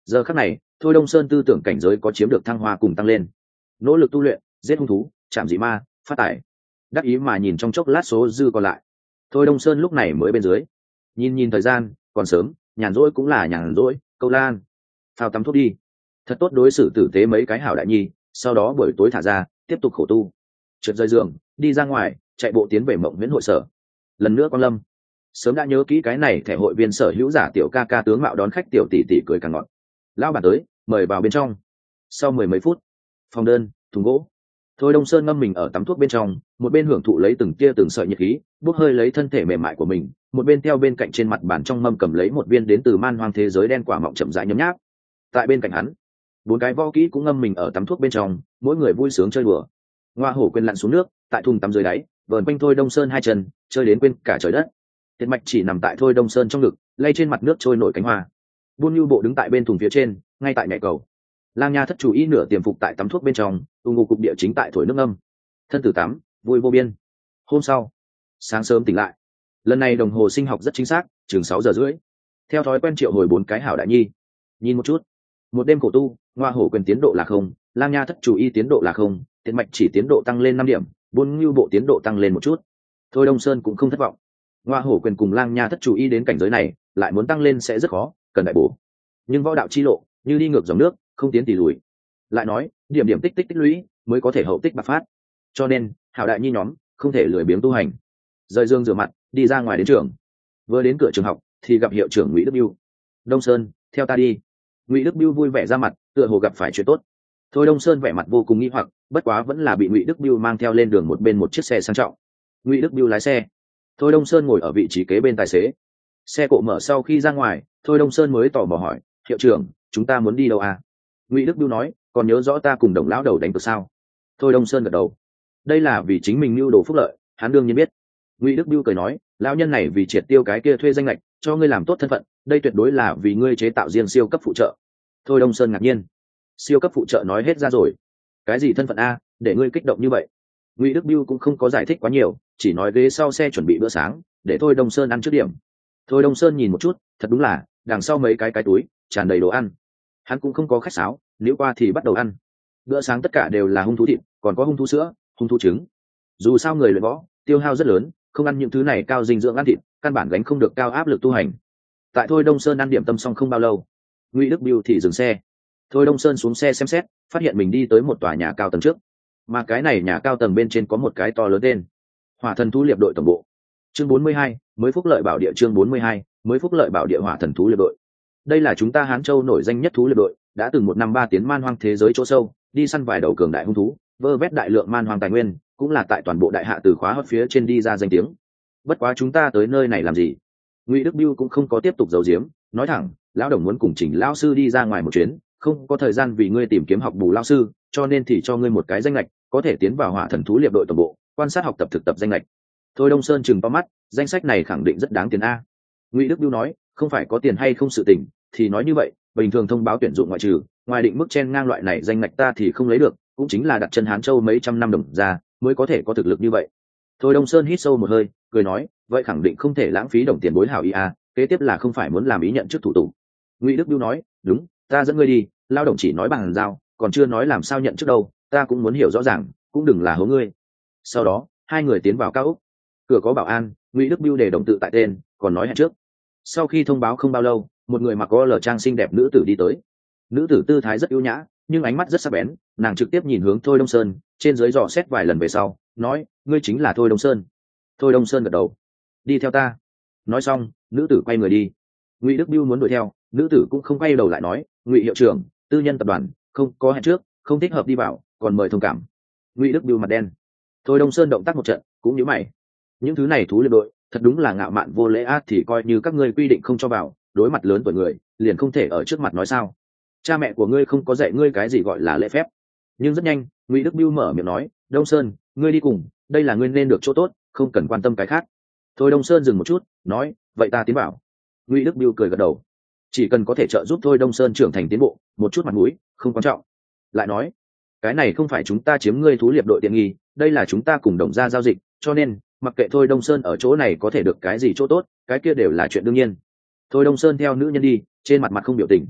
Giờ khắc này thôi đông sơn tư tưởng cảnh giới có chiếm được thăng hoa cùng tăng lên, nỗ lực tu luyện, giết hung thú, chạm dị ma, phát tài, đắc ý mà nhìn trong chốc lát số dư còn lại. Thôi đông sơn lúc này mới bên dưới, nhìn nhìn thời gian còn sớm, nhàn rỗi cũng là nhàn rỗi, câu lan phao tắm thuốc đi, thật tốt đối xử tử tế mấy cái hảo đại nhi, sau đó buổi tối thả ra tiếp tục khổ tu. Trượt rơi giường đi ra ngoài, chạy bộ tiến về mộng nguyễn hội sở. Lần nữa quan lâm sớm đã nhớ kỹ cái này thẻ hội viên sở hữu giả tiểu ca ca tướng mạo đón khách tiểu tỷ tỷ cười càng ngọt. Lão bản tới, mời vào bên trong. Sau mười mấy phút, phòng đơn, thùng gỗ, thôi đông sơn ngâm mình ở tắm thuốc bên trong, một bên hưởng thụ lấy từng tia từng sợi nhiệt khí, bốc hơi lấy thân thể mềm mại của mình, một bên theo bên cạnh trên mặt bàn trong mâm cầm lấy một viên đến từ man hoang thế giới đen quả mọng chậm rãi nhấm nháp. Tại bên cạnh hắn, bốn cái võ kỹ cũng ngâm mình ở tắm thuốc bên trong, mỗi người vui sướng chơi đùa. Ngoa hổ quên lặn xuống nước, tại thùng tắm dưới đáy vờn quanh thôi đông sơn hai chân, chơi đến quên cả trời đất. Tiết mạch chỉ nằm tại thôi đông sơn trong ngực, lay trên mặt nước trôi nổi cánh hoa. Buôn Nhu Bộ đứng tại bên thùng phía trên, ngay tại nhảy cầu. Lang Nha thất chủ ý nửa tiềm phục tại tắm thuốc bên trong, tu ngụ cục địa chính tại thổi nước âm. Thân tử tắm, vui vô biên. Hôm sau, sáng sớm tỉnh lại. Lần này đồng hồ sinh học rất chính xác, chừng sáu giờ rưỡi. Theo thói quen triệu hồi bốn cái hảo đại nhi. Nhìn một chút, một đêm khổ tu, Ngoa hổ quyền tiến độ là không, Lang Nha thất chủ y tiến độ là không, Tiết mạch chỉ tiến độ tăng lên năm điểm, Buôn Nhu Bộ tiến độ tăng lên một chút. Thôi Đông Sơn cũng không thất vọng. Ngoa hổ quyền cùng Lang Nha thất chủ y đến cảnh giới này, lại muốn tăng lên sẽ rất khó, cần đại bổ. Nhưng võ đạo chi lộ như đi ngược dòng nước, không tiến tỉ lùi. Lại nói điểm điểm tích tích tích lũy mới có thể hậu tích bạc phát, cho nên hảo đại nhi nhóm không thể lười biếng tu hành. Rời giường rửa mặt đi ra ngoài đến trường, vừa đến cửa trường học thì gặp hiệu trưởng Ngụy Đức Biêu. Đông Sơn, theo ta đi. Ngụy Đức Biêu vui vẻ ra mặt, tựa hồ gặp phải chuyện tốt. Thôi Đông Sơn vẻ mặt vô cùng nghi hoặc, bất quá vẫn là bị Ngụy Đức Biêu mang theo lên đường một bên một chiếc xe sang trọng. Ngụy Đức Biêu lái xe, Thôi Đông Sơn ngồi ở vị trí kế bên tài xế. Xe cộ mở sau khi ra ngoài, Thôi Đông Sơn mới tò mò hỏi, hiệu trưởng, chúng ta muốn đi đâu à? Ngụy Đức Biêu nói, còn nhớ rõ ta cùng Đồng lão đầu đánh cược sao? Thôi Đông Sơn gật đầu. Đây là vì chính mình mưu đồ phúc lợi, hắn đương nhiên biết. Ngụy Đức Biêu cười nói, lão nhân này vì triệt tiêu cái kia thuê danh lệch, cho ngươi làm tốt thân phận, đây tuyệt đối là vì ngươi chế tạo riêng siêu cấp phụ trợ. Thôi Đông Sơn ngạc nhiên, siêu cấp phụ trợ nói hết ra rồi. Cái gì thân phận a, để ngươi kích động như vậy? Ngụy Đức Biêu cũng không có giải thích quá nhiều, chỉ nói ghế sau xe chuẩn bị bữa sáng, để Thôi Đông Sơn ăn trước điểm. Thôi Đông Sơn nhìn một chút, thật đúng là, đằng sau mấy cái cái túi tràn đầy đồ ăn. Hắn cũng không có khách sáo, nếu qua thì bắt đầu ăn. Bữa sáng tất cả đều là hung thú thịt, còn có hung thú sữa, hung thú trứng. Dù sao người luyện võ tiêu hao rất lớn, không ăn những thứ này cao dinh dưỡng ăn thịt, căn bản gánh không được cao áp lực tu hành. Tại Thôi Đông Sơn ăn điểm tâm xong không bao lâu, Ngụy Đức Biêu thì dừng xe. Thôi Đông Sơn xuống xe xem xét, phát hiện mình đi tới một tòa nhà cao tầng trước, mà cái này nhà cao tầng bên trên có một cái to lớn tên Hỏa Thần Thú Liệp đội tổng bộ. Chương bốn mươi hai, mới phúc lợi bảo địa. Chương bốn mươi hai, mới phúc lợi bảo địa Hỏa Thần Thú Liệp đội. Đây là chúng ta Hán Châu nổi danh nhất thú liệp đội, đã từng một năm ba tiến man hoang thế giới chỗ sâu, đi săn vài đầu cường đại hung thú, vơ vét đại lượng man hoang tài nguyên, cũng là tại toàn bộ đại hạ từ khóa hấp phía trên đi ra danh tiếng. Bất quá chúng ta tới nơi này làm gì? Ngụy Đức Biêu cũng không có tiếp tục giấu giếm, nói thẳng, lão đồng muốn cùng Trình lão sư đi ra ngoài một chuyến, không có thời gian vì ngươi tìm kiếm học bù lão sư, cho nên thì cho ngươi một cái danh lệch, có thể tiến vào Hỏa Thần Thú Liệp đội tổng bộ, quan sát học tập thực tập danh lệch. Thôi Đông Sơn chừng to mắt, danh sách này khẳng định rất đáng tiền a. Ngụy Đức Biêu nói, không phải có tiền hay không sự tình, thì nói như vậy, bình thường thông báo tuyển dụng ngoại trừ, ngoài định mức chen ngang loại này danh lệch ta thì không lấy được, cũng chính là đặt chân Hán Châu mấy trăm năm đồng ra, mới có thể có thực lực như vậy. Thôi Đông Sơn hít sâu một hơi, cười nói, vậy khẳng định không thể lãng phí đồng tiền bối hảo ý a, kế tiếp là không phải muốn làm ý nhận trước thủ tục. Ngụy Đức Biêu nói, đúng, ta dẫn ngươi đi, lao động chỉ nói bằng giao, còn chưa nói làm sao nhận trước đâu, ta cũng muốn hiểu rõ ràng, cũng đừng là hố ngươi. Sau đó hai người tiến vào cao ốc, cửa có bảo an, Ngụy Đức Biêu để đồng tự tại tên, còn nói hẹn trước. Sau khi thông báo không bao lâu, một người mặc có lờ trang xinh đẹp nữ tử đi tới. Nữ tử tư thái rất ưu nhã, nhưng ánh mắt rất sắc bén, nàng trực tiếp nhìn hướng Thôi Đông Sơn, trên dưới dò xét vài lần về sau, nói, ngươi chính là Thôi Đông Sơn. Thôi Đông Sơn gật đầu, đi theo ta. Nói xong, nữ tử quay người đi. Ngụy Đức Biêu muốn đuổi theo, nữ tử cũng không quay đầu lại nói, Ngụy hiệu trưởng, tư nhân tập đoàn, không có hẹn trước, không thích hợp đi vào, còn mời thông cảm. Ngụy Đức Biêu mặt đen. Thôi Đông Sơn động tác một trận, cũng nhíu mày. Những thứ này thú liệp đội, thật đúng là ngạo mạn vô lễ ác, thì coi như các ngươi quy định không cho vào, đối mặt lớn tuổi người, liền không thể ở trước mặt nói sao? Cha mẹ của ngươi không có dạy ngươi cái gì gọi là lễ phép. Nhưng rất nhanh, Ngụy Đức Biêu mở miệng nói, Đông Sơn, ngươi đi cùng, đây là ngươi nên được chỗ tốt, không cần quan tâm cái khác. Thôi Đông Sơn dừng một chút, nói, vậy ta tiến vào. Ngụy Đức Biêu cười gật đầu, chỉ cần có thể trợ giúp Thôi Đông Sơn trưởng thành tiến bộ, một chút mặt mũi, không quan trọng. Lại nói, cái này không phải chúng ta chiếm ngươi thú liệp đội tiện nghi, đây là chúng ta cùng đồng ra giao dịch, cho nên mặc kệ Thôi Đông Sơn ở chỗ này có thể được cái gì chỗ tốt, cái kia đều là chuyện đương nhiên. Thôi Đông Sơn theo nữ nhân đi, trên mặt mặt không biểu tình.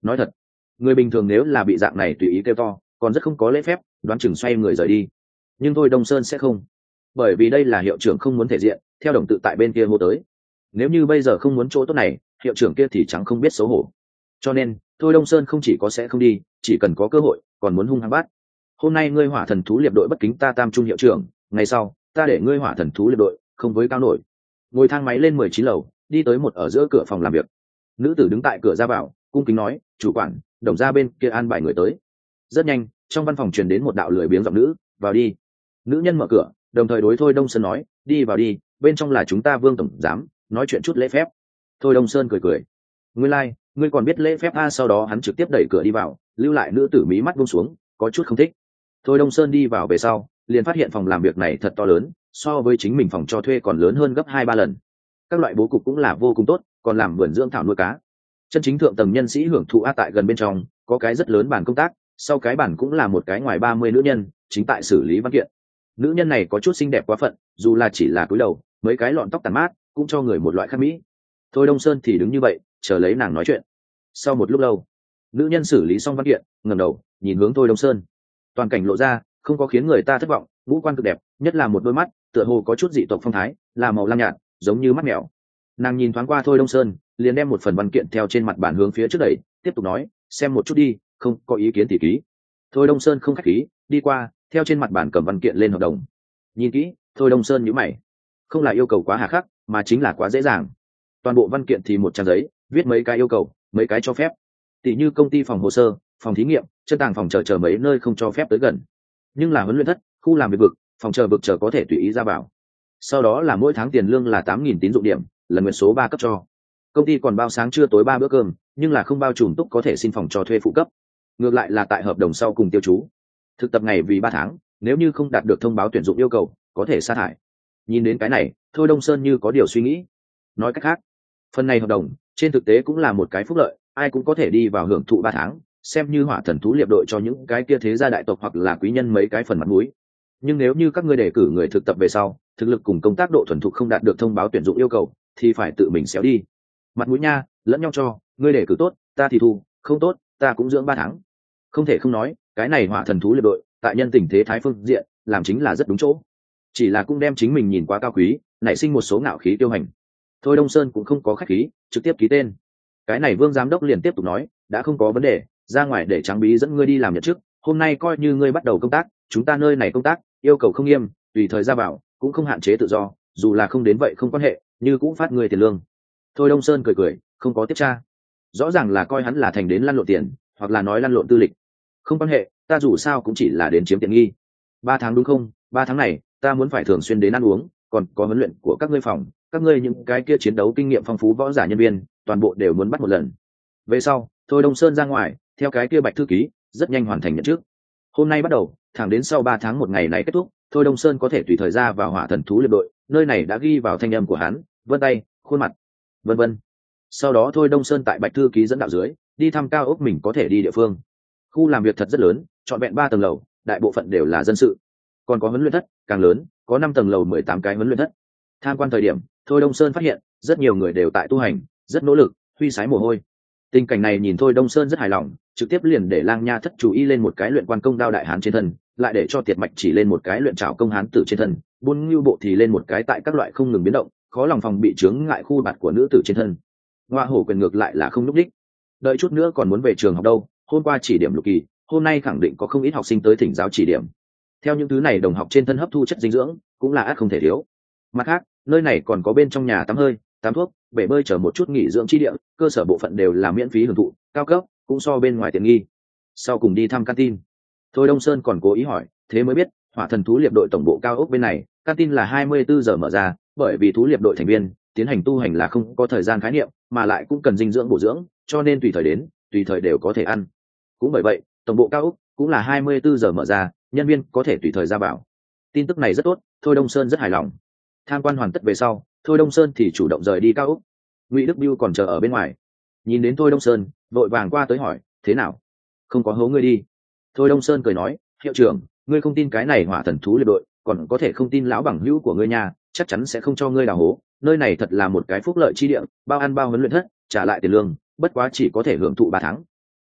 nói thật, người bình thường nếu là bị dạng này tùy ý kêu to còn rất không có lễ phép, đoán chừng xoay người rời đi. Nhưng thôi Đông Sơn sẽ không, bởi vì đây là hiệu trưởng không muốn thể diện, theo đồng tự tại bên kia hô tới. Nếu như bây giờ không muốn chỗ tốt này, hiệu trưởng kia thì chẳng không biết xấu hổ. Cho nên thôi Đông Sơn không chỉ có sẽ không đi, chỉ cần có cơ hội còn muốn hung hăng bắt. Hôm nay ngươi hỏa thần thú liệp đội bất kính ta tam trung hiệu trưởng, ngày sau ta để ngươi hỏa thần thú liệp đội không với cao nổi. Ngồi thang máy lên mười chín lầu, đi tới một ở giữa cửa phòng làm việc. Nữ tử đứng tại cửa ra vào, cung kính nói, chủ quản, đồng ra bên kia an bài người tới. Rất nhanh, trong văn phòng truyền đến một đạo lười biếng giọng nữ, vào đi. Nữ nhân mở cửa, đồng thời đối thôi Đông Sơn nói, đi vào đi, bên trong là chúng ta Vương tổng giám, nói chuyện chút lễ phép. Thôi Đông Sơn cười cười, ngươi lai、like, ngươi còn biết lễ phép a? Sau đó hắn trực tiếp đẩy cửa đi vào, lưu lại nữ tử mí mắt buông xuống, có chút không thích. Thôi Đông Sơn đi vào về sau, liền phát hiện phòng làm việc này thật to lớn, so với chính mình phòng cho thuê còn lớn hơn gấp hai ba lần. Các loại bố cục cũng là vô cùng tốt, còn làm vườn dưỡng thảo nuôi cá. Chân chính thượng tầng nhân sĩ hưởng thụ a. Tại gần bên trong có cái rất lớn bàn công tác, sau cái bàn cũng là một cái ngoài ba mươi nữ nhân chính tại xử lý văn kiện. Nữ nhân này có chút xinh đẹp quá phận, dù là chỉ là cúi đầu, mấy cái lọn tóc tàn mát cũng cho người một loại khác mỹ. Thôi Đông Sơn thì đứng như vậy, chờ lấy nàng nói chuyện. Sau một lúc lâu, nữ nhân xử lý xong văn kiện, ngẩng đầu nhìn hướng Thôi Đông Sơn. Toàn cảnh lộ ra không có khiến người ta thất vọng, ngũ quan cực đẹp, nhất là một đôi mắt tựa hồ có chút dị tộc phong thái, là màu lam nhạt giống như mắt mèo. Nàng nhìn thoáng qua Thôi Đông Sơn, liền đem một phần văn kiện theo trên mặt bàn hướng phía trước đẩy, tiếp tục nói, xem một chút đi, không có ý kiến thì ký. Thôi Đông Sơn không khách khí, đi qua, theo trên mặt bàn cầm văn kiện lên hợp đồng. Nhìn kỹ, Thôi Đông Sơn nhíu mày, không là yêu cầu quá hà khắc, mà chính là quá dễ dàng. Toàn bộ văn kiện thì một trang giấy, viết mấy cái yêu cầu, mấy cái cho phép. Tỷ như công ty phòng hồ sơ, phòng thí nghiệm, chân tàng phòng chờ chờ mấy nơi không cho phép tới gần. Nhưng là huấn luyện thất, khu làm việc vực, phòng chờ vực chờ có thể tùy ý ra vào. Sau đó là mỗi tháng tiền lương là tám nghìn tín dụng điểm, lần nguyện số ba cấp cho. Công ty còn bao sáng trưa tối ba bữa cơm, nhưng là không bao trùm túc có thể xin phòng cho thuê phụ cấp. Ngược lại là tại hợp đồng sau cùng tiêu chú. Thực tập ngày vì ba tháng, nếu như không đạt được thông báo tuyển dụng yêu cầu, có thể sa thải. Nhìn đến cái này, Thôi Đông Sơn như có điều suy nghĩ. Nói cách khác, phần này hợp đồng trên thực tế cũng là một cái phúc lợi, ai cũng có thể đi vào hưởng thụ ba tháng, xem như hỏa thần thú liệp đội cho những cái kia thế gia đại tộc hoặc là quý nhân mấy cái phần mặt mũi. Nhưng nếu như các ngươi đề cử người thực tập về sau, thực lực cùng công tác độ thuần thục không đạt được thông báo tuyển dụng yêu cầu, thì phải tự mình xéo đi. Mặt mũi nha, lẫn nhau cho, ngươi đề cử tốt, ta thì thu, không tốt, ta cũng dưỡng ba tháng. Không thể không nói, cái này hỏa thần thú liệp đội, tại nhân tình thế thái phương diện, làm chính là rất đúng chỗ. Chỉ là cũng đem chính mình nhìn quá cao quý, nảy sinh một số ngạo khí tiêu hành. Thôi Đông Sơn cũng không có khách khí, trực tiếp ký tên. Cái này Vương giám đốc liền tiếp tục nói, đã không có vấn đề, ra ngoài để Tráng Bí dẫn ngươi đi làm nhận chức, hôm nay coi như ngươi bắt đầu công tác, chúng ta nơi này công tác yêu cầu không nghiêm, tùy thời ra vào, cũng không hạn chế tự do, dù là không đến vậy không quan hệ, như cũng phát ngươi tiền lương. Thôi Đông Sơn cười cười, không có tiếp tra. Rõ ràng là coi hắn là thành đến lăn lộn tiền, hoặc là nói lăn lộn tư lịch. Không quan hệ, ta dù sao cũng chỉ là đến chiếm tiện nghi. Ba tháng đúng không? Ba tháng này, ta muốn phải thường xuyên đến ăn uống, còn có huấn luyện của các ngươi phòng, các ngươi những cái kia chiến đấu kinh nghiệm phong phú võ giả nhân viên, toàn bộ đều muốn bắt một lần. Về sau, Thôi Đông Sơn ra ngoài, theo cái kia Bạch thư ký, rất nhanh hoàn thành nhận trước. Hôm nay bắt đầu, thẳng đến sau ba tháng một ngày này kết thúc, Thôi Đông Sơn có thể tùy thời ra vào hỏa thần thú liệp đội, nơi này đã ghi vào thanh âm của hắn, vân tay, khuôn mặt, vân vân. Sau đó Thôi Đông Sơn tại Bạch thư ký dẫn đạo dưới, đi thăm cao ốc mình có thể đi địa phương. Khu làm việc thật rất lớn, trọn vẹn ba tầng lầu, đại bộ phận đều là dân sự. Còn có huấn luyện thất, càng lớn, có năm tầng lầu mười tám cái huấn luyện thất. Tham quan thời điểm, Thôi Đông Sơn phát hiện, rất nhiều người đều tại tu hành, rất nỗ lực, huy sái mồ hôi. Tình cảnh này nhìn Thôi Đông Sơn rất hài lòng, trực tiếp liền để Lang Nha thất chú ý lên một cái luyện quan công đao đại hán trên thân, lại để cho Tiệt Mạch chỉ lên một cái luyện trảo công hán tử trên thân, Buôn Nưu bộ thì lên một cái tại các loại không ngừng biến động, khó lòng phòng bị chướng ngại khu bạt của nữ tử trên thân. Ngoa hổ quyền ngược lại là không lúc đích. Đợi chút nữa còn muốn về trường học đâu, hôm qua chỉ điểm lục kỳ, hôm nay khẳng định có không ít học sinh tới thỉnh giáo chỉ điểm. Theo những thứ này đồng học trên thân hấp thu chất dinh dưỡng, cũng là ắt không thể thiếu. Mặt khác, nơi này còn có bên trong nhà tắm hơi, tắm thuốc, bể bơi chở một chút nghỉ dưỡng chi địa, cơ sở bộ phận đều là miễn phí hưởng thụ, cao cấp, cũng so bên ngoài tiện nghi. Sau cùng đi thăm canteen. Thôi Đông Sơn còn cố ý hỏi, thế mới biết, hỏa thần thú liệp đội tổng bộ cao ốc bên này, canteen là hai mươi bốn giờ mở ra, bởi vì thú liệp đội thành viên tiến hành tu hành là không có thời gian khái niệm, mà lại cũng cần dinh dưỡng bổ dưỡng, cho nên tùy thời đến, tùy thời đều có thể ăn. Cũng bởi vậy, tổng bộ cao ốc cũng là hai mươi bốn giờ mở ra, nhân viên có thể tùy thời ra vào. Tin tức này rất tốt, Thôi Đông Sơn rất hài lòng. Tham quan hoàn tất về sau, Thôi Đông Sơn thì chủ động rời đi cao ốc. Ngụy Đức Biêu còn chờ ở bên ngoài, nhìn đến Thôi Đông Sơn, vội vàng qua tới hỏi, thế nào? Không có hố ngươi đi. Thôi Đông Sơn cười nói, hiệu trưởng, ngươi không tin cái này hỏa thần thú liệp đội, còn có thể không tin lão bằng hữu của ngươi nhà, chắc chắn sẽ không cho ngươi đào hố. Nơi này thật là một cái phúc lợi chi địa, bao ăn bao huấn luyện thất, trả lại tiền lương, bất quá chỉ có thể hưởng thụ ba tháng.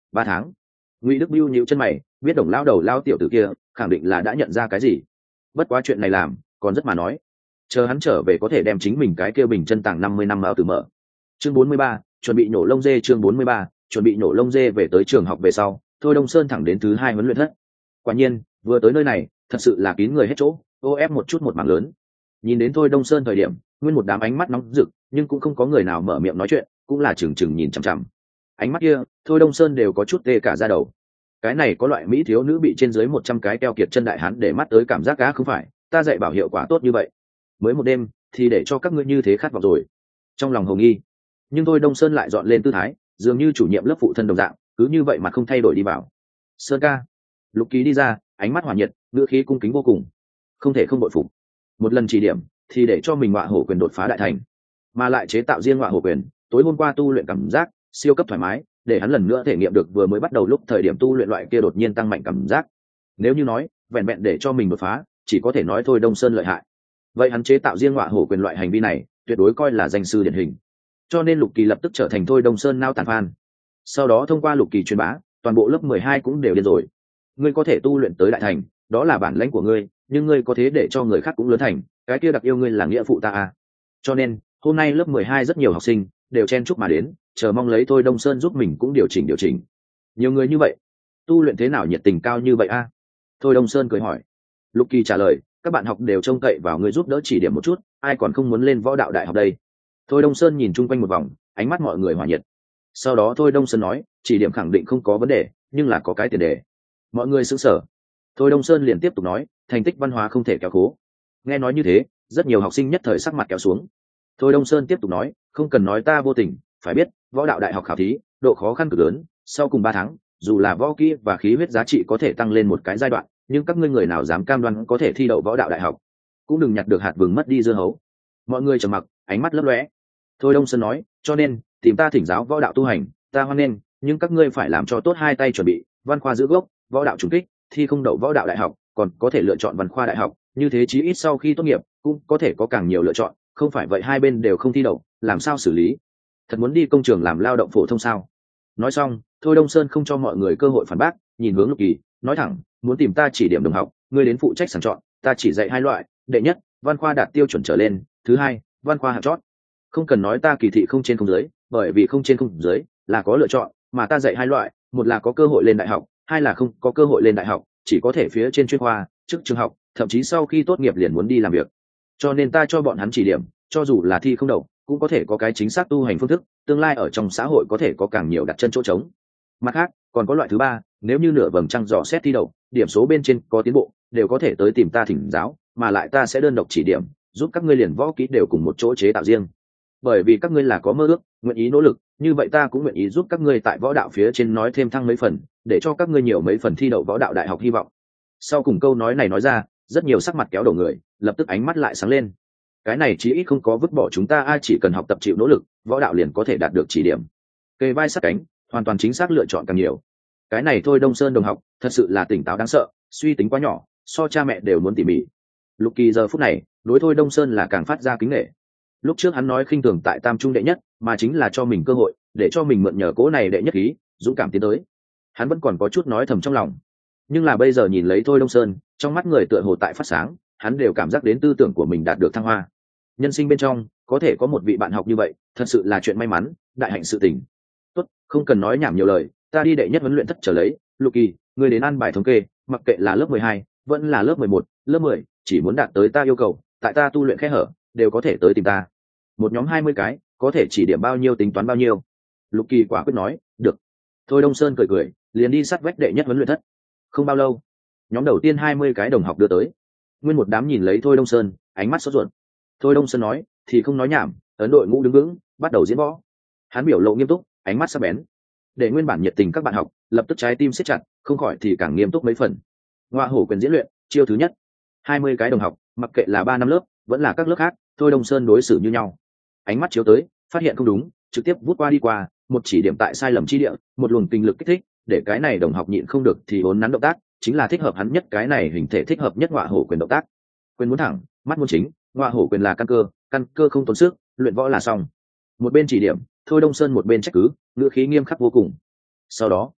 ba tháng. Ngụy Đức Bưu nhíu chân mày, biết Đồng lao đầu lao tiểu tử kia khẳng định là đã nhận ra cái gì. Bất quá chuyện này làm còn rất mà nói, chờ hắn trở về có thể đem chính mình cái kia bình chân tàng năm mươi năm mạo từ mở. Chương bốn mươi ba, chuẩn bị nổ lông dê. Chương bốn mươi ba, chuẩn bị nổ lông dê. Về tới trường học về sau, Thôi Đông Sơn thẳng đến thứ hai huấn luyện thất. Quả nhiên vừa tới nơi này thật sự là kín người hết chỗ, ô ép một chút một mảng lớn. Nhìn đến Thôi Đông Sơn thời điểm, nguyên một đám ánh mắt nóng rực, nhưng cũng không có người nào mở miệng nói chuyện, cũng là chừng chừng nhìn chằm chằm. Ánh mắt kia Thôi Đông Sơn đều có chút tê cả da đầu. Cái này có loại mỹ thiếu nữ bị trên dưới một trăm cái keo kiệt chân đại hán để mắt tới cảm giác cá không phải, ta dạy bảo hiệu quả tốt như vậy, mới một đêm thì để cho các ngươi như thế khát vọng rồi. Trong lòng hồ nghi, nhưng Thôi Đông Sơn lại dọn lên tư thái, dường như chủ nhiệm lớp phụ thân đồng dạng, cứ như vậy mà không thay đổi đi vào. Sơn ca. Lục Kỳ đi ra, ánh mắt hỏa nhiệt, ngữ khí cung kính vô cùng, không thể không bội phục. Một lần chỉ điểm thì để cho mình ngọa hổ quyền đột phá đại thành, mà lại chế tạo riêng ngọa hổ quyền, tối hôm qua tu luyện cảm giác siêu cấp thoải mái, để hắn lần nữa thể nghiệm được vừa mới bắt đầu lúc thời điểm tu luyện loại kia đột nhiên tăng mạnh cảm giác. Nếu như nói vẹn vẹn để cho mình đột phá, chỉ có thể nói Thôi Đông Sơn lợi hại. Vậy hắn chế tạo riêng ngọa hổ quyền loại hành vi này, tuyệt đối coi là danh sư điển hình. Cho nên Lục Kỳ lập tức trở thành Thôi Đông Sơn nao tàn fan. Sau đó thông qua Lục Kỳ truyền bá, toàn bộ lớp mười hai cũng đều điên rồi. Ngươi có thể tu luyện tới đại thành, đó là bản lĩnh của ngươi, nhưng ngươi có thế để cho người khác cũng lớn thành, cái kia đặc yêu ngươi là nghĩa phụ ta à. Cho nên hôm nay lớp mười hai rất nhiều học sinh đều chen chúc mà đến, chờ mong lấy Thôi Đông Sơn giúp mình cũng điều chỉnh điều chỉnh. Nhiều người như vậy, tu luyện thế nào nhiệt tình cao như vậy a? À? Thôi Đông Sơn cười hỏi. Lục Kỳ trả lời, các bạn học đều trông cậy vào ngươi giúp đỡ chỉ điểm một chút, ai còn không muốn lên võ đạo đại học đây. Thôi Đông Sơn nhìn chung quanh một vòng, ánh mắt mọi người hòa nhiệt. Sau đó Thôi Đông Sơn nói, chỉ điểm khẳng định không có vấn đề, nhưng là có cái tiền đề. Mọi người sững sờ. Thôi Đông Sơn liền tiếp tục nói, thành tích văn hóa không thể kéo khố. Nghe nói như thế, rất nhiều học sinh nhất thời sắc mặt kéo xuống. Thôi Đông Sơn tiếp tục nói, không cần nói ta vô tình, phải biết võ đạo đại học khảo thí độ khó khăn cực lớn, sau cùng ba tháng, dù là võ kỹ và khí huyết giá trị có thể tăng lên một cái giai đoạn, nhưng các ngươi người nào dám cam đoan có thể thi đậu võ đạo đại học? Cũng đừng nhặt được hạt vừng mất đi dưa hấu. Mọi người trầm mặc, ánh mắt lấp lóe. Thôi Đông Sơn nói, cho nên tìm ta thỉnh giáo võ đạo tu hành, ta hoan nghênh, nhưng các ngươi phải làm cho tốt hai tay chuẩn bị, văn khoa giữ gốc, võ đạo trùng kích, thi không đậu võ đạo đại học, còn có thể lựa chọn văn khoa đại học, như thế chí ít sau khi tốt nghiệp cũng có thể có càng nhiều lựa chọn, không phải vậy hai bên đều không thi đậu, làm sao xử lý? Thật muốn đi công trường làm lao động phổ thông sao? Nói xong, Thôi Đông Sơn không cho mọi người cơ hội phản bác, nhìn hướng Lục Kỳ, nói thẳng, muốn tìm ta chỉ điểm đồng học, ngươi đến phụ trách sàng chọn, ta chỉ dạy hai loại, đệ nhất, văn khoa đạt tiêu chuẩn trở lên, thứ hai, văn khoa hạng chót. Không cần nói ta kỳ thị không trên không dưới, bởi vì không trên không dưới là có lựa chọn, mà ta dạy hai loại, một là có cơ hội lên đại học, hai là không có cơ hội lên đại học, chỉ có thể phía trên chuyên khoa, trước trường học, thậm chí sau khi tốt nghiệp liền muốn đi làm việc. Cho nên ta cho bọn hắn chỉ điểm, cho dù là thi không đậu, cũng có thể có cái chính xác tu hành phương thức, tương lai ở trong xã hội có thể có càng nhiều đặt chân chỗ trống. Mặt khác, còn có loại thứ ba, nếu như nửa vầng trăng dò xét thi đậu, điểm số bên trên có tiến bộ, đều có thể tới tìm ta thỉnh giáo, mà lại ta sẽ đơn độc chỉ điểm, giúp các ngươi liền võ kỹ đều cùng một chỗ chế tạo riêng. Bởi vì các ngươi là có mơ ước, nguyện ý nỗ lực, như vậy ta cũng nguyện ý giúp các ngươi tại võ đạo phía trên nói thêm thăng mấy phần, để cho các ngươi nhiều mấy phần thi đậu võ đạo đại học hy vọng. Sau cùng câu nói này nói ra, rất nhiều sắc mặt kéo đầu người, lập tức ánh mắt lại sáng lên. Cái này chí ít không có vứt bỏ chúng ta, ai chỉ cần học tập chịu nỗ lực, võ đạo liền có thể đạt được chỉ điểm. Kề vai sát cánh, hoàn toàn chính xác lựa chọn càng nhiều. Cái này Thôi Đông Sơn đồng học, thật sự là tỉnh táo đáng sợ, suy tính quá nhỏ, so cha mẹ đều muốn tỉ mỉ. Lục Kỳ giờ phút này, đối Thôi Đông Sơn là càng phát ra kính nể. Lúc trước hắn nói khinh thường tại tam trung đệ nhất, mà chính là cho mình cơ hội, để cho mình mượn nhờ cố này đệ nhất khí, dũng cảm tiến tới. Hắn vẫn còn có chút nói thầm trong lòng, nhưng là bây giờ nhìn lấy Thôi Đông Sơn, trong mắt người tựa hồ tại phát sáng, hắn đều cảm giác đến tư tưởng của mình đạt được thăng hoa. Nhân sinh bên trong có thể có một vị bạn học như vậy, thật sự là chuyện may mắn, đại hạnh sự tình. Tốt, không cần nói nhảm nhiều lời, ta đi đệ nhất huấn luyện thất trở lấy. Lục Kỳ, ngươi đến ăn bài thống kê, mặc kệ là lớp mười hai, vẫn là lớp mười một, lớp mười, chỉ muốn đạt tới ta yêu cầu, tại ta tu luyện khe hở, đều có thể tới tìm ta. Một nhóm hai mươi cái, có thể chỉ điểm bao nhiêu tính toán bao nhiêu. Lục Kỳ quả quyết nói, được. Thôi Đông Sơn cười cười, liền đi sát vách đệ nhất huấn luyện thất. Không bao lâu, nhóm đầu tiên hai mươi cái đồng học đưa tới. Nguyên một đám nhìn lấy Thôi Đông Sơn, ánh mắt sốt ruột. Thôi Đông Sơn nói, thì không nói nhảm, ấn đội ngũ đứng vững, bắt đầu diễn võ. Hắn biểu lộ nghiêm túc, ánh mắt sắc bén, để nguyên bản nhiệt tình các bạn học lập tức trái tim siết chặt, không khỏi thì càng nghiêm túc mấy phần. Ngoa hổ quyền diễn luyện, chiêu thứ nhất. hai mươi cái đồng học, mặc kệ là ba năm lớp, vẫn là các lớp khác, Thôi Đông Sơn đối xử như nhau. Ánh mắt chiếu tới, phát hiện không đúng, trực tiếp vút qua đi qua, một chỉ điểm tại sai lầm chi địa, một luồng kinh lực kích thích, để cái này đồng học nhịn không được thì vốn nắn động tác, chính là thích hợp hắn nhất, cái này hình thể thích hợp nhất ngoa hổ quyền động tác. Quyền muốn thẳng, mắt muốn chính, ngoa hổ quyền là căn cơ, căn cơ không tốn sức, luyện võ là xong. Một bên chỉ điểm, Thôi Đông Sơn một bên trách cứ, ngữ khí nghiêm khắc vô cùng. Sau đó,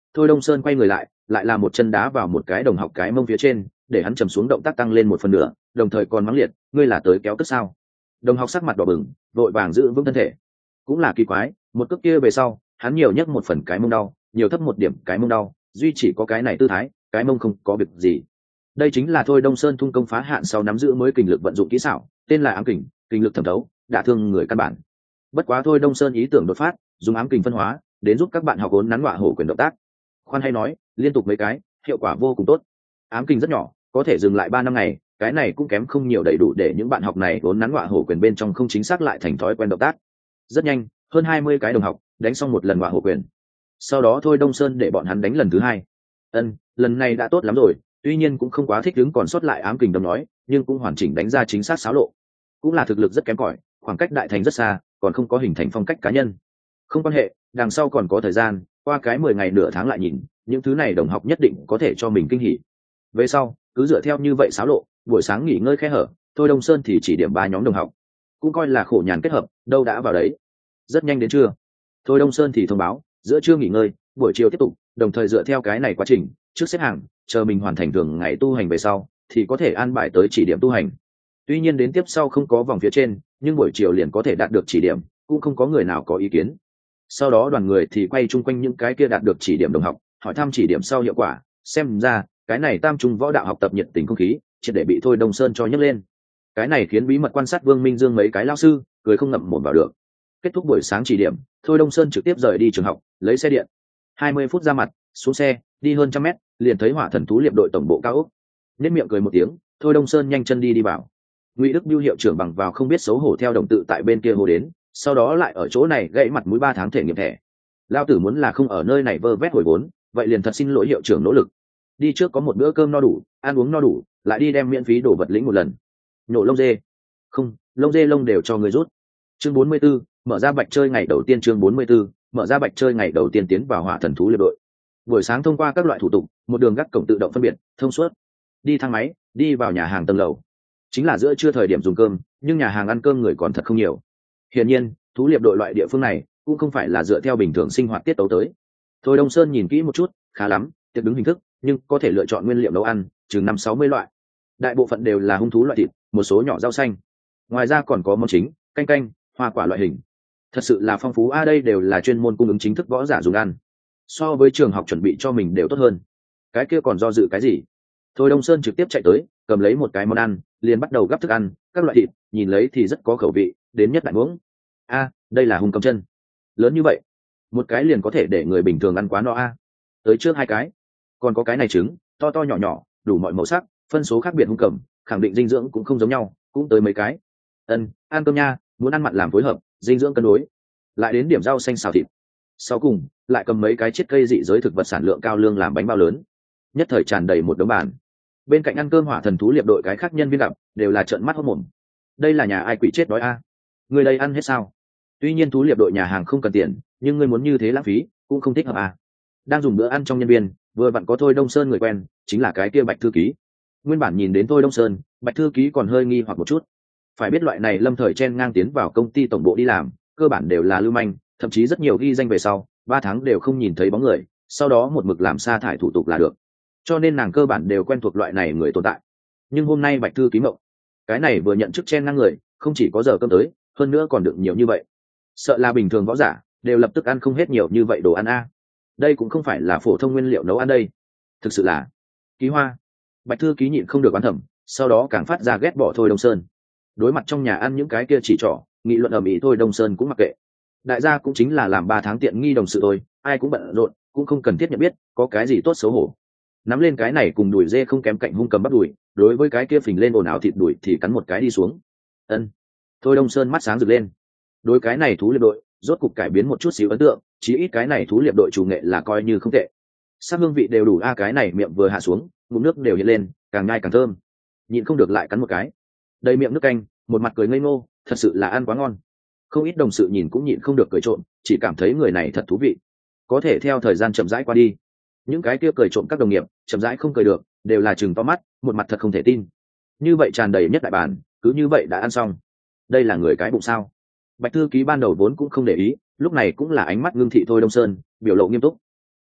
Thôi Đông Sơn quay người lại, lại là một chân đá vào một cái đồng học cái mông phía trên, để hắn trầm xuống, động tác tăng lên một phần nửa, đồng thời còn mắng liệt, ngươi là tới kéo tức sao? Đồng học sắc mặt đỏ bừng, vội vàng giữ vững thân thể. Cũng là kỳ quái, một cước kia về sau, hắn nhiều nhất một phần cái mông đau, nhiều thấp một điểm cái mông đau, duy chỉ có cái này tư thái, cái mông không có việc gì. Đây chính là Thôi Đông Sơn thung công phá hạn sau nắm giữ mới kình lực vận dụng kỹ xảo, tên là ám kình, kình lực thẩm thấu, đả thương người căn bản. Bất quá Thôi Đông Sơn ý tưởng đột phát, dùng ám kình phân hóa, đến giúp các bạn học vốn nắn ngọa hổ quyền động tác. Khoan hay nói, liên tục mấy cái, hiệu quả vô cùng tốt. Ám kình rất nhỏ, có thể dừng lại ba năm ngày, cái này cũng kém không nhiều, đầy đủ để những bạn học này vốn nắn ngọa hổ quyền bên trong không chính xác lại thành thói quen động tác. Rất nhanh, hơn hai mươi cái đồng học đánh xong một lần ngọa hổ quyền. Sau đó Thôi Đông Sơn để bọn hắn đánh lần thứ hai. Ân, lần này đã tốt lắm rồi, tuy nhiên cũng không quá thích ứng còn sót lại ám kình đâm nói, nhưng cũng hoàn chỉnh đánh ra chính xác xáo lộ. Cũng là thực lực rất kém cỏi, khoảng cách đại thành rất xa, còn không có hình thành phong cách cá nhân. Không quan hệ, đằng sau còn có thời gian, qua cái mười ngày nửa tháng lại nhìn, những thứ này đồng học nhất định có thể cho mình kinh hỉ. Về sau, cứ dựa theo như vậy xáo lộ, buổi sáng nghỉ ngơi khe hở, Thôi Đông Sơn thì chỉ điểm ba nhóm đồng học, cũng coi là khổ nhàn kết hợp, đâu đã vào đấy. Rất nhanh đến trưa, Thôi Đông Sơn thì thông báo, giữa trưa nghỉ ngơi, buổi chiều tiếp tục, đồng thời dựa theo cái này quá trình, trước xếp hàng, chờ mình hoàn thành thường ngày tu hành về sau, thì có thể an bài tới chỉ điểm tu hành. Tuy nhiên đến tiếp sau không có vòng phía trên, nhưng buổi chiều liền có thể đạt được chỉ điểm, cũng không có người nào có ý kiến. Sau đó đoàn người thì quay chung quanh những cái kia đạt được chỉ điểm đồng học, hỏi thăm chỉ điểm sau hiệu quả, xem ra cái này tam trung võ đạo học tập nhiệt tình không khí, triệt để bị Thôi Đông Sơn cho nhấc lên. Cái này khiến bí mật quan sát Vương Minh Dương mấy cái lao sư cười không ngậm mồm vào được. Kết thúc buổi sáng chỉ điểm, Thôi Đông Sơn trực tiếp rời đi trường học, lấy xe điện. hai mươi phút ra mặt, xuống xe, đi hơn trăm mét, liền thấy Hỏa Thần Thú Liệp đội tổng bộ cao ốc. Nét miệng cười một tiếng, Thôi Đông Sơn nhanh chân đi đi vào. Ngụy Đức Biêu hiệu trưởng bằng vào không biết xấu hổ theo đồng tự tại bên kia hô đến, sau đó lại ở chỗ này gãy mặt mũi ba tháng thể nghiệm thẻ. Lao tử muốn là không ở nơi này vơ vét hồi vốn, vậy liền thật xin lỗi hiệu trưởng nỗ lực. Đi trước có một bữa cơm no đủ, ăn uống no đủ, lại đi đem miễn phí đổ vật lĩnh một lần. Nhổ lông dê. Không, lông dê lông đều cho người rút. Chương bốn mươi 44, mở ra bạch chơi ngày đầu tiên chương bốn mươi 44, mở ra bạch chơi ngày đầu tiên tiến vào Hỏa Thần Thú Liệp đội. Buổi sáng thông qua các loại thủ tục, một đường gác cổng tự động phân biệt, thông suốt. Đi thang máy, đi vào nhà hàng tầng lầu. Chính là giữa trưa thời điểm dùng cơm, nhưng nhà hàng ăn cơm người còn thật không nhiều. Hiển nhiên, thú liệp đội loại địa phương này cũng không phải là dựa theo bình thường sinh hoạt tiết tấu tới. Thôi Đông Sơn nhìn kỹ một chút, khá lắm, tiệc đứng hình thức, nhưng có thể lựa chọn nguyên liệu nấu ăn, chừng năm sáu mươi loại. Đại bộ phận đều là hung thú loại thịt, một số nhỏ rau xanh. Ngoài ra còn có món chính, canh canh, hoa quả loại hình. Thật sự là phong phú, a đây đều là chuyên môn cung ứng chính thức võ giả dùng ăn. So với trường học chuẩn bị cho mình đều tốt hơn. Cái kia còn do dự cái gì? Thôi Đông Sơn trực tiếp chạy tới, cầm lấy một cái món ăn, liền bắt đầu gắp thức ăn, các loại thịt, nhìn lấy thì rất có khẩu vị, đến nhất đại muỗng. A, đây là hung cầm chân. Lớn như vậy, một cái liền có thể để người bình thường ăn quá no a. Tới trước hai cái. Còn có cái này trứng, to to nhỏ nhỏ, đủ mọi màu sắc, phân số khác biệt hung cầm, khẳng định dinh dưỡng cũng không giống nhau, cũng tới mấy cái. Ân, ăn cơm nha, muốn ăn mặn làm phối hợp, dinh dưỡng cân đối. Lại đến điểm rau xanh xào thịt. Sau cùng, lại cầm mấy cái chiết cây dị giới thực vật sản lượng cao lương làm bánh bao lớn. Nhất thời tràn đầy một đống bàn. Bên cạnh ăn cơm Hỏa Thần Thú Liệp đội cái khác nhân viên gặp đều là trợn mắt hốt mồm. Đây là nhà ai quỷ chết đói a? Người đây ăn hết sao? Tuy nhiên thú liệp đội nhà hàng không cần tiền, nhưng ngươi muốn như thế lãng phí cũng không thích hợp à. Đang dùng bữa ăn trong nhân viên, vừa vặn có Thôi Đông Sơn người quen, chính là cái kia Bạch thư ký. Nguyên bản nhìn đến Thôi Đông Sơn, Bạch thư ký còn hơi nghi hoặc một chút. Phải biết loại này lâm thời chen ngang tiến vào công ty tổng bộ đi làm, cơ bản đều là lưu manh, thậm chí rất nhiều ghi danh về sau, ba tháng đều không nhìn thấy bóng người, sau đó một mực làm sa thải thủ tục là được. Cho nên nàng cơ bản đều quen thuộc loại này người tồn tại. Nhưng hôm nay Bạch thư ký mộng, cái này vừa nhận chức chen ngang người, không chỉ có giờ cơm tới, hơn nữa còn được nhiều như vậy. Sợ là bình thường võ giả đều lập tức ăn không hết nhiều như vậy đồ ăn a. Đây cũng không phải là phổ thông nguyên liệu nấu ăn đây, thực sự là ký hoa. Bạch thư ký nhịn không được oán thẩm, sau đó càng phát ra ghét bỏ Thôi Đông Sơn. Đối mặt trong nhà ăn những cái kia chỉ trỏ nghị luận ầm ĩ, Thôi Đông Sơn cũng mặc kệ. Đại gia cũng chính là làm ba tháng tiện nghi đồng sự thôi, ai cũng bận rộn, cũng không cần thiết nhận biết có cái gì tốt xấu hổ. Nắm lên cái này cùng đùi dê không kém cạnh hung cầm bắt đùi, đối với cái kia phình lên ồn ào thịt đùi thì cắn một cái đi xuống. Ân. Thôi Đông Sơn mắt sáng rực lên. Đối cái này thú liệp đội rốt cục cải biến một chút xíu ấn tượng, chí ít cái này thú liệp đội chủ nghệ là coi như không tệ. Sắc hương vị đều đủ a, cái này miệng vừa hạ xuống, ngụm nước đều hiện lên, càng nhai càng thơm. Nhịn không được lại cắn một cái. Đầy miệng nước canh, một mặt cười ngây ngô, thật sự là ăn quá ngon. Không ít đồng sự nhìn cũng nhịn không được cười trộm, chỉ cảm thấy người này thật thú vị. Có thể theo thời gian chậm rãi qua đi, những cái kia cười trộm các đồng nghiệp chậm rãi không cười được, đều là chừng to mắt, một mặt thật không thể tin. Như vậy tràn đầy nhất đại bàn, cứ như vậy đã ăn xong. Đây là người cái bụng sao? Bạch thư ký ban đầu vốn cũng không để ý, lúc này cũng là ánh mắt ngưng thị Thôi Đông Sơn, biểu lộ nghiêm túc.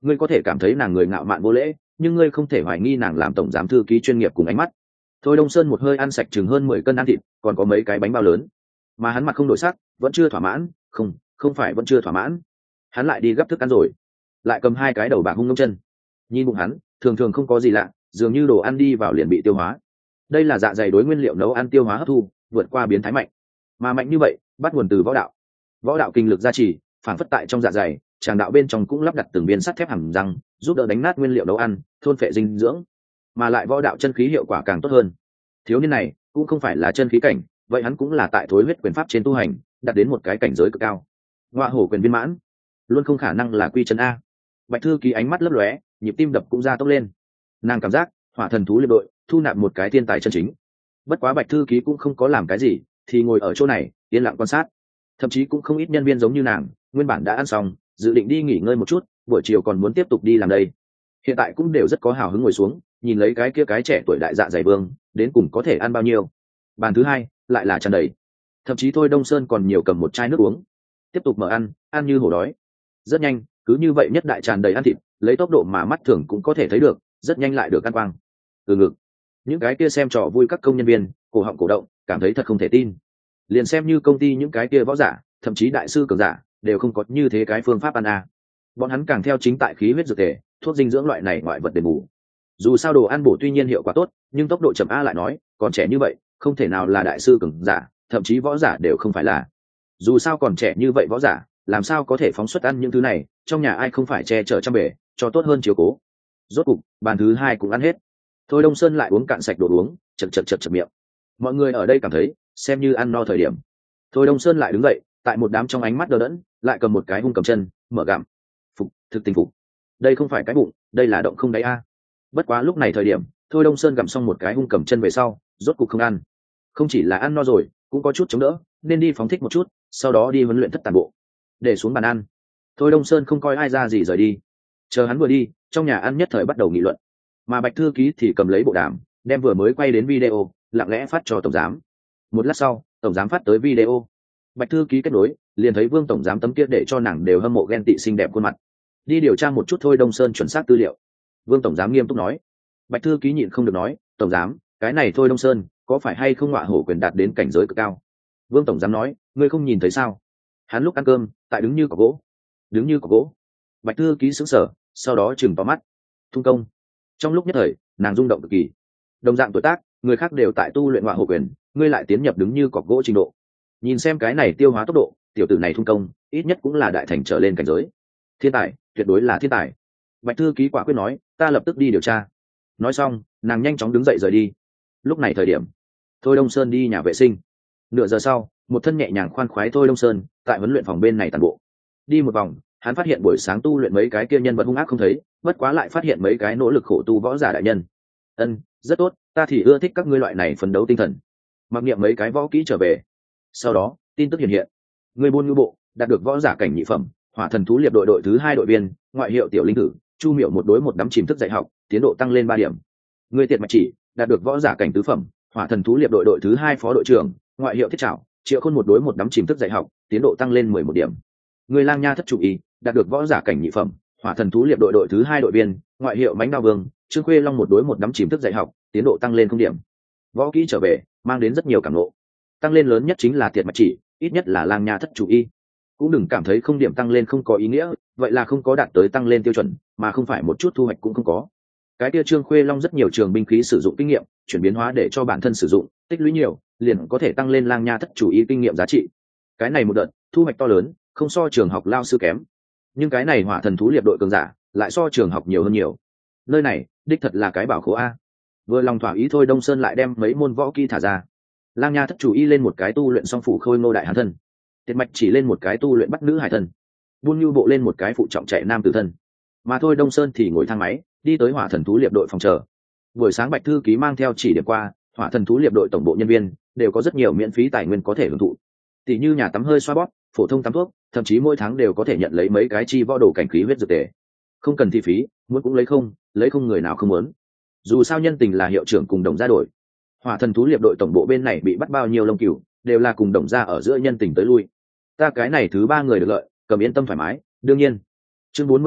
ngươi có thể cảm thấy nàng người ngạo mạn vô lễ, nhưng ngươi không thể hoài nghi nàng làm tổng giám thư ký chuyên nghiệp cùng ánh mắt. Thôi Đông Sơn một hơi ăn sạch chừng hơn mười cân ăn thịt, còn có mấy cái bánh bao lớn, mà hắn mặt không đổi sắc, vẫn chưa thỏa mãn. Không, không phải vẫn chưa thỏa mãn, hắn lại đi gấp thức ăn rồi, lại cầm hai cái đầu bạc hung ngông chân. Nhìn bụng hắn, thường thường không có gì lạ, dường như đồ ăn đi vào liền bị tiêu hóa. Đây là dạ dày đối nguyên liệu nấu ăn tiêu hóa hấp thu vượt qua biến thái mạnh, mà mạnh như vậy bắt nguồn từ võ đạo. Võ đạo kinh lực gia trì, phản phất tại trong dạ dày, tràng đạo bên trong cũng lắp đặt từng viên sắt thép hàm răng, giúp đỡ đánh nát nguyên liệu nấu ăn, thôn phệ dinh dưỡng, mà lại võ đạo chân khí hiệu quả càng tốt hơn. Thiếu niên này cũng không phải là chân khí cảnh, vậy hắn cũng là tại thối huyết quyền pháp trên tu hành đạt đến một cái cảnh giới cực cao. Ngoại hổ quyền viên mãn luôn không khả năng là quy chân a. Bạch thư ký ánh mắt lấp lóe, nhịp tim đập cũng ra tốc lên. Nàng cảm giác hỏa thần thú liệp đội thu nạp một cái thiên tài chân chính. Bất quá bạch thư ký cũng không có làm cái gì, thì ngồi ở chỗ này yên lặng quan sát. Thậm chí cũng không ít nhân viên giống như nàng, nguyên bản đã ăn xong, dự định đi nghỉ ngơi một chút, buổi chiều còn muốn tiếp tục đi làm đây. Hiện tại cũng đều rất có hào hứng ngồi xuống, nhìn lấy cái kia cái trẻ tuổi đại dạ dày vương, đến cùng có thể ăn bao nhiêu. Bàn thứ hai lại là tràn đầy, thậm chí Thôi Đông Sơn còn nhiều cầm một chai nước uống, tiếp tục mở ăn, ăn như hổ đói. Rất nhanh, cứ như vậy nhất đại tràn đầy ăn thịt, lấy tốc độ mà mắt thường cũng có thể thấy được, rất nhanh lại được ăn quang. Từ ngực, những cái kia xem trò vui các công nhân viên, cổ họng cổ động, cảm thấy thật không thể tin. Liền xem như công ty những cái kia võ giả, thậm chí đại sư cường giả, đều không có như thế cái phương pháp ăn à. Bọn hắn càng theo chính tại khí huyết dược thể, thuốc dinh dưỡng loại này ngoại vật đền bù. Dù sao đồ ăn bổ tuy nhiên hiệu quả tốt, nhưng tốc độ chậm a lại nói, còn trẻ như vậy, không thể nào là đại sư cường giả, thậm chí võ giả đều không phải là. Dù sao còn trẻ như vậy võ giả, làm sao có thể phóng xuất ăn những thứ này, trong nhà ai không phải che chở trăm bể, cho tốt hơn chiếu cố. Rốt cục, bàn thứ hai cũng ăn hết. Thôi Đông Sơn lại uống cạn sạch đồ uống, chật chật chật chật miệng. Mọi người ở đây cảm thấy, xem như ăn no thời điểm. Thôi Đông Sơn lại đứng dậy, tại một đám trong ánh mắt đờ đẫn, lại cầm một cái hung cầm chân, mở gặm. Phục, thực tình phục. Đây không phải cái bụng, đây là động không đáy a. Bất quá lúc này thời điểm, Thôi Đông Sơn gặm xong một cái hung cầm chân về sau, rốt cục không ăn. Không chỉ là ăn no rồi, cũng có chút chống đỡ, nên đi phóng thích một chút, sau đó đi huấn luyện thất tàn bộ. Để xuống bàn ăn. Thôi Đông Sơn không coi ai ra gì rời đi. Chờ hắn vừa đi, trong nhà ăn nhất thời bắt đầu nghị luận. Mà Bạch thư ký thì cầm lấy bộ đàm, đem vừa mới quay đến video, lặng lẽ phát cho tổng giám. Một lát sau, tổng giám phát tới video. Bạch thư ký kết nối, liền thấy Vương tổng giám tấm kia để cho nàng đều hâm mộ ghen tị xinh đẹp khuôn mặt. Đi điều tra một chút Thôi Đông Sơn chuẩn xác tư liệu. Vương tổng giám nghiêm túc nói. Bạch thư ký nhịn không được nói, tổng giám, cái này Thôi Đông Sơn có phải hay không ngọa hổ quyền đạt đến cảnh giới cực cao? Vương tổng giám nói, ngươi không nhìn thấy sao? Hắn lúc ăn cơm, tại đứng như cọc gỗ, đứng như cọc gỗ. Bạch thư ký sững sờ, sau đó chừng vào mắt. Thung công. Trong lúc nhất thời, nàng rung động cực kỳ. Đồng dạng tuổi tác, người khác đều tại tu luyện ngọa hổ quyền, ngươi lại tiến nhập đứng như cọc gỗ trình độ. Nhìn xem cái này tiêu hóa tốc độ, tiểu tử này thung công, ít nhất cũng là đại thành trở lên cảnh giới. Thiên tài, tuyệt đối là thiên tài. Bạch thư ký quả quyết nói, ta lập tức đi điều tra. Nói xong, nàng nhanh chóng đứng dậy rời đi. Lúc này thời điểm, Thôi Đông Sơn đi nhà vệ sinh. Nửa giờ sau, một thân nhẹ nhàng khoan khoái Thôi Đông Sơn tại huấn luyện phòng bên này tàn bộ. Đi một vòng, hắn phát hiện buổi sáng tu luyện mấy cái kia nhân vật hung ác không thấy, bất quá lại phát hiện mấy cái nỗ lực khổ tu võ giả đại nhân. Ân, rất tốt, ta thì ưa thích các ngươi loại này phấn đấu tinh thần. Mặc niệm mấy cái võ kỹ trở về. Sau đó, tin tức hiện hiện. Người buôn ngư bộ đạt được võ giả cảnh nhị phẩm, hỏa thần thú liệp đội đội thứ hai đội viên, ngoại hiệu tiểu linh tử, Chu Miểu một đối một đắm chìm thức dạy học, tiến độ tăng lên ba điểm. Người tiệt mạch chỉ đạt được võ giả cảnh tứ phẩm, hỏa thần thú liệp đội đội thứ hai phó đội trưởng, ngoại hiệu thiết trảo, Triệu Khôn một đối một đắm chìm thức dạy học, tiến độ tăng lên mười một điểm. Người lang nha thất chủ ý đạt được võ giả cảnh nhị phẩm, hỏa thần thú liệp đội đội thứ hai đội viên, ngoại hiệu mãnh đao vương, Trương Khuê Long một đối một đắm chìm thức dạy học, tiến độ tăng lên không điểm. Võ kỹ trở về, mang đến rất nhiều cảm ngộ. Tăng lên lớn nhất chính là tiệt mạch chỉ, ít nhất là lang nha thất chủ y. Cũng đừng cảm thấy không điểm tăng lên không có ý nghĩa, vậy là không có đạt tới tăng lên tiêu chuẩn, mà không phải một chút thu hoạch cũng không có. Cái kia Trương Khuê Long rất nhiều trường binh khí sử dụng kinh nghiệm, chuyển biến hóa để cho bản thân sử dụng, tích lũy nhiều, liền có thể tăng lên lang nha thất chủ y kinh nghiệm giá trị. Cái này một đợt, thu hoạch to lớn, không so trường học lao sư kém. Nhưng cái này hỏa thần thú liệp đội cường giả, lại so trường học nhiều hơn nhiều. Nơi này, đích thật là cái bảo khố a. Vừa lòng thỏa ý Thôi Đông Sơn lại đem mấy môn võ kỹ thả ra. Lang nha thất chủ y lên một cái tu luyện song phủ khôi ngô đại hán thân, tiệt mạch chỉ lên một cái tu luyện bắt nữ hải thân, buôn nhu bộ lên một cái phụ trọng chạy nam tử thân. Mà Thôi Đông Sơn thì ngồi thang máy đi tới hỏa thần thú liệp đội phòng chờ. Buổi sáng Bạch thư ký mang theo chỉ điểm qua, hỏa thần thú liệp đội tổng bộ nhân viên đều có rất nhiều miễn phí tài nguyên có thể hưởng thụ, tỷ như nhà tắm hơi xoa bóp, phổ thông tắm thuốc, thậm chí mỗi tháng đều có thể nhận lấy mấy cái chi võ đồ cảnh khí huyết dược tề. Không cần thi phí, muốn cũng lấy không, lấy không người nào không muốn. Dù sao nhân tình là hiệu trưởng cùng đồng gia đổi. Hỏa thần thú liệp đội tổng bộ bên này bị bắt bao nhiêu lông cừu, đều là cùng đồng gia ở giữa nhân tình tới lui. Ta cái này thứ ba người được lợi, cầm yên tâm thoải mái, đương nhiên. Chương bốn mươi lăm,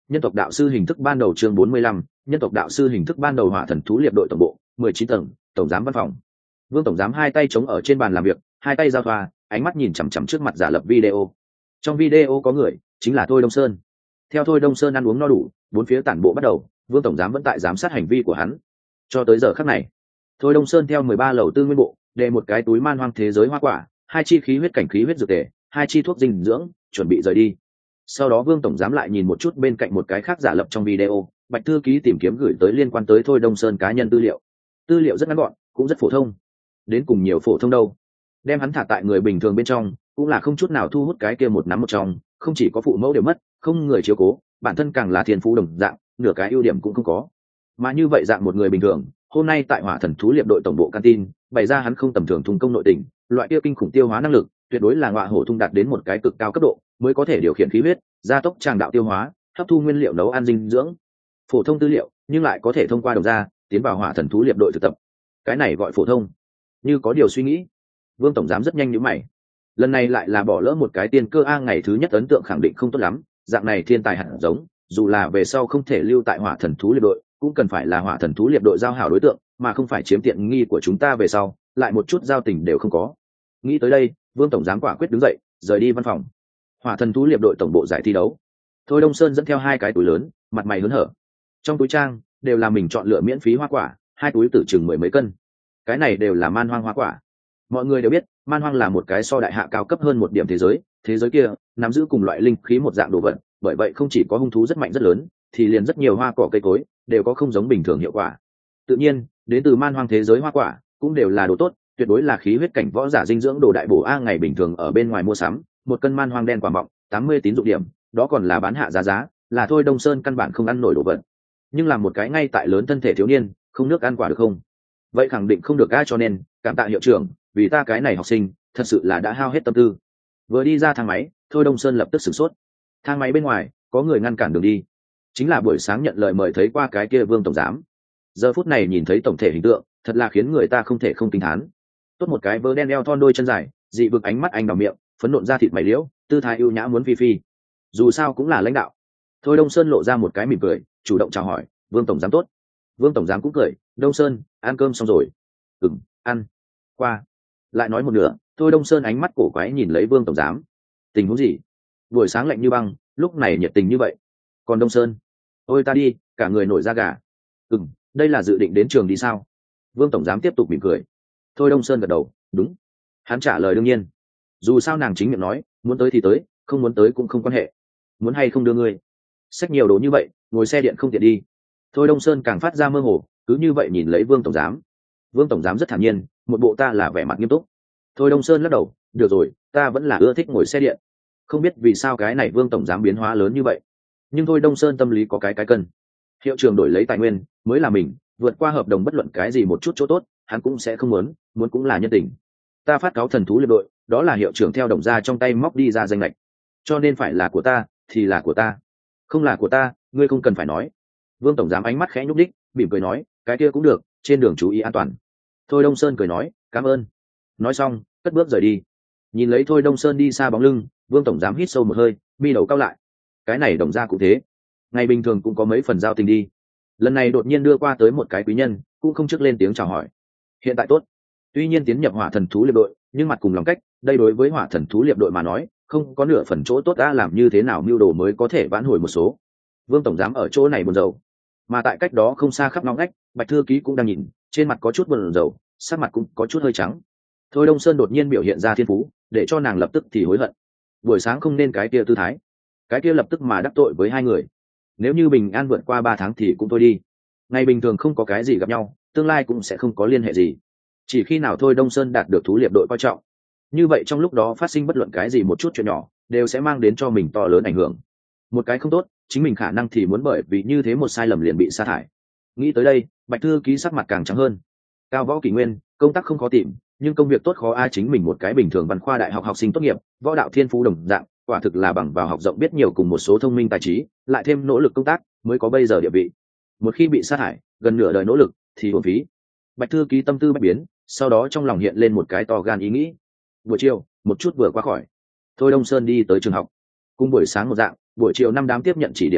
Nhân tộc đạo sư hình thức ban đầu chương bốn mươi lăm, nhân tộc đạo sư hình thức ban đầu hỏa thần thú liệp đội tổng bộ, mười chín tầng, tổng giám văn phòng. Vương tổng giám hai tay chống ở trên bàn làm việc, hai tay giao thoa, ánh mắt nhìn chằm chằm trước mặt giả lập video. Trong video có người, chính là Thôi Đông Sơn. Theo Thôi Đông Sơn ăn uống no đủ, bốn phía tản bộ bắt đầu, Vương tổng giám vẫn tại giám sát hành vi của hắn. Cho tới giờ khắc này, Thôi Đông Sơn theo mười ba lầu tư nguyên bộ, để một cái túi man hoang thế giới hoa quả, hai chi khí huyết cảnh khí huyết dược tề, hai chi thuốc dinh dưỡng, chuẩn bị rời đi. Sau đó Vương tổng giám lại nhìn một chút bên cạnh một cái khác giả lập trong video, Bạch thư ký tìm kiếm gửi tới liên quan tới Thôi Đông Sơn cá nhân tư liệu. Tư liệu rất ngắn gọn, cũng rất phổ thông. Đến cùng nhiều phổ thông đâu. Đem hắn thả tại người bình thường bên trong, cũng là không chút nào thu hút cái kia một nắm một trong, không chỉ có phụ mẫu đều mất, không người chiếu cố, bản thân càng là thiên phú đồng dạng, nửa cái ưu điểm cũng không có. Mà như vậy dạng một người bình thường, hôm nay tại Hỏa Thần thú liệp đội tổng bộ canteen, bày ra hắn không tầm thường thùng công nội tình, loại kia kinh khủng tiêu hóa năng lực, tuyệt đối là ngọa hổ thung đạt đến một cái cực cao cấp độ, mới có thể điều khiển khí huyết, gia tốc tràng đạo tiêu hóa, hấp thu nguyên liệu nấu ăn dinh dưỡng. Phổ thông tư liệu, nhưng lại có thể thông qua đầu ra, tiến vào Hỏa Thần thú liệp đội thực tập. Cái này gọi phổ thông. Như có điều suy nghĩ, Vương tổng giám rất nhanh nhíu mày. Lần này lại là bỏ lỡ một cái tiên cơ a, ngày thứ nhất ấn tượng khẳng định không tốt lắm, dạng này thiên tài hẳn giống, dù là về sau không thể lưu tại Hỏa Thần thú liệp đội, cũng cần phải là Hỏa Thần thú liệp đội giao hảo đối tượng, mà không phải chiếm tiện nghi của chúng ta về sau, lại một chút giao tình đều không có. Nghĩ tới đây, Vương tổng giám quả quyết đứng dậy, rời đi văn phòng. Hỏa Thần thú liệp đội tổng bộ giải thi đấu. Thôi Đông Sơn dẫn theo hai cái túi lớn, mặt mày hớn hở. Trong túi trang đều là mình chọn lựa miễn phí hoa quả, hai túi tử chừng mười mấy cân. Cái này đều là man hoang hoa quả. Mọi người đều biết, man hoang là một cái so đại hạ cao cấp hơn một điểm thế giới, thế giới kia nắm giữ cùng loại linh khí một dạng đồ vật, bởi vậy không chỉ có hung thú rất mạnh rất lớn, thì liền rất nhiều hoa cỏ cây cối đều có không giống bình thường hiệu quả. Tự nhiên, đến từ man hoang thế giới hoa quả cũng đều là đồ tốt, tuyệt đối là khí huyết cảnh võ giả dinh dưỡng đồ đại bổ a. Ngày bình thường ở bên ngoài mua sắm, một cân man hoang đen quả mọng, tám mươi tín dụng điểm, đó còn là bán hạ giá giá, là Thôi Đông Sơn căn bản không ăn nổi đồ vật. Nhưng là một cái ngay tại lớn thân thể thiếu niên, không nước ăn quả được không? Vậy khẳng định không được a, cho nên cảm tạ hiệu trưởng, vì ta cái này học sinh thật sự là đã hao hết tâm tư. Vừa đi ra thang máy, Thôi Đông Sơn lập tức sửng sốt. Thang máy bên ngoài có người ngăn cản đường đi, chính là buổi sáng nhận lời mời thấy qua cái kia Vương tổng giám. Giờ phút này nhìn thấy tổng thể hình tượng, thật là khiến người ta không thể không kinh thán. Tốt một cái vớ đen eo thon đôi chân dài, dị vực ánh mắt anh vào miệng, phấn nộn ra thịt mày liễu, tư thái ưu nhã muốn phi phi. Dù sao cũng là lãnh đạo. Thôi Đông Sơn lộ ra một cái mỉm cười, chủ động chào hỏi, Vương tổng giám tốt. Vương tổng giám cũng cười, Đông Sơn, ăn cơm xong rồi? Ừm, ăn. Qua. Lại nói một nửa, Thôi Đông Sơn ánh mắt cổ quái nhìn lấy Vương tổng giám. Tình huống gì? Buổi sáng lạnh như băng, lúc này nhiệt tình như vậy. Còn Đông Sơn, ôi ta đi, cả người nổi da gà. Ừm, đây là dự định đến trường đi sao? Vương tổng giám tiếp tục mỉm cười. Thôi Đông Sơn gật đầu, đúng. Hắn trả lời đương nhiên. Dù sao nàng chính miệng nói, muốn tới thì tới, không muốn tới cũng không quan hệ. Muốn hay không đưa ngươi? Xách nhiều đồ như vậy, ngồi xe điện không tiện đi. Thôi Đông Sơn càng phát ra mơ hồ, cứ như vậy nhìn lấy Vương tổng giám. Vương tổng giám rất thản nhiên, một bộ ta là vẻ mặt nghiêm túc. Thôi Đông Sơn lắc đầu, được rồi, ta vẫn là ưa thích ngồi xe điện. Không biết vì sao cái này Vương tổng giám biến hóa lớn như vậy, nhưng thôi Đông Sơn tâm lý có cái cái cân. Hiệu trường đổi lấy tài nguyên mới là mình, vượt qua hợp đồng bất luận cái gì một chút chỗ tốt, hắn cũng sẽ không muốn, muốn cũng là nhân tình. Ta phát cáo thần thú liệp đội, đó là hiệu trưởng theo đồng ra trong tay móc đi ra danh lệch, cho nên phải là của ta thì là của ta, không là của ta ngươi không cần phải nói. Vương tổng giám ánh mắt khẽ nhúc đích, mỉm cười nói, cái kia cũng được, trên đường chú ý an toàn. Thôi Đông Sơn cười nói, cảm ơn. Nói xong, cất bước rời đi. Nhìn lấy Thôi Đông Sơn đi xa bóng lưng, Vương tổng giám hít sâu một hơi, mi đầu cao lại. Cái này đồng ra cũng thế, ngày bình thường cũng có mấy phần giao tình đi, lần này đột nhiên đưa qua tới một cái quý nhân, cũng không trước lên tiếng chào hỏi. Hiện tại tốt, tuy nhiên tiến nhập Hỏa Thần thú liệp đội, nhưng mặt cùng lòng cách, đây đối với Hỏa Thần thú liệp đội mà nói, không có nửa phần chỗ tốt. Đã làm như thế nào mưu đồ mới có thể vãn hồi một số. Vương tổng giám ở chỗ này buồn rầu, mà tại cách đó không xa khắp ngõ ngách, Bạch thư ký cũng đang nhìn, trên mặt có chút buồn rầu, sắc mặt cũng có chút hơi trắng. Thôi Đông Sơn đột nhiên biểu hiện ra thiên phú, để cho nàng lập tức thì hối hận. Buổi sáng không nên cái kia tư thái, cái kia lập tức mà đắc tội với hai người. Nếu như bình an vượt qua ba tháng thì cũng thôi đi, ngày bình thường không có cái gì gặp nhau, tương lai cũng sẽ không có liên hệ gì. Chỉ khi nào thôi Đông Sơn đạt được thú liệp đội coi trọng, như vậy trong lúc đó phát sinh bất luận cái gì một chút chuyện nhỏ, đều sẽ mang đến cho mình to lớn ảnh hưởng. Một cái không tốt, chính mình khả năng thì muốn bởi vì như thế một sai lầm liền bị sa thải. Nghĩ tới đây, Bạch thư ký sắc mặt càng trắng hơn. Cao võ kỷ nguyên, công tác không khó tìm, nhưng công việc tốt khó ai. Chính mình một cái bình thường văn khoa đại học học sinh tốt nghiệp, võ đạo thiên phú đồng dạng, quả thực là bằng vào học rộng biết nhiều cùng một số thông minh tài trí, lại thêm nỗ lực công tác, mới có bây giờ địa vị. Một khi bị sa thải, gần nửa đời nỗ lực thì uổng phí. Bạch thư ký tâm tư bất biến, sau đó trong lòng hiện lên một cái to gan ý nghĩ. Buổi chiều, một chút vừa qua khỏi, Thôi Đông Sơn đi tới trường học. Cùng buổi sáng một dạng, buổi chiều năm đám tiếp nhận chỉ điểm đồng học,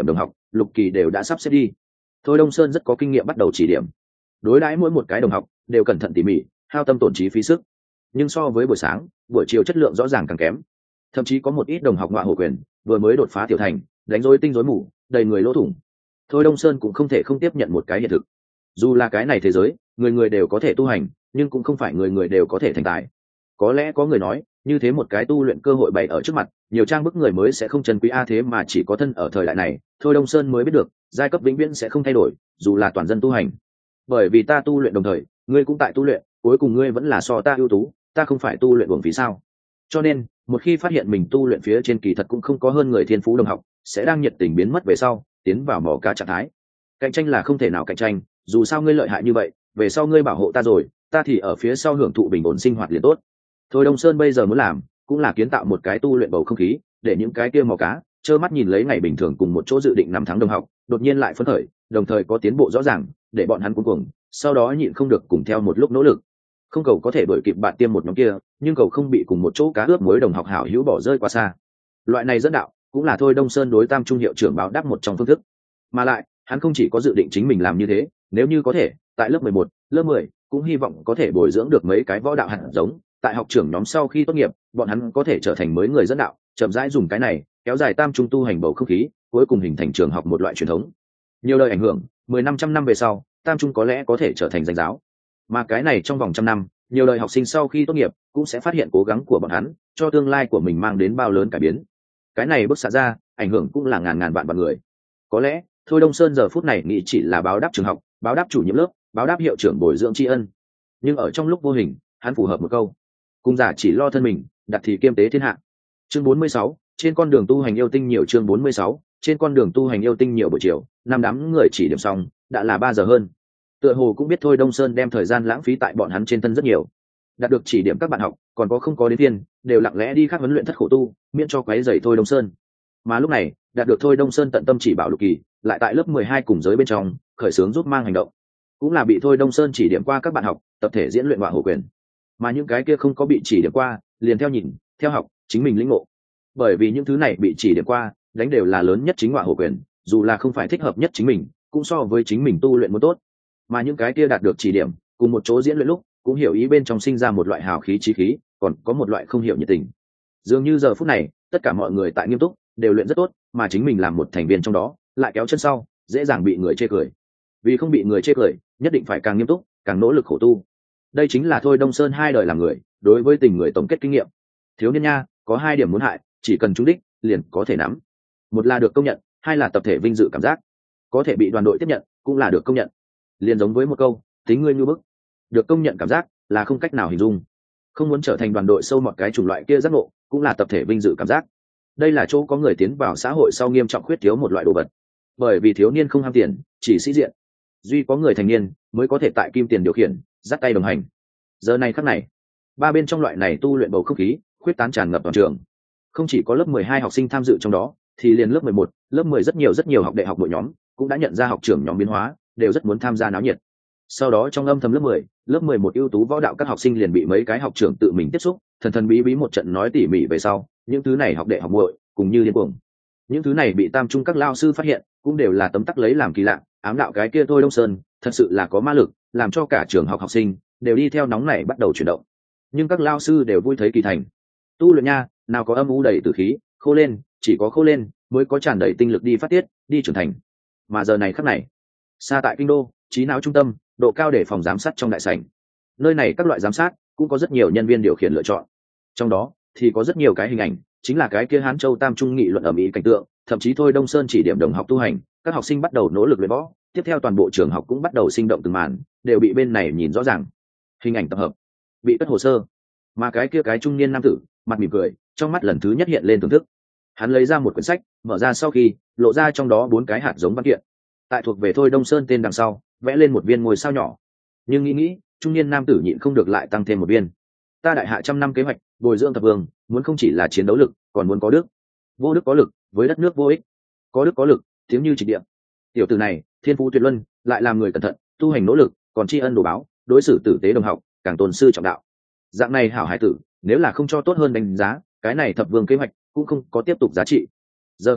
lục kỳ đều đã sắp xếp đi. Thôi Đông Sơn rất có kinh nghiệm bắt đầu chỉ điểm, đối đãi mỗi một cái đồng học đều cẩn thận tỉ mỉ, hao tâm tổn trí phí sức. Nhưng so với buổi sáng, buổi chiều chất lượng rõ ràng càng kém. Thậm chí có một ít đồng học ngoại hổ quyền vừa mới đột phá tiểu thành, đánh rối tinh rối mù, đầy người lỗ thủng. Thôi Đông Sơn cũng không thể không tiếp nhận một cái hiện thực. Dù là cái này thế giới, người người đều có thể tu hành, nhưng cũng không phải người người đều có thể thành tài. Có lẽ có người nói, như thế một cái tu luyện cơ hội bày ở trước mặt, nhiều trang bức người mới sẽ không trân quý a thế mà chỉ có thân ở thời đại này, Thôi Đông Sơn mới biết được, giai cấp vĩnh viễn sẽ không thay đổi, dù là toàn dân tu hành. Bởi vì ta tu luyện đồng thời, ngươi cũng tại tu luyện, cuối cùng ngươi vẫn là so ta ưu tú, ta không phải tu luyện uổng phí sao? Cho nên, một khi phát hiện mình tu luyện phía trên kỳ thật cũng không có hơn người thiên phú đồng học, sẽ đang nhiệt tình biến mất về sau, tiến vào mỏ cá trạng thái. Cạnh tranh là không thể nào cạnh tranh, dù sao ngươi lợi hại như vậy, về sau ngươi bảo hộ ta rồi, ta thì ở phía sau hưởng thụ bình ổn sinh hoạt liền tốt. Thôi Đông Sơn bây giờ muốn làm, cũng là kiến tạo một cái tu luyện bầu không khí, để những cái kia mò cá, trơ mắt nhìn lấy ngày bình thường cùng một chỗ dự định năm tháng đồng học, đột nhiên lại phấn khởi, đồng thời có tiến bộ rõ ràng, để bọn hắn cuống cuồng, sau đó nhịn không được cùng theo một lúc nỗ lực. Không cầu có thể đuổi kịp bạn tiêm một nhóm kia, nhưng cầu không bị cùng một chỗ cá ướp muối đồng học hảo hữu bỏ rơi quá xa. Loại này dẫn đạo, cũng là Thôi Đông Sơn đối Tam Trung hiệu trưởng báo đáp một trong phương thức. Mà lại, hắn không chỉ có dự định chính mình làm như thế, nếu như có thể, tại lớp mười một, lớp mười, cũng hy vọng có thể bồi dưỡng được mấy cái võ đạo hạt giống, tại học trưởng nhóm sau khi tốt nghiệp, bọn hắn có thể trở thành mới người dẫn đạo, chậm rãi dùng cái này kéo dài Tam Trung tu hành bầu không khí, cuối cùng hình thành trường học một loại truyền thống. Nhiều lời ảnh hưởng, mười năm trăm năm về sau, Tam Trung có lẽ có thể trở thành danh giáo. Mà cái này trong vòng trăm năm, nhiều đời học sinh sau khi tốt nghiệp cũng sẽ phát hiện cố gắng của bọn hắn cho tương lai của mình mang đến bao lớn cải biến. Cái này bức xạ ra, ảnh hưởng cũng là ngàn ngàn vạn vạn người. Có lẽ, Thôi Đông Sơn giờ phút này nghĩ chỉ là báo đáp trường học, báo đáp chủ nhiệm lớp, báo đáp hiệu trưởng bồi dưỡng tri ân. Nhưng ở trong lúc vô hình, hắn phù hợp một câu: cung giả chỉ lo thân mình, đặt thì kiêm tế thiên hạ. Chương bốn mươi sáu, trên con đường tu hành yêu tinh nhiều. Chương bốn mươi sáu, trên con đường tu hành yêu tinh nhiều. Buổi chiều, năm đám người chỉ điểm xong, đã là ba giờ hơn. Tựa hồ cũng biết Thôi Đông Sơn đem thời gian lãng phí tại bọn hắn trên thân rất nhiều. Đạt được chỉ điểm các bạn học, còn có không có đến thiên, đều lặng lẽ đi khác huấn luyện thất khổ tu, miễn cho quấy rầy Thôi Đông Sơn. Mà lúc này, đạt được Thôi Đông Sơn tận tâm chỉ bảo Lục Kỳ, lại tại lớp mười hai cùng giới bên trong, khởi xướng giúp mang hành động. Cũng là bị Thôi Đông Sơn chỉ điểm qua các bạn học, tập thể diễn luyện hỏa hổ quyền. Mà những cái kia không có bị chỉ điểm qua, liền theo nhìn, theo học, chính mình lĩnh ngộ. Bởi vì những thứ này bị chỉ điểm qua, đánh đều là lớn nhất chính hỏa hổ quyền, dù là không phải thích hợp nhất chính mình, cũng so với chính mình tu luyện muốn tốt. Mà những cái kia đạt được chỉ điểm, cùng một chỗ diễn luyện lúc, cũng hiểu ý bên trong sinh ra một loại hào khí chí khí, còn có một loại không hiểu nhiệt tình. Dường như giờ phút này, tất cả mọi người tại nghiêm túc, đều luyện rất tốt, mà chính mình làm một thành viên trong đó, lại kéo chân sau, dễ dàng bị người chê cười. Vì không bị người chê cười, nhất định phải càng nghiêm túc, càng nỗ lực khổ tu. Đây chính là Thôi Đông Sơn hai đời làm người, đối với tình người tổng kết kinh nghiệm. Thiếu niên nha, có hai điểm muốn hại, chỉ cần trúng đích, liền có thể nắm. Một là được công nhận, hai là tập thể vinh dự cảm giác. Có thể bị đoàn đội tiếp nhận, cũng là được công nhận. Liền giống với một câu, tính ngươi như bức. Được công nhận cảm giác là không cách nào hình dung. Không muốn trở thành đoàn đội sâu một cái chủng loại kia giác ngộ, cũng là tập thể vinh dự cảm giác. Đây là chỗ có người tiến vào xã hội sau nghiêm trọng khuyết thiếu một loại đồ vật. Bởi vì thiếu niên không ham tiền, chỉ sĩ diện. Duy có người thành niên mới có thể tại kim tiền điều khiển, dắt tay đồng hành. Giờ này khắc này, ba bên trong loại này tu luyện bầu không khí, khuyết tán tràn ngập toàn trường. Không chỉ có lớp mười hai học sinh tham dự trong đó, thì liền lớp mười một, lớp mười rất nhiều rất nhiều học đại học đội nhóm, cũng đã nhận ra học trưởng nhóm biến hóa, đều rất muốn tham gia náo nhiệt. Sau đó trong âm thầm lớp mười, lớp mười một ưu tú võ đạo các học sinh liền bị mấy cái học trưởng tự mình tiếp xúc, thần thần bí bí một trận nói tỉ mỉ về sau, những thứ này học đệ học muội, cùng như điên cuồng. Những thứ này bị Tam Trung các lao sư phát hiện, cũng đều là tấm tắc lấy làm kỳ lạ, ám đạo cái kia Thôi Đông Sơn, thật sự là có ma lực, làm cho cả trường học học sinh đều đi theo nóng này bắt đầu chuyển động. Nhưng các lao sư đều vui thấy kỳ thành. Tu luyện nha, nào có âm u đầy tử khí, khô lên, chỉ có khô lên mới có tràn đầy tinh lực đi phát tiết, đi trưởng thành. Mà giờ này khắc này, xa tại kinh đô, trí não trung tâm, độ cao để phòng giám sát trong đại sảnh. Nơi này các loại giám sát cũng có rất nhiều nhân viên điều khiển lựa chọn. Trong đó thì có rất nhiều cái hình ảnh, chính là cái kia Hán Châu Tam Trung nghị luận ở Mỹ cảnh tượng, thậm chí Thôi Đông Sơn chỉ điểm đồng học tu hành, các học sinh bắt đầu nỗ lực luyện võ, tiếp theo toàn bộ trường học cũng bắt đầu sinh động từng màn, đều bị bên này nhìn rõ ràng. Hình ảnh tập hợp, bị cất hồ sơ, mà cái kia cái trung niên nam tử, mặt mỉm cười, trong mắt lần thứ nhất hiện lên thưởng thức. Hắn lấy ra một quyển sách, mở ra sau khi, lộ ra trong đó bốn cái hạt giống văn kiện. Tại thuộc về Thôi Đông Sơn tên đằng sau, vẽ lên một viên ngôi sao nhỏ. Nhưng nghĩ nghĩ, trung niên nam tử nhịn không được lại tăng thêm một viên. Ta đại hạ trăm năm kế hoạch, bồi dưỡng thập vương, muốn không chỉ là chiến đấu lực, còn muốn có đức. Vô đức có lực, với đất nước vô ích. Có đức có lực, tiếng như trịch địa. Tiểu tử này, thiên phú tuyệt luân, lại làm người cẩn thận, tu hành nỗ lực, còn tri ân đồ báo, đối xử tử tế đồng học, càng tôn sư trọng đạo. Dạng này hảo hải tử, nếu là không cho tốt hơn đánh giá, cái này thập vương kế hoạch cũng không có tiếp tục giá trị. Giờ khắc này,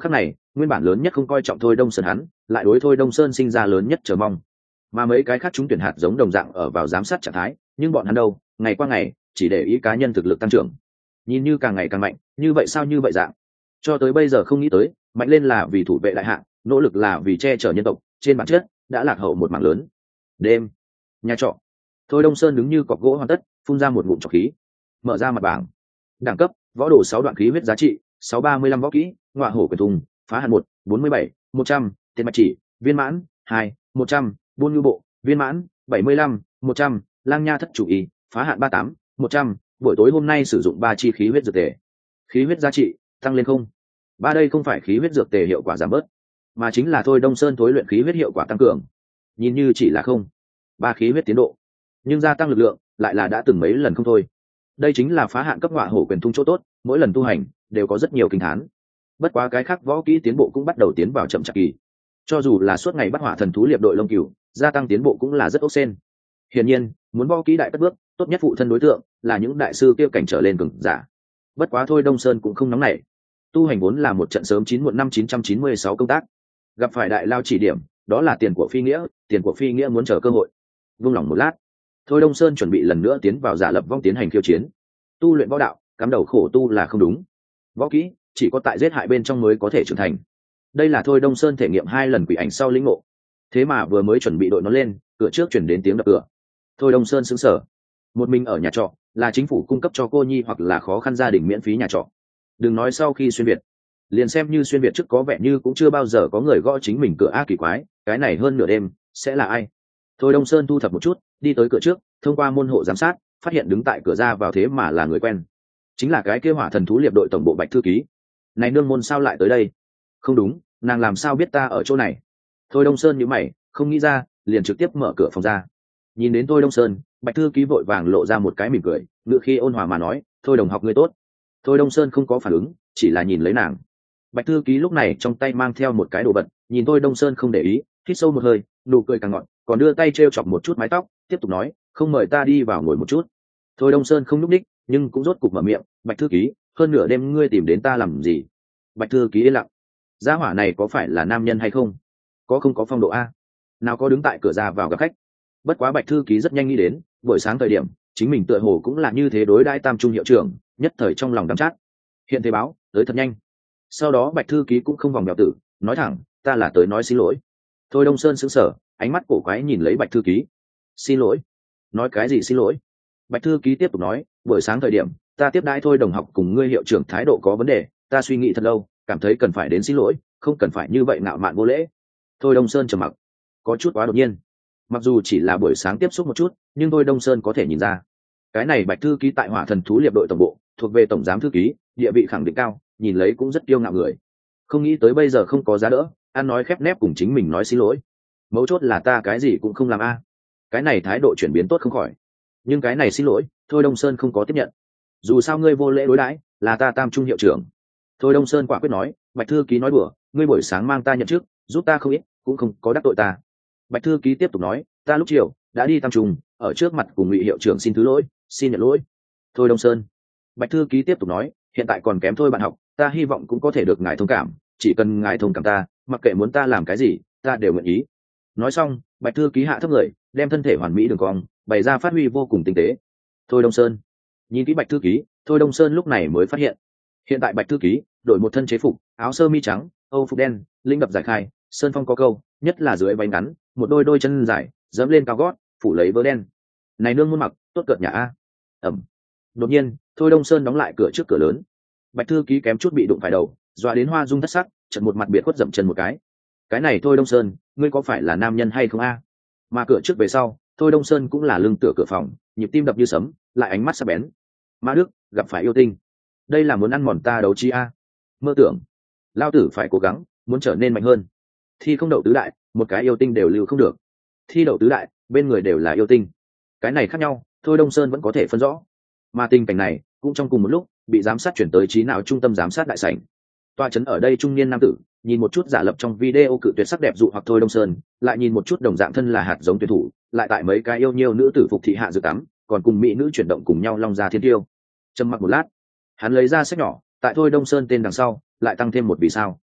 nguyên bản lớn nhất không coi trọng Thôi Đông Sơn hắn lại đối Thôi Đông Sơn sinh ra lớn nhất chờ mong. Mà mấy cái khác chúng tuyển hạt giống đồng dạng ở vào giám sát trạng thái, nhưng bọn hắn đâu, ngày qua ngày chỉ để ý cá nhân thực lực tăng trưởng, nhìn như càng ngày càng mạnh, như vậy sao như vậy dạng. Cho tới bây giờ không nghĩ tới, mạnh lên là vì thủ vệ đại hạ, nỗ lực là vì che chở nhân tộc, trên bản chất đã lạc hậu một mảng lớn. Đêm, nhà trọ. Thôi Đông Sơn đứng như cọc gỗ hoàn tất, phun ra một ngụm trọc khí, mở ra mặt bảng. Đẳng cấp: võ đồ sáu đoạn khí huyết giá trị sáu ba mươi lăm võ kỹ, ngọa hổ quyền thùng, phá hạn một, bốn mươi bảy, một trăm, tiền mạch chỉ, viên mãn, hai, một trăm, buôn ngư bộ, viên mãn, bảy mươi lăm, một trăm, lang nha thất chủ y, phá hạn ba tám, một trăm, buổi tối hôm nay sử dụng ba chi khí huyết dược tề. Khí huyết giá trị tăng lên không. Ba đây không phải khí huyết dược tề hiệu quả giảm bớt, mà chính là Thôi Đông Sơn thối luyện khí huyết hiệu quả tăng cường. Nhìn như chỉ là không. Ba khí huyết tiến độ, nhưng gia tăng lực lượng lại là đã từng mấy lần không thôi. Đây chính là phá hạn cấp ngọa hổ quyền thung chỗ tốt, mỗi lần tu hành đều có rất nhiều kinh thán. Bất quá cái khác võ kỹ tiến bộ cũng bắt đầu tiến vào chậm chạp kỳ. Cho dù là suốt ngày bắt hỏa thần thú liệp đội lông cừu, gia tăng tiến bộ cũng là rất ốc sen. Hiển nhiên, muốn võ kỹ đại cất bước, tốt nhất phụ thân đối tượng là những đại sư kia cảnh trở lên cường giả. Bất quá Thôi Đông Sơn cũng không nóng nảy. Tu hành vốn là một trận sớm chín muộn năm chín trăm chín mươi sáu công tác. Gặp phải đại lao chỉ điểm, đó là tiền của phi nghĩa, tiền của phi nghĩa muốn chờ cơ hội. Vung lòng một lát, Thôi Đông Sơn chuẩn bị lần nữa tiến vào giả lập vong tiến hành khiêu chiến. Tu luyện võ đạo, cắm đầu khổ tu là không đúng. Võ kỹ chỉ có tại giết hại bên trong mới có thể trưởng thành. Đây là Thôi Đông Sơn thể nghiệm hai lần quỷ ảnh sau lĩnh ngộ. Thế mà vừa mới chuẩn bị đội nó lên, cửa trước chuyển đến tiếng đập cửa. Thôi Đông Sơn sững sờ. Một mình ở nhà trọ, là chính phủ cung cấp cho cô nhi hoặc là khó khăn gia đình miễn phí nhà trọ. Đừng nói sau khi xuyên việt, liền xem như xuyên việt trước có vẻ như cũng chưa bao giờ có người gõ chính mình cửa. A kỳ quái, cái này hơn nửa đêm sẽ là ai? Thôi Đông Sơn thu thập một chút, đi tới cửa trước, thông qua môn hộ giám sát, phát hiện đứng tại cửa ra vào thế mà là người quen. Chính là cái kia hỏa thần thú liệp đội tổng bộ Bạch thư ký. Này nương môn sao lại tới đây? Không đúng, nàng làm sao biết ta ở chỗ này? Thôi Đông Sơn nhíu mày, không nghĩ ra, liền trực tiếp mở cửa phòng ra. Nhìn đến Thôi Đông Sơn, Bạch thư ký vội vàng lộ ra một cái mỉm cười, ngữ khí ôn hòa mà nói, "Thôi đồng học ngươi tốt." Thôi Đông Sơn không có phản ứng, chỉ là nhìn lấy nàng. Bạch thư ký lúc này trong tay mang theo một cái đồ vật, nhìn Thôi Đông Sơn không để ý, hít sâu một hơi, nụ cười càng ngọt, còn đưa tay treo chọc một chút mái tóc, tiếp tục nói, "Không mời ta đi vào ngồi một chút." Thôi Đông Sơn không nhúc nhích, nhưng cũng rốt cục mở miệng, "Bạch thư ký, hơn nửa đêm ngươi tìm đến ta làm gì?" Bạch thư ký yên lặng. Gia hỏa này có phải là nam nhân hay không? Có không có phong độ a? Nào có đứng tại cửa ra vào gặp khách. Bất quá Bạch thư ký rất nhanh nghĩ đến, buổi sáng thời điểm, chính mình tựa hồ cũng là như thế đối đãi Tam Trung hiệu trưởng, nhất thời trong lòng đắm chát. Hiện thế báo, tới thật nhanh. Sau đó Bạch thư ký cũng không vòng vèo tử, nói thẳng, "Ta là tới nói xin lỗi." Thôi Đông Sơn sững sờ, ánh mắt cổ quái nhìn lấy Bạch thư ký. "Xin lỗi? Nói cái gì xin lỗi?" Bạch thư ký tiếp tục nói, "Buổi sáng thời điểm, ta tiếp đãi Thôi đồng học cùng ngươi hiệu trưởng thái độ có vấn đề, ta suy nghĩ thật lâu, cảm thấy cần phải đến xin lỗi, không cần phải như vậy ngạo mạn vô lễ." Thôi Đông Sơn trầm mặc, có chút quá đột nhiên. Mặc dù chỉ là buổi sáng tiếp xúc một chút, nhưng Thôi Đông Sơn có thể nhìn ra, cái này Bạch thư ký tại hỏa thần thú liệp đội tổng bộ, thuộc về tổng giám thư ký, địa vị khẳng định cao, nhìn lấy cũng rất kiêu ngạo người. Không nghĩ tới bây giờ không có giá đỡ, ăn nói khép nép cùng chính mình nói xin lỗi. Mấu chốt là ta cái gì cũng không làm a. Cái này thái độ chuyển biến tốt không khỏi. Nhưng cái này xin lỗi, Thôi Đông Sơn không có tiếp nhận. Dù sao ngươi vô lễ đối đãi, là ta Tam Trung hiệu trưởng. Thôi Đông Sơn quả quyết nói, Bạch thư ký nói đùa, ngươi buổi sáng mang ta nhận trước, giúp ta không ít, cũng không có đắc tội ta. Bạch thư ký tiếp tục nói, ta lúc chiều đã đi Tam Trung, ở trước mặt cùng Ngụy hiệu trưởng xin thứ lỗi, xin nhận lỗi. Thôi Đông Sơn. Bạch thư ký tiếp tục nói, hiện tại còn kém thôi bạn học, ta hy vọng cũng có thể được ngài thông cảm, chỉ cần ngài thông cảm ta, mặc kệ muốn ta làm cái gì, ta đều nguyện ý. Nói xong, Bạch thư ký hạ thấp người, đem thân thể hoàn mỹ đường cong bày ra, phát huy vô cùng tinh tế. Thôi Đông Sơn nhìn kỹ Bạch thư ký, Thôi Đông Sơn lúc này mới phát hiện, hiện tại Bạch thư ký đổi một thân chế phục, áo sơ mi trắng, âu phục đen, lĩnh đập giải khai, sơn phong có câu, nhất là dưới váy ngắn, một đôi đôi chân dài dẫm lên cao gót, phủ lấy vớ đen. Này nương muôn mặc tốt cợt nhà a. Ẩm. Đột nhiên, Thôi Đông Sơn đóng lại cửa trước cửa lớn. Bạch thư ký kém chút bị đụng phải đầu, dọa đến hoa dung thất sắc, chợt một mặt biệt khuất dậm chân một cái. Cái này Thôi Đông Sơn, ngươi có phải là nam nhân hay không a? Mà cửa trước về sau, Thôi Đông Sơn cũng là lưng tựa cửa phòng, nhịp tim đập như sấm, lại ánh mắt sắc bén. Ma Đức, gặp phải yêu tinh. Đây là muốn ăn mòn ta đấu chi a? Mơ tưởng. Lao tử phải cố gắng, muốn trở nên mạnh hơn. Thi không đậu tứ đại, một cái yêu tinh đều lưu không được. Thi đậu tứ đại, bên người đều là yêu tinh. Cái này khác nhau, Thôi Đông Sơn vẫn có thể phân rõ. Mà tình cảnh này, cũng trong cùng một lúc, bị giám sát chuyển tới trí não trung tâm giám sát đại sảnh. Toa chấn ở đây trung niên nam tử, nhìn một chút giả lập trong video cự tuyệt sắc đẹp dụ hoặc Thôi Đông Sơn, lại nhìn một chút đồng dạng thân là hạt giống tuyển thủ, lại tại mấy cái yêu nhiêu nữ tử phục thị hạ dự tắm, còn cùng mỹ nữ chuyển động cùng nhau long ra thiên tiêu. Trầm mặc một lát, hắn lấy ra sách nhỏ, tại Thôi Đông Sơn tên đằng sau, lại tăng thêm một vì sao.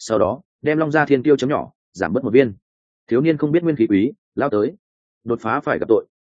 sau đó đem long gia thiên tiêu chấm nhỏ giảm bớt một viên. Thiếu niên không biết nguyên khí quý lao tới, đột phá phải gặp tội.